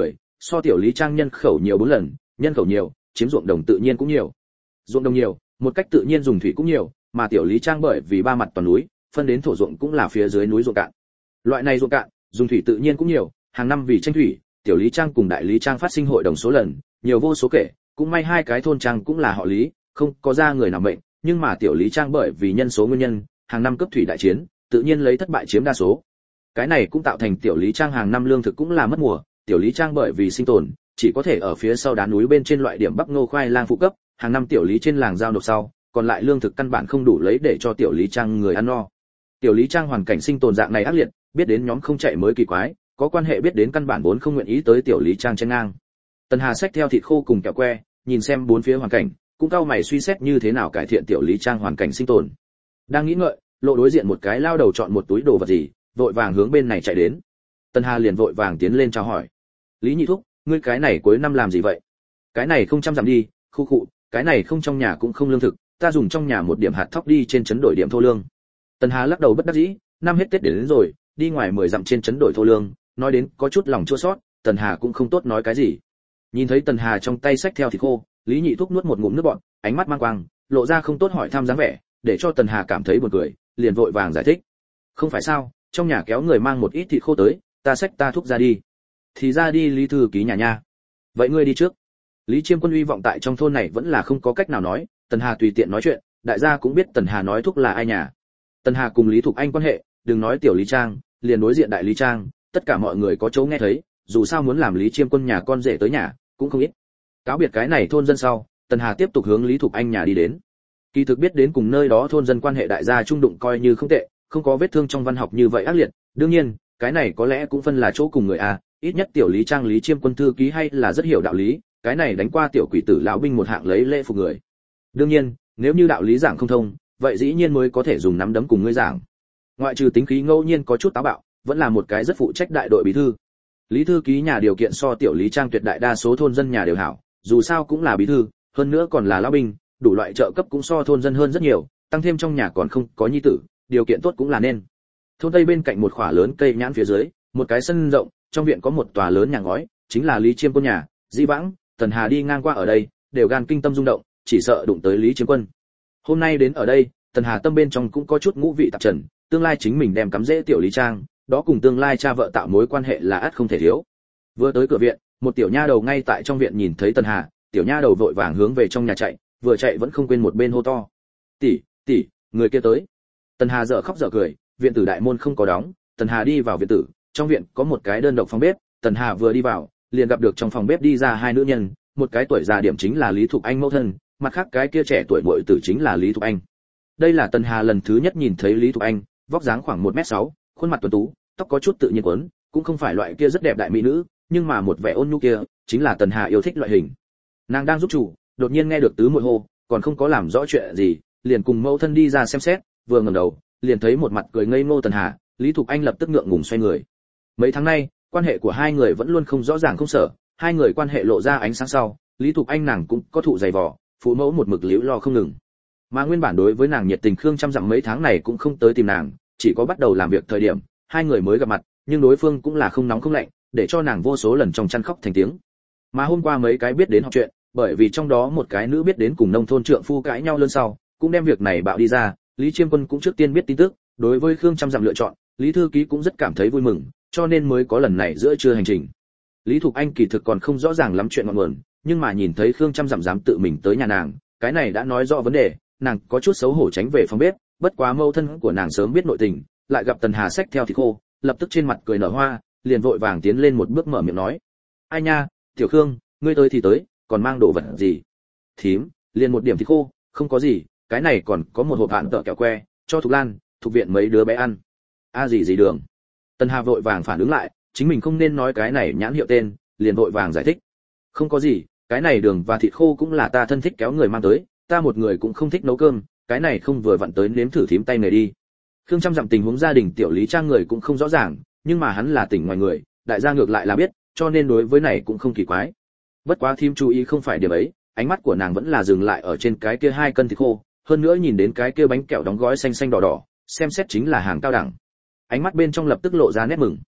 so tiểu lý trang nhân khẩu nhiều bốn lần, nhân khẩu nhiều, chiếm ruộng đồng tự nhiên cũng nhiều. Ruộng đồng nhiều, một cách tự nhiên dùng thủy cũng nhiều, mà tiểu lý trang bởi vì ba mặt toàn núi, phân đến thổ ruộng cũng là phía dưới núi ruộng cạn. Loại này ruộng cạn, dùng thủy tự nhiên cũng nhiều, hàng năm vì tranh thủy, tiểu lý trang cùng đại lý trang phát sinh hội đồng số lần, nhiều vô số kể, cũng may hai cái thôn trang cũng là họ lý, không có ra người nào mệnh, nhưng mà tiểu lý trang bởi vì nhân số nguyên nhân, hàng năm cấp thủy đại chiến, tự nhiên lấy thất bại chiếm đa số. Cái này cũng tạo thành tiểu lý trang hàng năm lương thực cũng là mất mùa, tiểu lý trang bởi vì sinh tồn, chỉ có thể ở phía sau đá núi bên trên loại điểm bắp ngô khoai lang phụ cấp, hàng năm tiểu lý trên làng giao nộp sau, còn lại lương thực căn bản không đủ lấy để cho tiểu lý trang người ăn no. Tiểu lý trang hoàn cảnh sinh tồn dạng này ác liệt, biết đến nhóm không chạy mới kỳ quái, có quan hệ biết đến căn bản vốn không nguyện ý tới tiểu lý trang chen ngang. Tần Hà xách theo thịt khô cùng kẹo que, nhìn xem bốn phía hoàn cảnh, cũng cau mày suy xét như thế nào cải thiện tiểu lý trang hoàn cảnh sinh tồn. Đang nghĩ ngợi, lộ đối diện một cái lao đầu chọn một túi đồ vật gì, vội vàng hướng bên này chạy đến. Tần Hà liền vội vàng tiến lên chào hỏi. Lý nhị thúc, ngươi cái này cuối năm làm gì vậy? Cái này không chăm dặm đi, khu khụ, cái này không trong nhà cũng không lương thực, ta dùng trong nhà một điểm hạt thóc đi trên trấn đổi điểm thô lương. Tần Hà lắc đầu bất đắc dĩ, năm hết Tết đến, đến rồi, đi ngoài mười dặm trên trấn đổi thô lương, nói đến có chút lòng chua xót, Tần Hà cũng không tốt nói cái gì. Nhìn thấy Tần Hà trong tay xách theo thịt khô, Lý nhị thúc nuốt một ngụm nước bọt, ánh mắt mang quang, lộ ra không tốt hỏi thăm dáng vẻ, để cho Tần Hà cảm thấy buồn cười, liền vội vàng giải thích. Không phải sao, trong nhà kéo người mang một ít thịt khô tới, ta xách ta thúc ra đi. Thì ra đi Lý thư ký nhà nha. Vậy ngươi đi trước. Lý Chiêm Quân uy vọng tại trong thôn này vẫn là không có cách nào nói, Tần Hà tùy tiện nói chuyện, đại gia cũng biết Tần Hà nói thúc là ai nhà. Tần Hà cùng Lý Thục Anh quan hệ, đừng nói tiểu Lý Trang, liền đối diện đại Lý Trang, tất cả mọi người có chỗ nghe thấy, dù sao muốn làm Lý Chiêm Quân nhà con rể tới nhà, cũng không ít. Cáo biệt cái này thôn dân sau, Tần Hà tiếp tục hướng Lý Thục Anh nhà đi đến. Kỳ thực biết đến cùng nơi đó thôn dân quan hệ đại gia trung đụng coi như không tệ, không có vết thương trong văn học như vậy ác liệt, đương nhiên, cái này có lẽ cũng phân là chỗ cùng người a, ít nhất tiểu Lý Trang Lý Chiêm Quân thư ký hay là rất hiểu đạo lý, cái này đánh qua tiểu quỷ tử lão binh một hạng lấy lễ phục người. Đương nhiên, nếu như đạo lý giảng không thông, vậy dĩ nhiên mới có thể dùng nắm đấm cùng ngươi giảng. Ngoại trừ tính khí ngẫu nhiên có chút táo bạo, vẫn là một cái rất phụ trách đại đội bí thư. Lý thư ký nhà điều kiện so tiểu Lý Trang tuyệt đại đa số thôn dân nhà đều hảo, dù sao cũng là bí thư, hơn nữa còn là lão binh, đủ loại trợ cấp cũng so thôn dân hơn rất nhiều, tăng thêm trong nhà còn không có nhi tử, điều kiện tốt cũng là nên. Thôn Tây bên cạnh một khỏa lớn cây nhãn phía dưới, một cái sân rộng, trong viện có một tòa lớn nhà ngói, chính là Lý Chiêm Quân nhà. Dĩ vãng, Tần Hà đi ngang qua ở đây, đều gan kinh tâm rung động, chỉ sợ đụng tới Lý Chiêm Quân. Hôm nay đến ở đây, Tần Hà tâm bên trong cũng có chút ngũ vị tạp trần, tương lai chính mình đem cắm rễ tiểu Lý Trang, đó cùng tương lai cha vợ tạo mối quan hệ là ắt không thể thiếu. Vừa tới cửa viện, một tiểu nha đầu ngay tại trong viện nhìn thấy Tần Hà, tiểu nha đầu vội vàng hướng về trong nhà chạy, vừa chạy vẫn không quên một bên hô to: "Tỷ, tỷ, người kia tới." Tần Hà dở khóc dở cười, viện tử đại môn không có đóng, Tần Hà đi vào viện tử, trong viện có một cái đơn độc phòng bếp, Tần Hà vừa đi vào, liền gặp được trong phòng bếp đi ra hai nữ nhân, một cái tuổi già điểm chính là Lý Thục Anh mẫu thân, mặt khác cái kia trẻ tuổi muội tử chính là Lý Thục Anh. Đây là Tần Hà lần thứ nhất nhìn thấy Lý Thục Anh, vóc dáng khoảng một mét sáu, khuôn mặt tuấn tú, tóc có chút tự nhiên quấn, cũng không phải loại kia rất đẹp đại mỹ nữ, nhưng mà một vẻ ôn nhu kia, chính là Tần Hà yêu thích loại hình. Nàng đang giúp chủ, đột nhiên nghe được tứ muội hô, còn không có làm rõ chuyện gì, liền cùng mẫu thân đi ra xem xét, vừa ngẩng đầu, liền thấy một mặt cười ngây ngô Tần Hà, Lý Thục Anh lập tức ngượng ngùng xoay người. Mấy tháng nay, quan hệ của hai người vẫn luôn không rõ ràng không sở, hai người quan hệ lộ ra ánh sáng sau, Lý Thục Anh nàng cũng có thụ dày vò, phụ mẫu một mực liễu lo không ngừng. Mà nguyên bản đối với nàng nhiệt tình Khương Trăm Dặm mấy tháng này cũng không tới tìm nàng, chỉ có bắt đầu làm việc thời điểm, hai người mới gặp mặt, nhưng đối phương cũng là không nóng không lạnh, để cho nàng vô số lần trong chăn khóc thành tiếng. Mà hôm qua mấy cái biết đến học chuyện, bởi vì trong đó một cái nữ biết đến cùng nông thôn trượng phu cãi nhau lớn sau, cũng đem việc này bạo đi ra, Lý Chiêm Quân cũng trước tiên biết tin tức, đối với Khương Trăm Dặm lựa chọn, Lý thư ký cũng rất cảm thấy vui mừng, cho nên mới có lần này giữa trưa hành trình. Lý Thục Anh kỳ thực còn không rõ ràng lắm chuyện ngọn nguồn, nhưng mà nhìn thấy Khương Trăm Dặm dám tự mình tới nhà nàng, cái này đã nói rõ vấn đề, nàng có chút xấu hổ tránh về phòng bếp, bất quá mâu thân của nàng sớm biết nội tình, lại gặp Tần Hà xách theo thịt khô, lập tức trên mặt cười nở hoa, liền vội vàng tiến lên một bước mở miệng nói: "Ai nha, tiểu Khương, ngươi tới thì tới, còn mang đồ vật gì?" "Thím, liền một điểm thịt khô, không có gì, cái này còn có một hộp hạn tợ kẹo que, cho Thục Lan, Thục viện mấy đứa bé ăn." "A gì gì đường?" Tần Hà vội vàng phản ứng lại, chính mình không nên nói cái này nhãn hiệu tên, liền vội vàng giải thích: "Không có gì, cái này đường và thịt khô cũng là ta thân thích kéo người mang tới, ta một người cũng không thích nấu cơm, cái này không vừa vặn tới nếm thử thím tay nghề đi." Khương Trăm Dặm tình huống gia đình tiểu Lý Trang người cũng không rõ ràng, nhưng mà hắn là tỉnh ngoài người, đại gia ngược lại là biết, cho nên đối với này cũng không kỳ quái. Bất quá thím chú ý không phải điểm ấy, ánh mắt của nàng vẫn là dừng lại ở trên cái kia hai cân thịt khô, hơn nữa nhìn đến cái kia bánh kẹo đóng gói xanh xanh đỏ đỏ, xem xét chính là hàng cao đẳng. Ánh mắt bên trong lập tức lộ ra nét mừng.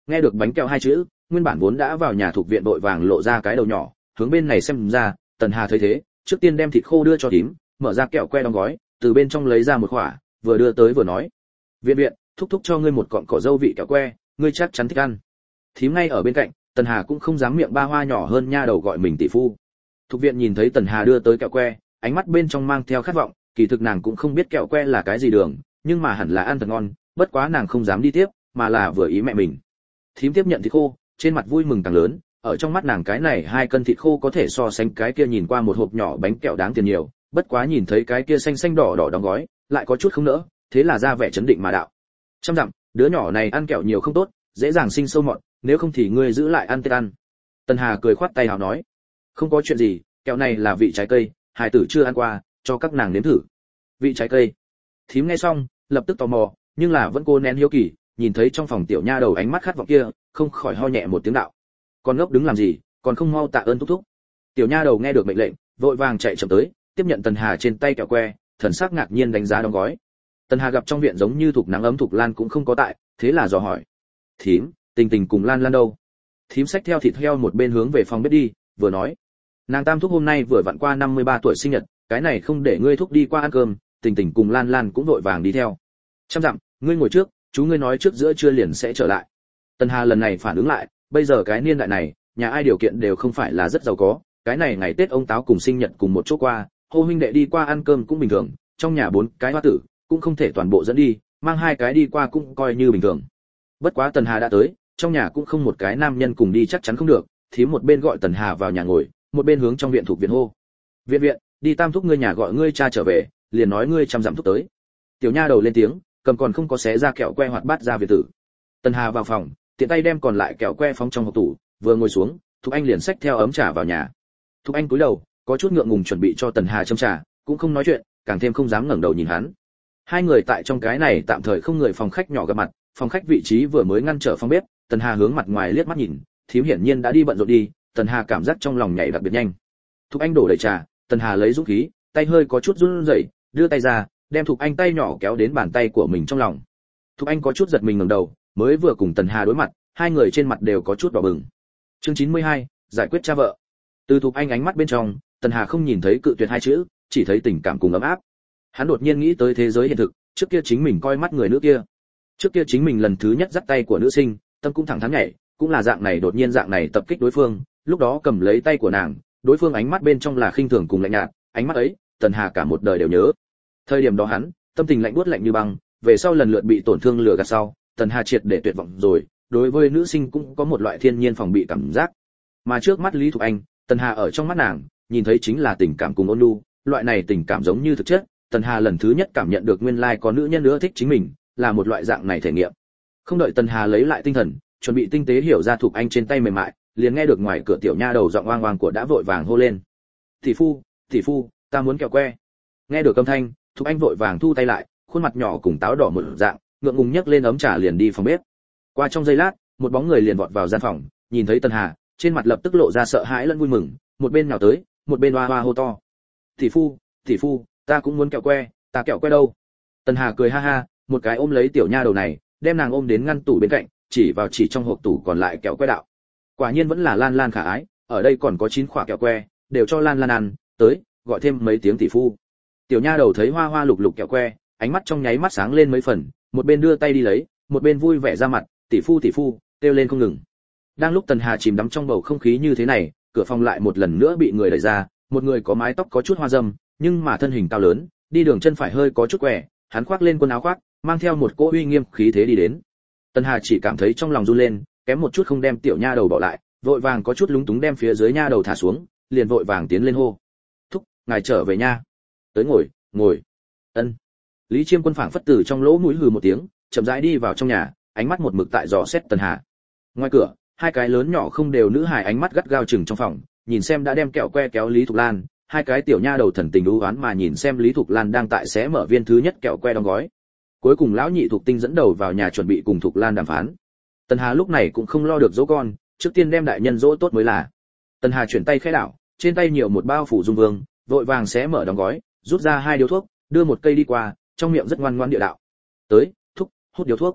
Nghe được bánh kẹo hai chữ, nguyên bản vốn đã vào nhà thuộc viện đội vàng lộ ra cái đầu nhỏ, hướng bên này xem ra. Tần Hà thấy thế, trước tiên đem thịt khô đưa cho thím, mở ra kẹo que đóng gói, từ bên trong lấy ra một quả, vừa đưa tới vừa nói: "Viện viện, thúc thúc cho ngươi một cọng cỏ dâu vị kẹo que, ngươi chắc chắn thích ăn." Thím ngay ở bên cạnh, Tần Hà cũng không dám miệng ba hoa nhỏ hơn nha đầu gọi mình tỷ phu. Thuộc viện nhìn thấy Tần Hà đưa tới kẹo que, ánh mắt bên trong mang theo khát vọng, kỳ thực nàng cũng không biết kẹo que là cái gì đường, nhưng mà hẳn là ăn thật ngon, bất quá nàng không dám đi tiếp, mà là vừa ý mẹ mình. Thím tiếp nhận thịt khô, trên mặt vui mừng càng lớn, ở trong mắt nàng cái này hai cân thịt khô có thể so sánh cái kia nhìn qua một hộp nhỏ bánh kẹo đáng tiền nhiều, bất quá nhìn thấy cái kia xanh xanh đỏ đỏ đóng gói, lại có chút không nỡ, thế là ra vẻ chấn định mà đạo: "Trăm dặm, đứa nhỏ này ăn kẹo nhiều không tốt, dễ dàng sinh sâu mọt, nếu không thì ngươi giữ lại ăn tết ăn." Tần Hà cười khoát tay hào nói: "Không có chuyện gì, kẹo này là vị trái cây, hài tử chưa ăn qua, cho các nàng nếm thử." Vị trái cây? Thím nghe xong, lập tức tò mò, nhưng là vẫn cố nén hiếu kỳ, nhìn thấy trong phòng tiểu nha đầu ánh mắt khát vọng kia, không khỏi ho nhẹ một tiếng đạo: "Con ngốc đứng làm gì, còn không mau tạ ơn thúc thúc." Tiểu nha đầu nghe được mệnh lệnh, vội vàng chạy chậm tới, tiếp nhận Tần Hà trên tay kẹo que, thần sắc ngạc nhiên đánh giá đóng gói. Tần Hà gặp trong viện giống như Thục Nắng ấm Thục Lan cũng không có tại, thế là dò hỏi: "Thím, Tình Tình cùng Lan Lan đâu?" Thím xách theo thịt heo một bên hướng về phòng bếp đi, vừa nói: "Nàng tam thúc hôm nay vừa vặn qua năm mươi ba tuổi sinh nhật, cái này không để ngươi thúc đi qua ăn cơm, Tình Tình cùng Lan Lan cũng vội vàng đi theo." "Trăm dặm, ngươi ngồi trước, chú ngươi nói trước giữa trưa liền sẽ trở lại." Tần Hà lần này phản ứng lại, bây giờ cái niên đại này, nhà ai điều kiện đều không phải là rất giàu có, cái này ngày Tết ông táo cùng sinh nhật cùng một chỗ qua, hô huynh đệ đi qua ăn cơm cũng bình thường, trong nhà bốn cái hoa tử, cũng không thể toàn bộ dẫn đi, mang hai cái đi qua cũng coi như bình thường. Bất quá Tần Hà đã tới, trong nhà cũng không một cái nam nhân cùng đi chắc chắn không được, thím một bên gọi Tần Hà vào nhà ngồi, một bên hướng trong viện thuộc viện hô: "Viện viện, đi tam thúc ngươi nhà gọi ngươi cha trở về, liền nói ngươi chăm dặm thúc tới." Tiểu nha đầu lên tiếng, cầm còn không có xé ra kẹo que hoạt bát ra viện tử. Tần Hà vào phòng, tiện tay đem còn lại kẹo que phóng trong hộp tủ, vừa ngồi xuống, Thục Anh liền xách theo ấm trà vào nhà. Thục Anh cúi đầu, có chút ngượng ngùng chuẩn bị cho Tần Hà châm trà, cũng không nói chuyện, càng thêm không dám ngẩng đầu nhìn hắn. Hai người tại trong cái này tạm thời không người phòng khách nhỏ gặp mặt, phòng khách vị trí vừa mới ngăn trở phòng bếp, Tần Hà hướng mặt ngoài liếc mắt nhìn, thím hiển nhiên đã đi bận rộn đi, Tần Hà cảm giác trong lòng nhảy đặc biệt nhanh. Thục Anh đổ đầy trà, Tần Hà lấy dũng khí, tay hơi có chút run rẩy, đưa tay ra, đem Thục Anh tay nhỏ kéo đến bàn tay của mình trong lòng. Thục Anh có chút giật mình ngẩng đầu, mới vừa cùng Tần Hà đối mặt, hai người trên mặt đều có chút đỏ bừng. Chương chín mươi hai, giải quyết cha vợ. Từ Thục Anh ánh mắt bên trong, Tần Hà không nhìn thấy cự tuyệt hai chữ, chỉ thấy tình cảm cùng ấm áp. Hắn đột nhiên nghĩ tới thế giới hiện thực, trước kia chính mình coi mắt người nữ kia. Trước kia chính mình lần thứ nhất dắt tay của nữ sinh, tâm cũng thẳng thắn nhảy, cũng là dạng này đột nhiên dạng này tập kích đối phương, lúc đó cầm lấy tay của nàng, đối phương ánh mắt bên trong là khinh thường cùng lạnh nhạt, ánh mắt ấy, Tần Hà cả một đời đều nhớ. Thời điểm đó hắn, tâm tình lạnh buốt lạnh như băng, về sau lần lượt bị tổn thương lừa gạt sau, Tần Hà triệt để tuyệt vọng rồi, đối với nữ sinh cũng có một loại thiên nhiên phòng bị cảm giác. Mà trước mắt Lý Thục Anh, Tần Hà ở trong mắt nàng, nhìn thấy chính là tình cảm cùng ôn nhu, loại này tình cảm giống như thực chất, Tần Hà lần thứ nhất cảm nhận được nguyên lai có nữ nhân nữa thích chính mình, là một loại dạng này thể nghiệm. Không đợi Tần Hà lấy lại tinh thần, chuẩn bị tinh tế hiểu ra Thục Anh trên tay mềm mại, liền nghe được ngoài cửa tiểu nha đầu giọng oang oang của đã vội vàng hô lên: "Tỷ phu, tỷ phu, ta muốn kẹo que." Nghe được âm thanh, Thục Anh vội vàng thu tay lại, khuôn mặt nhỏ cùng táo đỏ một dạng, ngượng ngùng nhấc lên ấm trà liền đi phòng bếp. Qua trong giây lát, một bóng người liền vọt vào gian phòng, nhìn thấy Tần Hà, trên mặt lập tức lộ ra sợ hãi lẫn vui mừng, một bên nào tới, một bên oa oa hô to: "Tỷ phu, tỷ phu, ta cũng muốn kẹo que, ta kẹo que đâu?" Tần Hà cười ha ha, một cái ôm lấy tiểu nha đầu này, đem nàng ôm đến ngăn tủ bên cạnh, chỉ vào chỉ trong hộp tủ còn lại kẹo que đạo: "Quả nhiên vẫn là Lan Lan khả ái, ở đây còn có chín quả kẹo que, đều cho Lan Lan ăn, tới, gọi thêm mấy tiếng tỷ phu." Tiểu nha đầu thấy hoa hoa lục lục kẹo que, ánh mắt trong nháy mắt sáng lên mấy phần, một bên đưa tay đi lấy, một bên vui vẻ ra mặt: "Tỷ phu tỷ phu", kêu lên không ngừng. Đang lúc Tần Hà chìm đắm trong bầu không khí như thế này, cửa phòng lại một lần nữa bị người đẩy ra, một người có mái tóc có chút hoa râm, nhưng mà thân hình cao lớn, đi đường chân phải hơi có chút quẻ, hắn khoác lên quần áo khoác, mang theo một cỗ uy nghiêm khí thế đi đến. Tần Hà chỉ cảm thấy trong lòng run lên, kém một chút không đem tiểu nha đầu bỏ lại, vội vàng có chút lúng túng đem phía dưới nha đầu thả xuống, liền vội vàng tiến lên hô: "Thúc, ngài trở về nha." "Tới ngồi, ngồi." "Ân." Lý Chiêm Quân phảng phất từ trong lỗ mũi hừ một tiếng, chậm rãi đi vào trong nhà, ánh mắt một mực tại dò xét Tần Hà. Ngoài cửa, hai cái lớn nhỏ không đều nữ hài ánh mắt gắt gao chừng trong phòng, nhìn xem đã đem kẹo que kéo Lý Thục Lan, hai cái tiểu nha đầu thần tình u oán mà nhìn xem Lý Thục Lan đang tại xé mở viên thứ nhất kẹo que đóng gói. Cuối cùng lão nhị Thục Tinh dẫn đầu vào nhà chuẩn bị cùng Thục Lan đàm phán. Tần Hà lúc này cũng không lo được dỗ con, trước tiên đem đại nhân dỗ tốt mới là. Tần Hà chuyển tay khẽ đảo, trên tay nhiều một bao phủ dung vương, vội vàng xé mở đóng gói, rút ra hai điếu thuốc, đưa một cây đi qua, trong miệng rất ngoan ngoãn địa đạo: "Tới, thúc, hút điếu thuốc."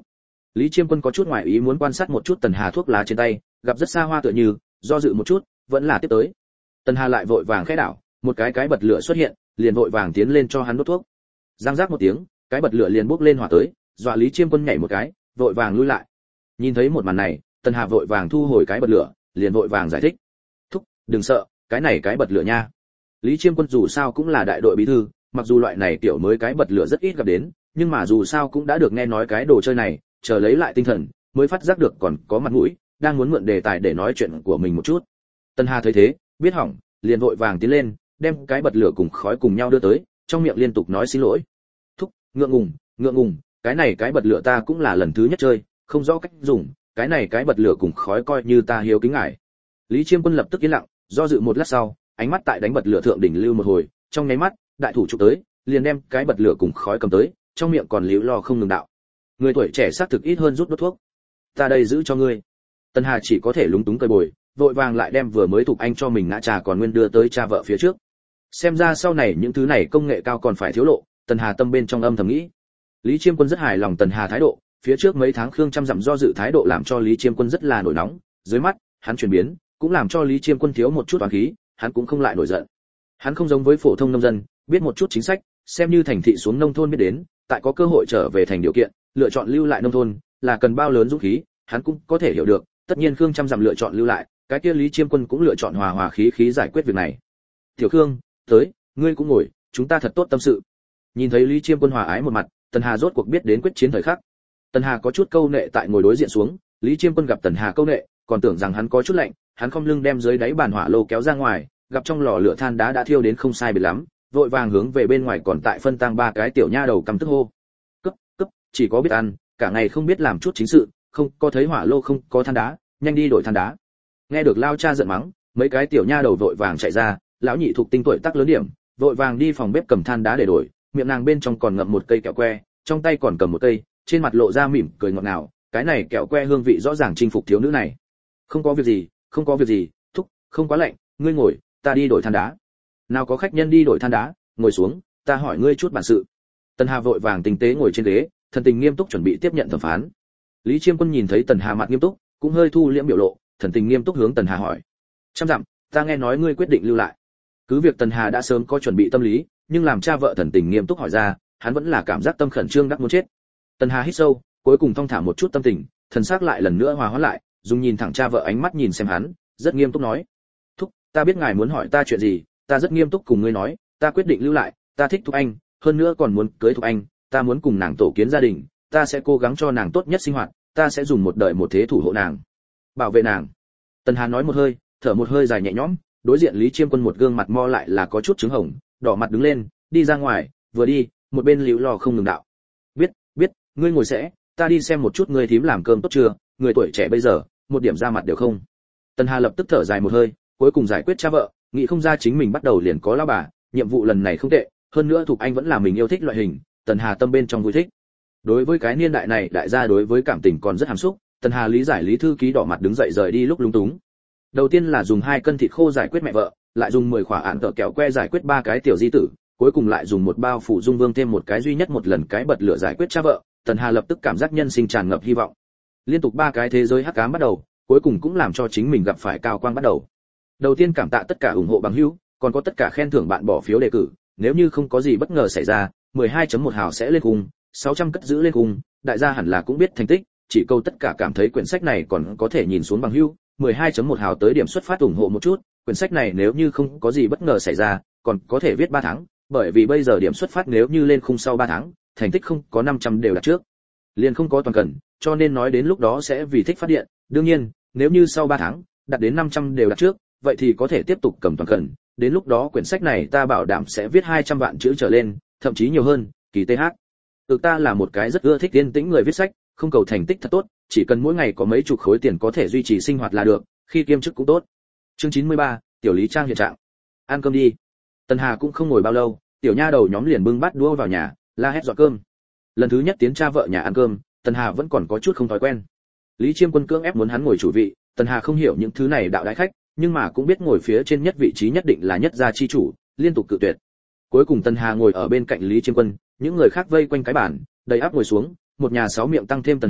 Lý Chiêm Quân có chút ngoài ý muốn quan sát một chút Tần Hà thuốc lá trên tay, gặp rất xa hoa tựa như, do dự một chút, vẫn là tiếp tới. Tần Hà lại vội vàng khẽ đảo, một cái cái bật lửa xuất hiện, liền vội vàng tiến lên cho hắn đốt thuốc. Giang giác một tiếng, cái bật lửa liền bốc lên hỏa tới, dọa Lý Chiêm Quân nhảy một cái, vội vàng lui lại. Nhìn thấy một màn này, Tần Hà vội vàng thu hồi cái bật lửa, liền vội vàng giải thích. Thúc, đừng sợ, cái này cái bật lửa nha. Lý Chiêm Quân dù sao cũng là đại đội bí thư, mặc dù loại này tiểu mới cái bật lửa rất ít gặp đến, nhưng mà dù sao cũng đã được nghe nói cái đồ chơi này, chờ lấy lại tinh thần, mới phát giác được còn có mặt mũi, đang muốn mượn đề tài để nói chuyện của mình một chút. Tần Hà thấy thế, biết hỏng, liền vội vàng tiến lên, đem cái bật lửa cùng khói cùng nhau đưa tới, trong miệng liên tục nói xin lỗi. Thúc, ngượng ngùng, ngượng ngùng, cái này cái bật lửa ta cũng là lần thứ nhất chơi, không rõ cách dùng, cái này cái bật lửa cùng khói coi như ta hiếu kính ngài. Lý Chiêm Quân lập tức yên lặng, do dự một lát sau, ánh mắt tại đánh bật lửa thượng đỉnh lưu một hồi, trong nháy mắt, đại thủ chụp tới, liền đem cái bật lửa cùng khói cầm tới, trong miệng còn líu lo không ngừng đạo. Người tuổi trẻ xác thực ít hơn rút đốt thuốc. Ta đây giữ cho ngươi. Tần Hà chỉ có thể lúng túng cười bồi, vội vàng lại đem vừa mới thuộc anh cho mình ngã trà còn nguyên đưa tới cha vợ phía trước. Xem ra sau này những thứ này công nghệ cao còn phải thiếu lộ, Tần Hà tâm bên trong âm thầm nghĩ. Lý Chiêm Quân rất hài lòng Tần Hà thái độ, phía trước mấy tháng Khương Trăm dặm do dự thái độ làm cho Lý Chiêm Quân rất là nổi nóng, dưới mắt, hắn chuyển biến, cũng làm cho Lý Chiêm Quân thiếu một chút oán khí, hắn cũng không lại nổi giận. Hắn không giống với phổ thông nông dân, biết một chút chính sách, xem như thành thị xuống nông thôn biết đến, tại có cơ hội trở về thành điều kiện, lựa chọn lưu lại nông thôn, là cần bao lớn dũng khí, hắn cũng có thể hiểu được, tất nhiên Khương Trăm dặm lựa chọn lưu lại, cái kia Lý Chiêm Quân cũng lựa chọn hòa hòa khí khí giải quyết việc này. Tiểu Khương, tới, ngươi cũng ngồi, chúng ta thật tốt tâm sự. Nhìn thấy Lý Chiêm Quân hòa ái một mặt, Tần Hà rốt cuộc biết đến quyết chiến thời khắc. Tần Hà có chút câu nệ tại ngồi đối diện xuống, Lý Chiêm Quân gặp Tần Hà câu nệ, còn tưởng rằng hắn có chút lạnh, hắn không lưng đem dưới đáy bàn hỏa lô kéo ra ngoài, gặp trong lò lửa than đá đã thiêu đến không sai biệt lắm, vội vàng hướng về bên ngoài còn tại phân tang ba cái tiểu nha đầu cầm tức hô. Cấp, cấp, chỉ có biết ăn, cả ngày không biết làm chút chính sự, không có thấy hỏa lô không có than đá, nhanh đi đổi than đá. Nghe được lao cha giận mắng, mấy cái tiểu nha đầu vội vàng chạy ra, lão nhị thuộc tinh tuổi tác lớn điểm, vội vàng đi phòng bếp cầm than đá để đổi, miệng nàng bên trong còn ngậm một cây kẹo que, trong tay còn cầm một cây, trên mặt lộ ra mỉm cười ngọt ngào, cái này kẹo que hương vị rõ ràng chinh phục thiếu nữ này. Không có việc gì, không có việc gì, thúc, không quá lạnh, ngươi ngồi, ta đi đổi than đá. Nào có khách nhân đi đổi than đá, ngồi xuống, ta hỏi ngươi chút bản sự. Tần Hà vội vàng tinh tế ngồi trên ghế, thần tình nghiêm túc chuẩn bị tiếp nhận thẩm phán. Lý Chiêm Quân nhìn thấy Tần Hà mặt nghiêm túc, cũng hơi thu liễm biểu lộ, thần tình nghiêm túc hướng Tần Hà hỏi: "Trăm dặm, ta nghe nói ngươi quyết định lưu lại." Cứ việc Tần Hà đã sớm có chuẩn bị tâm lý, nhưng làm cha vợ thần tình nghiêm túc hỏi ra, hắn vẫn là cảm giác tâm khẩn trương đắc muốn chết. Tần Hà hít sâu, cuối cùng thong thả một chút tâm tình, thần sắc lại lần nữa hòa hoãn lại, dùng nhìn thẳng cha vợ ánh mắt nhìn xem hắn, rất nghiêm túc nói: "Thúc, ta biết ngài muốn hỏi ta chuyện gì, ta rất nghiêm túc cùng ngươi nói, ta quyết định lưu lại, ta thích Thục Anh, hơn nữa còn muốn cưới Thục Anh, ta muốn cùng nàng tổ kiến gia đình, ta sẽ cố gắng cho nàng tốt nhất sinh hoạt, ta sẽ dùng một đời một thế thủ hộ nàng, bảo vệ nàng." Tần Hà nói một hơi, thở một hơi dài nhẹ nhõm, đối diện Lý Chiêm Quân một gương mặt mo lại là có chút trứng hồng, đỏ mặt đứng lên, đi ra ngoài, vừa đi, một bên liễu lò không ngừng đạo: "Biết, biết, ngươi ngồi sẽ, ta đi xem một chút ngươi thím làm cơm tốt chưa, người tuổi trẻ bây giờ, một điểm ra mặt đều không." Tần Hà lập tức thở dài một hơi, cuối cùng giải quyết cha vợ, nghĩ không ra chính mình bắt đầu liền có lão bà, nhiệm vụ lần này không tệ, hơn nữa Thục Anh vẫn là mình yêu thích loại hình, Tần Hà tâm bên trong vui thích. Đối với cái niên đại này, đại gia đối với cảm tình còn rất hàm xúc, Tần Hà lý giải Lý thư ký đỏ mặt đứng dậy rời đi lúc lúng túng. Đầu tiên là dùng hai cân thịt khô giải quyết mẹ vợ, lại dùng mười khỏa ạn tợ kẹo que giải quyết ba cái tiểu di tử, cuối cùng lại dùng một bao phủ dung vương thêm một cái duy nhất một lần cái bật lửa giải quyết cha vợ. Tần Hà lập tức cảm giác nhân sinh tràn ngập hy vọng. Liên tục ba cái thế giới hắc ám bắt đầu, cuối cùng cũng làm cho chính mình gặp phải cao quang bắt đầu. Đầu tiên cảm tạ tất cả ủng hộ bằng hữu, còn có tất cả khen thưởng bạn bỏ phiếu đề cử, nếu như không có gì bất ngờ xảy ra, mười hai chấm một hào sẽ lên cung, sáu trăm cất giữ lên cung, đại gia hẳn là cũng biết thành tích, chỉ câu tất cả cảm thấy quyển sách này còn có thể nhìn xuống bằng hữu, mười hai chấm một hào tới điểm xuất phát ủng hộ một chút, quyển sách này nếu như không có gì bất ngờ xảy ra, còn có thể viết ba tháng, bởi vì bây giờ điểm xuất phát nếu như lên khung sau ba tháng, thành tích không có năm trăm đều đặt trước, liền không có toàn cần, cho nên nói đến lúc đó sẽ vì thích phát điện, đương nhiên, nếu như sau ba tháng đạt đến năm trăm đều đặt trước, vậy thì có thể tiếp tục cầm toàn cần, đến lúc đó quyển sách này ta bảo đảm sẽ viết hai trăm vạn chữ trở lên, thậm chí nhiều hơn, kỳ th. Thực ta là một cái rất ưa thích yên tĩnh người viết sách, không cầu thành tích thật tốt, chỉ cần mỗi ngày có mấy chục khối tiền có thể duy trì sinh hoạt là được, khi kiêm chức cũng tốt. Chương chín mươi ba, tiểu Lý Trang hiện trạng. Ăn cơm đi. Tần Hà cũng không ngồi bao lâu, tiểu nha đầu nhóm liền bưng bát đũa vào nhà, la hét dọn cơm. Lần thứ nhất tiến cha vợ nhà ăn cơm, Tần Hà vẫn còn có chút không thói quen. Lý Chiêm Quân cưỡng ép muốn hắn ngồi chủ vị, Tần Hà không hiểu những thứ này đạo đại khách, nhưng mà cũng biết ngồi phía trên nhất vị trí nhất định là nhất gia chi chủ, liên tục cự tuyệt. Cuối cùng Tần Hà ngồi ở bên cạnh Lý Chiêm Quân, những người khác vây quanh cái bàn, đầy áp ngồi xuống, một nhà sáu miệng tăng thêm Tần Hà,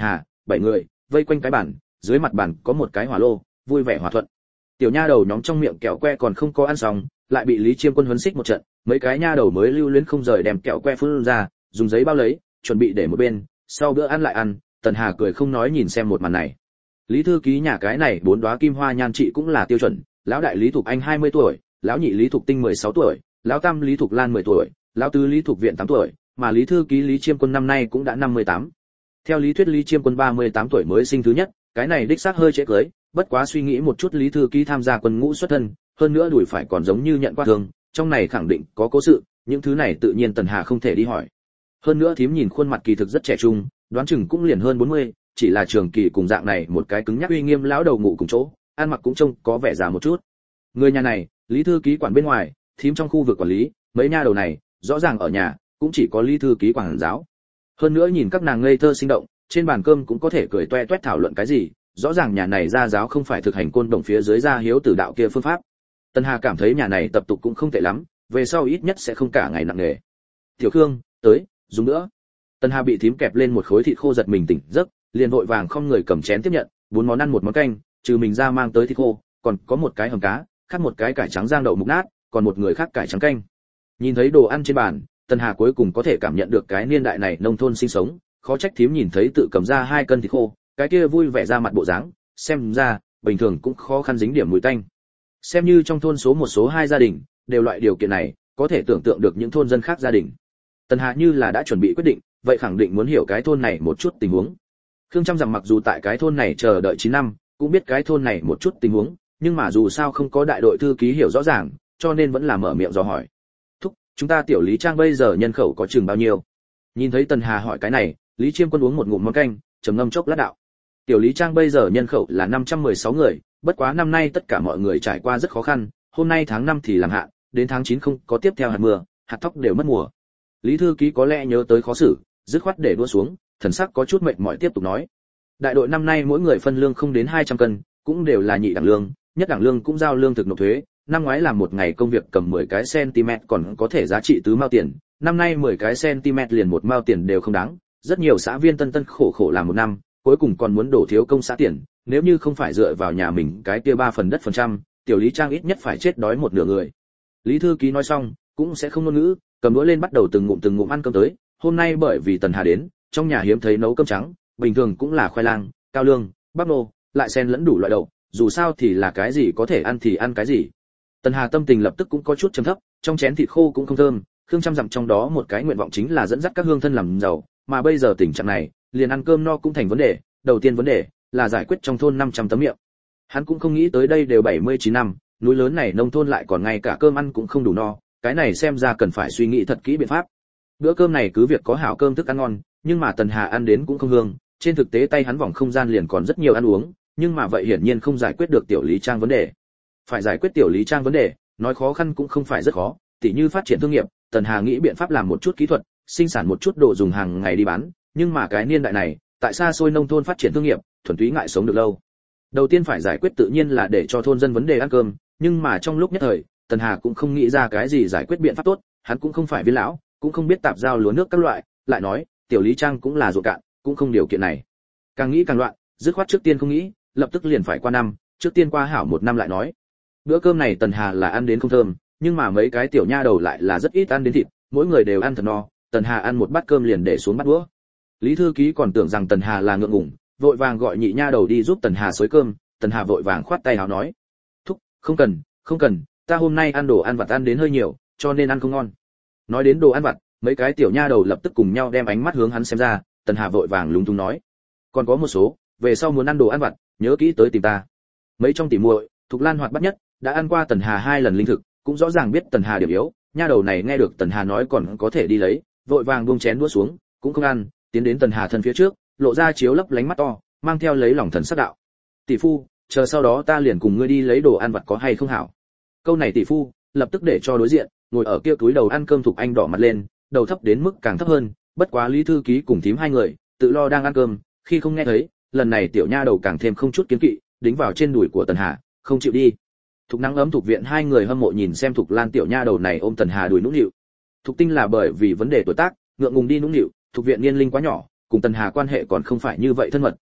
bảy người vây quanh cái bàn, dưới mặt bàn có một cái hỏa lô, vui vẻ hòa thuận. Tiểu nha đầu nhóm trong miệng kẹo que còn không có ăn xong, lại bị Lý Chiêm Quân huấn xích một trận, mấy cái nha đầu mới lưu luyến không rời đem kẹo que phun ra, dùng giấy bao lấy, chuẩn bị để một bên, sau bữa ăn lại ăn. Tần Hà cười không nói nhìn xem một màn này. Lý thư ký nhà cái này bốn đóa kim hoa nhan trị cũng là tiêu chuẩn, lão đại Lý Thục Anh hai mươi tuổi, lão nhị Lý Thục Tinh mười sáu tuổi, lão tam Lý Thục Lan mười tuổi, lão tứ Lý Thục Viện tám tuổi, mà Lý thư ký Lý Chiêm Quân năm nay cũng đã năm mươi tám. Theo lý thuyết Lý Chiêm Quân ba mươi tám tuổi mới sinh thứ nhất, cái này đích xác hơi trễ cưới, bất quá suy nghĩ một chút Lý thư ký tham gia quân ngũ xuất thân, hơn nữa đùi phải còn giống như nhận qua thương, trong này khẳng định có cố sự, những thứ này tự nhiên Tần Hà không thể đi hỏi. Hơn nữa thím nhìn khuôn mặt kỳ thực rất trẻ trung, đoán chừng cũng liền hơn bốn mươi, chỉ là trường kỳ cùng dạng này một cái cứng nhắc uy nghiêm lão đầu ngủ cùng chỗ, ăn mặc cũng trông có vẻ già một chút. Người nhà này, Lý thư ký quản bên ngoài, thím trong khu vực quản lý, mấy nha đầu này, rõ ràng ở nhà, cũng chỉ có Lý thư ký quản giáo. Hơn nữa nhìn các nàng ngây thơ sinh động, trên bàn cơm cũng có thể cười toe toét thảo luận cái gì, rõ ràng nhà này gia giáo không phải thực hành côn đồng phía dưới gia hiếu tử đạo kia phương pháp. Tân Hà cảm thấy nhà này tập tục cũng không tệ lắm, về sau ít nhất sẽ không cả ngày nặng nề. Tiểu Khương, tới, dùng nữa. Tân Hà bị thím kẹp lên một khối thịt khô giật mình tỉnh giấc, liền vội vàng không người cầm chén tiếp nhận, bốn món ăn một món canh, trừ mình ra mang tới thịt khô, còn có một cái hầm cá, khác một cái cải trắng rang đậu mục nát, còn một người khác cải trắng canh. Nhìn thấy đồ ăn trên bàn, Tân Hà cuối cùng có thể cảm nhận được cái niên đại này nông thôn sinh sống, khó trách thím nhìn thấy tự cầm ra hai cân thịt khô, cái kia vui vẻ ra mặt bộ dáng, xem ra bình thường cũng khó khăn dính điểm mùi tanh. Xem như trong thôn số một số hai gia đình đều loại điều kiện này, có thể tưởng tượng được những thôn dân khác gia đình. Tần Hà như là đã chuẩn bị quyết định, vậy khẳng định muốn hiểu cái thôn này một chút tình huống. Khương Trăm rằng mặc dù tại cái thôn này chờ đợi chín năm, cũng biết cái thôn này một chút tình huống, nhưng mà dù sao không có đại đội thư ký hiểu rõ ràng, cho nên vẫn là mở miệng dò hỏi. Thúc, chúng ta tiểu Lý Trang bây giờ nhân khẩu có chừng bao nhiêu? Nhìn thấy Tần Hà hỏi cái này, Lý Chiêm Quân uống một ngụm món canh, trầm ngâm chốc lát đạo. Tiểu Lý Trang bây giờ nhân khẩu là năm trăm mười sáu người, bất quá năm nay tất cả mọi người trải qua rất khó khăn, hôm nay tháng năm thì làm hạn, đến tháng chín không có tiếp theo hạt mưa, hạt thóc đều mất mùa. Lý thư ký có lẽ nhớ tới khó xử, dứt khoát để đua xuống, thần sắc có chút mệt mỏi tiếp tục nói. Đại đội năm nay mỗi người phân lương không đến hai trăm cân, cũng đều là nhị đẳng lương, nhất đẳng lương cũng giao lương thực nộp thuế, năm ngoái làm một ngày công việc cầm mười cái cm còn có thể giá trị tứ mao tiền, năm nay mười cái cm liền một mao tiền đều không đáng, rất nhiều xã viên tân tân khổ khổ làm một năm, cuối cùng còn muốn đổ thiếu công xã tiền, nếu như không phải dựa vào nhà mình cái kia ba phần đất phần trăm, tiểu Lý Trang ít nhất phải chết đói một nửa người. Lý thư ký nói xong, cũng sẽ không ngôn ngữ, cầm đũa lên bắt đầu từng ngụm từng ngụm ăn cơm tới, hôm nay bởi vì Tần Hà đến, trong nhà hiếm thấy nấu cơm trắng, bình thường cũng là khoai lang, cao lương, bắp nô, lại xen lẫn đủ loại đậu, dù sao thì là cái gì có thể ăn thì ăn cái gì. Tần Hà tâm tình lập tức cũng có chút trầm thấp, trong chén thịt khô cũng không thơm, Khương Trăm dặm trong đó một cái nguyện vọng chính là dẫn dắt các hương thân làm giàu, mà bây giờ tình trạng này, liền ăn cơm no cũng thành vấn đề, đầu tiên vấn đề là giải quyết trong thôn năm trăm tấm miệng. Hắn cũng không nghĩ tới đây đều bảy mươi chín năm, núi lớn này nông thôn lại còn ngay cả cơm ăn cũng không đủ no, cái này xem ra cần phải suy nghĩ thật kỹ biện pháp. Bữa cơm này cứ việc có hảo cơm thức ăn ngon, nhưng mà Tần Hà ăn đến cũng không hương, trên thực tế tay hắn vòng không gian liền còn rất nhiều ăn uống, nhưng mà vậy hiển nhiên không giải quyết được tiểu Lý Trang vấn đề. Phải giải quyết tiểu Lý Trang vấn đề, nói khó khăn cũng không phải rất khó, tỉ như phát triển thương nghiệp, Tần Hà nghĩ biện pháp làm một chút kỹ thuật, sinh sản một chút đồ dùng hàng ngày đi bán, nhưng mà cái niên đại này, tại xa xôi nông thôn phát triển thương nghiệp, thuần túy ngại sống được lâu. Đầu tiên phải giải quyết tự nhiên là để cho thôn dân vấn đề ăn cơm, nhưng mà trong lúc nhất thời, Tần Hà cũng không nghĩ ra cái gì giải quyết biện pháp tốt, hắn cũng không phải viên lão, cũng không biết tạp giao lúa nước các loại, lại nói, tiểu Lý Trang cũng là ruộng cạn, cũng không điều kiện này. Càng nghĩ càng loạn, dứt khoát trước tiên không nghĩ, lập tức liền phải qua năm, trước tiên qua hảo một năm lại nói. Bữa cơm này Tần Hà là ăn đến không thơm, nhưng mà mấy cái tiểu nha đầu lại là rất ít ăn đến thịt, mỗi người đều ăn thật no, Tần Hà ăn một bát cơm liền để xuống bát đũa. Lý thư ký còn tưởng rằng Tần Hà là ngượng ngùng, vội vàng gọi nhị nha đầu đi giúp Tần Hà xới cơm, Tần Hà vội vàng khoát tay áo nói: "Thúc, không cần, không cần, ta hôm nay ăn đồ ăn vặt ăn đến hơi nhiều, cho nên ăn không ngon." Nói đến đồ ăn vặt, mấy cái tiểu nha đầu lập tức cùng nhau đem ánh mắt hướng hắn xem ra, Tần Hà vội vàng lúng túng nói: "Còn có một số, về sau muốn ăn đồ ăn vặt, nhớ kỹ tới tìm ta." Mấy trong tỉ muội, Thục Lan hoạt bát nhất, đã ăn qua Tần Hà hai lần linh thực, cũng rõ ràng biết Tần Hà điểm yếu, nha đầu này nghe được Tần Hà nói còn có thể đi lấy, vội vàng buông chén đũa xuống, cũng không ăn, tiến đến Tần Hà thân phía trước, lộ ra chiếu lấp lánh mắt to, mang theo lấy lòng thần sắc đạo: "Tỷ phu, chờ sau đó ta liền cùng ngươi đi lấy đồ ăn vặt có hay không hảo?" Câu này tỷ phu, lập tức để cho đối diện, ngồi ở kia túi đầu ăn cơm Thục Anh đỏ mặt lên, đầu thấp đến mức càng thấp hơn, bất quá Lý thư ký cùng thím hai người, tự lo đang ăn cơm, khi không nghe thấy, lần này tiểu nha đầu càng thêm không chút kiến kỵ, đính vào trên đùi của Tần Hà, không chịu đi. Thục Nắng ấm Thục Viện hai người hâm mộ nhìn xem Thục Lan tiểu nha đầu này ôm Tần Hà đùi nũng nịu. Thục Tinh là bởi vì vấn đề tuổi tác, ngượng ngùng đi nũng nịu, Thục Viện niên linh quá nhỏ, cùng Tần Hà quan hệ còn không phải như vậy thân mật,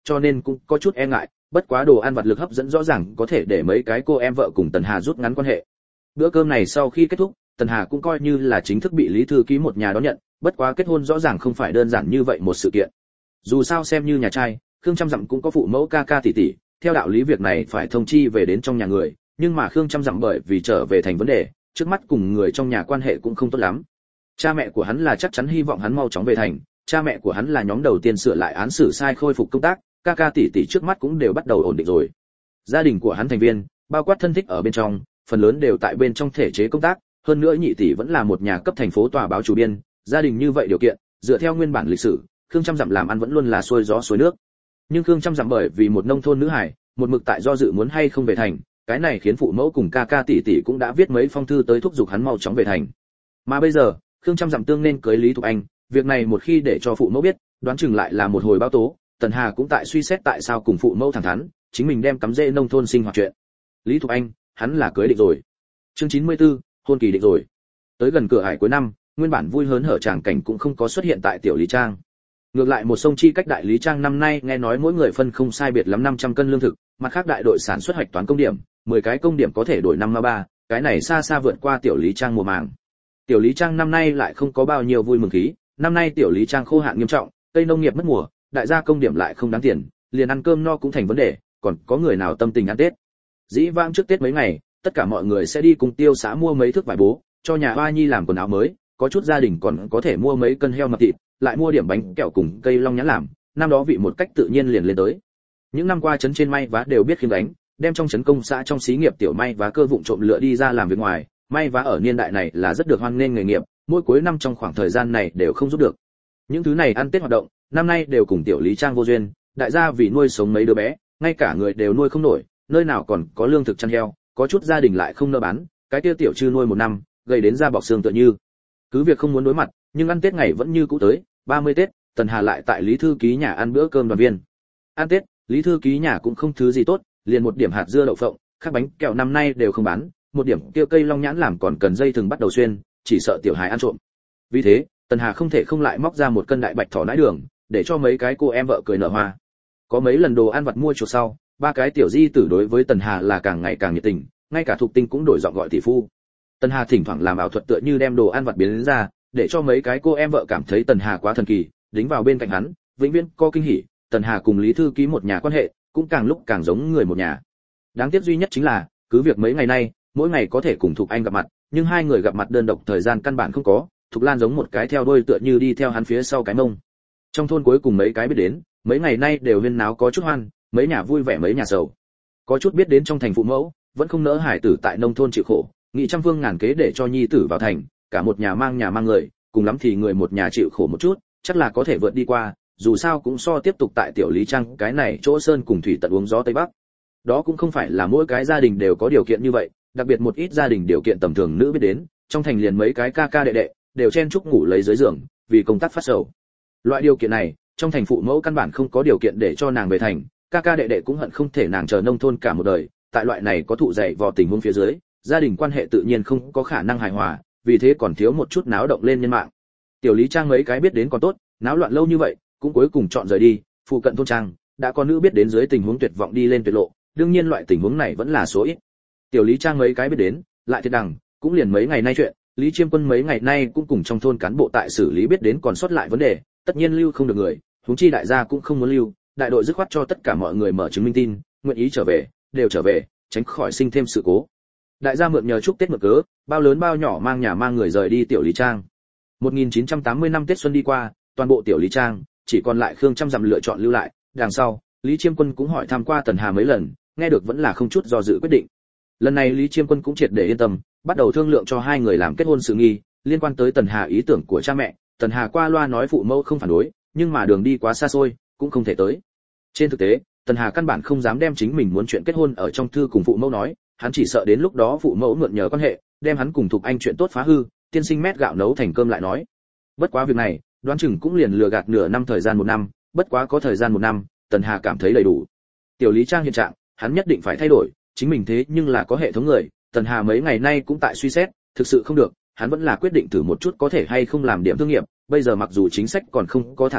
cho nên cũng có chút e ngại, bất quá đồ ăn vặt lực hấp dẫn rõ ràng có thể để mấy cái cô em vợ cùng Tần Hà rút ngắn quan hệ. Bữa cơm này sau khi kết thúc, Tần Hà cũng coi như là chính thức bị Lý thư ký một nhà đón nhận, bất quá kết hôn rõ ràng không phải đơn giản như vậy một sự kiện. Dù sao xem như nhà trai, Khương Trăm Dặm cũng có phụ mẫu ca ca tỷ tỷ, theo đạo lý việc này phải thông chi về đến trong nhà người, nhưng mà Khương Trăm Dặm bởi vì trở về thành vấn đề, trước mắt cùng người trong nhà quan hệ cũng không tốt lắm. Cha mẹ của hắn là chắc chắn hy vọng hắn mau chóng về thành, cha mẹ của hắn là nhóm đầu tiên sửa lại án xử sai khôi phục công tác, ca ca tỷ tỷ trước mắt cũng đều bắt đầu ổn định rồi. Gia đình của hắn thành viên, bao quát thân thích ở bên trong, phần lớn đều tại bên trong thể chế công tác, hơn nữa nhị tỷ vẫn là một nhà cấp thành phố tòa báo chủ biên, gia đình như vậy điều kiện, dựa theo nguyên bản lịch sử, Khương Trăm Dặm làm ăn vẫn luôn là xuôi gió xuôi nước. Nhưng Khương Trăm Dặm bởi vì một nông thôn nữ hải, một mực tại do dự muốn hay không về thành, cái này khiến phụ mẫu cùng ca ca tỷ tỷ cũng đã viết mấy phong thư tới thúc giục hắn mau chóng về thành. Mà bây giờ, Khương Trăm Dặm tương nên cưới Lý Thục Anh, việc này một khi để cho phụ mẫu biết, đoán chừng lại là một hồi báo tố. Tần Hà cũng tại suy xét tại sao cùng phụ mẫu thẳng thắn, chính mình đem cắm rễ nông thôn sinh hoạt chuyện. Lý Thục Anh, hắn là cưới định rồi. Chương chín mươi tư, hôn kỳ định rồi. Tới gần cửa hải cuối năm, nguyên bản vui hớn hở tràng cảnh cũng không có xuất hiện tại tiểu Lý Trang. Ngược lại một sông chi cách đại Lý Trang năm nay nghe nói mỗi người phân không sai biệt lắm năm trăm cân lương thực, mặt khác đại đội sản xuất hoạch toán công điểm, mười cái công điểm có thể đổi năm ma ba, cái này xa xa vượt qua tiểu Lý Trang mùa màng. Tiểu Lý Trang năm nay lại không có bao nhiêu vui mừng khí, năm nay tiểu Lý Trang khô hạn nghiêm trọng, cây nông nghiệp mất mùa, đại gia công điểm lại không đáng tiền, liền ăn cơm no cũng thành vấn đề, còn có người nào tâm tình ăn Tết. Dĩ vãng trước Tết mấy ngày, tất cả mọi người sẽ đi cùng tiêu xã mua mấy thước vải bố, cho nhà Hoa Nhi làm quần áo mới, có chút gia đình còn có thể mua mấy cân heo mập thịt, lại mua điểm bánh kẹo cùng cây long nhãn làm, năm đó vị một cách tự nhiên liền lên tới. Những năm qua trấn trên may vá đều biết khiêm đánh, đem trong trấn công xã trong xí nghiệp tiểu may vá cơ vụng trộm lựa đi ra làm việc ngoài, may vá ở niên đại này là rất được hoan nghênh nghề nghiệp, mỗi cuối năm trong khoảng thời gian này đều không giúp được. Những thứ này ăn Tết hoạt động, năm nay đều cùng tiểu Lý Trang vô duyên, đại gia vì nuôi sống mấy đứa bé, ngay cả người đều nuôi không nổi, nơi nào còn có lương thực chăn heo, có chút gia đình lại không nỡ bán, cái tiêu tiểu trư nuôi một năm, gầy đến da bọc xương tựa như. Cứ việc không muốn đối mặt, nhưng ăn Tết ngày vẫn như cũ tới, ba mươi Tết, Tần Hà lại tại Lý thư ký nhà ăn bữa cơm đoàn viên. Ăn Tết, Lý thư ký nhà cũng không thứ gì tốt, liền một điểm hạt dưa đậu phộng, các bánh kẹo năm nay đều không bán, một điểm kia cây long nhãn làm còn cần dây thừng bắt đầu xuyên, chỉ sợ tiểu hài ăn trộm. Vì thế, Tần Hà không thể không lại móc ra một cân đại bạch thỏ nãi đường, để cho mấy cái cô em vợ cười nở hoa. Có mấy lần đồ ăn vặt mua chuột sau, ba cái tiểu di tử đối với Tần Hà là càng ngày càng nhiệt tình, ngay cả Thục Tinh cũng đổi giọng gọi tỷ phu. Tần Hà thỉnh thoảng làm ảo thuật tựa như đem đồ ăn vặt biến đến ra, để cho mấy cái cô em vợ cảm thấy Tần Hà quá thần kỳ, đính vào bên cạnh hắn, vĩnh viễn có kinh hỉ. Tần Hà cùng Lý thư ký một nhà quan hệ, cũng càng lúc càng giống người một nhà. Đáng tiếc duy nhất chính là, cứ việc mấy ngày nay, mỗi ngày có thể cùng Thục Anh gặp mặt, nhưng hai người gặp mặt đơn độc thời gian căn bản không có, Thục Lan giống một cái theo đuôi tựa như đi theo hắn phía sau cái mông. Trong thôn cuối cùng mấy cái biết đến, mấy ngày nay đều huyên náo có chút hoan, mấy nhà vui vẻ mấy nhà sầu. Có chút biết đến trong thành phụ mẫu, vẫn không nỡ hải tử tại nông thôn chịu khổ, nghị trăm phương ngàn kế để cho nhi tử vào thành, cả một nhà mang nhà mang người, cùng lắm thì người một nhà chịu khổ một chút, chắc là có thể vượt đi qua, dù sao cũng so tiếp tục tại tiểu Lý Trang cái này chỗ sơn cùng thủy tận uống gió tây bắc. Đó cũng không phải là mỗi cái gia đình đều có điều kiện như vậy, đặc biệt một ít gia đình điều kiện tầm thường nữ biết đến, trong thành liền mấy cái ca ca đệ đệ đều chen chúc ngủ lấy dưới giường, vì công tác phát sầu. Loại điều kiện này, trong thành phụ mẫu căn bản không có điều kiện để cho nàng về thành, ca ca đệ đệ cũng hận không thể nàng chờ nông thôn cả một đời, tại loại này có thụ dạy vò tình huống phía dưới, gia đình quan hệ tự nhiên không có khả năng hài hòa, vì thế còn thiếu một chút náo động lên nhân mạng. Tiểu Lý Trang mấy cái biết đến còn tốt, náo loạn lâu như vậy, cũng cuối cùng chọn rời đi, phụ cận thôn trang, đã có nữ biết đến dưới tình huống tuyệt vọng đi lên tuyệt lộ, đương nhiên loại tình huống này vẫn là số ít. Tiểu Lý Trang mấy cái biết đến, lại thiệt đằng, cũng liền mấy ngày nay chuyện, Lý Chiêm Quân mấy ngày nay cũng cùng trong thôn cán bộ tại xử lý biết đến còn sót lại vấn đề, tất nhiên lưu không được người, huống chi đại gia cũng không muốn lưu, đại đội dứt khoát cho tất cả mọi người mở chứng minh tin, nguyện ý trở về, đều trở về, tránh khỏi sinh thêm sự cố. Đại gia mượn nhờ chúc Tết mượn cớ, bao lớn bao nhỏ mang nhà mang người rời đi tiểu Lý Trang. một nghìn chín trăm tám mươi năm Tết xuân đi qua, toàn bộ tiểu Lý Trang chỉ còn lại Khương Trăm Dặm lựa chọn lưu lại, đằng sau, Lý Chiêm Quân cũng hỏi thăm qua Tần Hà mấy lần, nghe được vẫn là không chút do dự quyết định. Lần này Lý Chiêm Quân cũng triệt để yên tâm, bắt đầu thương lượng cho hai người làm kết hôn sự nghi, liên quan tới Tần Hà ý tưởng của cha mẹ, Tần Hà qua loa nói phụ mẫu không phản đối, nhưng mà đường đi quá xa xôi, cũng không thể tới. Trên thực tế, Tần Hà căn bản không dám đem chính mình muốn chuyện kết hôn ở trong thư cùng phụ mẫu nói, hắn chỉ sợ đến lúc đó phụ mẫu mượn nhờ quan hệ, đem hắn cùng Thục Anh chuyện tốt phá hư, tiên sinh mét gạo nấu thành cơm lại nói. Bất quá việc này, đoán chừng cũng liền lừa gạt nửa năm thời gian một năm, bất quá có thời gian một năm, Tần Hà cảm thấy đầy đủ. Tiểu Lý Trang hiện trạng, hắn nhất định phải thay đổi, chính mình thế nhưng là có hệ thống người, Tần Hà mấy ngày nay cũng tại suy xét, thực sự không được, hắn vẫn là quyết định thử một chút có thể hay không làm điểm thương nghiệp, bây giờ mặc dù chính sách còn không có thả ra,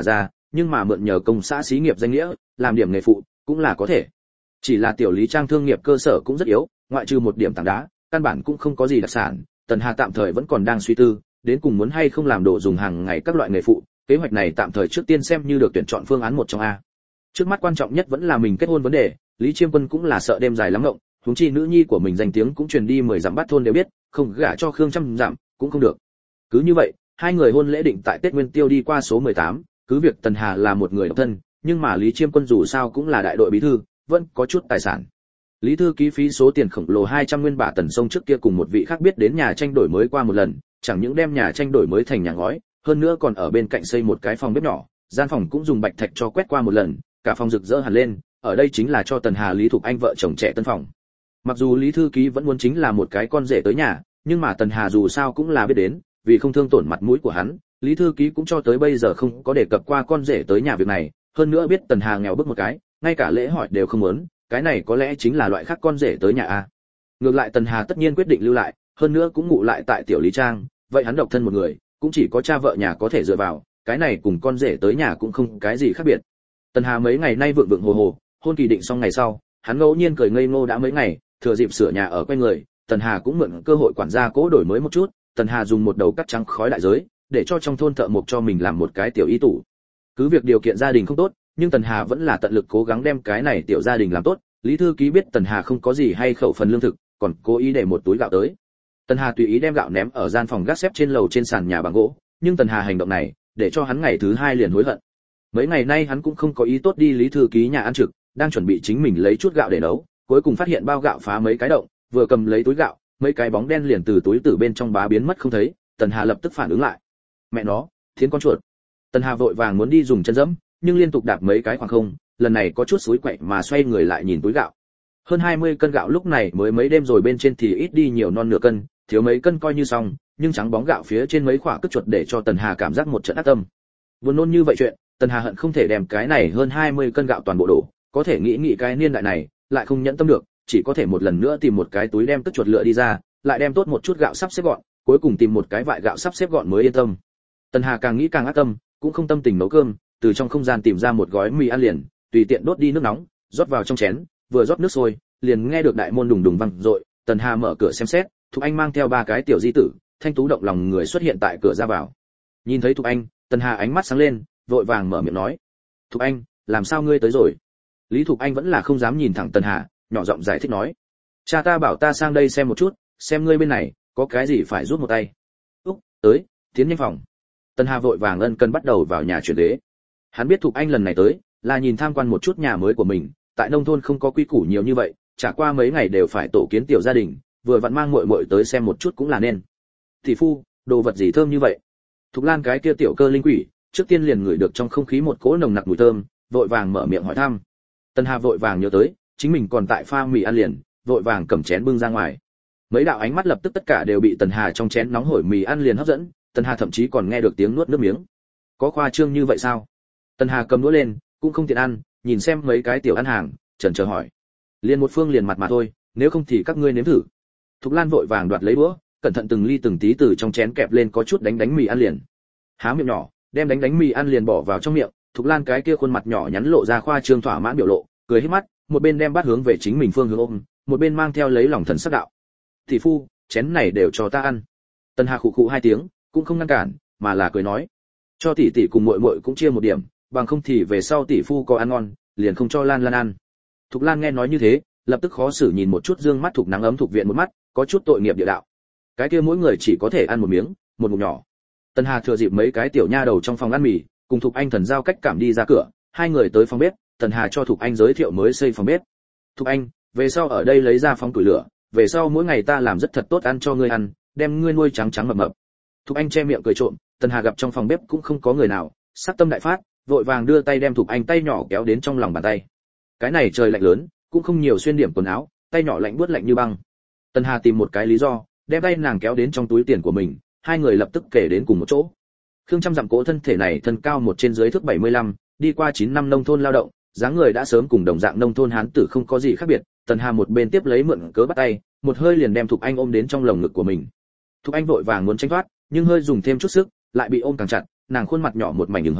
nhưng mà mượn nhờ công xã xí nghiệp danh nghĩa làm điểm nghề phụ cũng là có thể. Chỉ là tiểu Lý Trang thương nghiệp cơ sở cũng rất yếu, ngoại trừ một điểm tảng đá, căn bản cũng không có gì đặc sản. Tần Hà tạm thời vẫn còn đang suy tư, đến cùng muốn hay không làm đồ dùng hàng ngày các loại nghề phụ. Kế hoạch này tạm thời trước tiên xem như được tuyển chọn phương án một trong a. Trước mắt quan trọng nhất vẫn là mình kết hôn vấn đề, Lý Chiêm Quân cũng là sợ đêm dài lắm ngộng, huống chi nữ nhi của mình danh tiếng cũng truyền đi mười dặm bát thôn đều biết, không gả cho Khương trăm dặm cũng không được. Cứ như vậy, hai người hôn lễ định tại Tết Nguyên Tiêu đi qua số mười tám, cứ việc Tần Hà là một người độc thân, nhưng mà Lý Chiêm Quân dù sao cũng là đại đội bí thư, vẫn có chút tài sản. Lý thư ký phí số tiền khổng lồ hai trăm nguyên bả Tần Sông trước kia cùng một vị khác biết đến nhà tranh đổi mới qua một lần, chẳng những đem nhà tranh đổi mới thành nhà ngói, hơn nữa còn ở bên cạnh xây một cái phòng bếp nhỏ, gian phòng cũng dùng bạch thạch cho quét qua một lần, cả phòng rực rỡ hẳn lên, ở đây chính là cho Tần Hà Lý Thục Anh vợ chồng trẻ tân phòng. Mặc dù Lý thư ký vẫn muốn chính là một cái con rể tới nhà, nhưng mà Tần Hà dù sao cũng là biết đến, vì không thương tổn mặt mũi của hắn, Lý thư ký cũng cho tới bây giờ không có đề cập qua con rể tới nhà việc này, hơn nữa biết Tần Hà nghèo bức một cái, ngay cả lễ hỏi đều không muốn, cái này có lẽ chính là loại khác con rể tới nhà a. Ngược lại Tần Hà tất nhiên quyết định lưu lại, hơn nữa cũng ngụ lại tại tiểu Lý Trang, vậy hắn độc thân một người, cũng chỉ có cha vợ nhà có thể dựa vào, cái này cùng con rể tới nhà cũng không cái gì khác biệt. Tần Hà mấy ngày nay vượng vượng hồ hồ, hôn kỳ định xong ngày sau, hắn ngẫu nhiên cười ngây ngô đã mấy ngày, thừa dịp sửa nhà ở quanh người, Tần Hà cũng mượn cơ hội quản gia cố đổi mới một chút, Tần Hà dùng một đầu cắt trắng khói đại giới, để cho trong thôn thợ mộc cho mình làm một cái tiểu y tủ. Cứ việc điều kiện gia đình không tốt, nhưng Tần Hà vẫn là tận lực cố gắng đem cái này tiểu gia đình làm tốt. Lý thư ký biết Tần Hà không có gì hay khẩu phần lương thực, còn cố ý để một túi gạo tới. Tần Hà tùy ý đem gạo ném ở gian phòng gác xếp trên lầu trên sàn nhà bằng gỗ, nhưng Tần Hà hành động này, để cho hắn ngày thứ hai liền hối hận. Mấy ngày nay hắn cũng không có ý tốt đi Lý thư ký nhà ăn trực, đang chuẩn bị chính mình lấy chút gạo để nấu, cuối cùng phát hiện bao gạo phá mấy cái động, vừa cầm lấy túi gạo, mấy cái bóng đen liền từ túi từ bên trong bá biến mất không thấy. Tần Hà lập tức phản ứng lại, mẹ nó, thiến con chuột. Tần Hà vội vàng muốn đi dùng chân dẫm, nhưng liên tục đạp mấy cái khoảng không, lần này có chút xúi quậy mà xoay người lại nhìn túi gạo. Hơn hai mươi cân gạo lúc này mới mấy đêm rồi bên trên thì ít đi nhiều non nửa cân, thiếu mấy cân coi như xong, nhưng trắng bóng gạo phía trên mấy quả cất chuột để cho Tần Hà cảm giác một trận ác tâm. Buồn nôn như vậy chuyện, Tần Hà hận không thể đem cái này hơn hai mươi cân gạo toàn bộ đổ, có thể nghĩ nghĩ cái niên đại này, lại không nhẫn tâm được, chỉ có thể một lần nữa tìm một cái túi đem cất chuột lựa đi ra, lại đem tốt một chút gạo sắp xếp gọn, cuối cùng tìm một cái vại gạo sắp xếp gọn mới yên tâm. Tần Hà càng nghĩ càng ác tâm, cũng không tâm tình nấu cơm, từ trong không gian tìm ra một gói mì ăn liền, tùy tiện đốt đi nước nóng, rót vào trong chén, vừa rót nước sôi, liền nghe được đại môn đùng đùng vang dội. Tần Hà mở cửa xem xét, Thục Anh mang theo ba cái tiểu di tử, thanh tú động lòng người xuất hiện tại cửa ra vào. Nhìn thấy Thục Anh, Tần Hà ánh mắt sáng lên, vội vàng mở miệng nói: "Thục Anh, làm sao ngươi tới rồi?" Lý Thục Anh vẫn là không dám nhìn thẳng Tần Hà, nhỏ giọng giải thích nói: "Cha ta bảo ta sang đây xem một chút, xem ngươi bên này có cái gì phải giúp một tay." "Úc, tới, tiến nhanh phòng." Tần Hà vội vàng ân cần bắt đầu vào nhà chuyển ghế. Hắn biết Thục Anh lần này tới là nhìn tham quan một chút nhà mới của mình, tại nông thôn không có quy củ nhiều như vậy, trả qua mấy ngày đều phải tổ kiến tiểu gia đình, vừa vặn mang muội muội tới xem một chút cũng là nên. "Tỷ phu, đồ vật gì thơm như vậy?" Thục Lan cái kia tiểu cơ linh quỷ, trước tiên liền ngửi được trong không khí một cỗ nồng nặc mùi thơm, vội vàng mở miệng hỏi thăm. Tần Hà vội vàng nhớ tới, chính mình còn tại pha mì ăn liền, vội vàng cầm chén bưng ra ngoài. Mấy đạo ánh mắt lập tức tất cả đều bị Tần Hà trong chén nóng hổi mì ăn liền hấp dẫn, Tần Hà thậm chí còn nghe được tiếng nuốt nước miếng. Có khoa trương như vậy sao? Tần Hà cầm đũa lên, cũng không tiện ăn, nhìn xem mấy cái tiểu ăn hàng, chần chờ hỏi. Liền một phương liền mặt mà thôi, nếu không thì các ngươi nếm thử. Thục Lan vội vàng đoạt lấy đũa, cẩn thận từng ly từng tí từ trong chén kẹp lên có chút đánh đánh mì ăn liền. Há miệng nhỏ, đem đánh đánh mì ăn liền bỏ vào trong miệng, Thục Lan cái kia khuôn mặt nhỏ nhắn lộ ra khoa trương thỏa mãn biểu lộ, cười hết mắt, một bên đem bát hướng về chính mình phương hướng ôm, một bên mang theo lấy lòng thần sắc đạo: "Tỷ phu, chén này đều cho ta ăn." Tần Hà khụ khụ hai tiếng, cũng không ngăn cản, mà là cười nói: "Cho tỷ tỷ cùng muội muội cũng chia một điểm, bằng không thì về sau tỷ phu có ăn ngon, liền không cho Lan Lan ăn." Thục Lan nghe nói như thế, lập tức khó xử nhìn một chút dương mắt Thục nắng ấm Thục viện một mắt, có chút tội nghiệp địa đạo: "Cái kia mỗi người chỉ có thể ăn một miếng, một ngụm nhỏ." Tần Hà thừa dịp mấy cái tiểu nha đầu trong phòng ăn mì, cùng Thục Anh thần giao cách cảm đi ra cửa, hai người tới phòng bếp, Tần Hà cho Thục Anh giới thiệu mới xây phòng bếp. "Thục Anh, về sau ở đây lấy ra phóng củi lửa, về sau mỗi ngày ta làm rất thật tốt ăn cho ngươi ăn, đem ngươi nuôi trắng trắng mập mập." Thục Anh che miệng cười trộm, Tần Hà gặp trong phòng bếp cũng không có người nào, sát tâm đại phát, vội vàng đưa tay đem Thục Anh tay nhỏ kéo đến trong lòng bàn tay. Cái này trời lạnh lớn, cũng không nhiều xuyên điểm quần áo, tay nhỏ lạnh buốt lạnh như băng. Tần Hà tìm một cái lý do, đem tay nàng kéo đến trong túi tiền của mình, hai người lập tức kể đến cùng một chỗ. Khương Trăm dặm cố thân thể này thân cao một trên dưới thước bảy mươi lăm, đi qua chín năm nông thôn lao động, dáng người đã sớm cùng đồng dạng nông thôn hán tử không có gì khác biệt. Tần Hà một bên tiếp lấy mượn cớ bắt tay, một hơi liền đem Thục Anh ôm đến trong lồng ngực của mình. Thục Anh vội vàng muốn tránh thoát, nhưng hơi dùng thêm chút sức, lại bị ôm càng chặt, nàng khuôn mặt nhỏ một mảnh ửng hồng,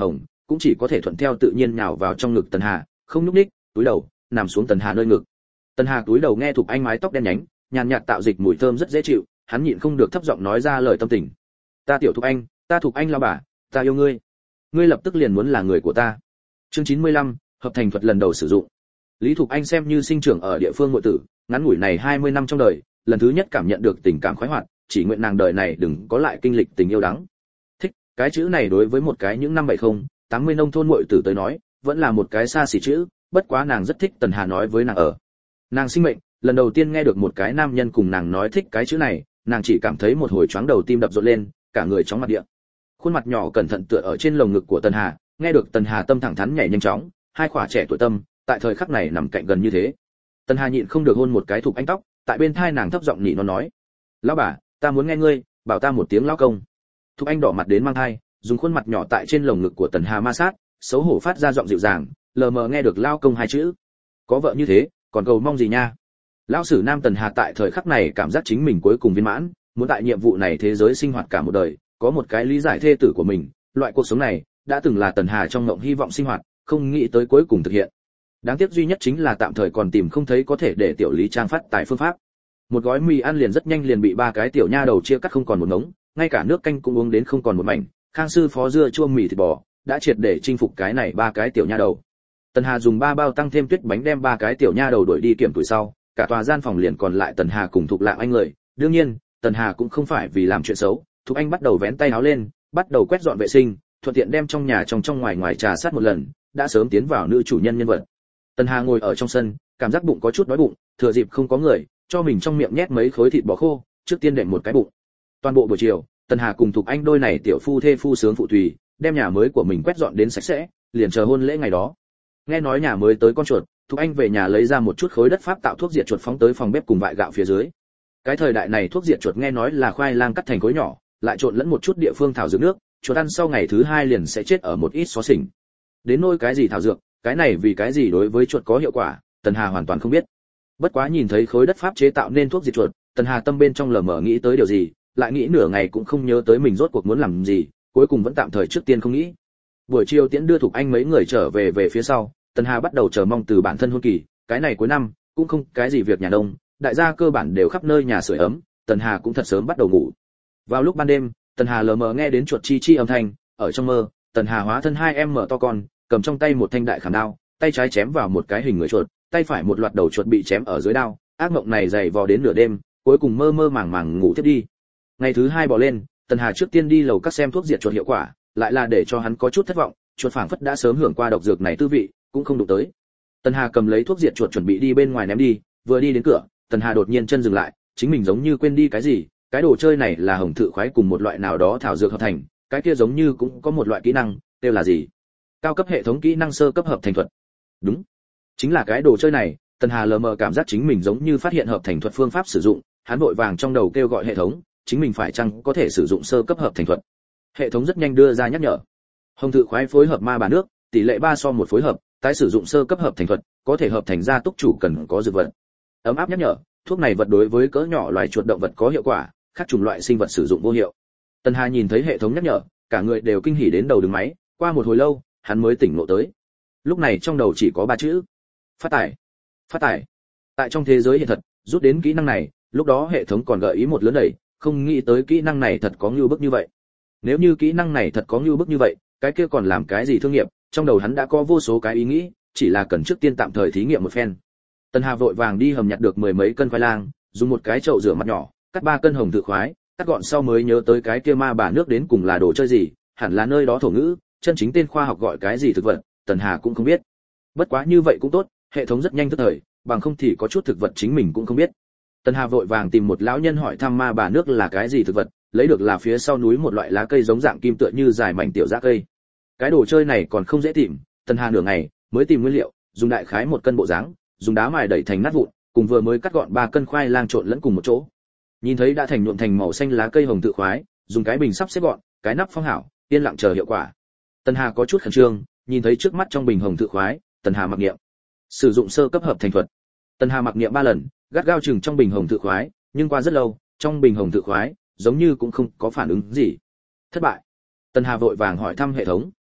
cũng chỉ có thể thuận theo tự nhiên nhào vào trong ngực Tần Hà, không nhúc nhích, túi đầu, nằm xuống Tần Hà nơi ngực. Tần Hà túi đầu nghe Thục Anh mái tóc đen nhánh, nhàn nhạt tạo dịch mùi thơm rất dễ chịu, hắn nhịn không được thấp giọng nói ra lời tâm tình. "Ta tiểu Thục Anh, ta Thục Anh lao bà, ta yêu ngươi. Ngươi lập tức liền muốn là người của ta." Chương chín mươi lăm, hợp thành thuật lần đầu sử dụng. Lý Thục Anh xem như sinh trưởng ở địa phương muội tử, ngắn ngủi này hai mươi năm trong đời, lần thứ nhất cảm nhận được tình cảm khoái hoạt, chỉ nguyện nàng đời này đừng có lại kinh lịch tình yêu đắng. Thích, cái chữ này đối với một cái những năm bảy mươi, tám mươi nông thôn muội tử tới nói, vẫn là một cái xa xỉ chữ, bất quá nàng rất thích Tần Hà nói với nàng ở. Nàng sinh mệnh, lần đầu tiên nghe được một cái nam nhân cùng nàng nói thích cái chữ này, nàng chỉ cảm thấy một hồi choáng đầu tim đập rộn lên, cả người chóng mặt địa. Khuôn mặt nhỏ cẩn thận tựa ở trên lồng ngực của Tần Hà, nghe được Tần Hà tâm thẳng thắn nhảy nhanh chóng, hai khỏa trẻ tuổi tâm, tại thời khắc này nằm cạnh gần như thế. Tần Hà nhịn không được hôn một cái Thục Anh tóc, tại bên thai nàng thấp giọng nỉ nó nói: "Lão bà, ta muốn nghe ngươi, bảo ta một tiếng lão công." Thục Anh đỏ mặt đến mang thai, dùng khuôn mặt nhỏ tại trên lồng ngực của Tần Hà ma sát, xấu hổ phát ra giọng dịu dàng, lờ mờ nghe được lão công hai chữ. Có vợ như thế, còn cầu mong gì nha? Lão sử nam Tần Hà tại thời khắc này cảm giác chính mình cuối cùng viên mãn, muốn tại nhiệm vụ này thế giới sinh hoạt cả một đời, có một cái lý giải thê tử của mình, loại cuộc sống này đã từng là Tần Hà trong mộng hy vọng sinh hoạt, không nghĩ tới cuối cùng thực hiện. Đáng tiếc duy nhất chính là tạm thời còn tìm không thấy có thể để tiểu Lý Trang phát tài phương pháp. Một gói mì ăn liền rất nhanh liền bị ba cái tiểu nha đầu chia cắt không còn một ngống, ngay cả nước canh cũng uống đến không còn một mảnh, Khang sư phó dưa chua mì thịt bò đã triệt để chinh phục cái này ba cái tiểu nha đầu. Tần Hà dùng ba bao tăng thêm tuyết bánh đem ba cái tiểu nha đầu đuổi đi kiểm tuổi sau, cả tòa gian phòng liền còn lại Tần Hà cùng Thục Lạng Anh người. Đương nhiên, Tần Hà cũng không phải vì làm chuyện xấu, Thục Anh bắt đầu vén tay áo lên, bắt đầu quét dọn vệ sinh, thuận tiện đem trong nhà trong trong ngoài ngoài trà sát một lần, đã sớm tiến vào nữ chủ nhân nhân vật. Tần Hà ngồi ở trong sân, cảm giác bụng có chút đói bụng, thừa dịp không có người, cho mình trong miệng nhét mấy khối thịt bò khô, trước tiên đệm một cái bụng. Toàn bộ buổi chiều, Tần Hà cùng Thục Anh đôi này tiểu phu thê phu sướng phụ tùy, đem nhà mới của mình quét dọn đến sạch sẽ, liền chờ hôn lễ ngày đó. Nghe nói nhà mới tới con chuột, Thục Anh về nhà lấy ra một chút khối đất pháp tạo thuốc diệt chuột phóng tới phòng bếp cùng vại gạo phía dưới. Cái thời đại này thuốc diệt chuột nghe nói là khoai lang cắt thành khối nhỏ, lại trộn lẫn một chút địa phương thảo dược nước, chuột ăn sau ngày thứ hai liền sẽ chết ở một ít xó xỉnh. Đến nỗi cái gì thảo dược, cái này vì cái gì đối với chuột có hiệu quả, Tần Hà hoàn toàn không biết. Bất quá nhìn thấy khối đất pháp chế tạo nên thuốc diệt chuột, Tần Hà tâm bên trong lờ mờ nghĩ tới điều gì, lại nghĩ nửa ngày cũng không nhớ tới mình rốt cuộc muốn làm gì, cuối cùng vẫn tạm thời trước tiên không nghĩ. Buổi chiều tiễn đưa Thục Anh mấy người trở về về phía sau, Tần Hà bắt đầu chờ mong từ bản thân hôn kỳ, cái này cuối năm cũng không cái gì việc nhà nông, đại gia cơ bản đều khắp nơi nhà sưởi ấm, Tần Hà cũng thật sớm bắt đầu ngủ. Vào lúc ban đêm, Tần Hà lờ mờ nghe đến chuột chi chi âm thanh, ở trong mơ, Tần Hà hóa thân hai em mở to con, cầm trong tay một thanh đại khảm đao, tay trái chém vào một cái hình người chuột, tay phải một loạt đầu chuột bị chém ở dưới đao, ác mộng này dày vò đến nửa đêm, cuối cùng mơ mơ màng màng ngủ tiếp đi. Ngày thứ hai bò lên, Tần Hà trước tiên đi lầu các xem thuốc diệt chuột hiệu quả, lại là để cho hắn có chút thất vọng, chuột phảng phất đã sớm hưởng qua độc dược này tư vị, cũng không đụng tới. Tần Hà cầm lấy thuốc diệt chuột chuẩn bị đi bên ngoài ném đi, vừa đi đến cửa, Tần Hà đột nhiên chân dừng lại, chính mình giống như quên đi cái gì, cái đồ chơi này là hồng thự khoái cùng một loại nào đó thảo dược hợp thành, cái kia giống như cũng có một loại kỹ năng, tên là gì? Cao cấp hệ thống kỹ năng sơ cấp hợp thành thuật. Đúng, chính là cái đồ chơi này. Tần Hà lờ mờ cảm giác chính mình giống như phát hiện hợp thành thuật phương pháp sử dụng, hắn vội vàng trong đầu kêu gọi hệ thống, chính mình phải chăng có thể sử dụng sơ cấp hợp thành thuật. Hệ thống rất nhanh đưa ra nhắc nhở. Hồng thự khoái phối hợp ma bà nước, tỷ lệ ba so một phối hợp, tái sử dụng sơ cấp hợp thành thuật, có thể hợp thành ra túc chủ cần có dược vật. Ấm áp nhắc nhở, thuốc này vật đối với cỡ nhỏ loài chuột động vật có hiệu quả, khác chủng loại sinh vật sử dụng vô hiệu. Tần Hà nhìn thấy hệ thống nhắc nhở, cả người đều kinh hỉ đến đầu đứng máy, qua một hồi lâu, hắn mới tỉnh ngộ tới. Lúc này trong đầu chỉ có ba chữ: phát tài. Phát tài. Tại trong thế giới hiện thật, rút đến kỹ năng này, lúc đó hệ thống còn gợi ý một lớn đẩy, không nghĩ tới kỹ năng này thật có ngưu bức như vậy. Nếu như kỹ năng này thật có ngưu bức như vậy, cái kia còn làm cái gì thương nghiệp? Trong đầu hắn đã có vô số cái ý nghĩ, chỉ là cần trước tiên tạm thời thí nghiệm một phen. Tần Hà vội vàng đi hầm nhặt được mười mấy cân khoai lang, dùng một cái chậu rửa mặt nhỏ, cắt ba cân hồng thự khoái, cắt gọn sau mới nhớ tới cái kia ma bà nước đến cùng là đồ chơi gì, hẳn là nơi đó thổ ngữ, chân chính tên khoa học gọi cái gì thực vật, Tần Hà cũng không biết. Bất quá như vậy cũng tốt, hệ thống rất nhanh tức thời, bằng không thì có chút thực vật chính mình cũng không biết. Tần Hà vội vàng tìm một lão nhân hỏi thăm ma bà nước là cái gì thực vật, lấy được là phía sau núi một loại lá cây giống dạng kim tựa như dài mảnh tiểu dã cây. Cái đồ chơi này còn không dễ tìm, Tần Hà nửa ngày mới tìm nguyên liệu, dùng đại khái một cân bộ dáng, dùng đá mài đẩy thành nát vụn, cùng vừa mới cắt gọn ba cân khoai lang trộn lẫn cùng một chỗ. Nhìn thấy đã thành nhuộm thành màu xanh lá cây hồng tự khoái, dùng cái bình sắp xếp gọn, cái nắp phong hảo, yên lặng chờ hiệu quả. Tần Hà có chút khẩn trương, nhìn thấy trước mắt trong bình hồng tự khoái, Tần Hà mặc niệm, sử dụng sơ cấp hợp thành thuật. Tần Hà mặc niệm ba lần, gắt gao chừng trong bình hồng tự khoái, nhưng qua rất lâu, trong bình hồng tự khoái giống như cũng không có phản ứng gì. Thất bại. Tần Hà vội vàng hỏi thăm hệ thống.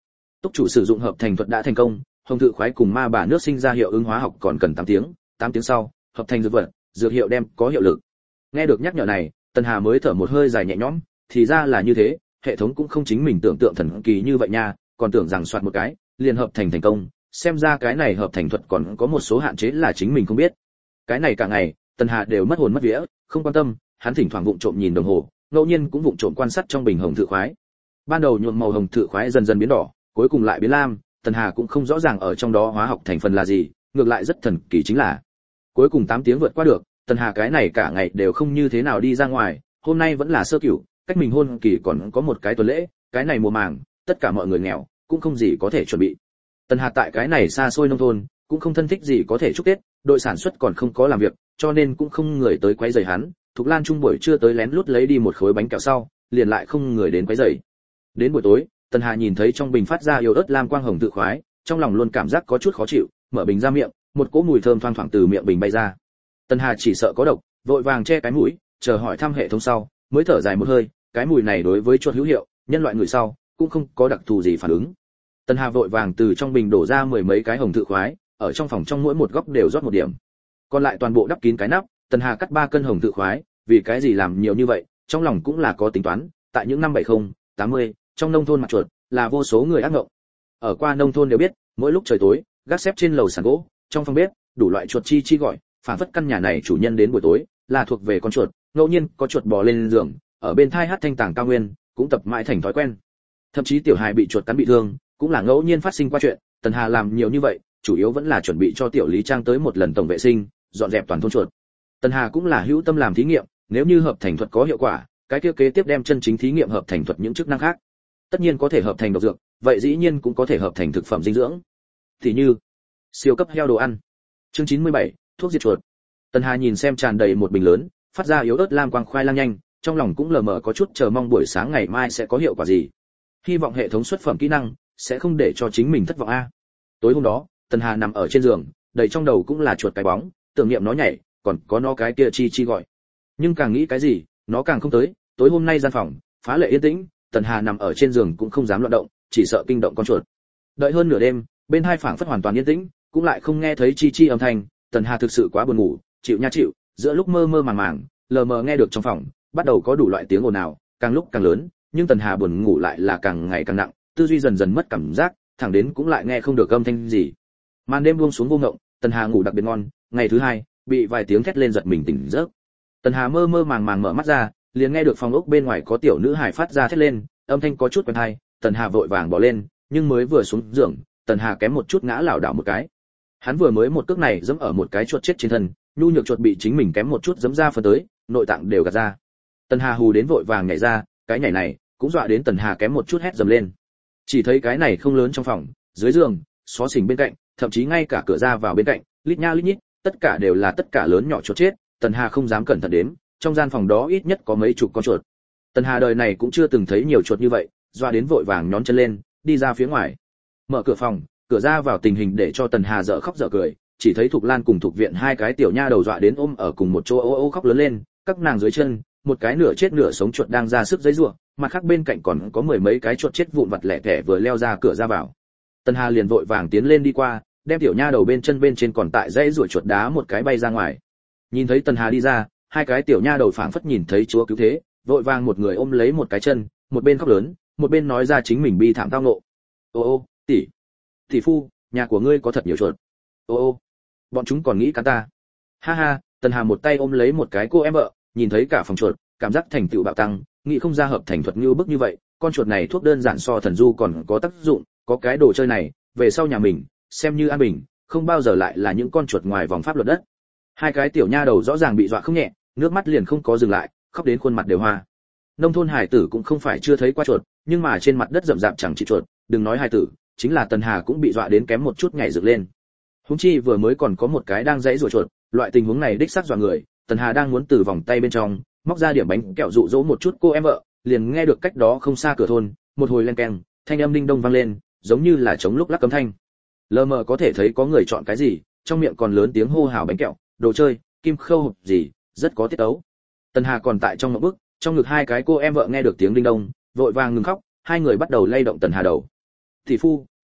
Túc chủ sử dụng hợp thành thuật đã thành công, hồng thự khoái cùng ma bà nước sinh ra hiệu ứng hóa học còn cần tám tiếng, tám tiếng sau, hợp thành dược vật, dược hiệu đem có hiệu lực. Nghe được nhắc nhở này, Tần Hà mới thở một hơi dài nhẹ nhõm, thì ra là như thế, hệ thống cũng không chính mình tưởng tượng thần kỳ như vậy nha, còn tưởng rằng soạt một cái, liền hợp thành thành công, xem ra cái này hợp thành thuật còn có một số hạn chế là chính mình không biết. Cái này cả ngày, Tần Hà đều mất hồn mất vía, không quan tâm, hắn thỉnh thoảng vụng trộm nhìn đồng hồ, ngẫu nhiên cũng vụng trộm quan sát trong bình hồng thự khoái. Ban đầu nhuộm màu hồng thự khoái dần dần biến đỏ, cuối cùng lại biến lam, Tần Hà cũng không rõ ràng ở trong đó hóa học thành phần là gì, ngược lại rất thần kỳ chính là, cuối cùng tám tiếng vượt qua được, Tần Hà cái này cả ngày đều không như thế nào đi ra ngoài, hôm nay vẫn là sơ cửu, cách mình hôn kỳ còn có một cái tuần lễ, cái này mùa màng, tất cả mọi người nghèo, cũng không gì có thể chuẩn bị. Tần Hà tại cái này xa xôi nông thôn, cũng không thân thích gì có thể chúc Tết, đội sản xuất còn không có làm việc, cho nên cũng không người tới quấy rầy hắn. Thục Lan Trung buổi trưa tới lén lút lấy đi một khối bánh kẹo sau, liền lại không người đến quấy rầy. Đến buổi tối, Tần Hà nhìn thấy trong bình phát ra yếu ớt lam quang hồng tự khoái, trong lòng luôn cảm giác có chút khó chịu, mở bình ra miệng, một cỗ mùi thơm thoang thoảng từ miệng bình bay ra. Tần Hà chỉ sợ có độc, vội vàng che cái mũi, chờ hỏi thăm hệ thống sau, mới thở dài một hơi, cái mùi này đối với chuột hữu hiệu, nhân loại người sau cũng không có đặc thù gì phản ứng. Tần Hà vội vàng từ trong bình đổ ra mười mấy cái hồng tự khoái, ở trong phòng trong mỗi một góc đều rót một điểm. Còn lại toàn bộ đắp kín cái nắp, Tần Hà cắt ba cân hồng tự khoái, vì cái gì làm nhiều như vậy, trong lòng cũng là có tính toán, tại những năm bảy mươi, tám mươi, trong nông thôn mặt chuột là vô số người ác ngộng. Ở qua nông thôn đều biết, mỗi lúc trời tối, gác xếp trên lầu sàn gỗ, trong phòng bếp, đủ loại chuột chi chi gọi, phản phất căn nhà này chủ nhân đến buổi tối, là thuộc về con chuột, ngẫu nhiên có chuột bò lên giường, ở bên thai hát thanh tàng cao nguyên, cũng tập mãi thành thói quen. Thậm chí tiểu hài bị chuột cắn bị thương, cũng là ngẫu nhiên phát sinh qua chuyện. Tần Hà làm nhiều như vậy, chủ yếu vẫn là chuẩn bị cho tiểu Lý Trang tới một lần tổng vệ sinh, dọn dẹp toàn thôn chuột. Tần Hà cũng là hữu tâm làm thí nghiệm, nếu như hợp thành thuật có hiệu quả, cái kia kế tiếp đem chân chính thí nghiệm hợp thành thuật những chức năng khác. Tất nhiên có thể hợp thành độc dược, vậy dĩ nhiên cũng có thể hợp thành thực phẩm dinh dưỡng. Thì như siêu cấp heo đồ ăn. Chương chín mươi bảy, thuốc diệt chuột. Tần Hà nhìn xem tràn đầy một bình lớn, phát ra yếu ớt lam quang khoai lang nhanh, trong lòng cũng lờ mờ có chút chờ mong buổi sáng ngày mai sẽ có hiệu quả gì. Hy vọng hệ thống xuất phẩm kỹ năng sẽ không để cho chính mình thất vọng a. Tối hôm đó, Tần Hà nằm ở trên giường, đầy trong đầu cũng là chuột cái bóng, tưởng niệm nó nhảy, còn có nó cái kia chi chi gọi. Nhưng càng nghĩ cái gì, nó càng không tới. Tối hôm nay gian phòng phá lệ yên tĩnh, Tần Hà nằm ở trên giường cũng không dám loạn động, chỉ sợ kinh động con chuột. Đợi hơn nửa đêm, bên hai phảng phất hoàn toàn yên tĩnh, cũng lại không nghe thấy chi chi âm thanh. Tần Hà thực sự quá buồn ngủ, chịu nha chịu, giữa lúc mơ mơ màng màng, lờ mờ nghe được trong phòng bắt đầu có đủ loại tiếng ồn ào, càng lúc càng lớn, nhưng Tần Hà buồn ngủ lại là càng ngày càng nặng, tư duy dần dần mất cảm giác, thẳng đến cũng lại nghe không được âm thanh gì. Màn đêm buông xuống vô ngộng, Tần Hà ngủ đặc biệt ngon, ngày thứ hai, bị vài tiếng thét lên giật mình tỉnh giấc. Tần Hà mơ mơ màng màng mở mắt ra, liền nghe được phòng ốc bên ngoài có tiểu nữ hài phát ra thét lên, âm thanh có chút quen tai, Tần Hà vội vàng bỏ lên, nhưng mới vừa xuống giường, Tần Hà kém một chút ngã lảo đảo một cái. Hắn vừa mới một cước này giẫm ở một cái chuột chết trên thân, nhu nhược chuột bị chính mình kém một chút giẫm ra phần tới, nội tạng đều gạt ra. Tần Hà hù đến vội vàng nhảy ra, cái nhảy này cũng dọa đến Tần Hà kém một chút hét dầm lên. Chỉ thấy cái này không lớn trong phòng, dưới giường, xó xỉnh bên cạnh, thậm chí ngay cả cửa ra vào bên cạnh, lít nha lít nhít, tất cả đều là tất cả lớn nhỏ chuột chết. Tần Hà không dám cẩn thận đếm, trong gian phòng đó ít nhất có mấy chục con chuột. Tần Hà đời này cũng chưa từng thấy nhiều chuột như vậy, dọa đến vội vàng nhón chân lên, đi ra phía ngoài. Mở cửa phòng, cửa ra vào tình hình để cho Tần Hà dở khóc dở cười, chỉ thấy Thục Lan cùng Thục Viện hai cái tiểu nha đầu dọa đến ôm ở cùng một chỗ ô ô khóc lớn lên, các nàng dưới chân, một cái nửa chết nửa sống chuột đang ra sức giãy giụa, mặt khác bên cạnh còn có mười mấy cái chuột chết vụn vặt lẻ tẻ vừa leo ra cửa ra vào. Tần Hà liền vội vàng tiến lên đi qua, đem tiểu nha đầu bên chân bên trên còn tại giãy giụa chuột đá một cái bay ra ngoài. Nhìn thấy Tần Hà đi ra, hai cái tiểu nha đầu phảng phất nhìn thấy chúa cứu thế, vội vàng một người ôm lấy một cái chân, một bên khóc lớn, một bên nói ra chính mình bi thảm tao ngộ. Ô ô, tỷ, tỷ phu, nhà của ngươi có thật nhiều chuột. Ô ô, bọn chúng còn nghĩ cắn ta. Ha ha, Tần Hà một tay ôm lấy một cái cô em vợ, nhìn thấy cả phòng chuột, cảm giác thành tựu bạo tăng, nghĩ không ra hợp thành thuật như bức như vậy, con chuột này thuốc đơn giản so thần du còn có tác dụng, có cái đồ chơi này, về sau nhà mình, xem như an bình, không bao giờ lại là những con chuột ngoài vòng pháp luật đất. Hai cái tiểu nha đầu rõ ràng bị dọa không nhẹ, nước mắt liền không có dừng lại, khóc đến khuôn mặt đều hoa. Nông thôn hải tử cũng không phải chưa thấy qua chuột, nhưng mà trên mặt đất rậm rạp chẳng chỉ chuột, đừng nói hải tử, chính là Tần Hà cũng bị dọa đến kém một chút nhảy dựng lên. Huống chi vừa mới còn có một cái đang giãy giụa chuột, loại tình huống này đích xác dọa người. Tần Hà đang muốn từ vòng tay bên trong móc ra điểm bánh kẹo dụ dỗ một chút cô em vợ, liền nghe được cách đó không xa cửa thôn, một hồi len keng, thanh âm đinh đông vang lên, giống như là chống lúc lắc cấm thanh. Lờ mờ có thể thấy có người chọn cái gì, trong miệng còn lớn tiếng hô hào bánh kẹo, đồ chơi, kim khâu hộp gì, rất có tiết tấu. Tần Hà còn tại trong ngậm bức, trong ngực hai cái cô em vợ nghe được tiếng đinh đông, vội vàng ngừng khóc, hai người bắt đầu lay động Tần Hà đầu. Tỷ phu,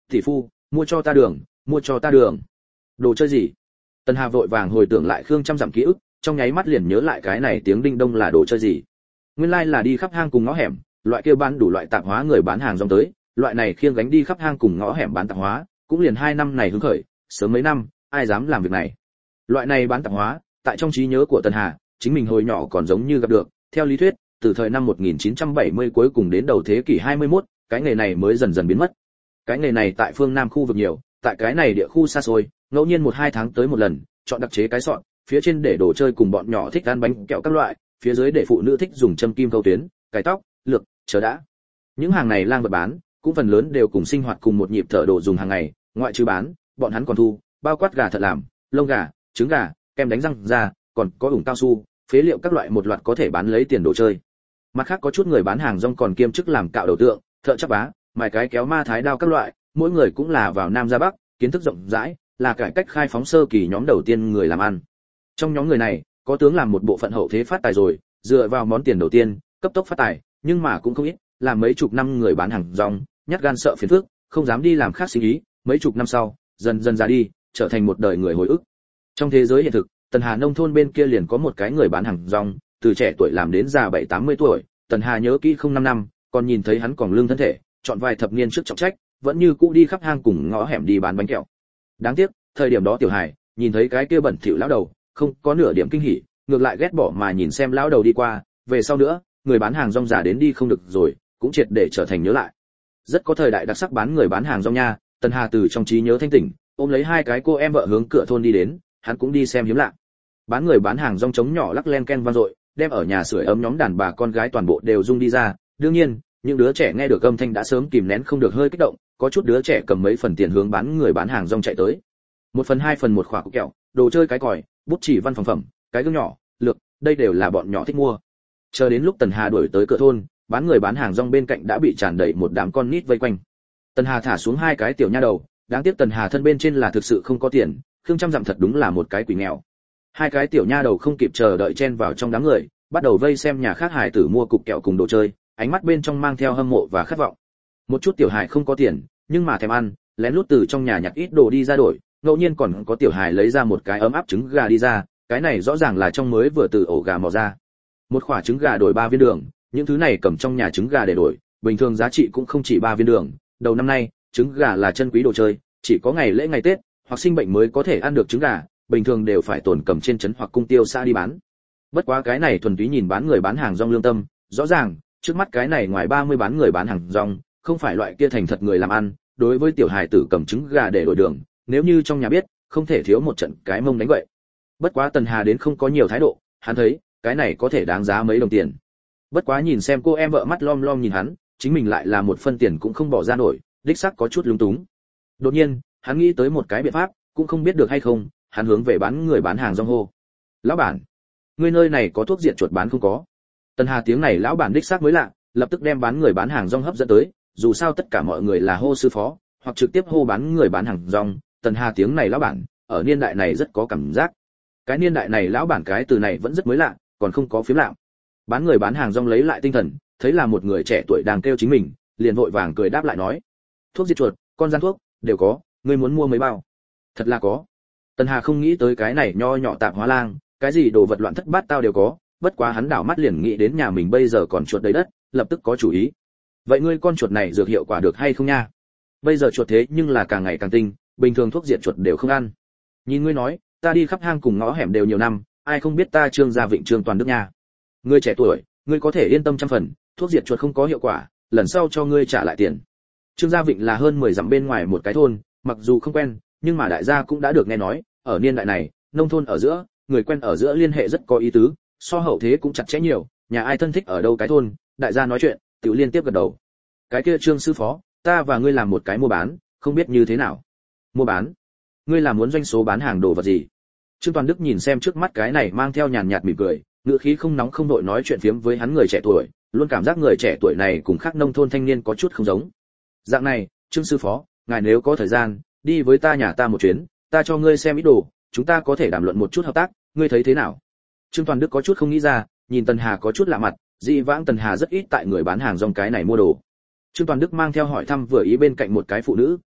tỷ phu, mua cho ta đường, mua cho ta đường. Đồ chơi gì? Tần Hà vội vàng hồi tưởng lại Khương trăm dặm ký ức, trong nháy mắt liền nhớ lại cái này tiếng đinh đông là đồ chơi gì. Nguyên lai like là đi khắp hang cùng ngõ hẻm, loại kia bán đủ loại tạp hóa người bán hàng rong tới, loại này khiêng gánh đi khắp hang cùng ngõ hẻm bán tạp hóa, cũng liền hai năm này hứng khởi, sớm mấy năm, ai dám làm việc này. Loại này bán tạp hóa, tại trong trí nhớ của Tần Hà, chính mình hồi nhỏ còn giống như gặp được, theo lý thuyết, từ thời năm một nghìn chín trăm bảy mươi cuối cùng đến đầu thế kỷ hai mươi mốt, cái nghề này mới dần dần biến mất. Cái nghề này tại phương Nam khu vực nhiều, tại cái này địa khu xa xôi, ngẫu nhiên một hai tháng tới một lần, chọn đặc chế cái sọn, phía trên để đồ chơi cùng bọn nhỏ thích ăn bánh kẹo các loại, phía dưới để phụ nữ thích dùng châm kim câu tuyến, cài tóc, lược, chờ đã. Những hàng này lang vật bán, cũng phần lớn đều cùng sinh hoạt cùng một nhịp thở đồ dùng hàng ngày, ngoại trừ bán, bọn hắn còn thu, bao quát gà thật làm, lông gà, trứng gà, kem đánh răng da, còn có ủng cao su, phế liệu các loại một loạt có thể bán lấy tiền đồ chơi. Mặt khác có chút người bán hàng rong còn kiêm chức làm cạo đầu tượng, thợ chắp vá, mài cái kéo ma thái đao các loại, mỗi người cũng là vào nam ra bắc, kiến thức rộng rãi, là cải cách khai phóng sơ kỳ nhóm đầu tiên người làm ăn. Trong nhóm người này, có tướng làm một bộ phận hậu thế phát tài rồi, dựa vào món tiền đầu tiên, cấp tốc phát tài, nhưng mà cũng không ít, làm mấy chục năm người bán hàng rong, nhát gan sợ phiền phức, không dám đi làm khác sinh ý, mấy chục năm sau, dần dần ra đi, trở thành một đời người hồi ức. Trong thế giới hiện thực, Tần Hà nông thôn bên kia liền có một cái người bán hàng rong, từ trẻ tuổi làm đến già bảy tám mươi tuổi, Tần Hà nhớ kỹ không năm năm, còn nhìn thấy hắn còn lương thân thể, chọn vài thập niên trước trọng trách, vẫn như cũ đi khắp hang cùng ngõ hẻm đi bán bánh kẹo. Đáng tiếc, thời điểm đó Tiểu Hải nhìn thấy cái kia bẩn thỉu lão đầu, không có nửa điểm kinh hỉ, ngược lại ghét bỏ mà nhìn xem lão đầu đi qua, về sau nữa, người bán hàng rong già đến đi không được rồi, cũng triệt để trở thành nhớ lại. Rất có thời đại đặc sắc bán người bán hàng rong nha, Tần Hà từ trong trí nhớ thanh tỉnh, ôm lấy hai cái cô em vợ hướng cửa thôn đi đến, hắn cũng đi xem hiếm lạ. Bán người bán hàng rong trống nhỏ lắc len ken vang dội, đem ở nhà sưởi ấm nhóm đàn bà con gái toàn bộ đều rung đi ra, đương nhiên, những đứa trẻ nghe được âm thanh đã sớm kìm nén không được hơi kích động, có chút đứa trẻ cầm mấy phần tiền hướng bán người bán hàng rong chạy tới. Một phần hai phần một khỏa cục kẹo, đồ chơi cái còi, bút chỉ văn phòng phẩm, cái gương nhỏ, lược, đây đều là bọn nhỏ thích mua. Chờ đến lúc Tần Hà đuổi tới cửa thôn, bán người bán hàng rong bên cạnh đã bị tràn đầy một đám con nít vây quanh. Tần Hà thả xuống hai cái tiểu nha đầu, đáng tiếc Tần Hà thân bên trên là thực sự không có tiền, Khương trăm dặm thật đúng là một cái quỷ nghèo. Hai cái tiểu nha đầu không kịp chờ đợi chen vào trong đám người, bắt đầu vây xem nhà khác hài tử mua cục kẹo cùng đồ chơi, ánh mắt bên trong mang theo hâm mộ và khát vọng. Một chút tiểu hài không có tiền, nhưng mà thèm ăn, lén lút từ trong nhà nhặt ít đồ đi ra đổi, ngẫu nhiên còn có tiểu hài lấy ra một cái ấm áp trứng gà đi ra, cái này rõ ràng là trong mới vừa từ ổ gà mò ra. Một quả trứng gà đổi ba viên đường, những thứ này cầm trong nhà trứng gà để đổi, bình thường giá trị cũng không chỉ ba viên đường, đầu năm nay, trứng gà là chân quý đồ chơi, chỉ có ngày lễ ngày Tết hoặc sinh bệnh mới có thể ăn được trứng gà, bình thường đều phải tồn cầm trên trấn hoặc cung tiêu xã đi bán. Bất quá cái này thuần túy nhìn bán người bán hàng rong lương tâm, rõ ràng, trước mắt cái này ngoài ba mươi bán người bán hàng rong, không phải loại kia thành thật người làm ăn, đối với tiểu hài tử cầm trứng gà để đổi đường, nếu như trong nhà biết, không thể thiếu một trận cái mông đánh vậy. Bất quá Tần Hà đến không có nhiều thái độ, hắn thấy, cái này có thể đáng giá mấy đồng tiền. Bất quá nhìn xem cô em vợ mắt lom lom nhìn hắn, chính mình lại là một phân tiền cũng không bỏ ra nổi, đích xác có chút lúng túng. Đột nhiên, hắn nghĩ tới một cái biện pháp, cũng không biết được hay không, hắn hướng về bán người bán hàng rong hô. Lão bản, ngươi nơi này có thuốc diệt chuột bán không có? Tần Hà tiếng này lão bản đích xác mới lạ, lập tức đem bán người bán hàng rong hấp dẫn tới, dù sao tất cả mọi người là hô sư phó, hoặc trực tiếp hô bán người bán hàng rong, Tần Hà tiếng này lão bản, ở niên đại này rất có cảm giác. Cái niên đại này lão bản cái từ này vẫn rất mới lạ, còn không có phiếm lạm. Bán người bán hàng rong lấy lại tinh thần, thấy là một người trẻ tuổi đang kêu chính mình, liền vội vàng cười đáp lại nói: "Thuốc diệt chuột, con gian thuốc, đều có, ngươi muốn mua mấy bao?" Thật là có. Tần Hà không nghĩ tới cái này nho nhỏ tạp hóa lang, cái gì đồ vật loạn thất bát tao đều có, bất quá hắn đảo mắt liền nghĩ đến nhà mình bây giờ còn chuột đầy đất, lập tức có chủ ý. Vậy ngươi con chuột này dược hiệu quả được hay không nha? Bây giờ chuột thế nhưng là càng ngày càng tinh, bình thường thuốc diệt chuột đều không ăn. Nhìn ngươi nói, ta đi khắp hang cùng ngõ hẻm đều nhiều năm, ai không biết ta Trương Gia Vịnh Trương Toàn Đức nha. Ngươi trẻ tuổi, ngươi có thể yên tâm trăm phần, thuốc diệt chuột không có hiệu quả, lần sau cho ngươi trả lại tiền. Trương Gia Vịnh là hơn mười dặm bên ngoài một cái thôn, mặc dù không quen, nhưng mà đại gia cũng đã được nghe nói, ở niên đại này, nông thôn ở giữa, người quen ở giữa liên hệ rất có ý tứ, so hậu thế cũng chặt chẽ nhiều, nhà ai thân thích ở đâu cái thôn, đại gia nói chuyện, tiểu liên tiếp gật đầu. Cái kia Trương sư phó, ta và ngươi làm một cái mua bán, không biết như thế nào. Mua bán? Ngươi là muốn doanh số bán hàng đồ vật gì? Trương Toàn Đức nhìn xem trước mắt cái này mang theo nhàn nhạt mỉm cười, ngữ khí không nóng không nội nói chuyện phiếm với hắn người trẻ tuổi, luôn cảm giác người trẻ tuổi này cùng khác nông thôn thanh niên có chút không giống. Dạng này, Trương sư phó, ngài nếu có thời gian, đi với ta nhà ta một chuyến, ta cho ngươi xem ít đồ, chúng ta có thể đàm luận một chút hợp tác, ngươi thấy thế nào? Trương Toàn Đức có chút không nghĩ ra, nhìn Tần Hà có chút lạ mặt, dị vãng Tần Hà rất ít tại người bán hàng rong cái này mua đồ. Trương Toàn Đức mang theo hỏi thăm vừa ý bên cạnh một cái phụ nữ,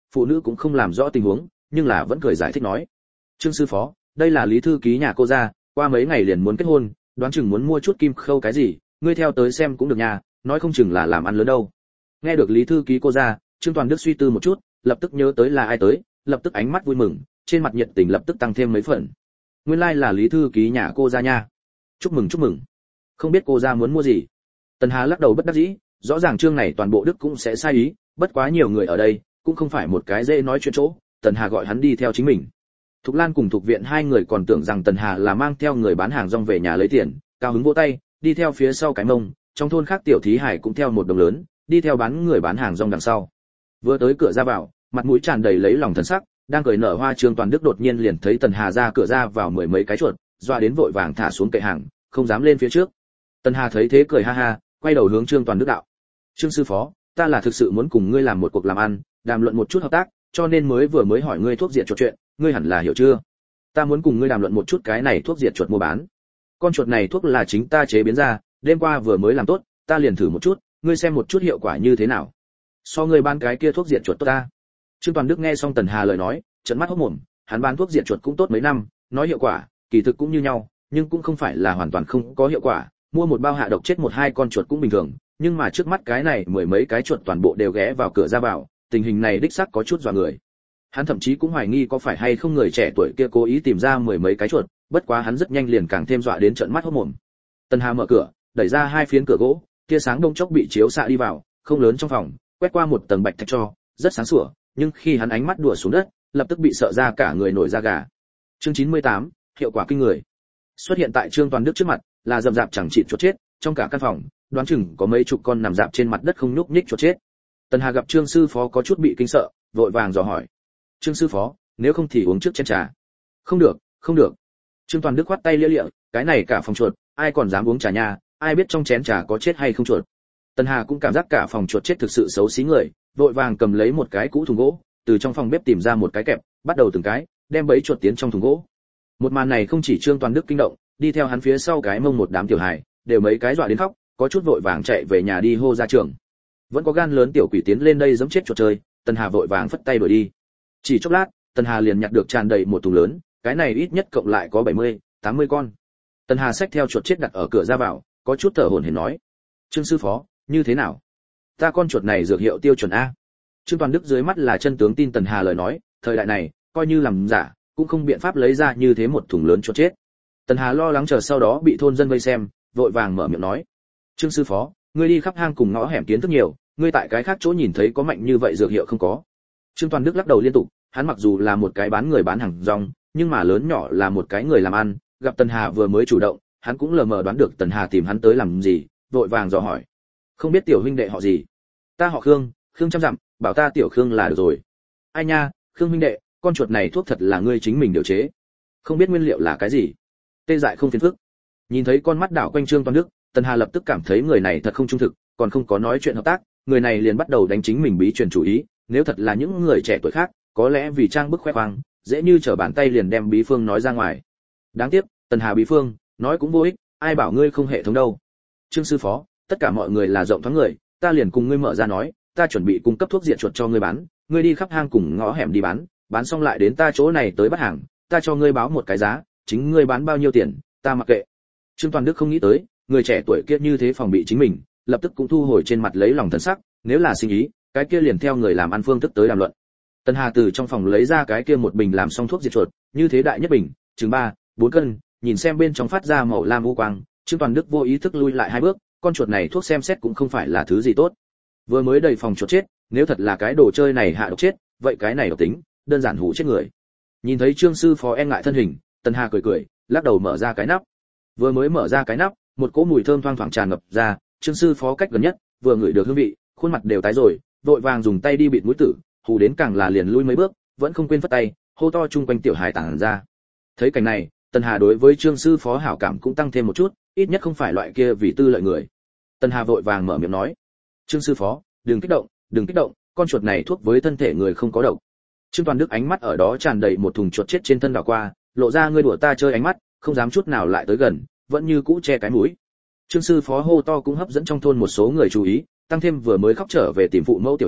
phụ nữ cũng không làm rõ tình huống, nhưng là vẫn cười giải thích nói: "Trương sư phó, đây là Lý thư ký nhà cô gia, qua mấy ngày liền muốn kết hôn, đoán chừng muốn mua chút kim khâu cái gì, ngươi theo tới xem cũng được nha, nói không chừng là làm ăn lớn đâu." Nghe được Lý thư ký cô gia, Trương Toàn Đức suy tư một chút, lập tức nhớ tới là ai tới, lập tức ánh mắt vui mừng, trên mặt nhiệt tình lập tức tăng thêm mấy phần. Nguyên lai like là Lý thư ký nhà cô gia nha. Chúc mừng chúc mừng. Không biết cô gia muốn mua gì? Tần Hà lắc đầu bất đắc dĩ, rõ ràng chương này toàn bộ Đức cũng sẽ sai ý, bất quá nhiều người ở đây, cũng không phải một cái dễ nói chuyện chỗ, Tần Hà gọi hắn đi theo chính mình. Thục Lan cùng Thục Viện hai người còn tưởng rằng Tần Hà là mang theo người bán hàng rong về nhà lấy tiền, cao hứng vỗ tay, đi theo phía sau cái mông, trong thôn khác tiểu thí hải cũng theo một đồng lớn, đi theo bán người bán hàng rong đằng sau. Vừa tới cửa ra vào, mặt mũi tràn đầy lấy lòng thần sắc, đang cười nở hoa Trương Toàn Đức đột nhiên liền thấy Tần Hà ra cửa ra vào mười mấy cái chuột, dọa đến vội vàng thả xuống kệ hàng, không dám lên phía trước. Tần Hà thấy thế cười ha ha, quay đầu hướng Trương Toàn Đức đạo: "Trương sư phó, ta là thực sự muốn cùng ngươi làm một cuộc làm ăn, đàm luận một chút hợp tác, cho nên mới vừa mới hỏi ngươi thuốc diệt chuột chuyện, ngươi hẳn là hiểu chưa? Ta muốn cùng ngươi đàm luận một chút cái này thuốc diệt chuột mua bán. Con chuột này thuốc là chính ta chế biến ra, đêm qua vừa mới làm tốt, ta liền thử một chút, ngươi xem một chút hiệu quả như thế nào. So ngươi bán cái kia thuốc diệt chuột tốt ta." Trương Toàn Đức nghe xong Tần Hà lời nói, trợn mắt hốt mồm, hắn bán thuốc diệt chuột cũng tốt mấy năm, nói hiệu quả, kỳ thực cũng như nhau, nhưng cũng không phải là hoàn toàn không có hiệu quả, mua một bao hạ độc chết một hai con chuột cũng bình thường, nhưng mà trước mắt cái này mười mấy cái chuột toàn bộ đều ghé vào cửa ra vào, tình hình này đích xác có chút dọa người. Hắn thậm chí cũng hoài nghi có phải hay không người trẻ tuổi kia cố ý tìm ra mười mấy cái chuột, bất quá hắn rất nhanh liền càng thêm dọa đến trợn mắt hốt mồm. Tần Hà mở cửa, đẩy ra hai phiến cửa gỗ, tia sáng đông chốc bị chiếu xạ đi vào, không lớn trong phòng, quét qua một tầng bạch thạch cho, rất sáng sủa, nhưng khi hắn ánh mắt đùa xuống đất, lập tức bị sợ ra cả người nổi da gà. Chương chín mươi tám, hiệu quả kinh người. Xuất hiện tại Trương Toàn Đức trước mặt, là rậm rạp chẳng chịt chuột chết, trong cả căn phòng, đoán chừng có mấy chục con nằm rạp trên mặt đất không nhúc nhích chuột chết. Tần Hà gặp Trương sư phó có chút bị kinh sợ, vội vàng dò hỏi: "Trương sư phó, nếu không thì uống trước chén trà." "Không được, không được." Trương Toàn Đức khoát tay lia lịa, cái này cả phòng chuột, ai còn dám uống trà nha, ai biết trong chén trà có chết hay không chuột. Tần Hà cũng cảm giác cả phòng chuột chết thực sự xấu xí người, vội vàng cầm lấy một cái cũ thùng gỗ, từ trong phòng bếp tìm ra một cái kẹp, bắt đầu từng cái đem bẫy chuột tiến trong thùng gỗ. Một màn này không chỉ Trương Toàn Đức kinh động, đi theo hắn phía sau cái mông một đám tiểu hài, đều mấy cái dọa đến khóc, có chút vội vàng chạy về nhà đi hô ra trường. Vẫn có gan lớn tiểu quỷ tiến lên đây giẫm chết chuột chơi, Tần Hà vội vàng phất tay đuổi đi. Chỉ chốc lát, Tần Hà liền nhặt được tràn đầy một thùng lớn, cái này ít nhất cộng lại có bảy mươi, tám mươi con. Tần Hà xách theo chuột chết đặt ở cửa ra vào, có chút thở hổn hển nói: "Trương sư phó, như thế nào? Ta con chuột này dược hiệu tiêu chuẩn a?" Trương Toàn Đức dưới mắt là chân tướng tin Tần Hà lời nói, thời đại này, coi như làm giả, cũng không biện pháp lấy ra như thế một thùng lớn chuột chết. Tần Hà lo lắng chờ sau đó bị thôn dân vây xem, vội vàng mở miệng nói: "Trương sư phó, ngươi đi khắp hang cùng ngõ hẻm kiến thức nhiều, ngươi tại cái khác chỗ nhìn thấy có mạnh như vậy dược hiệu không có?" Trương Toàn Đức lắc đầu liên tục, hắn mặc dù là một cái bán người bán hàng rong, nhưng mà lớn nhỏ là một cái người làm ăn, gặp Tần Hà vừa mới chủ động, hắn cũng lờ mờ đoán được Tần Hà tìm hắn tới làm gì, vội vàng dò hỏi: "Không biết tiểu huynh đệ họ gì?" "Ta họ Khương, Khương trăm dặm, bảo ta tiểu Khương là được rồi." "Ai nha, Khương huynh đệ, con chuột này thuốc thật là ngươi chính mình điều chế, không biết nguyên liệu là cái gì?" Tê dại không phiền phức. Nhìn thấy con mắt đảo quanh Trương Toàn Đức, Tần Hà lập tức cảm thấy người này thật không trung thực, còn không có nói chuyện hợp tác, người này liền bắt đầu đánh chính mình bí truyền chủ ý, nếu thật là những người trẻ tuổi khác, có lẽ vì trang bức khoe khoang, dễ như trở bàn tay liền đem bí phương nói ra ngoài. Đáng tiếc, Tần Hà bí phương, nói cũng vô ích, ai bảo ngươi không hệ thống đâu. "Trương sư phó, tất cả mọi người là rộng thoáng người, ta liền cùng ngươi mở ra nói, ta chuẩn bị cung cấp thuốc diệt chuột cho ngươi bán, ngươi đi khắp hang cùng ngõ hẻm đi bán, bán xong lại đến ta chỗ này tới bắt hàng, ta cho ngươi báo một cái giá, chính ngươi bán bao nhiêu tiền, ta mặc kệ." Trương Toàn Đức không nghĩ tới, người trẻ tuổi kia như thế phòng bị chính mình, lập tức cũng thu hồi trên mặt lấy lòng thần sắc, nếu là sinh ý, cái kia liền theo người làm ăn phương thức tới đàm luận. Tần Hà từ trong phòng lấy ra cái kia một bình làm xong thuốc diệt chuột, như thế đại nhất bình, chừng ba, bốn cân, nhìn xem bên trong phát ra màu lam u quang, Trương Toàn Đức vô ý thức lui lại hai bước, con chuột này thuốc xem xét cũng không phải là thứ gì tốt. Vừa mới đầy phòng chuột chết, nếu thật là cái đồ chơi này hạ độc chết, vậy cái này độc tính, đơn giản hủ chết người. Nhìn thấy Trương sư phó e ngại thân hình, Tần Hà cười cười, lắc đầu mở ra cái nắp. Vừa mới mở ra cái nắp, một cỗ mùi thơm thoang thoảng tràn ngập ra, Trương sư phó cách gần nhất, vừa ngửi được hương vị, khuôn mặt đều tái rồi, vội vàng dùng tay đi bịt mũi tử, hù đến càng là liền lui mấy bước, vẫn không quên phất tay, hô to chung quanh tiểu hải tản ra. Thấy cảnh này, Tần Hà đối với Trương sư phó hảo cảm cũng tăng thêm một chút, ít nhất không phải loại kia vì tư lợi người. Tần Hà vội vàng mở miệng nói: "Trương sư phó, đừng kích động, đừng kích động, con chuột này thuốc với thân thể người không có độc." Trương Toàn Đức ánh mắt ở đó tràn đầy một thùng chuột chết trên thân đảo qua, lộ ra ngươi đùa ta chơi ánh mắt, không dám chút nào lại tới gần, vẫn như cũ che cái mũi. Trương sư phó hô to cũng hấp dẫn trong thôn một số người chú ý, tăng thêm vừa mới khóc trở về tìm phụ mẫu tiểu hải,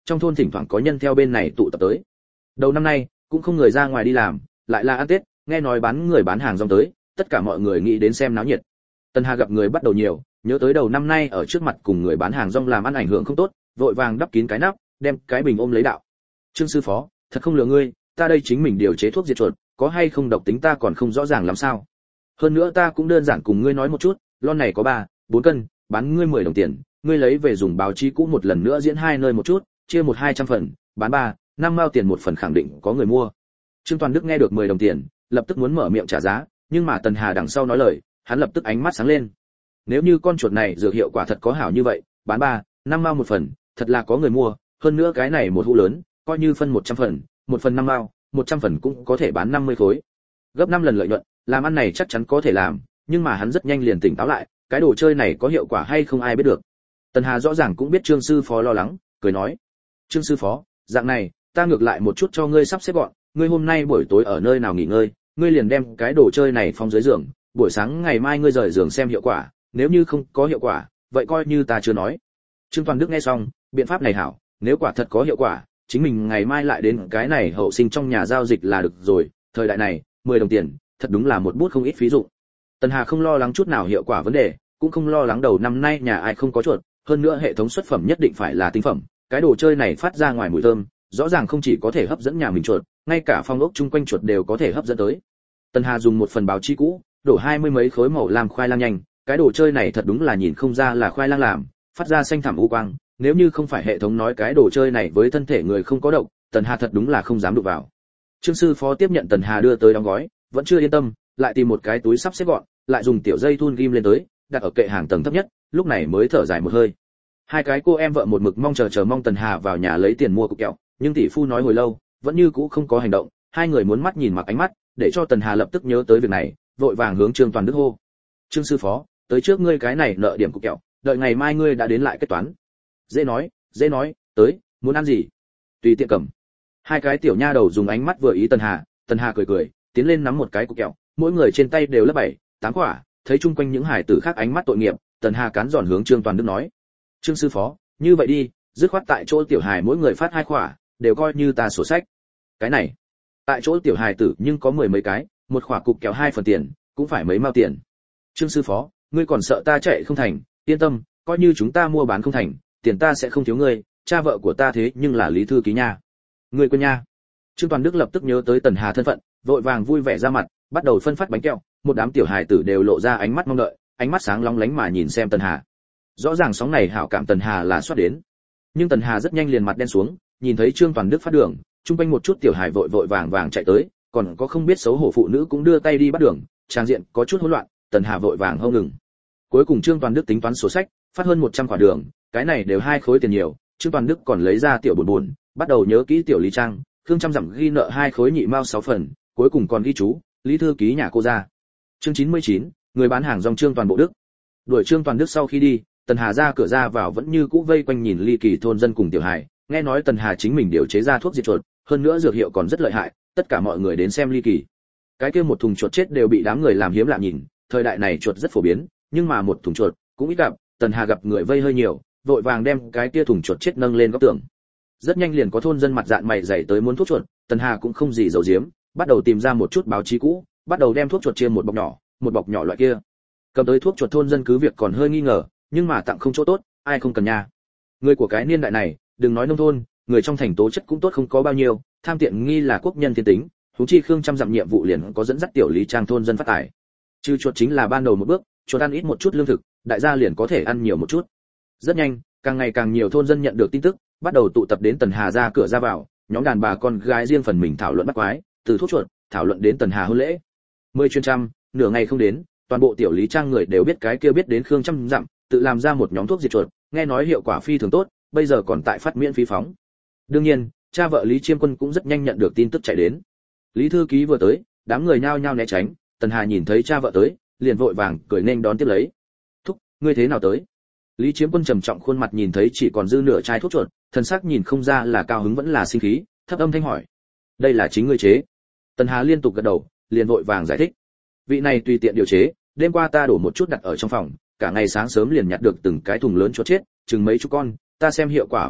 trong thôn thỉnh thoảng có nhân theo bên này tụ tập tới. Đầu năm nay cũng không người ra ngoài đi làm, lại là ăn Tết, nghe nói bán người bán hàng rong tới, tất cả mọi người nghĩ đến xem náo nhiệt. Tần Hà gặp người bắt đầu nhiều, nhớ tới đầu năm nay ở trước mặt cùng người bán hàng rong làm ăn ảnh hưởng không tốt, vội vàng đắp kín cái nắp, đem cái bình ôm lấy đạo. Trương sư phó, thật không lừa ngươi, ta đây chính mình điều chế thuốc diệt chuột, có hay không độc tính ta còn không rõ ràng làm sao. Hơn nữa ta cũng đơn giản cùng ngươi nói một chút, lon này có ba, bốn cân, bán ngươi mười đồng tiền, ngươi lấy về dùng báo chí cũ một lần nữa diễn hai nơi một chút, chia một hai trăm phần, bán ba, năm mao tiền một phần khẳng định có người mua. Trương Toàn Đức nghe được mười đồng tiền, lập tức muốn mở miệng trả giá, nhưng mà Tần Hà đằng sau nói lời, hắn lập tức ánh mắt sáng lên. Nếu như con chuột này dược hiệu quả thật có hảo như vậy, bán ba, năm mao một phần, thật là có người mua, hơn nữa cái này một hũ lớn, coi như phân một trăm phần, một phần năm mao, một trăm phần cũng có thể bán năm mươi khối. Gấp năm lần lợi nhuận, làm ăn này chắc chắn có thể làm, nhưng mà hắn rất nhanh liền tỉnh táo lại, cái đồ chơi này có hiệu quả hay không ai biết được. Tần Hà rõ ràng cũng biết Trương sư phó lo lắng, cười nói: "Trương sư phó, dạng này, ta ngược lại một chút cho ngươi sắp xếp gọn, ngươi hôm nay buổi tối ở nơi nào nghỉ ngơi, ngươi liền đem cái đồ chơi này phong dưới giường, buổi sáng ngày mai ngươi rời giường xem hiệu quả, nếu như không có hiệu quả, vậy coi như ta chưa nói." Trương Toàn Đức nghe xong, biện pháp này hảo, nếu quả thật có hiệu quả, chính mình ngày mai lại đến cái này hậu sinh trong nhà giao dịch là được rồi, thời đại này, mười đồng tiền, thật đúng là một bút không ít phí dụng. Tần Hà không lo lắng chút nào hiệu quả vấn đề, cũng không lo lắng đầu năm nay nhà ai không có chuột, hơn nữa hệ thống xuất phẩm nhất định phải là tinh phẩm, cái đồ chơi này phát ra ngoài mùi thơm, rõ ràng không chỉ có thể hấp dẫn nhà mình chuột, ngay cả phong ốc chung quanh chuột đều có thể hấp dẫn tới. Tần Hà dùng một phần báo chí cũ, đổ hai mươi mấy khối màu làm khoai lang nhanh, cái đồ chơi này thật đúng là nhìn không ra là khoai lang làm, phát ra xanh thẳm u quang, nếu như không phải hệ thống nói cái đồ chơi này với thân thể người không có độc, Tần Hà thật đúng là không dám đụng vào. Trương sư phó tiếp nhận Tần Hà đưa tới đóng gói, vẫn chưa yên tâm, lại tìm một cái túi sắp xếp gọn, lại dùng tiểu dây thun ghim lên tới, đặt ở kệ hàng tầng thấp nhất, lúc này mới thở dài một hơi. Hai cái cô em vợ một mực mong chờ chờ mong Tần Hà vào nhà lấy tiền mua cục kẹo, nhưng tỷ phu nói hồi lâu, vẫn như cũ không có hành động, hai người muốn mắt nhìn mặc ánh mắt, để cho Tần Hà lập tức nhớ tới việc này, vội vàng hướng Trương Toàn Đức hô: "Trương sư phó, tới trước ngươi cái này nợ điểm cục kẹo, đợi ngày mai ngươi đã đến lại kết toán." Dễ nói, dễ nói, tới, muốn ăn gì? Tùy tiện cầm. Hai cái tiểu nha đầu dùng ánh mắt vừa ý Tần Hà, Tần Hà cười cười, tiến lên nắm một cái cục kẹo, mỗi người trên tay đều lấp bảy, tám quả, thấy chung quanh những hải tử khác ánh mắt tội nghiệp, Tần Hà cán giòn hướng Trương Toàn Đức nói: "Trương sư phó, như vậy đi, dứt khoát tại chỗ tiểu hài mỗi người phát hai quả, đều coi như ta sổ sách." Cái này, tại chỗ tiểu hài tử nhưng có mười mấy cái, một quả cục kẹo hai phần tiền, cũng phải mấy mao tiền. "Trương sư phó, ngươi còn sợ ta chạy không thành, yên tâm, coi như chúng ta mua bán không thành, tiền ta sẽ không thiếu ngươi, cha vợ của ta thế nhưng là Lý thư ký nha." "Ngươi quên nha." Trương Toàn Đức lập tức nhớ tới Tần Hà thân phận, vội vàng vui vẻ ra mặt, bắt đầu phân phát bánh kẹo, một đám tiểu hài tử đều lộ ra ánh mắt mong đợi, ánh mắt sáng long lánh mà nhìn xem Tần Hà. Rõ ràng sóng này hảo cảm Tần Hà là xoát đến, nhưng Tần Hà rất nhanh liền mặt đen xuống, nhìn thấy Trương Toàn Đức phát đường, trung quanh một chút tiểu hài vội vội vàng vàng chạy tới, còn có không biết xấu hổ phụ nữ cũng đưa tay đi bắt đường, trang diện có chút hỗn loạn, Tần Hà vội vàng hông ngừng. Cuối cùng Trương Toàn Đức tính toán sổ sách, phát hơn một trăm quả đường, cái này đều hai khối tiền nhiều, Trương Toàn Đức còn lấy ra tiểu buồn buồn, bắt đầu nhớ kỹ tiểu Lý Trang, Khương trăm dặm ghi nợ hai khối nhị mao sáu phần, cuối cùng còn ghi chú, Lý thư ký nhà cô ra. Chương chín mươi chín, người bán hàng rong Trương Toàn Bộ Đức. Đuổi Trương Toàn Đức sau khi đi, Tần Hà ra cửa ra vào vẫn như cũ vây quanh nhìn ly kỳ thôn dân cùng tiểu hài, nghe nói Tần Hà chính mình điều chế ra thuốc diệt chuột, hơn nữa dược hiệu còn rất lợi hại, tất cả mọi người đến xem ly kỳ. Cái kia một thùng chuột chết đều bị đám người làm hiếm lạ nhìn, thời đại này chuột rất phổ biến, nhưng mà một thùng chuột cũng ít gặp, Tần Hà gặp người vây hơi nhiều, vội vàng đem cái kia thùng chuột chết nâng lên góc tường. Rất nhanh liền có thôn dân mặt dạn mày dày tới muốn thuốc chuột, Tần Hà cũng không gì giấu giếm, bắt đầu tìm ra một chút báo chí cũ, bắt đầu đem thuốc chuột chia một bọc nhỏ, một bọc nhỏ loại kia. Cầm tới thuốc chuột thôn dân cứ việc còn hơi nghi ngờ, nhưng mà tặng không chỗ tốt, ai không cần nha. Người của cái niên đại này, đừng nói nông thôn, người trong thành tố chất cũng tốt không có bao nhiêu, tham tiện nghi là quốc nhân thiên tính, huống chi Khương trăm dặm nhiệm vụ liền có dẫn dắt tiểu Lý Trang thôn dân phát tài. Trừ chuột chính là ban đầu một bước, chuột ăn ít một chút lương thực, đại gia liền có thể ăn nhiều một chút. Rất nhanh, càng ngày càng nhiều thôn dân nhận được tin tức, bắt đầu tụ tập đến Tần Hà ra cửa ra vào, nhóm đàn bà con gái riêng phần mình thảo luận bắt quái, từ thuốc chuột thảo luận đến Tần Hà hôn lễ. Mười chuyên trăm, nửa ngày không đến, toàn bộ tiểu Lý Trang người đều biết cái kia biết đến Khương trăm dặm, tự làm ra một nhóm thuốc diệt chuột, nghe nói hiệu quả phi thường tốt, bây giờ còn tại phát miễn phí phóng. Đương nhiên, cha vợ Lý Chiêm Quân cũng rất nhanh nhận được tin tức chạy đến. Lý thư ký vừa tới, đám người nhao nhao né tránh, Tần Hà nhìn thấy cha vợ tới, liền vội vàng cười nên đón tiếp lấy. "Thúc, ngươi thế nào tới?" Lý Chiêm Quân trầm trọng khuôn mặt nhìn thấy chỉ còn dư nửa chai thuốc chuột, thần sắc nhìn không ra là cao hứng vẫn là sinh khí, thấp âm thanh hỏi: "Đây là chính ngươi chế?" Tần Hà liên tục gật đầu, liền vội vàng giải thích: "Vị này tùy tiện điều chế, đêm qua ta đổ một chút đặt ở trong phòng, cả ngày sáng sớm liền nhặt được từng cái thùng lớn chuột chết, chừng mấy chục con, ta xem hiệu quả vẫn được,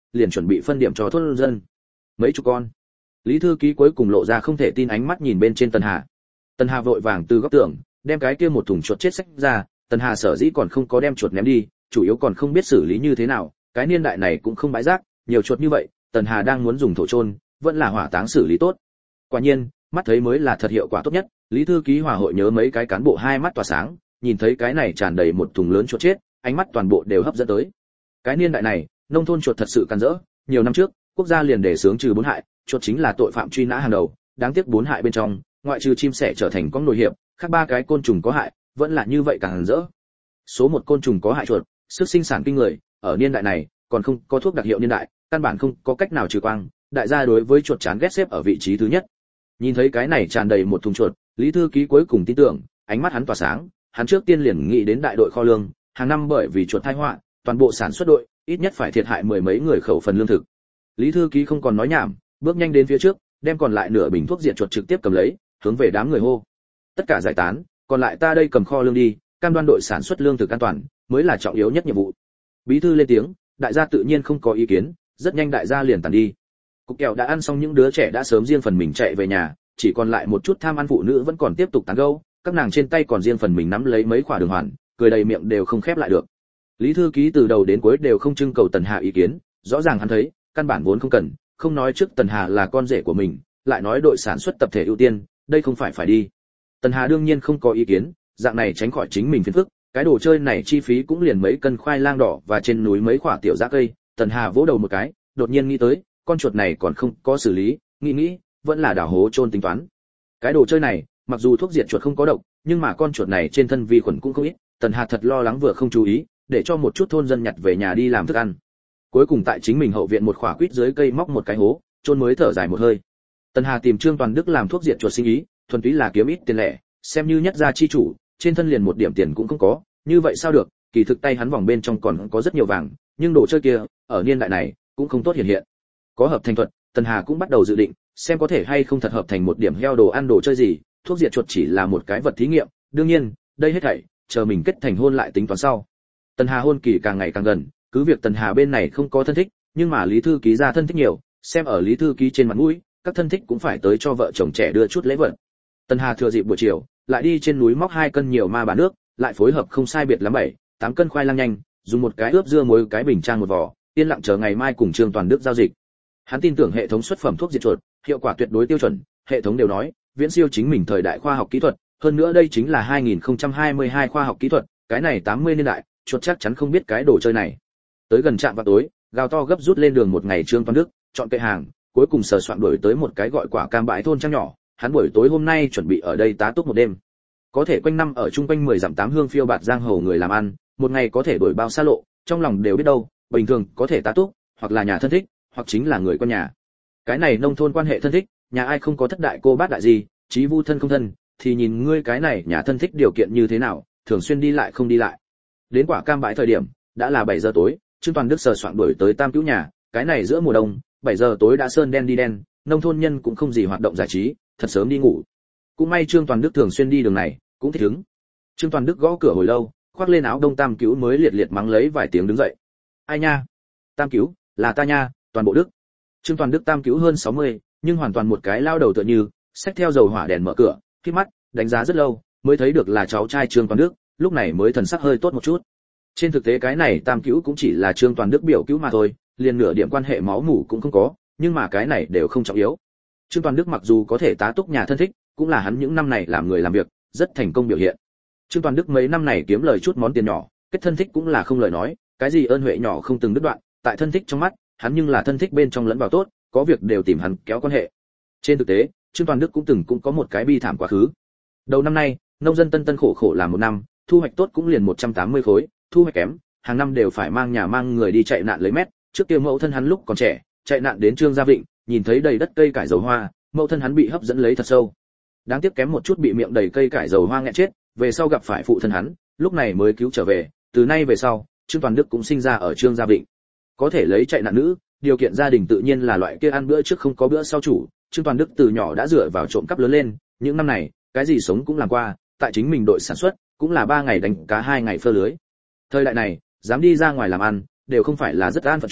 liền chuẩn bị phân điểm cho thôn dân. Mấy chục con. Lý thư ký cuối cùng lộ ra không thể tin ánh mắt nhìn bên trên Tần Hà. Tần Hà vội vàng từ góc tường đem cái kia một thùng chuột chết xách ra, Tần Hà sở dĩ còn không có đem chuột ném đi, chủ yếu còn không biết xử lý như thế nào, cái niên đại này cũng không bãi rác, nhiều chuột như vậy, Tần Hà đang muốn dùng thổ chôn, vẫn là hỏa táng xử lý tốt. Quả nhiên, mắt thấy mới là thật hiệu quả tốt nhất, Lý thư ký hòa hội nhớ mấy cái cán bộ hai mắt tỏa sáng, nhìn thấy cái này tràn đầy một thùng lớn chuột chết, ánh mắt toàn bộ đều hấp dẫn tới. Cái niên đại này, nông thôn chuột thật sự càn rỡ, nhiều năm trước, quốc gia liền đề xướng trừ bốn hại, chuột chính là tội phạm truy nã hàng đầu, đáng tiếc bốn hại bên trong, ngoại trừ chim sẻ trở thành con nổi hiệp, khác ba cái côn trùng có hại, vẫn là như vậy càn rỡ. Số một côn trùng có hại chuột, sức sinh sản kinh người, ở niên đại này, còn không có thuốc đặc hiệu niên đại, căn bản không có cách nào trừ quang, đại gia đối với chuột chán ghét xếp ở vị trí thứ nhất. Nhìn thấy cái này tràn đầy một thùng chuột, Lý thư ký cuối cùng tin tưởng, ánh mắt hắn tỏa sáng, hắn trước tiên liền nghĩ đến đại đội kho lương, hàng năm bởi vì chuột tai họa, toàn bộ sản xuất đội ít nhất phải thiệt hại mười mấy người khẩu phần lương thực. Lý thư ký không còn nói nhảm, bước nhanh đến phía trước, đem còn lại nửa bình thuốc diệt chuột trực tiếp cầm lấy, hướng về đám người hô: "Tất cả giải tán, còn lại ta đây cầm kho lương đi, cam đoan đội sản xuất lương thực an toàn, mới là trọng yếu nhất nhiệm vụ." Bí thư lên tiếng, đại gia tự nhiên không có ý kiến, rất nhanh đại gia liền tản đi. Cục kẹo đã ăn xong, những đứa trẻ đã sớm riêng phần mình chạy về nhà, chỉ còn lại một chút tham ăn phụ nữ vẫn còn tiếp tục tán gẫu, các nàng trên tay còn riêng phần mình nắm lấy mấy quả đường hoàn, cười đầy miệng đều không khép lại được. Lý thư ký từ đầu đến cuối đều không trưng cầu Tần Hà ý kiến, rõ ràng hắn thấy, căn bản vốn không cần, không nói trước Tần Hà là con rể của mình, lại nói đội sản xuất tập thể ưu tiên, đây không phải phải đi. Tần Hà đương nhiên không có ý kiến, dạng này tránh khỏi chính mình phiền phức, cái đồ chơi này chi phí cũng liền mấy cân khoai lang đỏ và trên núi mấy quả tiểu giá cây. Tần Hà vỗ đầu một cái, đột nhiên nghĩ tới, con chuột này còn không có xử lý, nghĩ nghĩ, vẫn là đào hố chôn tính toán. Cái đồ chơi này, mặc dù thuốc diệt chuột không có độc, nhưng mà con chuột này trên thân vi khuẩn cũng không ít, Tần Hà thật lo lắng vừa không chú ý, để cho một chút thôn dân nhặt về nhà đi làm thức ăn. Cuối cùng tại chính mình hậu viện một khỏa quýt dưới cây móc một cái hố, chôn mới thở dài một hơi. Tần Hà tìm Trương Toàn Đức làm thuốc diệt chuột sinh ý, thuần túy là kiếm ít tiền lẻ, xem như nhất gia chi chủ, trên thân liền một điểm tiền cũng không có, như vậy sao được, kỳ thực tay hắn vòng bên trong còn có rất nhiều vàng, nhưng đồ chơi kia, ở niên đại này, cũng không tốt hiện hiện. Có hợp thành thuật, Tần Hà cũng bắt đầu dự định, xem có thể hay không thật hợp thành một điểm heo đồ ăn đồ chơi gì, thuốc diệt chuột chỉ là một cái vật thí nghiệm, đương nhiên, đây hết thảy, chờ mình kết thành hôn lại tính toán sau. Tần Hà hôn kỳ càng ngày càng gần, cứ việc Tần Hà bên này không có thân thích, nhưng mà Lý thư ký ra thân thích nhiều, xem ở Lý thư ký trên mặt mũi, các thân thích cũng phải tới cho vợ chồng trẻ đưa chút lễ vật. Tần Hà thừa dịp buổi chiều, lại đi trên núi móc hai cân nhiều ma bà nước, lại phối hợp không sai biệt lắm bảy, tám cân khoai lang nhanh, dùng một cái ướp dưa muối cái bình trang một vỏ, yên lặng chờ ngày mai cùng Trương Toàn Đức giao dịch. Hắn tin tưởng hệ thống xuất phẩm thuốc diệt chuột, hiệu quả tuyệt đối tiêu chuẩn, hệ thống đều nói, viễn siêu chính mình thời đại khoa học kỹ thuật, hơn nữa đây chính là hai nghìn không trăm hai mươi hai khoa học kỹ thuật, cái này tám mươi niên đại, chuột chắc chắn không biết cái đồ chơi này. Tới gần trạm vào tối, gào to gấp rút lên đường một ngày Trương Toàn Đức, chọn cây hàng, cuối cùng sờ soạn đuổi tới một cái gọi quả cam bãi thôn trang nhỏ, hắn buổi tối hôm nay chuẩn bị ở đây tá túc một đêm. Có thể quanh năm ở chung quanh mười dặm tám hương phiêu bạt giang hồ người làm ăn, một ngày có thể đổi bao xa lộ, trong lòng đều biết đâu, bình thường có thể tá túc, hoặc là nhà thân thích, hoặc chính là người con nhà. Cái này nông thôn quan hệ thân thích, nhà ai không có thất đại cô bác đại gì, chí vu thân không thân, thì nhìn ngươi cái này nhà thân thích điều kiện như thế nào, thường xuyên đi lại không đi lại. Đến quả cam bãi thời điểm, đã là bảy giờ tối, Trương Toàn Đức sờ soạn đuổi tới Tam Cứu nhà, cái này giữa mùa đông, bảy giờ tối đã sơn đen đi đen, nông thôn nhân cũng không gì hoạt động giải trí, thật sớm đi ngủ. Cũng may Trương Toàn Đức thường xuyên đi đường này, cũng thích ứng. Trương Toàn Đức gõ cửa hồi lâu, khoác lên áo đông Tam Cứu mới liệt liệt mắng lấy vài tiếng đứng dậy. Ai nha? Tam Cứu, là ta nha, Toàn Bộ Đức. Trương Toàn Đức Tam Cứu hơn sáu mươi, nhưng hoàn toàn một cái lao đầu tựa như, xách theo dầu hỏa đèn mở cửa, khép mắt, đánh giá rất lâu, mới thấy được là cháu trai Trương Toàn Đức, lúc này mới thần sắc hơi tốt một chút. Trên thực tế cái này Tam Cứu cũng chỉ là Trương Toàn Đức biểu cứu mà thôi, liền nửa điểm quan hệ máu mủ cũng không có, nhưng mà cái này đều không trọng yếu. Trương Toàn Đức mặc dù có thể tá túc nhà thân thích, cũng là hắn những năm này làm người làm việc, rất thành công biểu hiện. Trương Toàn Đức mấy năm này kiếm lời chút món tiền nhỏ, kết thân thích cũng là không lời nói, cái gì ơn huệ nhỏ không từng đứt đoạn, tại thân thích trong mắt, hắn nhưng là thân thích bên trong lẫn vào tốt, có việc đều tìm hắn kéo quan hệ. Trên thực tế, Trương Toàn Đức cũng từng cũng có một cái bi thảm quá khứ. Đầu năm nay, nông dân tân tân khổ khổ làm một năm, thu hoạch tốt cũng liền một trăm tám mươi khối, thu hoạch kém, hàng năm đều phải mang nhà mang người đi chạy nạn lấy mét. Trước kia mẫu thân hắn lúc còn trẻ, chạy nạn đến Trương Gia Vịnh, nhìn thấy đầy đất cây cải dầu hoa, mẫu thân hắn bị hấp dẫn lấy thật sâu. Đáng tiếc kém một chút bị miệng đầy cây cải dầu hoa nghẹn chết, về sau gặp phải phụ thân hắn, lúc này mới cứu trở về, từ nay về sau, Trương Toàn Đức cũng sinh ra ở Trương Gia Vịnh. Có thể lấy chạy nạn nữ, điều kiện gia đình tự nhiên là loại kia ăn bữa trước không có bữa sau chủ, Trương Toàn Đức từ nhỏ đã dựa vào trộm cắp lớn lên, những năm này, cái gì sống cũng làm qua, tại chính mình đội sản xuất, cũng là ba ngày đánh cá hai ngày phơ lưới. Thời đại này, dám đi ra ngoài làm ăn, đều không phải là rất an phận chủ,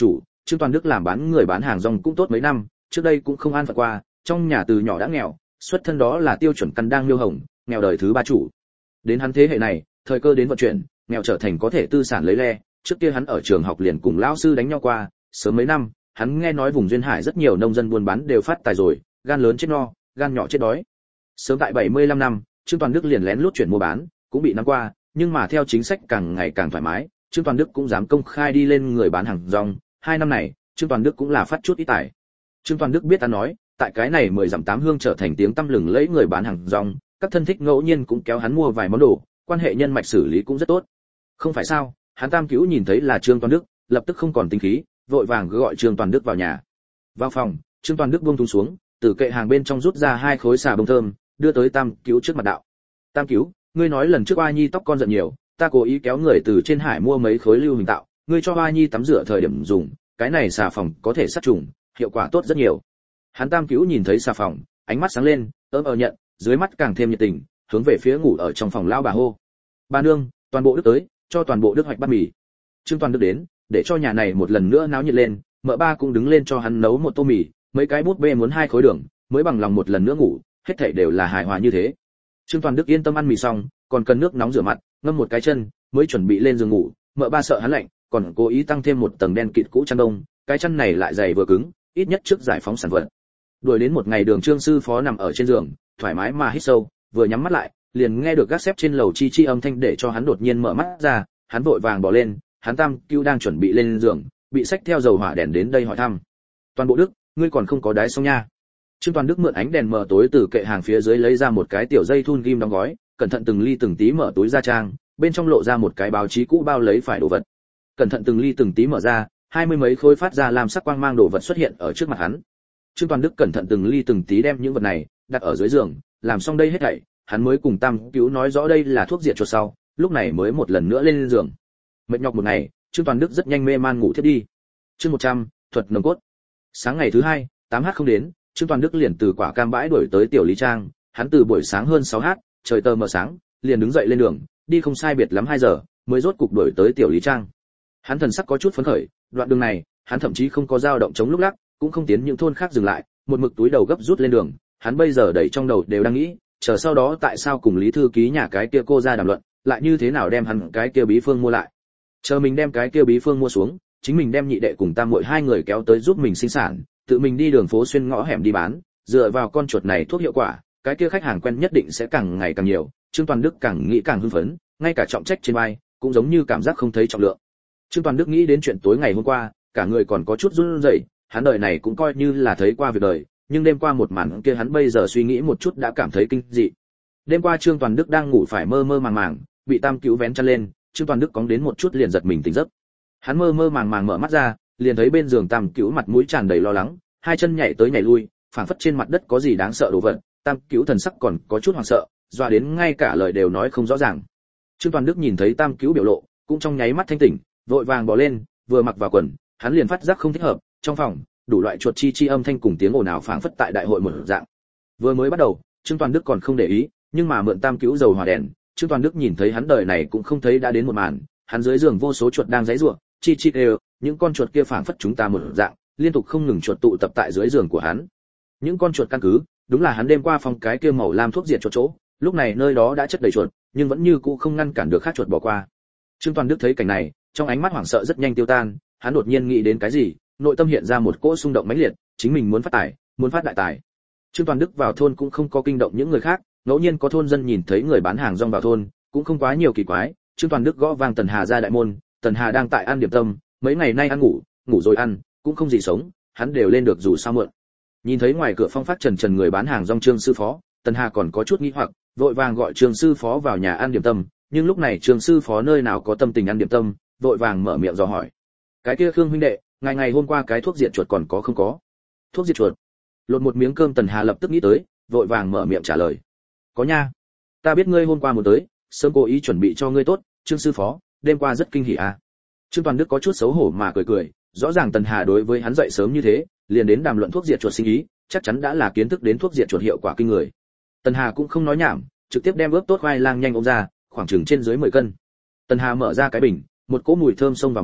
Trương Toàn Đức làm bán người bán hàng rong cũng tốt mấy năm, trước đây cũng không an phận qua, trong nhà từ nhỏ đã nghèo, xuất thân đó là tiêu chuẩn căn đang miêu hồng, nghèo đời thứ ba chủ. Đến hắn thế hệ này, thời cơ đến vận chuyển, nghèo trở thành có thể tư sản lấy le, trước kia hắn ở trường học liền cùng lão sư đánh nhau qua, sớm mấy năm, hắn nghe nói vùng duyên hải rất nhiều nông dân buôn bán đều phát tài rồi, gan lớn chết no, gan nhỏ chết đói. Sớm tại bảy mươi lăm năm, Trương Toàn Đức liền lén lút chuyển mua bán, cũng bị nắm qua, nhưng mà theo chính sách càng ngày càng thoải mái, Trương Toàn Đức cũng dám công khai đi lên người bán hàng rong, hai năm này, Trương Toàn Đức cũng là phát chút ít tài. Trương Toàn Đức biết ta nói, tại cái này mười dặm tám hương trở thành tiếng tăm lừng lẫy người bán hàng rong, các thân thích ngẫu nhiên cũng kéo hắn mua vài món đồ, quan hệ nhân mạch xử lý cũng rất tốt. Không phải sao? Hắn Tam Cứu nhìn thấy là Trương Toàn Đức, lập tức không còn tinh khí, vội vàng gọi Trương Toàn Đức vào nhà. Vào phòng, Trương Toàn Đức buông thúng xuống, từ kệ hàng bên trong rút ra hai khối xà bông thơm, đưa tới Tam Cứu trước mặt đạo. Tam Cứu, ngươi nói lần trước Oa Nhi tóc con giận nhiều, ta cố ý kéo người từ trên hải mua mấy khối lưu huỳnh tạo, ngươi cho Oa Nhi tắm rửa thời điểm dùng, cái này xà phòng có thể sát trùng, hiệu quả tốt rất nhiều. Hắn Tam Cứu nhìn thấy xà phòng, ánh mắt sáng lên, ớm ờ nhận, dưới mắt càng thêm nhiệt tình, hướng về phía ngủ ở trong phòng lão bà hô. Bà nương, toàn bộ Đức tới, cho toàn bộ Đức hoạch bát mì. Trương Toàn Đức đến, để cho nhà này một lần nữa náo nhiệt lên, mợ ba cũng đứng lên cho hắn nấu một tô mì, mấy cái bút bê muốn hai khối đường, mới bằng lòng một lần nữa ngủ, hết thảy đều là hài hòa như thế. Trương Toàn Đức yên tâm ăn mì xong, còn cần nước nóng rửa mặt, ngâm một cái chân, mới chuẩn bị lên giường ngủ, mợ ba sợ hắn lạnh, còn cố ý tăng thêm một tầng đen kịt cũ chăn đông, cái chăn này lại dày vừa cứng, ít nhất trước giải phóng sản vật. Đuổi đến một ngày Đường Trương sư phó nằm ở trên giường, thoải mái mà hít sâu, vừa nhắm mắt lại, liền nghe được gác xếp trên lầu chi chi âm thanh để cho hắn đột nhiên mở mắt ra, hắn vội vàng bỏ lên, hắn Tam Cứu đang chuẩn bị lên giường, bị xách theo dầu hỏa đèn đến đây hỏi thăm. Toàn bộ Đức, ngươi còn không có đái xong nha. Trương Toàn Đức mượn ánh đèn mờ tối từ kệ hàng phía dưới lấy ra một cái tiểu dây thun ghim đóng gói, cẩn thận từng ly từng tí mở túi ra trang, bên trong lộ ra một cái báo chí cũ bao lấy phải đồ vật. Cẩn thận từng ly từng tí mở ra, hai mươi mấy khối phát ra làm sắc quang mang đồ vật xuất hiện ở trước mặt hắn. Trương Toàn Đức cẩn thận từng ly từng tí đem những vật này đặt ở dưới giường, làm xong đây hết thảy, hắn mới cùng Tam Cứu nói rõ đây là thuốc diệt chuột sau, lúc này mới một lần nữa lên giường. Mệt nhọc một ngày, Trương Toàn Đức rất nhanh mê man ngủ thiếp đi. Chương một trăm, thuật nồng cốt. Sáng ngày thứ hai, tám h không đến, Trương Toàn Đức liền từ quả cam bãi đuổi tới tiểu Lý Trang, hắn từ buổi sáng hơn sáu h, trời tờ mờ sáng, liền đứng dậy lên đường, đi không sai biệt lắm hai giờ, mới rốt cục đuổi tới tiểu Lý Trang. Hắn thần sắc có chút phấn khởi, đoạn đường này, hắn thậm chí không có dao động chống lúc lắc, cũng không tiến những thôn khác dừng lại, một mực túi đầu gấp rút lên đường, hắn bây giờ đầy trong đầu đều đang nghĩ, chờ sau đó tại sao cùng Lý thư ký nhà cái kia cô ra đàm luận, lại như thế nào đem hắn cái kia bí phương mua lại. Chờ mình đem cái kia bí phương mua xuống, chính mình đem nhị đệ cùng tam muội hai người kéo tới giúp mình sinh sản, tự mình đi đường phố xuyên ngõ hẻm đi bán, dựa vào con chuột này thuốc hiệu quả, cái kia khách hàng quen nhất định sẽ càng ngày càng nhiều. Trương Toàn Đức càng nghĩ càng hưng phấn, ngay cả trọng trách trên vai cũng giống như cảm giác không thấy trọng lượng. Trương Toàn Đức nghĩ đến chuyện tối ngày hôm qua, cả người còn có chút run rẩy, hắn đời này cũng coi như là thấy qua việc đời, nhưng đêm qua một màn kia hắn bây giờ suy nghĩ một chút đã cảm thấy kinh dị. Đêm qua Trương Toàn Đức đang ngủ phải mơ mơ màng màng, bị Tam Cứu vén chăn lên, Trương Toàn Đức cóng đến một chút liền giật mình tỉnh giấc. Hắn mơ mơ màng màng mở mắt ra, liền thấy bên giường Tam Cứu mặt mũi tràn đầy lo lắng, hai chân nhảy tới nhảy lui, phảng phất trên mặt đất có gì đáng sợ đồ vật. Tam Cứu thần sắc còn có chút hoảng sợ, dọa đến ngay cả lời đều nói không rõ ràng. Trương Toàn Đức nhìn thấy Tam Cứu biểu lộ, cũng trong nháy mắt thanh tỉnh, vội vàng bỏ lên, vừa mặc vào quần, hắn liền phát giác không thích hợp, trong phòng đủ loại chuột chi chi âm thanh cùng tiếng ồn ào phảng phất tại đại hội một dạng. Vừa mới bắt đầu, Trương Toàn Đức còn không để ý, nhưng mà mượn Tam Cứu dầu hỏa đèn, Trương Toàn Đức nhìn thấy hắn đời này cũng không thấy đã đến một màn, hắn dưới giường vô số chuột đang giãy giụa, chi chi đều, những con chuột kia phảng phất chúng ta một dạng, liên tục không ngừng chuột tụ tập tại dưới giường của hắn. Những con chuột căn cứ, đúng là hắn đêm qua phong cái kia màu lam thuốc diệt chuột chỗ, lúc này nơi đó đã chất đầy chuột, nhưng vẫn như cũ không ngăn cản được khác chuột bỏ qua. Trương Toàn Đức thấy cảnh này, trong ánh mắt hoảng sợ rất nhanh tiêu tan, hắn đột nhiên nghĩ đến cái gì, nội tâm hiện ra một cỗ xung động mãnh liệt, chính mình muốn phát tài, muốn phát đại tài. Trương Toàn Đức vào thôn cũng không có kinh động những người khác, ngẫu nhiên có thôn dân nhìn thấy người bán hàng rong vào thôn, cũng không quá nhiều kỳ quái. Trương Toàn Đức gõ vang Tần Hà ra đại môn, Tần Hà đang tại ăn điểm tâm, mấy ngày nay ăn ngủ, ngủ rồi ăn, cũng không gì sống, hắn đều lên được dù sao muộn. Nhìn thấy ngoài cửa phong phát trần trần người bán hàng rong Trương sư phó, Tần Hà còn có chút nghi hoặc, vội vàng gọi Trương sư phó vào nhà ăn điểm tâm, nhưng lúc này Trương sư phó nơi nào có tâm tình ăn điểm tâm, vội vàng mở miệng dò hỏi. Cái kia Khương huynh đệ, ngày ngày hôm qua cái thuốc diệt chuột còn có không có? Thuốc diệt chuột? Lột một miếng cơm Tần Hà lập tức nghĩ tới, vội vàng mở miệng trả lời. Có nha. Ta biết ngươi hôm qua muốn tới, sớm cố ý chuẩn bị cho ngươi tốt, Trương sư phó, đêm qua rất kinh hỉ à. Trương Toàn Đức có chút xấu hổ mà cười cười, rõ ràng Tần Hà đối với hắn dậy sớm như thế, liền đến đàm luận thuốc diệt chuột sinh ý, chắc chắn đã là kiến thức đến thuốc diệt chuột hiệu quả kinh người. Tần Hà cũng không nói nhảm, trực tiếp đem ướp tốt khoai lang nhanh ôm ra, khoảng chừng trên dưới mười cân. Tần Hà mở ra cái bình, một cỗ mùi thơm xông vào mũi,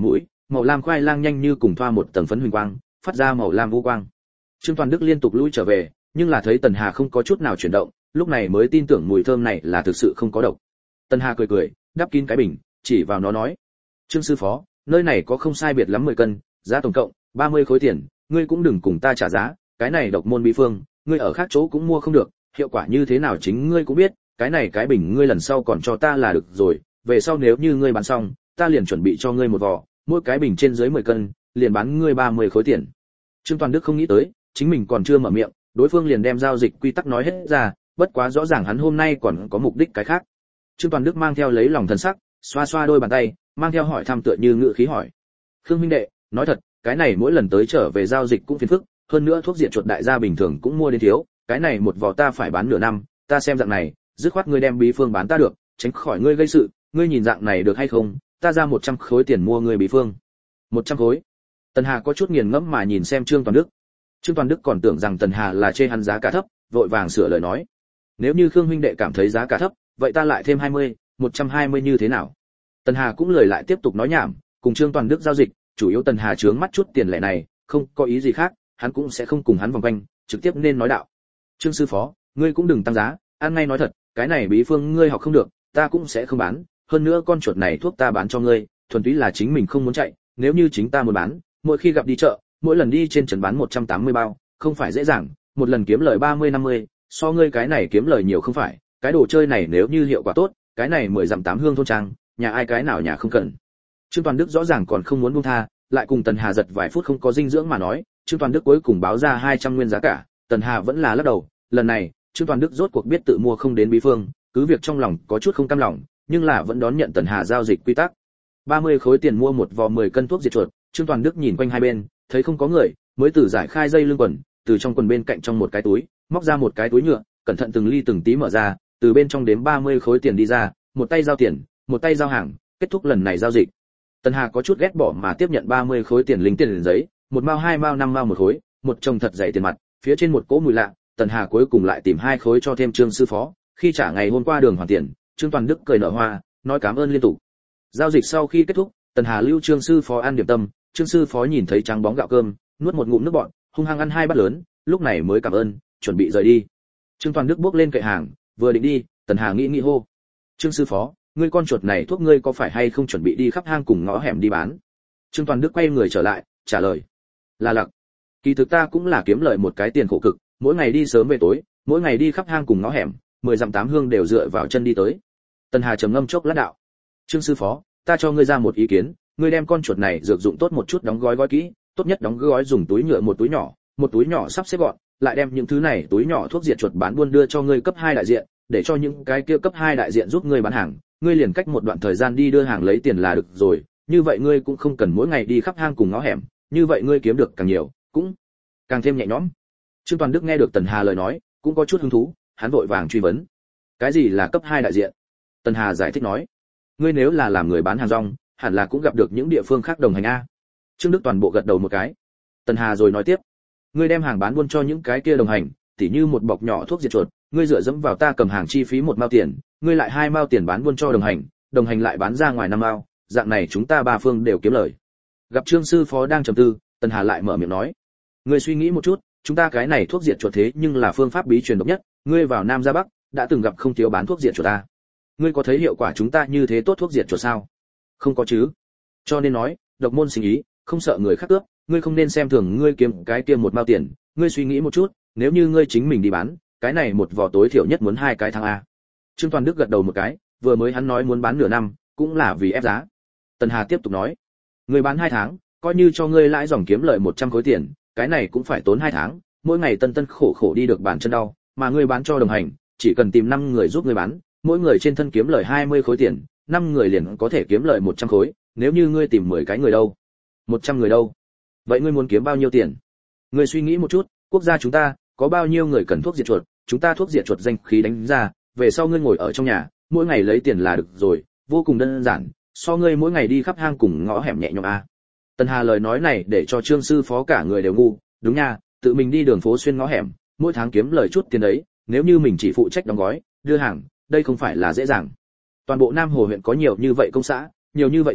màu lam khoai lang nhanh như cùng thoa một tầng phấn huỳnh quang, phát ra màu lam vu quang. Trương Toàn Đức liên tục lui trở về, nhưng là thấy Tần Hà không có chút nào chuyển động, lúc này mới tin tưởng mùi thơm này là thực sự không có độc. Tần Hà cười cười, đắp kín cái bình, chỉ vào nó nói: "Trương sư phó, nơi này có không sai biệt lắm mười cân, giá tổng cộng ba mươi khối tiền, ngươi cũng đừng cùng ta trả giá, cái này độc môn bí phương, ngươi ở khác chỗ cũng mua không được, hiệu quả như thế nào chính ngươi cũng biết, cái này cái bình ngươi lần sau còn cho ta là được rồi, về sau nếu như ngươi bán xong, ta liền chuẩn bị cho ngươi một vò, mỗi cái bình trên dưới mười cân, liền bán ngươi ba mươi khối tiền." Trương Toàn Đức không nghĩ tới, chính mình còn chưa mở miệng, đối phương liền đem giao dịch quy tắc nói hết ra, bất quá rõ ràng hắn hôm nay còn có mục đích cái khác. Trương Toàn Đức mang theo lấy lòng thần sắc, xoa xoa đôi bàn tay, mang theo hỏi thăm tựa như ngự khí hỏi: "Khương huynh đệ, nói thật, cái này mỗi lần tới trở về giao dịch cũng phiền phức, hơn nữa thuốc diệt chuột đại gia bình thường cũng mua đến thiếu, cái này một vò ta phải bán nửa năm, ta xem dạng này, dứt khoát ngươi đem bí phương bán ta được, tránh khỏi ngươi gây sự, ngươi nhìn dạng này được hay không, ta ra một trăm khối tiền mua ngươi bí phương." một trăm khối. Tần Hà có chút nghiền ngẫm mà nhìn xem Trương Toàn Đức. Trương Toàn Đức còn tưởng rằng Tần Hà là chê hắn giá cả thấp, vội vàng sửa lời nói: "Nếu như Khương huynh đệ cảm thấy giá cả thấp, vậy ta lại thêm hai mươi, một trăm hai mươi như thế nào?" Tần Hà cũng lời lại tiếp tục nói nhảm, cùng Trương Toàn Đức giao dịch, chủ yếu Tần Hà chướng mắt chút tiền lẻ này, không có ý gì khác, hắn cũng sẽ không cùng hắn vòng quanh, trực tiếp nên nói đạo: "Trương sư phó, ngươi cũng đừng tăng giá, ăn ngay nói thật, cái này bí phương ngươi học không được, ta cũng sẽ không bán, hơn nữa con chuột này thuốc ta bán cho ngươi, thuần túy là chính mình không muốn chạy, nếu như chính ta muốn bán, mỗi khi gặp đi chợ, mỗi lần đi trên trần bán một trăm tám mươi bao, không phải dễ dàng, một lần kiếm lời ba mươi năm mươi, so ngươi cái này kiếm lời nhiều không phải, cái đồ chơi này nếu như hiệu quả tốt, cái này mười dặm tám hương thôn trang, nhà ai cái nào nhà không cần." Trương Toàn Đức rõ ràng còn không muốn buông tha, lại cùng Tần Hà giật vài phút không có dinh dưỡng mà nói, Trương Toàn Đức cuối cùng báo ra hai trăm nguyên giá cả, Tần Hà vẫn là lắc đầu, lần này, Trương Toàn Đức rốt cuộc biết tự mua không đến bí phương, cứ việc trong lòng có chút không cam lòng, nhưng là vẫn đón nhận Tần Hà giao dịch quy tắc. ba mươi khối tiền mua một vò mười cân thuốc diệt chuột, Trương Toàn Đức nhìn quanh hai bên, thấy không có người, mới từ giải khai dây lưng quần, từ trong quần bên cạnh trong một cái túi, móc ra một cái túi nhựa, cẩn thận từng ly từng tí mở ra, từ bên trong đếm ba mươi khối tiền đi ra, một tay giao tiền, một tay giao hàng, kết thúc lần này giao dịch. Tần Hà có chút ghét bỏ mà tiếp nhận ba mươi khối tiền linh tiền giấy, một mao hai mao năm mao một khối, một chồng thật dày tiền mặt, phía trên một cỗ mùi lạ, Tần Hà cuối cùng lại tìm hai khối cho thêm Trương sư phó, khi trả ngày hôm qua đường hoàn tiền, Trương Toàn Đức cười nở hoa, nói cảm ơn liên tục. Giao dịch sau khi kết thúc, Tần Hà lưu Trương sư phó ăn điểm tâm, Trương sư phó nhìn thấy trắng bóng gạo cơm, nuốt một ngụm nước bọt, hung hăng ăn hai bát lớn, lúc này mới cảm ơn, chuẩn bị rời đi. Trương Toàn Đức bước lên kệ hàng, vừa định đi, Tần Hà nghĩ nghĩ hô: "Trương sư phó, ngươi con chuột này thuốc ngươi có phải hay không chuẩn bị đi khắp hang cùng ngõ hẻm đi bán?" Trương Toàn Đức quay người trở lại, trả lời: "Là lặc. Kỳ thực ta cũng là kiếm lợi một cái tiền khổ cực, mỗi ngày đi sớm về tối, mỗi ngày đi khắp hang cùng ngõ hẻm, mười dặm tám hương đều dựa vào chân đi tới." Tần Hà trầm ngâm chốc lát đạo: "Trương sư phó, ta cho ngươi ra một ý kiến, ngươi đem con chuột này dược dụng tốt một chút đóng gói gói kỹ, tốt nhất đóng gói dùng túi nhựa một túi nhỏ, một túi nhỏ sắp xếp gọn, lại đem những thứ này túi nhỏ thuốc diệt chuột bán buôn đưa cho ngươi cấp hai đại diện, để cho những cái kia cấp hai đại diện giúp ngươi bán hàng, ngươi liền cách một đoạn thời gian đi đưa hàng lấy tiền là được rồi, như vậy ngươi cũng không cần mỗi ngày đi khắp hang cùng ngõ hẻm, như vậy ngươi kiếm được càng nhiều, cũng càng thêm nhẹ nhõm." Trương Toàn Đức nghe được Tần Hà lời nói, cũng có chút hứng thú, hắn vội vàng truy vấn: "Cái gì là cấp hai đại diện?" Tần Hà giải thích nói: "Ngươi nếu là làm người bán hàng rong, hẳn là cũng gặp được những địa phương khác đồng hành a." Trương Đức toàn bộ gật đầu một cái. Tần Hà rồi nói tiếp: "Ngươi đem hàng bán buôn cho những cái kia đồng hành, tỉ như một bọc nhỏ thuốc diệt chuột, ngươi dựa dẫm vào ta cầm hàng chi phí một mao tiền, ngươi lại hai mao tiền bán buôn cho đồng hành, đồng hành lại bán ra ngoài năm mao, dạng này chúng ta ba phương đều kiếm lời." Gặp Trương sư phó đang trầm tư, Tần Hà lại mở miệng nói: "Ngươi suy nghĩ một chút, chúng ta cái này thuốc diệt chuột thế nhưng là phương pháp bí truyền độc nhất, ngươi vào Nam ra Bắc, đã từng gặp không thiếu bán thuốc diệt chuột ta. Ngươi có thấy hiệu quả chúng ta như thế tốt thuốc diệt chuột sao? Không có chứ. Cho nên nói, độc môn sinh ý, không sợ người khác cướp, ngươi không nên xem thường ngươi kiếm cái kia một mao tiền, ngươi suy nghĩ một chút, nếu như ngươi chính mình đi bán, cái này một vò tối thiểu nhất muốn hai cái thang a." Trương Toàn Đức gật đầu một cái, vừa mới hắn nói muốn bán nửa năm, cũng là vì ép giá. Tần Hà tiếp tục nói: "Ngươi bán hai tháng, coi như cho ngươi lãi dòng kiếm lợi một trăm khối tiền, cái này cũng phải tốn hai tháng, mỗi ngày tân tân khổ khổ đi được bàn chân đau, mà ngươi bán cho đồng hành, chỉ cần tìm năm người giúp ngươi bán, mỗi người trên thân kiếm lợi hai mươi khối tiền, năm người liền có thể kiếm lợi một trăm khối, nếu như ngươi tìm mười cái người đâu? một trăm người đâu? Vậy ngươi muốn kiếm bao nhiêu tiền? Ngươi suy nghĩ một chút, quốc gia chúng ta có bao nhiêu người cần thuốc diệt chuột, chúng ta thuốc diệt chuột danh khí đánh ra, về sau ngươi ngồi ở trong nhà, mỗi ngày lấy tiền là được rồi, vô cùng đơn giản, so ngươi mỗi ngày đi khắp hang cùng ngõ hẻm nhẹ nhõm a." Tần Hà lời nói này để cho Trương sư phó cả người đều ngu, đúng nha, tự mình đi đường phố xuyên ngõ hẻm, mỗi tháng kiếm lời chút tiền đấy, nếu như mình chỉ phụ trách đóng gói, đưa hàng, đây không phải là dễ dàng. Toàn bộ Nam Hồ huyện có nhiều như vậy công xã, nhiều như vậy thôn,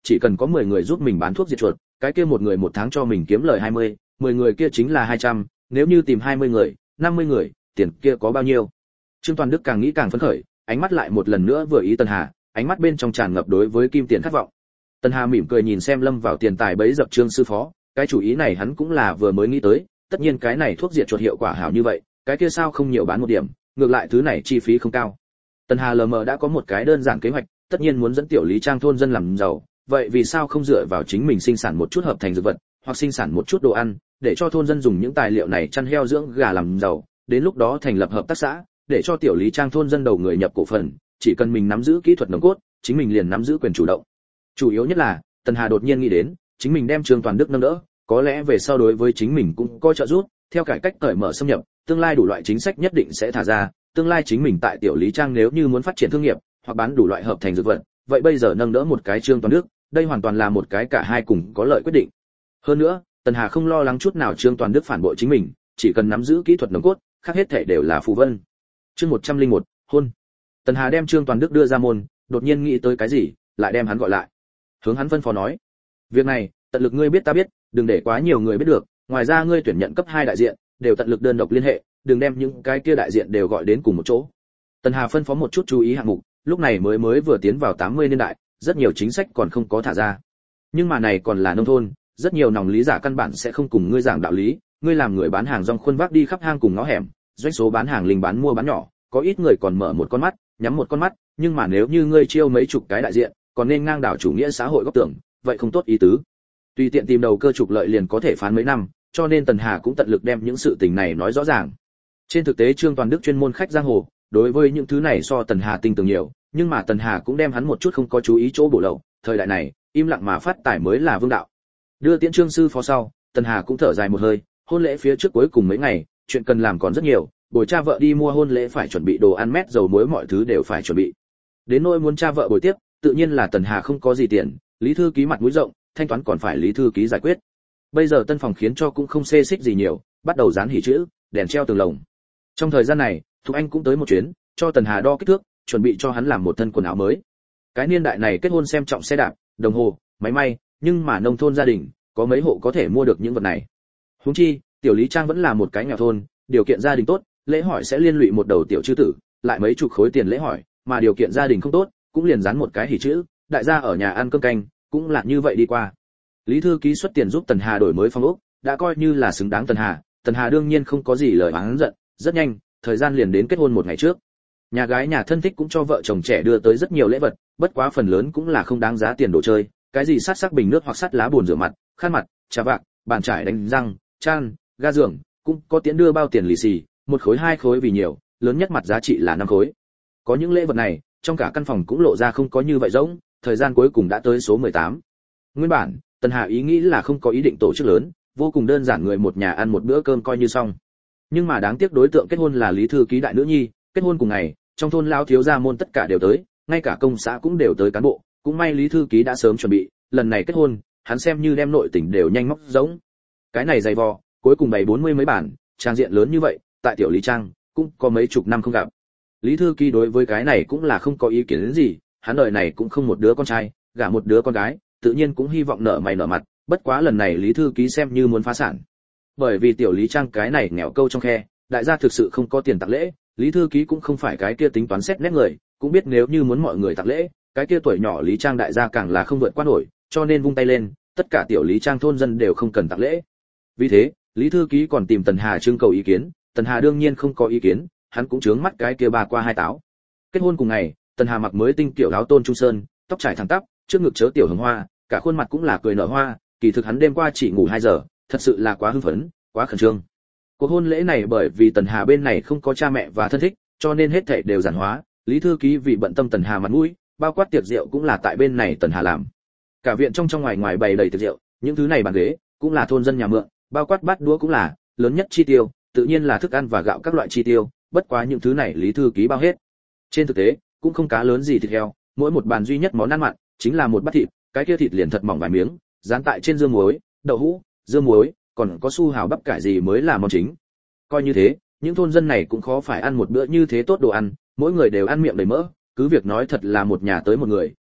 chỉ cần có mười người giúp mình bán thuốc diệt chuột, cái kia một người một tháng cho mình kiếm lời hai mươi, mười người kia chính là hai trăm, nếu như tìm hai mươi người, năm mươi người, tiền kia có bao nhiêu? Trương Toàn Đức càng nghĩ càng phấn khởi, ánh mắt lại một lần nữa vừa ý Tần Hà, ánh mắt bên trong tràn ngập đối với kim tiền khát vọng. Tần Hà mỉm cười nhìn xem lâm vào tiền tài bấy dập Trương sư phó, cái chủ ý này hắn cũng là vừa mới nghĩ tới, tất nhiên cái này thuốc diệt chuột hiệu quả hảo như vậy, cái kia sao không nhiều bán một điểm, ngược lại thứ này chi phí không cao. Tần Hà lờ mờ đã có một cái đơn giản kế hoạch, tất nhiên muốn dẫn tiểu Lý Trang thôn dân làm giàu, vậy vì sao không dựa vào chính mình sinh sản một chút hợp thành dược vật, hoặc sinh sản một chút đồ ăn, để cho thôn dân dùng những tài liệu này chăn heo dưỡng gà làm giàu, đến lúc đó thành lập hợp tác xã, để cho tiểu Lý Trang thôn dân đầu người nhập cổ phần, chỉ cần mình nắm giữ kỹ thuật nồng cốt, chính mình liền nắm giữ quyền chủ động. Chủ yếu nhất là, Tần Hà đột nhiên nghĩ đến, chính mình đem Trương Toàn Đức nâng đỡ, có lẽ về sau đối với chính mình cũng có trợ giúp, theo cải cách cởi mở xâm nhập, tương lai đủ loại chính sách nhất định sẽ thả ra, tương lai chính mình tại tiểu Lý Trang nếu như muốn phát triển thương nghiệp, hoặc bán đủ loại hợp thành dược vật, vậy bây giờ nâng đỡ một cái Trương Toàn Đức, đây hoàn toàn là một cái cả hai cùng có lợi quyết định. Hơn nữa, Tần Hà không lo lắng chút nào Trương Toàn Đức phản bội chính mình, chỉ cần nắm giữ kỹ thuật nồng cốt, khác hết thể đều là phù vân. Chương một trăm lẻ một, hôn. Tần Hà đem Trương Toàn Đức đưa ra môn, đột nhiên nghĩ tới cái gì, lại đem hắn gọi lại. Hướng hắn phân phó nói: "Việc này, tận lực ngươi biết ta biết, đừng để quá nhiều người biết được, ngoài ra ngươi tuyển nhận cấp hai đại diện, đều tận lực đơn độc liên hệ, đừng đem những cái kia đại diện đều gọi đến cùng một chỗ." Tần Hà phân phó một chút chú ý hạng mục, lúc này mới mới vừa tiến vào tám mươi niên đại, rất nhiều chính sách còn không có thả ra. Nhưng mà này còn là nông thôn, rất nhiều nòng lý giả căn bản sẽ không cùng ngươi giảng đạo lý, ngươi làm người bán hàng rong khuôn vác đi khắp hang cùng ngõ hẻm, doanh số bán hàng linh bán mua bán nhỏ, có ít người còn mở một con mắt, nhắm một con mắt, nhưng mà nếu như ngươi chiêu mấy chục cái đại diện, còn nên ngang đảo chủ nghĩa xã hội góc tưởng, vậy không tốt ý tứ. Tùy tiện tìm đầu cơ trục lợi liền có thể phán mấy năm, cho nên Tần Hà cũng tận lực đem những sự tình này nói rõ ràng. Trên thực tế Trương Toàn Đức chuyên môn khách giang hồ, đối với những thứ này so Tần Hà tinh tường nhiều, nhưng mà Tần Hà cũng đem hắn một chút không có chú ý chỗ bổ lậu, thời đại này, im lặng mà phát tài mới là vương đạo. Đưa tiễn Trương sư phó sau, Tần Hà cũng thở dài một hơi, hôn lễ phía trước cuối cùng mấy ngày, chuyện cần làm còn rất nhiều, bồi cha vợ đi mua hôn lễ phải chuẩn bị đồ ăn mét dầu muối mọi thứ đều phải chuẩn bị. Đến nỗi muốn cha vợ bồi tiếp, tự nhiên là Tần Hà không có gì tiền, Lý thư ký mặt mũi rộng, thanh toán còn phải Lý thư ký giải quyết. Bây giờ tân phòng khiến cho cũng không xê xích gì nhiều, bắt đầu dán hỉ chữ, đèn treo tường lồng. Trong thời gian này, Thục Anh cũng tới một chuyến, cho Tần Hà đo kích thước, chuẩn bị cho hắn làm một thân quần áo mới. Cái niên đại này kết hôn xem trọng xe đạp, đồng hồ, máy may, nhưng mà nông thôn gia đình, có mấy hộ có thể mua được những vật này. Huống chi, tiểu Lý Trang vẫn là một cái nghèo thôn, điều kiện gia đình tốt, lễ hỏi sẽ liên lụy một đầu tiểu chư tử, lại mấy chục khối tiền lễ hỏi, mà điều kiện gia đình không tốt, cũng liền dán một cái hỉ chữ, đại gia ở nhà ăn cơm canh, cũng là như vậy đi qua. Lý thư ký xuất tiền giúp Tần Hà đổi mới phong ốc, đã coi như là xứng đáng Tần Hà, Tần Hà đương nhiên không có gì lời oán giận, rất nhanh, thời gian liền đến kết hôn một ngày trước. Nhà gái nhà thân thích cũng cho vợ chồng trẻ đưa tới rất nhiều lễ vật, bất quá phần lớn cũng là không đáng giá tiền đồ chơi, cái gì sát sắc bình nước hoặc sắt lá bồn rửa mặt, khăn mặt, trà vạc, bàn chải đánh răng, chan, ga giường, cũng có tiễn đưa bao tiền lì xì, một khối hai khối vì nhiều, lớn nhất mặt giá trị là năm khối. Có những lễ vật này, trong cả căn phòng cũng lộ ra không có như vậy rỗng, thời gian cuối cùng đã tới số mười tám. Nguyên bản, Tần Hà ý nghĩ là không có ý định tổ chức lớn, vô cùng đơn giản người một nhà ăn một bữa cơm coi như xong. Nhưng mà đáng tiếc đối tượng kết hôn là Lý thư ký đại nữ nhi, kết hôn cùng ngày, trong thôn lao thiếu gia môn tất cả đều tới, ngay cả công xã cũng đều tới cán bộ, cũng may Lý thư ký đã sớm chuẩn bị, lần này kết hôn, hắn xem như đem nội tình đều nhanh móc giống. Cái này dày vò, cuối cùng bày bốn mươi mấy bản, trang diện lớn như vậy, tại tiểu Lý Trang cũng có mấy chục năm không gặp. Lý thư ký đối với cái này cũng là không có ý kiến đến gì, hắn đời này cũng không một đứa con trai, gả một đứa con gái, tự nhiên cũng hy vọng nở mày nở mặt, bất quá lần này Lý thư ký xem như muốn phá sản. Bởi vì tiểu Lý Trang cái này nghèo câu trong khe, đại gia thực sự không có tiền tặng lễ, Lý thư ký cũng không phải cái kia tính toán xét nét người, cũng biết nếu như muốn mọi người tặng lễ, cái kia tuổi nhỏ Lý Trang đại gia càng là không vượt qua nổi, cho nên vung tay lên, tất cả tiểu Lý Trang thôn dân đều không cần tặng lễ. Vì thế, Lý thư ký còn tìm Tần Hà trưng cầu ý kiến, Tần Hà đương nhiên không có ý kiến, hắn cũng chướng mắt cái kia bà qua hai táo. Kết hôn cùng ngày, Tần Hà mặc mới tinh kiểu áo tôn trung sơn, tóc trải thẳng tắp, trước ngực chớ tiểu hồng hoa, cả khuôn mặt cũng là cười nở hoa, kỳ thực hắn đêm qua chỉ ngủ hai giờ, thật sự là quá hưng phấn, quá khẩn trương. Cuộc hôn lễ này bởi vì Tần Hà bên này không có cha mẹ và thân thích, cho nên hết thảy đều giản hóa, Lý thư ký vì bận tâm Tần Hà mặt mũi, bao quát tiệc rượu cũng là tại bên này Tần Hà làm. Cả viện trong trong ngoài ngoài bày đầy tiệc rượu, những thứ này bàn ghế cũng là thôn dân nhà mượn, bao quát bát đũa cũng là, lớn nhất chi tiêu, tự nhiên là thức ăn và gạo các loại chi tiêu, bất quá những thứ này Lý thư ký bao hết. Trên thực tế, cũng không cá lớn gì thịt heo, mỗi một bàn duy nhất món ăn mặn chính là một bát thịt, cái kia thịt liền thật mỏng vài miếng, dán tại trên dưa muối, đậu hũ, dưa muối, còn có su hào bắp cải gì mới là món chính. Coi như thế, những thôn dân này cũng khó phải ăn một bữa như thế tốt đồ ăn, mỗi người đều ăn miệng đầy mỡ, cứ việc nói thật là một nhà tới một người,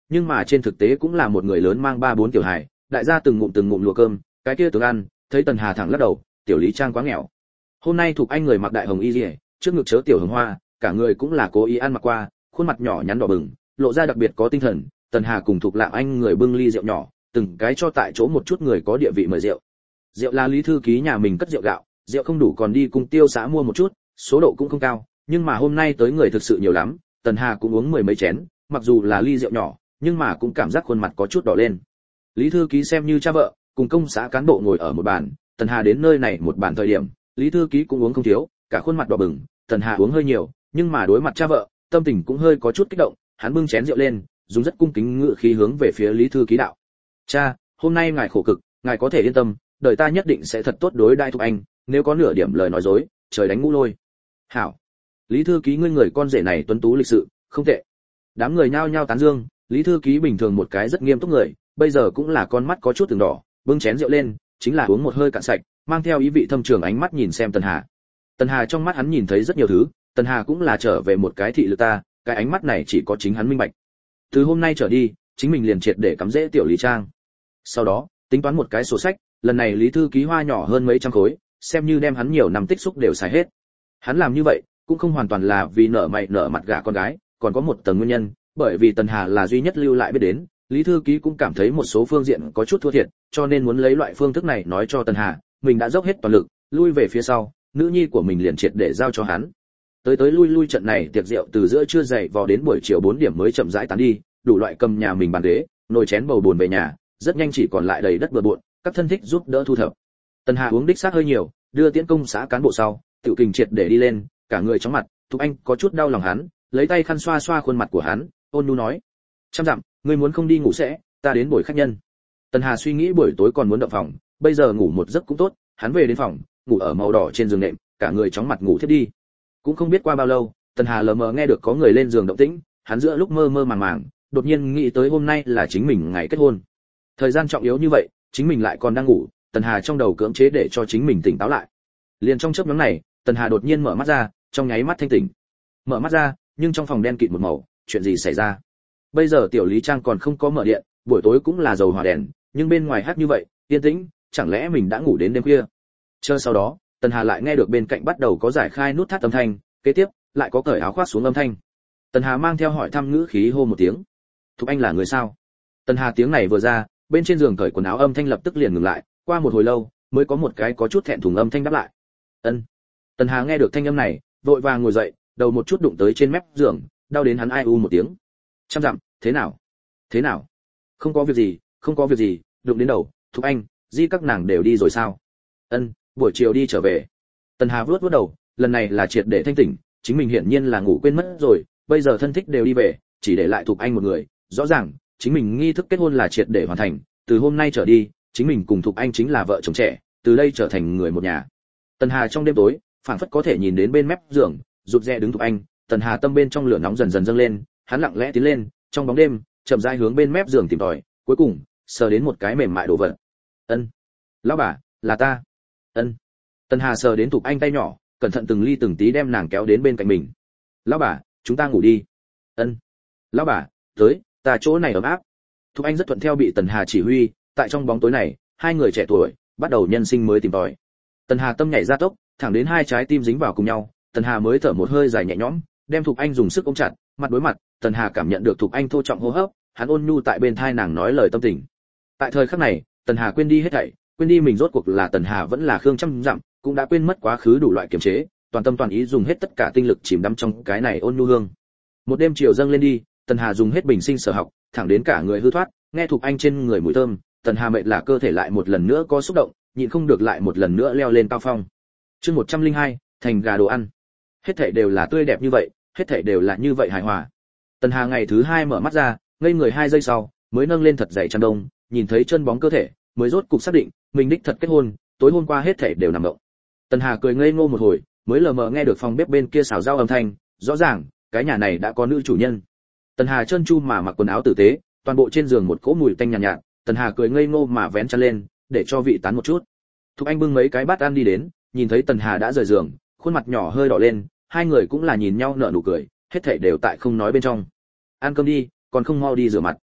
nhưng mà trên thực tế cũng là một người lớn mang ba bốn tiểu hài, đại gia từng ngụm từng ngụm lùa cơm, cái kia tướng ăn, thấy Tần Hà thẳng lắc đầu, tiểu Lý Trang quá nghèo. Hôm nay Thục Anh người mặc đại hồng y liễu, trước ngực chớ tiểu hồng hoa, cả người cũng là cố ý ăn mặc qua, khuôn mặt nhỏ nhắn đỏ bừng, lộ ra đặc biệt có tinh thần. Tần Hà cùng Thục Lạng Anh người bưng ly rượu nhỏ, từng cái cho tại chỗ một chút người có địa vị mời rượu. Rượu là Lý thư ký nhà mình cất rượu gạo, rượu không đủ còn đi cùng tiêu xã mua một chút, số độ cũng không cao, nhưng mà hôm nay tới người thực sự nhiều lắm, Tần Hà cũng uống mười mấy chén, mặc dù là ly rượu nhỏ, nhưng mà cũng cảm giác khuôn mặt có chút đỏ lên. Lý thư ký xem như cha vợ, cùng công xã cán bộ ngồi ở một bàn, Tần Hà đến nơi này một bàn thời điểm, Lý thư ký cũng uống không thiếu, cả khuôn mặt đỏ bừng, Tần Hà uống hơi nhiều, nhưng mà đối mặt cha vợ, tâm tình cũng hơi có chút kích động, hắn bưng chén rượu lên, dùng rất cung kính ngữ khí hướng về phía Lý thư ký đạo: "Cha, hôm nay ngài khổ cực, ngài có thể yên tâm, đời ta nhất định sẽ thật tốt đối đãi Thục Anh, nếu có nửa điểm lời nói dối, trời đánh ngũ lôi." "Hảo." Lý thư ký ngươi người con rể này tuấn tú lịch sự, không tệ. Đám người nhao nhao tán dương, Lý thư ký bình thường một cái rất nghiêm túc người, bây giờ cũng là con mắt có chút từng đỏ, bưng chén rượu lên, chính là uống một hơi cạn sạch, mang theo ý vị thâm trường ánh mắt nhìn xem Tần Hà. Tần Hà trong mắt hắn nhìn thấy rất nhiều thứ, Tần Hà cũng là trở về một cái thị lực ta, cái ánh mắt này chỉ có chính hắn minh bạch. Từ hôm nay trở đi, chính mình liền triệt để cắm rễ tiểu Lý Trang. Sau đó, tính toán một cái sổ sách, lần này Lý thư ký hoa nhỏ hơn mấy trăm khối, xem như đem hắn nhiều năm tích xúc đều xài hết. Hắn làm như vậy, cũng không hoàn toàn là vì nợ mày nợ mặt gả con gái, còn có một tầng nguyên nhân, bởi vì Tần Hà là duy nhất lưu lại biết đến, Lý thư ký cũng cảm thấy một số phương diện có chút thua thiệt, cho nên muốn lấy loại phương thức này nói cho Tần Hà, mình đã dốc hết toàn lực, lui về phía sau, nữ nhi của mình liền triệt để giao cho hắn. Tới tới lui lui trận này tiệc rượu từ giữa trưa dậy vò đến buổi chiều bốn điểm mới chậm rãi tán đi, đủ loại cầm nhà mình bàn ghế, nồi chén bầu buồn về nhà, rất nhanh chỉ còn lại đầy đất bừa bộn, các thân thích giúp đỡ thu thập. Tần Hà uống đích xác hơi nhiều, đưa tiễn công xã cán bộ sau, tiểu kình triệt để đi lên, cả người chóng mặt, Thục Anh có chút đau lòng hắn, lấy tay khăn xoa xoa khuôn mặt của hắn, ôn nhu nói: "Trăm dặm, ngươi muốn không đi ngủ sẽ, ta đến buổi khách nhân." Tần Hà suy nghĩ buổi tối còn muốn động phòng, bây giờ ngủ một giấc cũng tốt, hắn về đến phòng, ngủ ở màu đỏ trên giường nệm, cả người chóng mặt ngủ thiếp đi. Cũng không biết qua bao lâu, Tần Hà lờ mờ nghe được có người lên giường động tĩnh, hắn giữa lúc mơ mơ màng màng, đột nhiên nghĩ tới hôm nay là chính mình ngày kết hôn. Thời gian trọng yếu như vậy, chính mình lại còn đang ngủ, Tần Hà trong đầu cưỡng chế để cho chính mình tỉnh táo lại. Liền trong chớp nhoáng này, Tần Hà đột nhiên mở mắt ra, trong nháy mắt thanh tỉnh. Mở mắt ra, nhưng trong phòng đen kịt một màu, chuyện gì xảy ra? Bây giờ tiểu Lý Trang còn không có mở điện, buổi tối cũng là dầu hỏa đèn, nhưng bên ngoài hát như vậy, yên tĩnh, chẳng lẽ mình đã ngủ đến đêm khuya? Chờ sau đó, Tần Hà lại nghe được bên cạnh bắt đầu có giải khai nút thắt âm thanh, kế tiếp lại có cởi áo khoác xuống âm thanh. Tần Hà mang theo hỏi thăm ngữ khí hô một tiếng: "Thục Anh là người sao?" Tần Hà tiếng này vừa ra, bên trên giường cởi quần áo âm thanh lập tức liền ngừng lại, qua một hồi lâu, mới có một cái có chút thẹn thùng âm thanh đáp lại: "Ân." Tần Hà nghe được thanh âm này, vội vàng ngồi dậy, đầu một chút đụng tới trên mép giường, đau đến hắn ai u một tiếng. "Trăm dặm, thế nào? Thế nào?" "Không có việc gì, không có việc gì, đụng đến đầu, Thục Anh, Di các nàng đều đi rồi sao?" "Ân, buổi chiều đi trở về." Tần Hà vuốt vuốt đầu, lần này là triệt để thanh tỉnh, chính mình hiển nhiên là ngủ quên mất rồi, bây giờ thân thích đều đi về, chỉ để lại Thục Anh một người, rõ ràng, chính mình nghi thức kết hôn là triệt để hoàn thành, từ hôm nay trở đi, chính mình cùng Thục Anh chính là vợ chồng trẻ, từ đây trở thành người một nhà. Tần Hà trong đêm tối, phảng phất có thể nhìn đến bên mép giường, rụt rè đứng Thục Anh, Tần Hà tâm bên trong lửa nóng dần dần dâng lên, hắn lặng lẽ tiến lên, trong bóng đêm, chậm rãi hướng bên mép giường tìm tòi, cuối cùng, sờ đến một cái mềm mại đồ vật. "Ân, lão bà, là ta." "Ân." Tần Hà sờ đến Thục Anh tay nhỏ, cẩn thận từng ly từng tí đem nàng kéo đến bên cạnh mình. "Lão bà, chúng ta ngủ đi." "Ân." "Lão bà, tới, ta chỗ này ấm áp." Thục Anh rất thuận theo bị Tần Hà chỉ huy, tại trong bóng tối này, hai người trẻ tuổi bắt đầu nhân sinh mới tìm tòi. Tần Hà tâm nhảy ra tốc, thẳng đến hai trái tim dính vào cùng nhau, Tần Hà mới thở một hơi dài nhẹ nhõm, đem Thục Anh dùng sức ôm chặt, mặt đối mặt, Tần Hà cảm nhận được Thục Anh thô trọng hô hấp, hắn ôn nhu tại bên tai nàng nói lời tâm tình. Tại thời khắc này, Tần Hà quên đi hết thảy, quên đi mình rốt cuộc là Tần Hà vẫn là Khương Trăm Dặm, cũng đã quên mất quá khứ đủ loại kiềm chế, toàn tâm toàn ý dùng hết tất cả tinh lực chìm đắm trong cái này ôn nhu hương. Một đêm chiều dâng lên đi, Tần Hà dùng hết bình sinh sở học, thẳng đến cả người hư thoát, nghe Thục Anh trên người mùi thơm, Tần Hà mệt là cơ thể lại một lần nữa có xúc động, nhịn không được lại một lần nữa leo lên cao phong. Chương một trăm lẻ hai, thành gà đồ ăn. Hết thảy đều là tươi đẹp như vậy, hết thảy đều là như vậy hài hòa. Tần Hà ngày thứ hai mở mắt ra, ngây người hai giây sau, mới nâng lên thật dày chăn đông, nhìn thấy chân bóng cơ thể, mới rốt cục xác định, mình đích thật kết hôn, tối hôm qua hết thảy đều nằm động. Tần Hà cười ngây ngô một hồi, mới lờ mờ nghe được phòng bếp bên kia xào rau âm thanh, rõ ràng, cái nhà này đã có nữ chủ nhân. Tần Hà trơn tru mà mặc quần áo tử tế, toàn bộ trên giường một cỗ mùi tanh nhàn nhạt, nhạt, Tần Hà cười ngây ngô mà vén chăn lên, để cho vị tán một chút. Thục Anh bưng mấy cái bát ăn đi đến, nhìn thấy Tần Hà đã rời giường, khuôn mặt nhỏ hơi đỏ lên, hai người cũng là nhìn nhau nở nụ cười, hết thảy đều tại không nói bên trong. "Ăn cơm đi, còn không mau đi rửa mặt."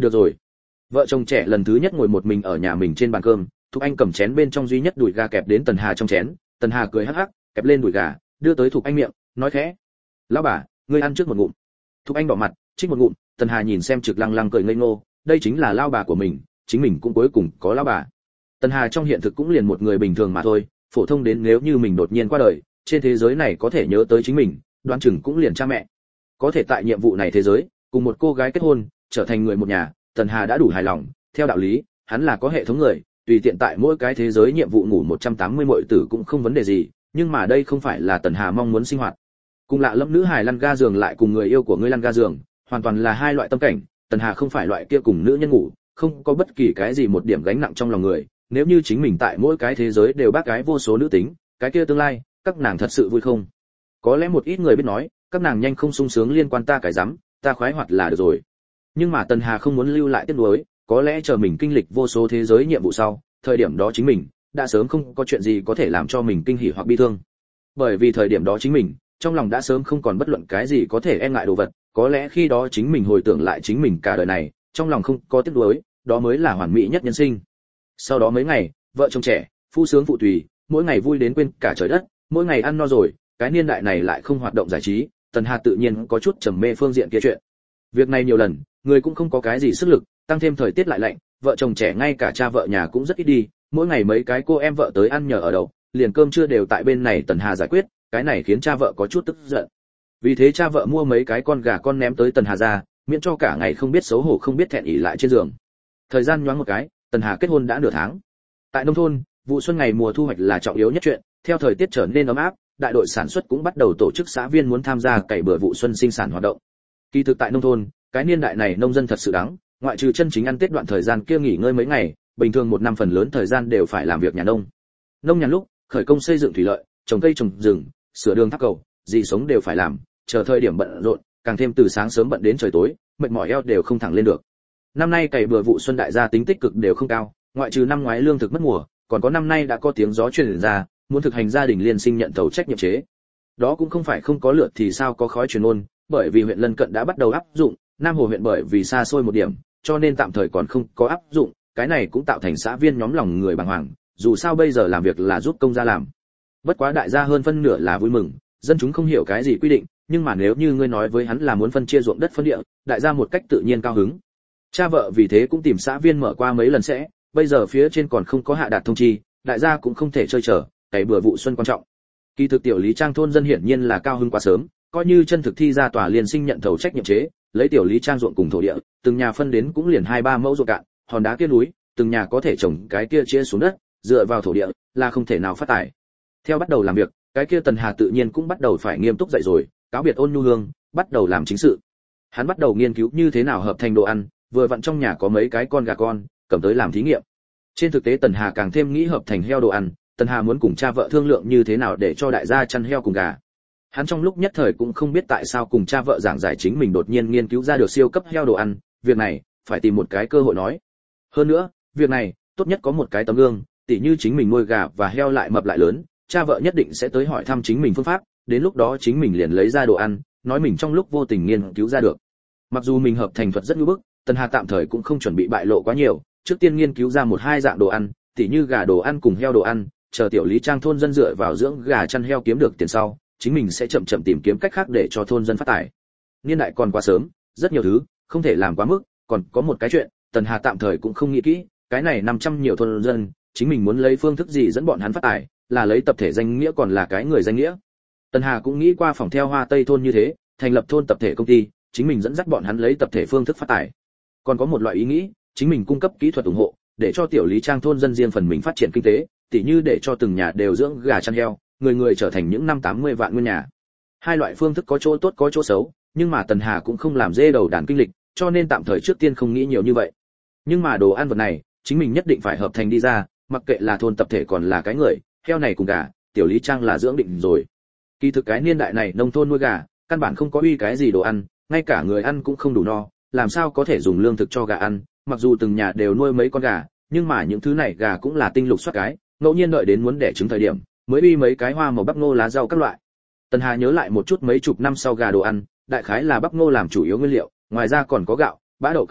Được rồi. Vợ chồng trẻ lần thứ nhất ngồi một mình ở nhà mình trên bàn cơm, Thục Anh cầm chén bên trong duy nhất đùi gà kẹp đến Tần Hà trong chén, Tần Hà cười hắc hắc, kẹp lên đùi gà, đưa tới Thục Anh miệng, nói khẽ: "Lão bà, ngươi ăn trước một ngụm." Thục Anh đỏ mặt, trích một ngụm, Tần Hà nhìn xem Trực Lăng Lăng cười ngây ngô, đây chính là lão bà của mình, chính mình cũng cuối cùng có lão bà. Tần Hà trong hiện thực cũng liền một người bình thường mà thôi, phổ thông đến nếu như mình đột nhiên qua đời, trên thế giới này có thể nhớ tới chính mình, đoán chừng cũng liền cha mẹ. Có thể tại nhiệm vụ này thế giới, cùng một cô gái kết hôn, trở thành người một nhà, Tần Hà đã đủ hài lòng, theo đạo lý, hắn là có hệ thống người, tùy tiện tại mỗi cái thế giới nhiệm vụ ngủ một trăm tám mươi muội tử cũng không vấn đề gì, nhưng mà đây không phải là Tần Hà mong muốn sinh hoạt. Cùng lạ lẫm nữ hài lăn ga giường lại cùng người yêu của ngươi lăn ga giường, hoàn toàn là hai loại tâm cảnh, Tần Hà không phải loại kia cùng nữ nhân ngủ, không có bất kỳ cái gì một điểm gánh nặng trong lòng người, nếu như chính mình tại mỗi cái thế giới đều bác gái vô số nữ tính, cái kia tương lai, các nàng thật sự vui không? Có lẽ một ít người biết nói, các nàng nhanh không sung sướng liên quan ta cái rắm, ta khoái hoạt là được rồi. Nhưng mà Tần Hà không muốn lưu lại tiếc nuối, có lẽ chờ mình kinh lịch vô số thế giới nhiệm vụ sau, thời điểm đó chính mình đã sớm không có chuyện gì có thể làm cho mình kinh hỉ hoặc bi thương. Bởi vì thời điểm đó chính mình, trong lòng đã sớm không còn bất luận cái gì có thể e ngại đồ vật, có lẽ khi đó chính mình hồi tưởng lại chính mình cả đời này, trong lòng không có tiếc nuối, đó mới là hoàn mỹ nhất nhân sinh. Sau đó mấy ngày, vợ chồng trẻ, phu sướng phụ tùy, mỗi ngày vui đến quên cả trời đất, mỗi ngày ăn no rồi, cái niên đại này lại không hoạt động giải trí, Tần Hà tự nhiên có chút trầm mê phương diện kia chuyện. Việc này nhiều lần, người cũng không có cái gì sức lực, tăng thêm thời tiết lại lạnh, vợ chồng trẻ ngay cả cha vợ nhà cũng rất ít đi, mỗi ngày mấy cái cô em vợ tới ăn nhờ ở đậu, liền cơm trưa đều tại bên này Tần Hà giải quyết, cái này khiến cha vợ có chút tức giận. Vì thế cha vợ mua mấy cái con gà con ném tới Tần Hà ra, miễn cho cả ngày không biết xấu hổ không biết thẹn ỉ lại trên giường. Thời gian nhoáng một cái, Tần Hà kết hôn đã nửa tháng. Tại nông thôn, vụ xuân ngày mùa thu hoạch là trọng yếu nhất chuyện, theo thời tiết trở nên ấm áp, đại đội sản xuất cũng bắt đầu tổ chức xã viên muốn tham gia cày bừa vụ xuân sinh sản hoạt động. Kỳ thực tại nông thôn, cái niên đại này nông dân thật sự đáng, ngoại trừ chân chính ăn Tết đoạn thời gian kia nghỉ ngơi mấy ngày, bình thường một năm phần lớn thời gian đều phải làm việc nhà nông. Nông nhàn lúc, khởi công xây dựng thủy lợi, trồng cây trồng rừng, sửa đường tháp cầu, gì sống đều phải làm, chờ thời điểm bận rộn, càng thêm từ sáng sớm bận đến trời tối, mệt mỏi eo đều không thẳng lên được. Năm nay cày bừa vụ xuân đại gia tính tích cực đều không cao, ngoại trừ năm ngoái lương thực mất mùa, còn có năm nay đã có tiếng gió truyền ra, muốn thực hành gia đình liên sinh nhận thầu trách nhiệm chế. Đó cũng không phải không có lửa thì sao có khói truyền ôn, bởi vì huyện lân cận đã bắt đầu áp dụng, Nam Hồ huyện bởi vì xa xôi một điểm, cho nên tạm thời còn không có áp dụng, cái này cũng tạo thành xã viên nhóm lòng người bàng hoàng, dù sao bây giờ làm việc là giúp công gia làm. Bất quá đại gia hơn phân nửa là vui mừng, dân chúng không hiểu cái gì quy định, nhưng mà nếu như ngươi nói với hắn là muốn phân chia ruộng đất phân địa, đại gia một cách tự nhiên cao hứng. Cha vợ vì thế cũng tìm xã viên mở qua mấy lần sẽ, bây giờ phía trên còn không có hạ đạt thông chi, đại gia cũng không thể chơi chờ, cày bừa vụ xuân quan trọng. Kỳ thực tiểu lý trang thôn dân hiển nhiên là cao hứng quá sớm, coi như chân thực thi ra tòa liên sinh nhận thầu trách nhiệm chế, lấy tiểu lý trang ruộng cùng thổ địa, từng nhà phân đến cũng liền hai ba mẫu ruộng cạn, hòn đá kia núi, từng nhà có thể trồng cái kia chia xuống đất, dựa vào thổ địa là không thể nào phát tài. Theo bắt đầu làm việc, cái kia Tần Hà tự nhiên cũng bắt đầu phải nghiêm túc dậy rồi, cáo biệt Ôn Nhu Hương, bắt đầu làm chính sự. Hắn bắt đầu nghiên cứu như thế nào hợp thành đồ ăn, vừa vặn trong nhà có mấy cái con gà con, cầm tới làm thí nghiệm. Trên thực tế Tần Hà càng thêm nghĩ hợp thành heo đồ ăn, Tần Hà muốn cùng cha vợ thương lượng như thế nào để cho đại gia chăn heo cùng gà. Hắn trong lúc nhất thời cũng không biết tại sao cùng cha vợ giảng giải chính mình đột nhiên nghiên cứu ra được siêu cấp heo đồ ăn, việc này phải tìm một cái cơ hội nói. Hơn nữa, việc này tốt nhất có một cái tấm gương, tỉ như chính mình nuôi gà và heo lại mập lại lớn, cha vợ nhất định sẽ tới hỏi thăm chính mình phương pháp, đến lúc đó chính mình liền lấy ra đồ ăn, nói mình trong lúc vô tình nghiên cứu ra được. Mặc dù mình hợp thành thuật rất nhu bức, Tần Hà tạm thời cũng không chuẩn bị bại lộ quá nhiều, trước tiên nghiên cứu ra một hai dạng đồ ăn, tỉ như gà đồ ăn cùng heo đồ ăn, chờ tiểu lý trang thôn dân dựa vào dưỡng gà chăn heo kiếm được tiền sau, chính mình sẽ chậm chậm tìm kiếm cách khác để cho thôn dân phát tài. Niên đại còn quá sớm, rất nhiều thứ không thể làm quá mức, còn có một cái chuyện, Tần Hà tạm thời cũng không nghĩ kỹ, cái này năm trăm nhiều thôn dân, chính mình muốn lấy phương thức gì dẫn bọn hắn phát tài, là lấy tập thể danh nghĩa còn là cái người danh nghĩa. Tần Hà cũng nghĩ qua phòng theo Hoa Tây thôn như thế, thành lập thôn tập thể công ty, chính mình dẫn dắt bọn hắn lấy tập thể phương thức phát tài. Còn có một loại ý nghĩ, chính mình cung cấp kỹ thuật ủng hộ, để cho tiểu lý trang thôn dân riêng phần mình phát triển kinh tế, tỉ như để cho từng nhà đều dưỡng gà chăn heo, người người trở thành những năm tám mươi vạn nguyên nhà. Hai loại phương thức có chỗ tốt có chỗ xấu, nhưng mà Tần Hà cũng không làm dê đầu đàn kinh lịch, cho nên tạm thời trước tiên không nghĩ nhiều như vậy. Nhưng mà đồ ăn vật này, chính mình nhất định phải hợp thành đi ra, mặc kệ là thôn tập thể còn là cái người, heo này cùng gà, tiểu lý trang là dưỡng định rồi. Kỳ thực cái niên đại này nông thôn nuôi gà, căn bản không có uy cái gì đồ ăn, ngay cả người ăn cũng không đủ no, làm sao có thể dùng lương thực cho gà ăn, mặc dù từng nhà đều nuôi mấy con gà, nhưng mà những thứ này gà cũng là tinh lục soát cái, ngẫu nhiên đợi đến muốn đẻ trứng thời điểm, mới uy mấy cái hoa màu bắp ngô lá rau các loại. Tần Hà nhớ lại một chút mấy chục năm sau gà đồ ăn, đại khái là bắp ngô làm chủ yếu nguyên liệu, ngoài ra còn có gạo, bã đậu các loại,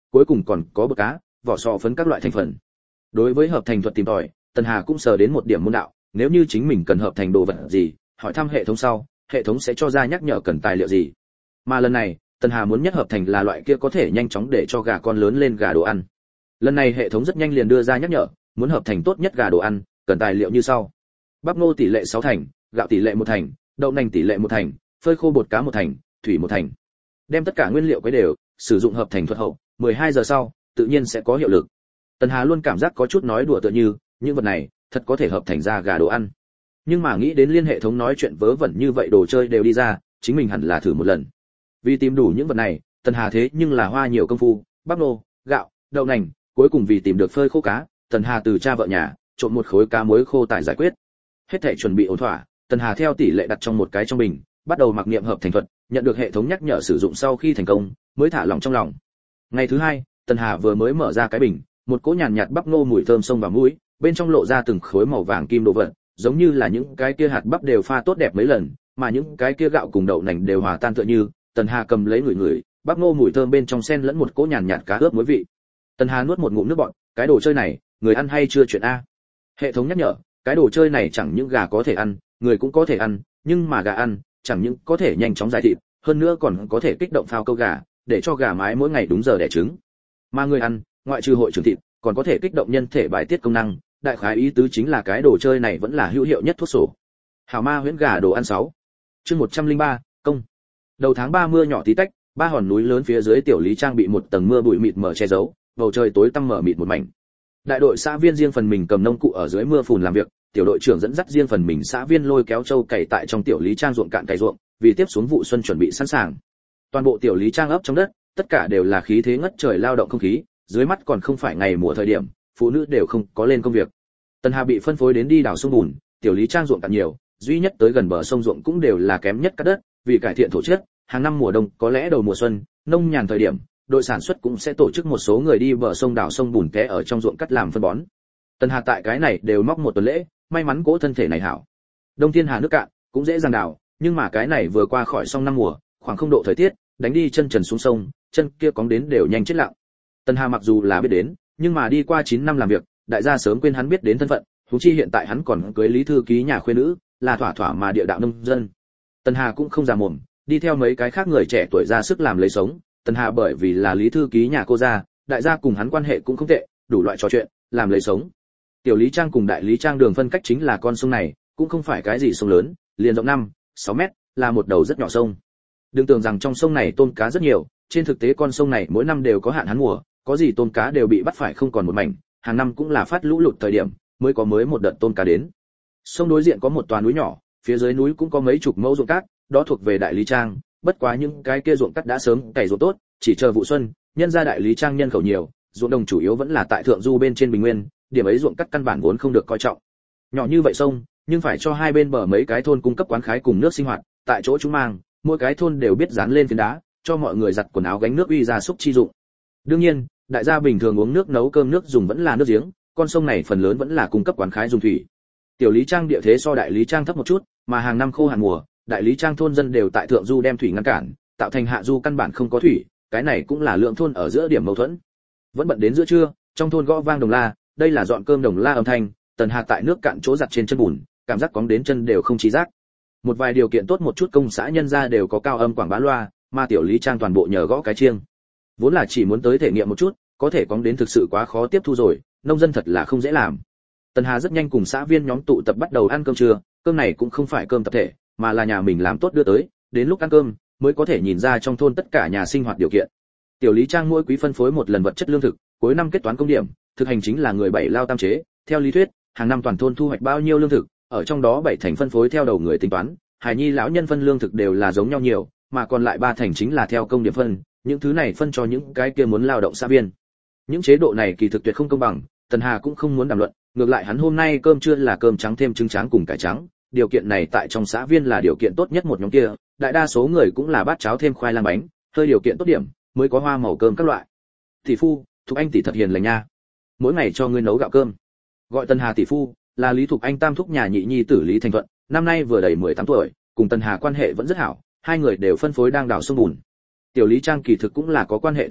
cuối cùng còn có bột cá, vỏ sò phấn các loại thành phần. Đối với hợp thành thuật tìm tòi, Tần Hà cũng sờ đến một điểm môn đạo, nếu như chính mình cần hợp thành đồ vật gì, hỏi thăm hệ thống sau, hệ thống sẽ cho ra nhắc nhở cần tài liệu gì. Mà lần này, Tần Hà muốn nhất hợp thành là loại kia có thể nhanh chóng để cho gà con lớn lên gà đồ ăn. Lần này hệ thống rất nhanh liền đưa ra nhắc nhở, muốn hợp thành tốt nhất gà đồ ăn, cần tài liệu như sau: bắp ngô tỷ lệ sáu thành, gạo tỷ lệ một thành, đậu nành tỷ lệ một thành, phơi khô bột cá một thành, thủy một thành. Đem tất cả nguyên liệu quấy đều, sử dụng hợp thành thuật hậu, mười hai giờ sau, tự nhiên sẽ có hiệu lực. Tần Hà luôn cảm giác có chút nói đùa tựa như, những vật này thật có thể hợp thành ra gà đồ ăn. Nhưng mà nghĩ đến liên hệ thống nói chuyện vớ vẩn như vậy đồ chơi đều đi ra, chính mình hẳn là thử một lần. Vì tìm đủ những vật này, Tần Hà thế nhưng là hoa nhiều công phu, bắp nô, gạo, đậu nành, cuối cùng vì tìm được phơi khô cá, Tần Hà từ cha vợ nhà trộn một khối cá muối khô tải giải quyết. Hết thảy chuẩn bị ổn thỏa, Tần Hà theo tỷ lệ đặt trong một cái trong bình, bắt đầu mặc niệm hợp thành thuật, nhận được hệ thống nhắc nhở sử dụng sau khi thành công, mới thả lỏng trong lòng. Ngày thứ hai, Tần Hà vừa mới mở ra cái bình, một cỗ nhàn nhạt bắp ngô mùi thơm xông vào mũi, bên trong lộ ra từng khối màu vàng kim đồ vật, giống như là những cái kia hạt bắp đều pha tốt đẹp mấy lần, mà những cái kia gạo cùng đậu nành đều hòa tan tựa như. Tần Hà cầm lấy ngửi ngửi, bắp ngô mùi thơm bên trong xen lẫn một cỗ nhàn nhạt cá ướp muối vị. Tần Hà nuốt một ngụm nước bọt, cái đồ chơi này, người ăn hay chưa chuyện a. Hệ thống nhắc nhở, cái đồ chơi này chẳng những gà có thể ăn, người cũng có thể ăn, nhưng mà gà ăn, chẳng những có thể nhanh chóng giải thịt, hơn nữa còn có thể kích động phao câu gà, để cho gà mái mỗi ngày đúng giờ đẻ trứng. Mà người ăn, ngoại trừ hội trưởng thịt, còn có thể kích động nhân thể bài tiết công năng, đại khái ý tứ chính là cái đồ chơi này vẫn là hữu hiệu nhất thuốc sổ. Hảo ma huyễn gà đồ ăn sáu. Chương một trăm lẻ ba, công. Đầu tháng ba mưa nhỏ tí tách, ba hòn núi lớn phía dưới tiểu lý trang bị một tầng mưa bụi mịt mờ che giấu, bầu trời tối tăm mở mịt một mảnh. Đại đội xã viên riêng phần mình cầm nông cụ ở dưới mưa phùn làm việc, tiểu đội trưởng dẫn dắt riêng phần mình xã viên lôi kéo trâu cày tại trong tiểu lý trang ruộng cạn cày ruộng, vì tiếp xuống vụ xuân chuẩn bị sẵn sàng. Toàn bộ tiểu lý trang ấp trong đất, tất cả đều là khí thế ngất trời lao động không khí, dưới mắt còn không phải ngày mùa thời điểm, phụ nữ đều không có lên công việc. Tần Hà bị phân phối đến đi đào sông bùn, tiểu lý trang ruộng cạn nhiều, duy nhất tới gần bờ sông ruộng cũng đều là kém nhất cắt đất, vì cải thiện thổ chất, hàng năm mùa đông có lẽ đầu mùa xuân, nông nhàn thời điểm, đội sản xuất cũng sẽ tổ chức một số người đi bờ sông đào sông bùn té ở trong ruộng cắt làm phân bón. Tần Hà tại cái này đều móc một tuần lễ, may mắn cố thân thể này hảo. Đông thiên hà nước cạn, cũng dễ dàng đào, nhưng mà cái này vừa qua khỏi xong năm mùa, khoảng không độ thời tiết, đánh đi chân trần xuống sông, chân kia cóng đến đều nhanh chết lặng. Tần Hà mặc dù là biết đến, nhưng mà đi qua chín năm làm việc, đại gia sớm quên hắn biết đến thân phận, huống chi hiện tại hắn còn cưới lý thư ký nhà khuê nữ, là thỏa thỏa mà địa đạo nông dân. Tần Hà cũng không già mồm, đi theo mấy cái khác người trẻ tuổi ra sức làm lấy sống. Tần Hà bởi vì là lý thư ký nhà cô gia, đại gia cùng hắn quan hệ cũng không tệ, đủ loại trò chuyện, làm lấy sống. Tiểu Lý Trang cùng Đại Lý Trang đường phân cách chính là con sông này, cũng không phải cái gì sông lớn, liền rộng năm, sáu mét, là một đầu rất nhỏ sông. Đừng tưởng rằng trong sông này tôm cá rất nhiều, trên thực tế con sông này mỗi năm đều có hạn hán mùa, có gì tôm cá đều bị bắt phải không còn một mảnh, hàng năm cũng là phát lũ lụt thời điểm, mới có mới một đợt tôm cá đến. Sông đối diện có một tòa núi nhỏ, phía dưới núi cũng có mấy chục mẫu ruộng cát, đó thuộc về Đại Lý Trang, bất quá những cái kia ruộng cát đã sớm cày ruộng tốt, chỉ chờ vụ xuân, nhân ra Đại Lý Trang nhân khẩu nhiều, ruộng đồng chủ yếu vẫn là tại thượng du bên trên bình nguyên, điểm ấy ruộng cát căn bản vốn không được coi trọng. Nhỏ như vậy sông, nhưng phải cho hai bên bờ mấy cái thôn cung cấp quán khái cùng nước sinh hoạt, tại chỗ chúng mang, mỗi cái thôn đều biết dán lên phiến đá, cho mọi người giặt quần áo gánh nước uy ra súc chi dụng. Đương nhiên, đại gia bình thường uống nước nấu cơm nước dùng vẫn là nước giếng, con sông này phần lớn vẫn là cung cấp quán khái dùng thủy. Tiểu Lý Trang địa thế so Đại Lý Trang thấp một chút, mà hàng năm khô hạn mùa, Đại Lý Trang thôn dân đều tại thượng du đem thủy ngăn cản, tạo thành hạ du căn bản không có thủy, cái này cũng là lượng thôn ở giữa điểm mâu thuẫn. Vẫn bận đến giữa trưa, trong thôn gõ vang đồng la, đây là dọn cơm đồng la âm thanh, Tần Hà tại nước cạn chỗ giặt trên chân bùn, cảm giác cóng đến chân đều không trí giác. Một vài điều kiện tốt một chút công xã nhân gia đều có cao âm quảng bá loa, mà Tiểu Lý Trang toàn bộ nhờ gõ cái chiêng. Vốn là chỉ muốn tới thể nghiệm một chút, có thể cóng đến thực sự quá khó tiếp thu rồi, nông dân thật là không dễ làm. Tần Hà rất nhanh cùng xã viên nhóm tụ tập bắt đầu ăn cơm trưa, cơm này cũng không phải cơm tập thể, mà là nhà mình làm tốt đưa tới, đến lúc ăn cơm mới có thể nhìn ra trong thôn tất cả nhà sinh hoạt điều kiện. Tiểu Lý Trang mỗi quý phân phối một lần vật chất lương thực, cuối năm kết toán công điểm, thực hành chính là người bảy lao tam chế, theo lý thuyết, hàng năm toàn thôn thu hoạch bao nhiêu lương thực, ở trong đó bảy thành phân phối theo đầu người tính toán, hài nhi lão nhân phân lương thực đều là giống nhau nhiều, mà còn lại ba thành chính là theo công điểm phân, những thứ này phân cho những cái kia muốn lao động xã viên. Những chế độ này kỳ thực tuyệt không công bằng, Tần Hà cũng không muốn đàm luận, ngược lại hắn hôm nay cơm trưa là cơm trắng thêm trứng tráng cùng cải trắng, điều kiện này tại trong xã viên là điều kiện tốt nhất một nhóm kia, đại đa số người cũng là bát cháo thêm khoai lang bánh, hơi điều kiện tốt điểm mới có hoa màu cơm các loại. Tỷ phu, Thục Anh tỷ thật hiền lành nha, mỗi ngày cho ngươi nấu gạo cơm. Gọi Tần Hà tỷ phu là Lý Thục Anh tam thúc nhà nhị nhi tử Lý Thành Thuận, năm nay vừa đầy mười tám tuổi, cùng Tần Hà quan hệ vẫn rất hảo, hai người đều phân phối đang đào sông bùn. Tiểu Lý Trang kỳ thực cũng là có quan hệ thân thích,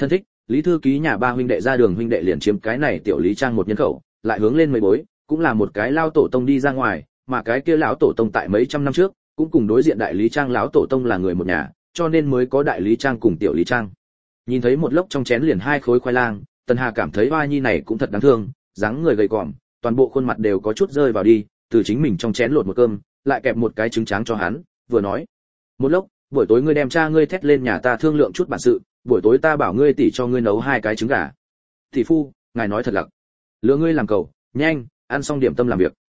Lý thư ký nhà ba huynh đệ ra đường huynh đệ liền chiếm cái này tiểu Lý Trang một nhân khẩu, lại hướng lên mấy bối, cũng là một cái lao tổ tông đi ra ngoài, mà cái kia lão tổ tông tại mấy trăm năm trước, cũng cùng đối diện đại Lý Trang lão tổ tông là người một nhà, cho nên mới có đại Lý Trang cùng tiểu Lý Trang. Nhìn thấy một lốc trong chén liền hai khối khoai lang, Tần Hà cảm thấy oa nhi này cũng thật đáng thương, dáng người gầy còm, toàn bộ khuôn mặt đều có chút rơi vào đi, từ chính mình trong chén lột một cơm, lại kẹp một cái trứng tráng cho hắn, vừa nói: "Một lốc, buổi tối ngươi đem cha ngươi thét lên nhà ta thương lượng chút bản sự, buổi tối ta bảo ngươi tỷ cho ngươi nấu hai cái trứng gà." "Tỷ phu, ngài nói thật lặc. Lừa ngươi làm cầu, nhanh, ăn xong điểm tâm làm việc."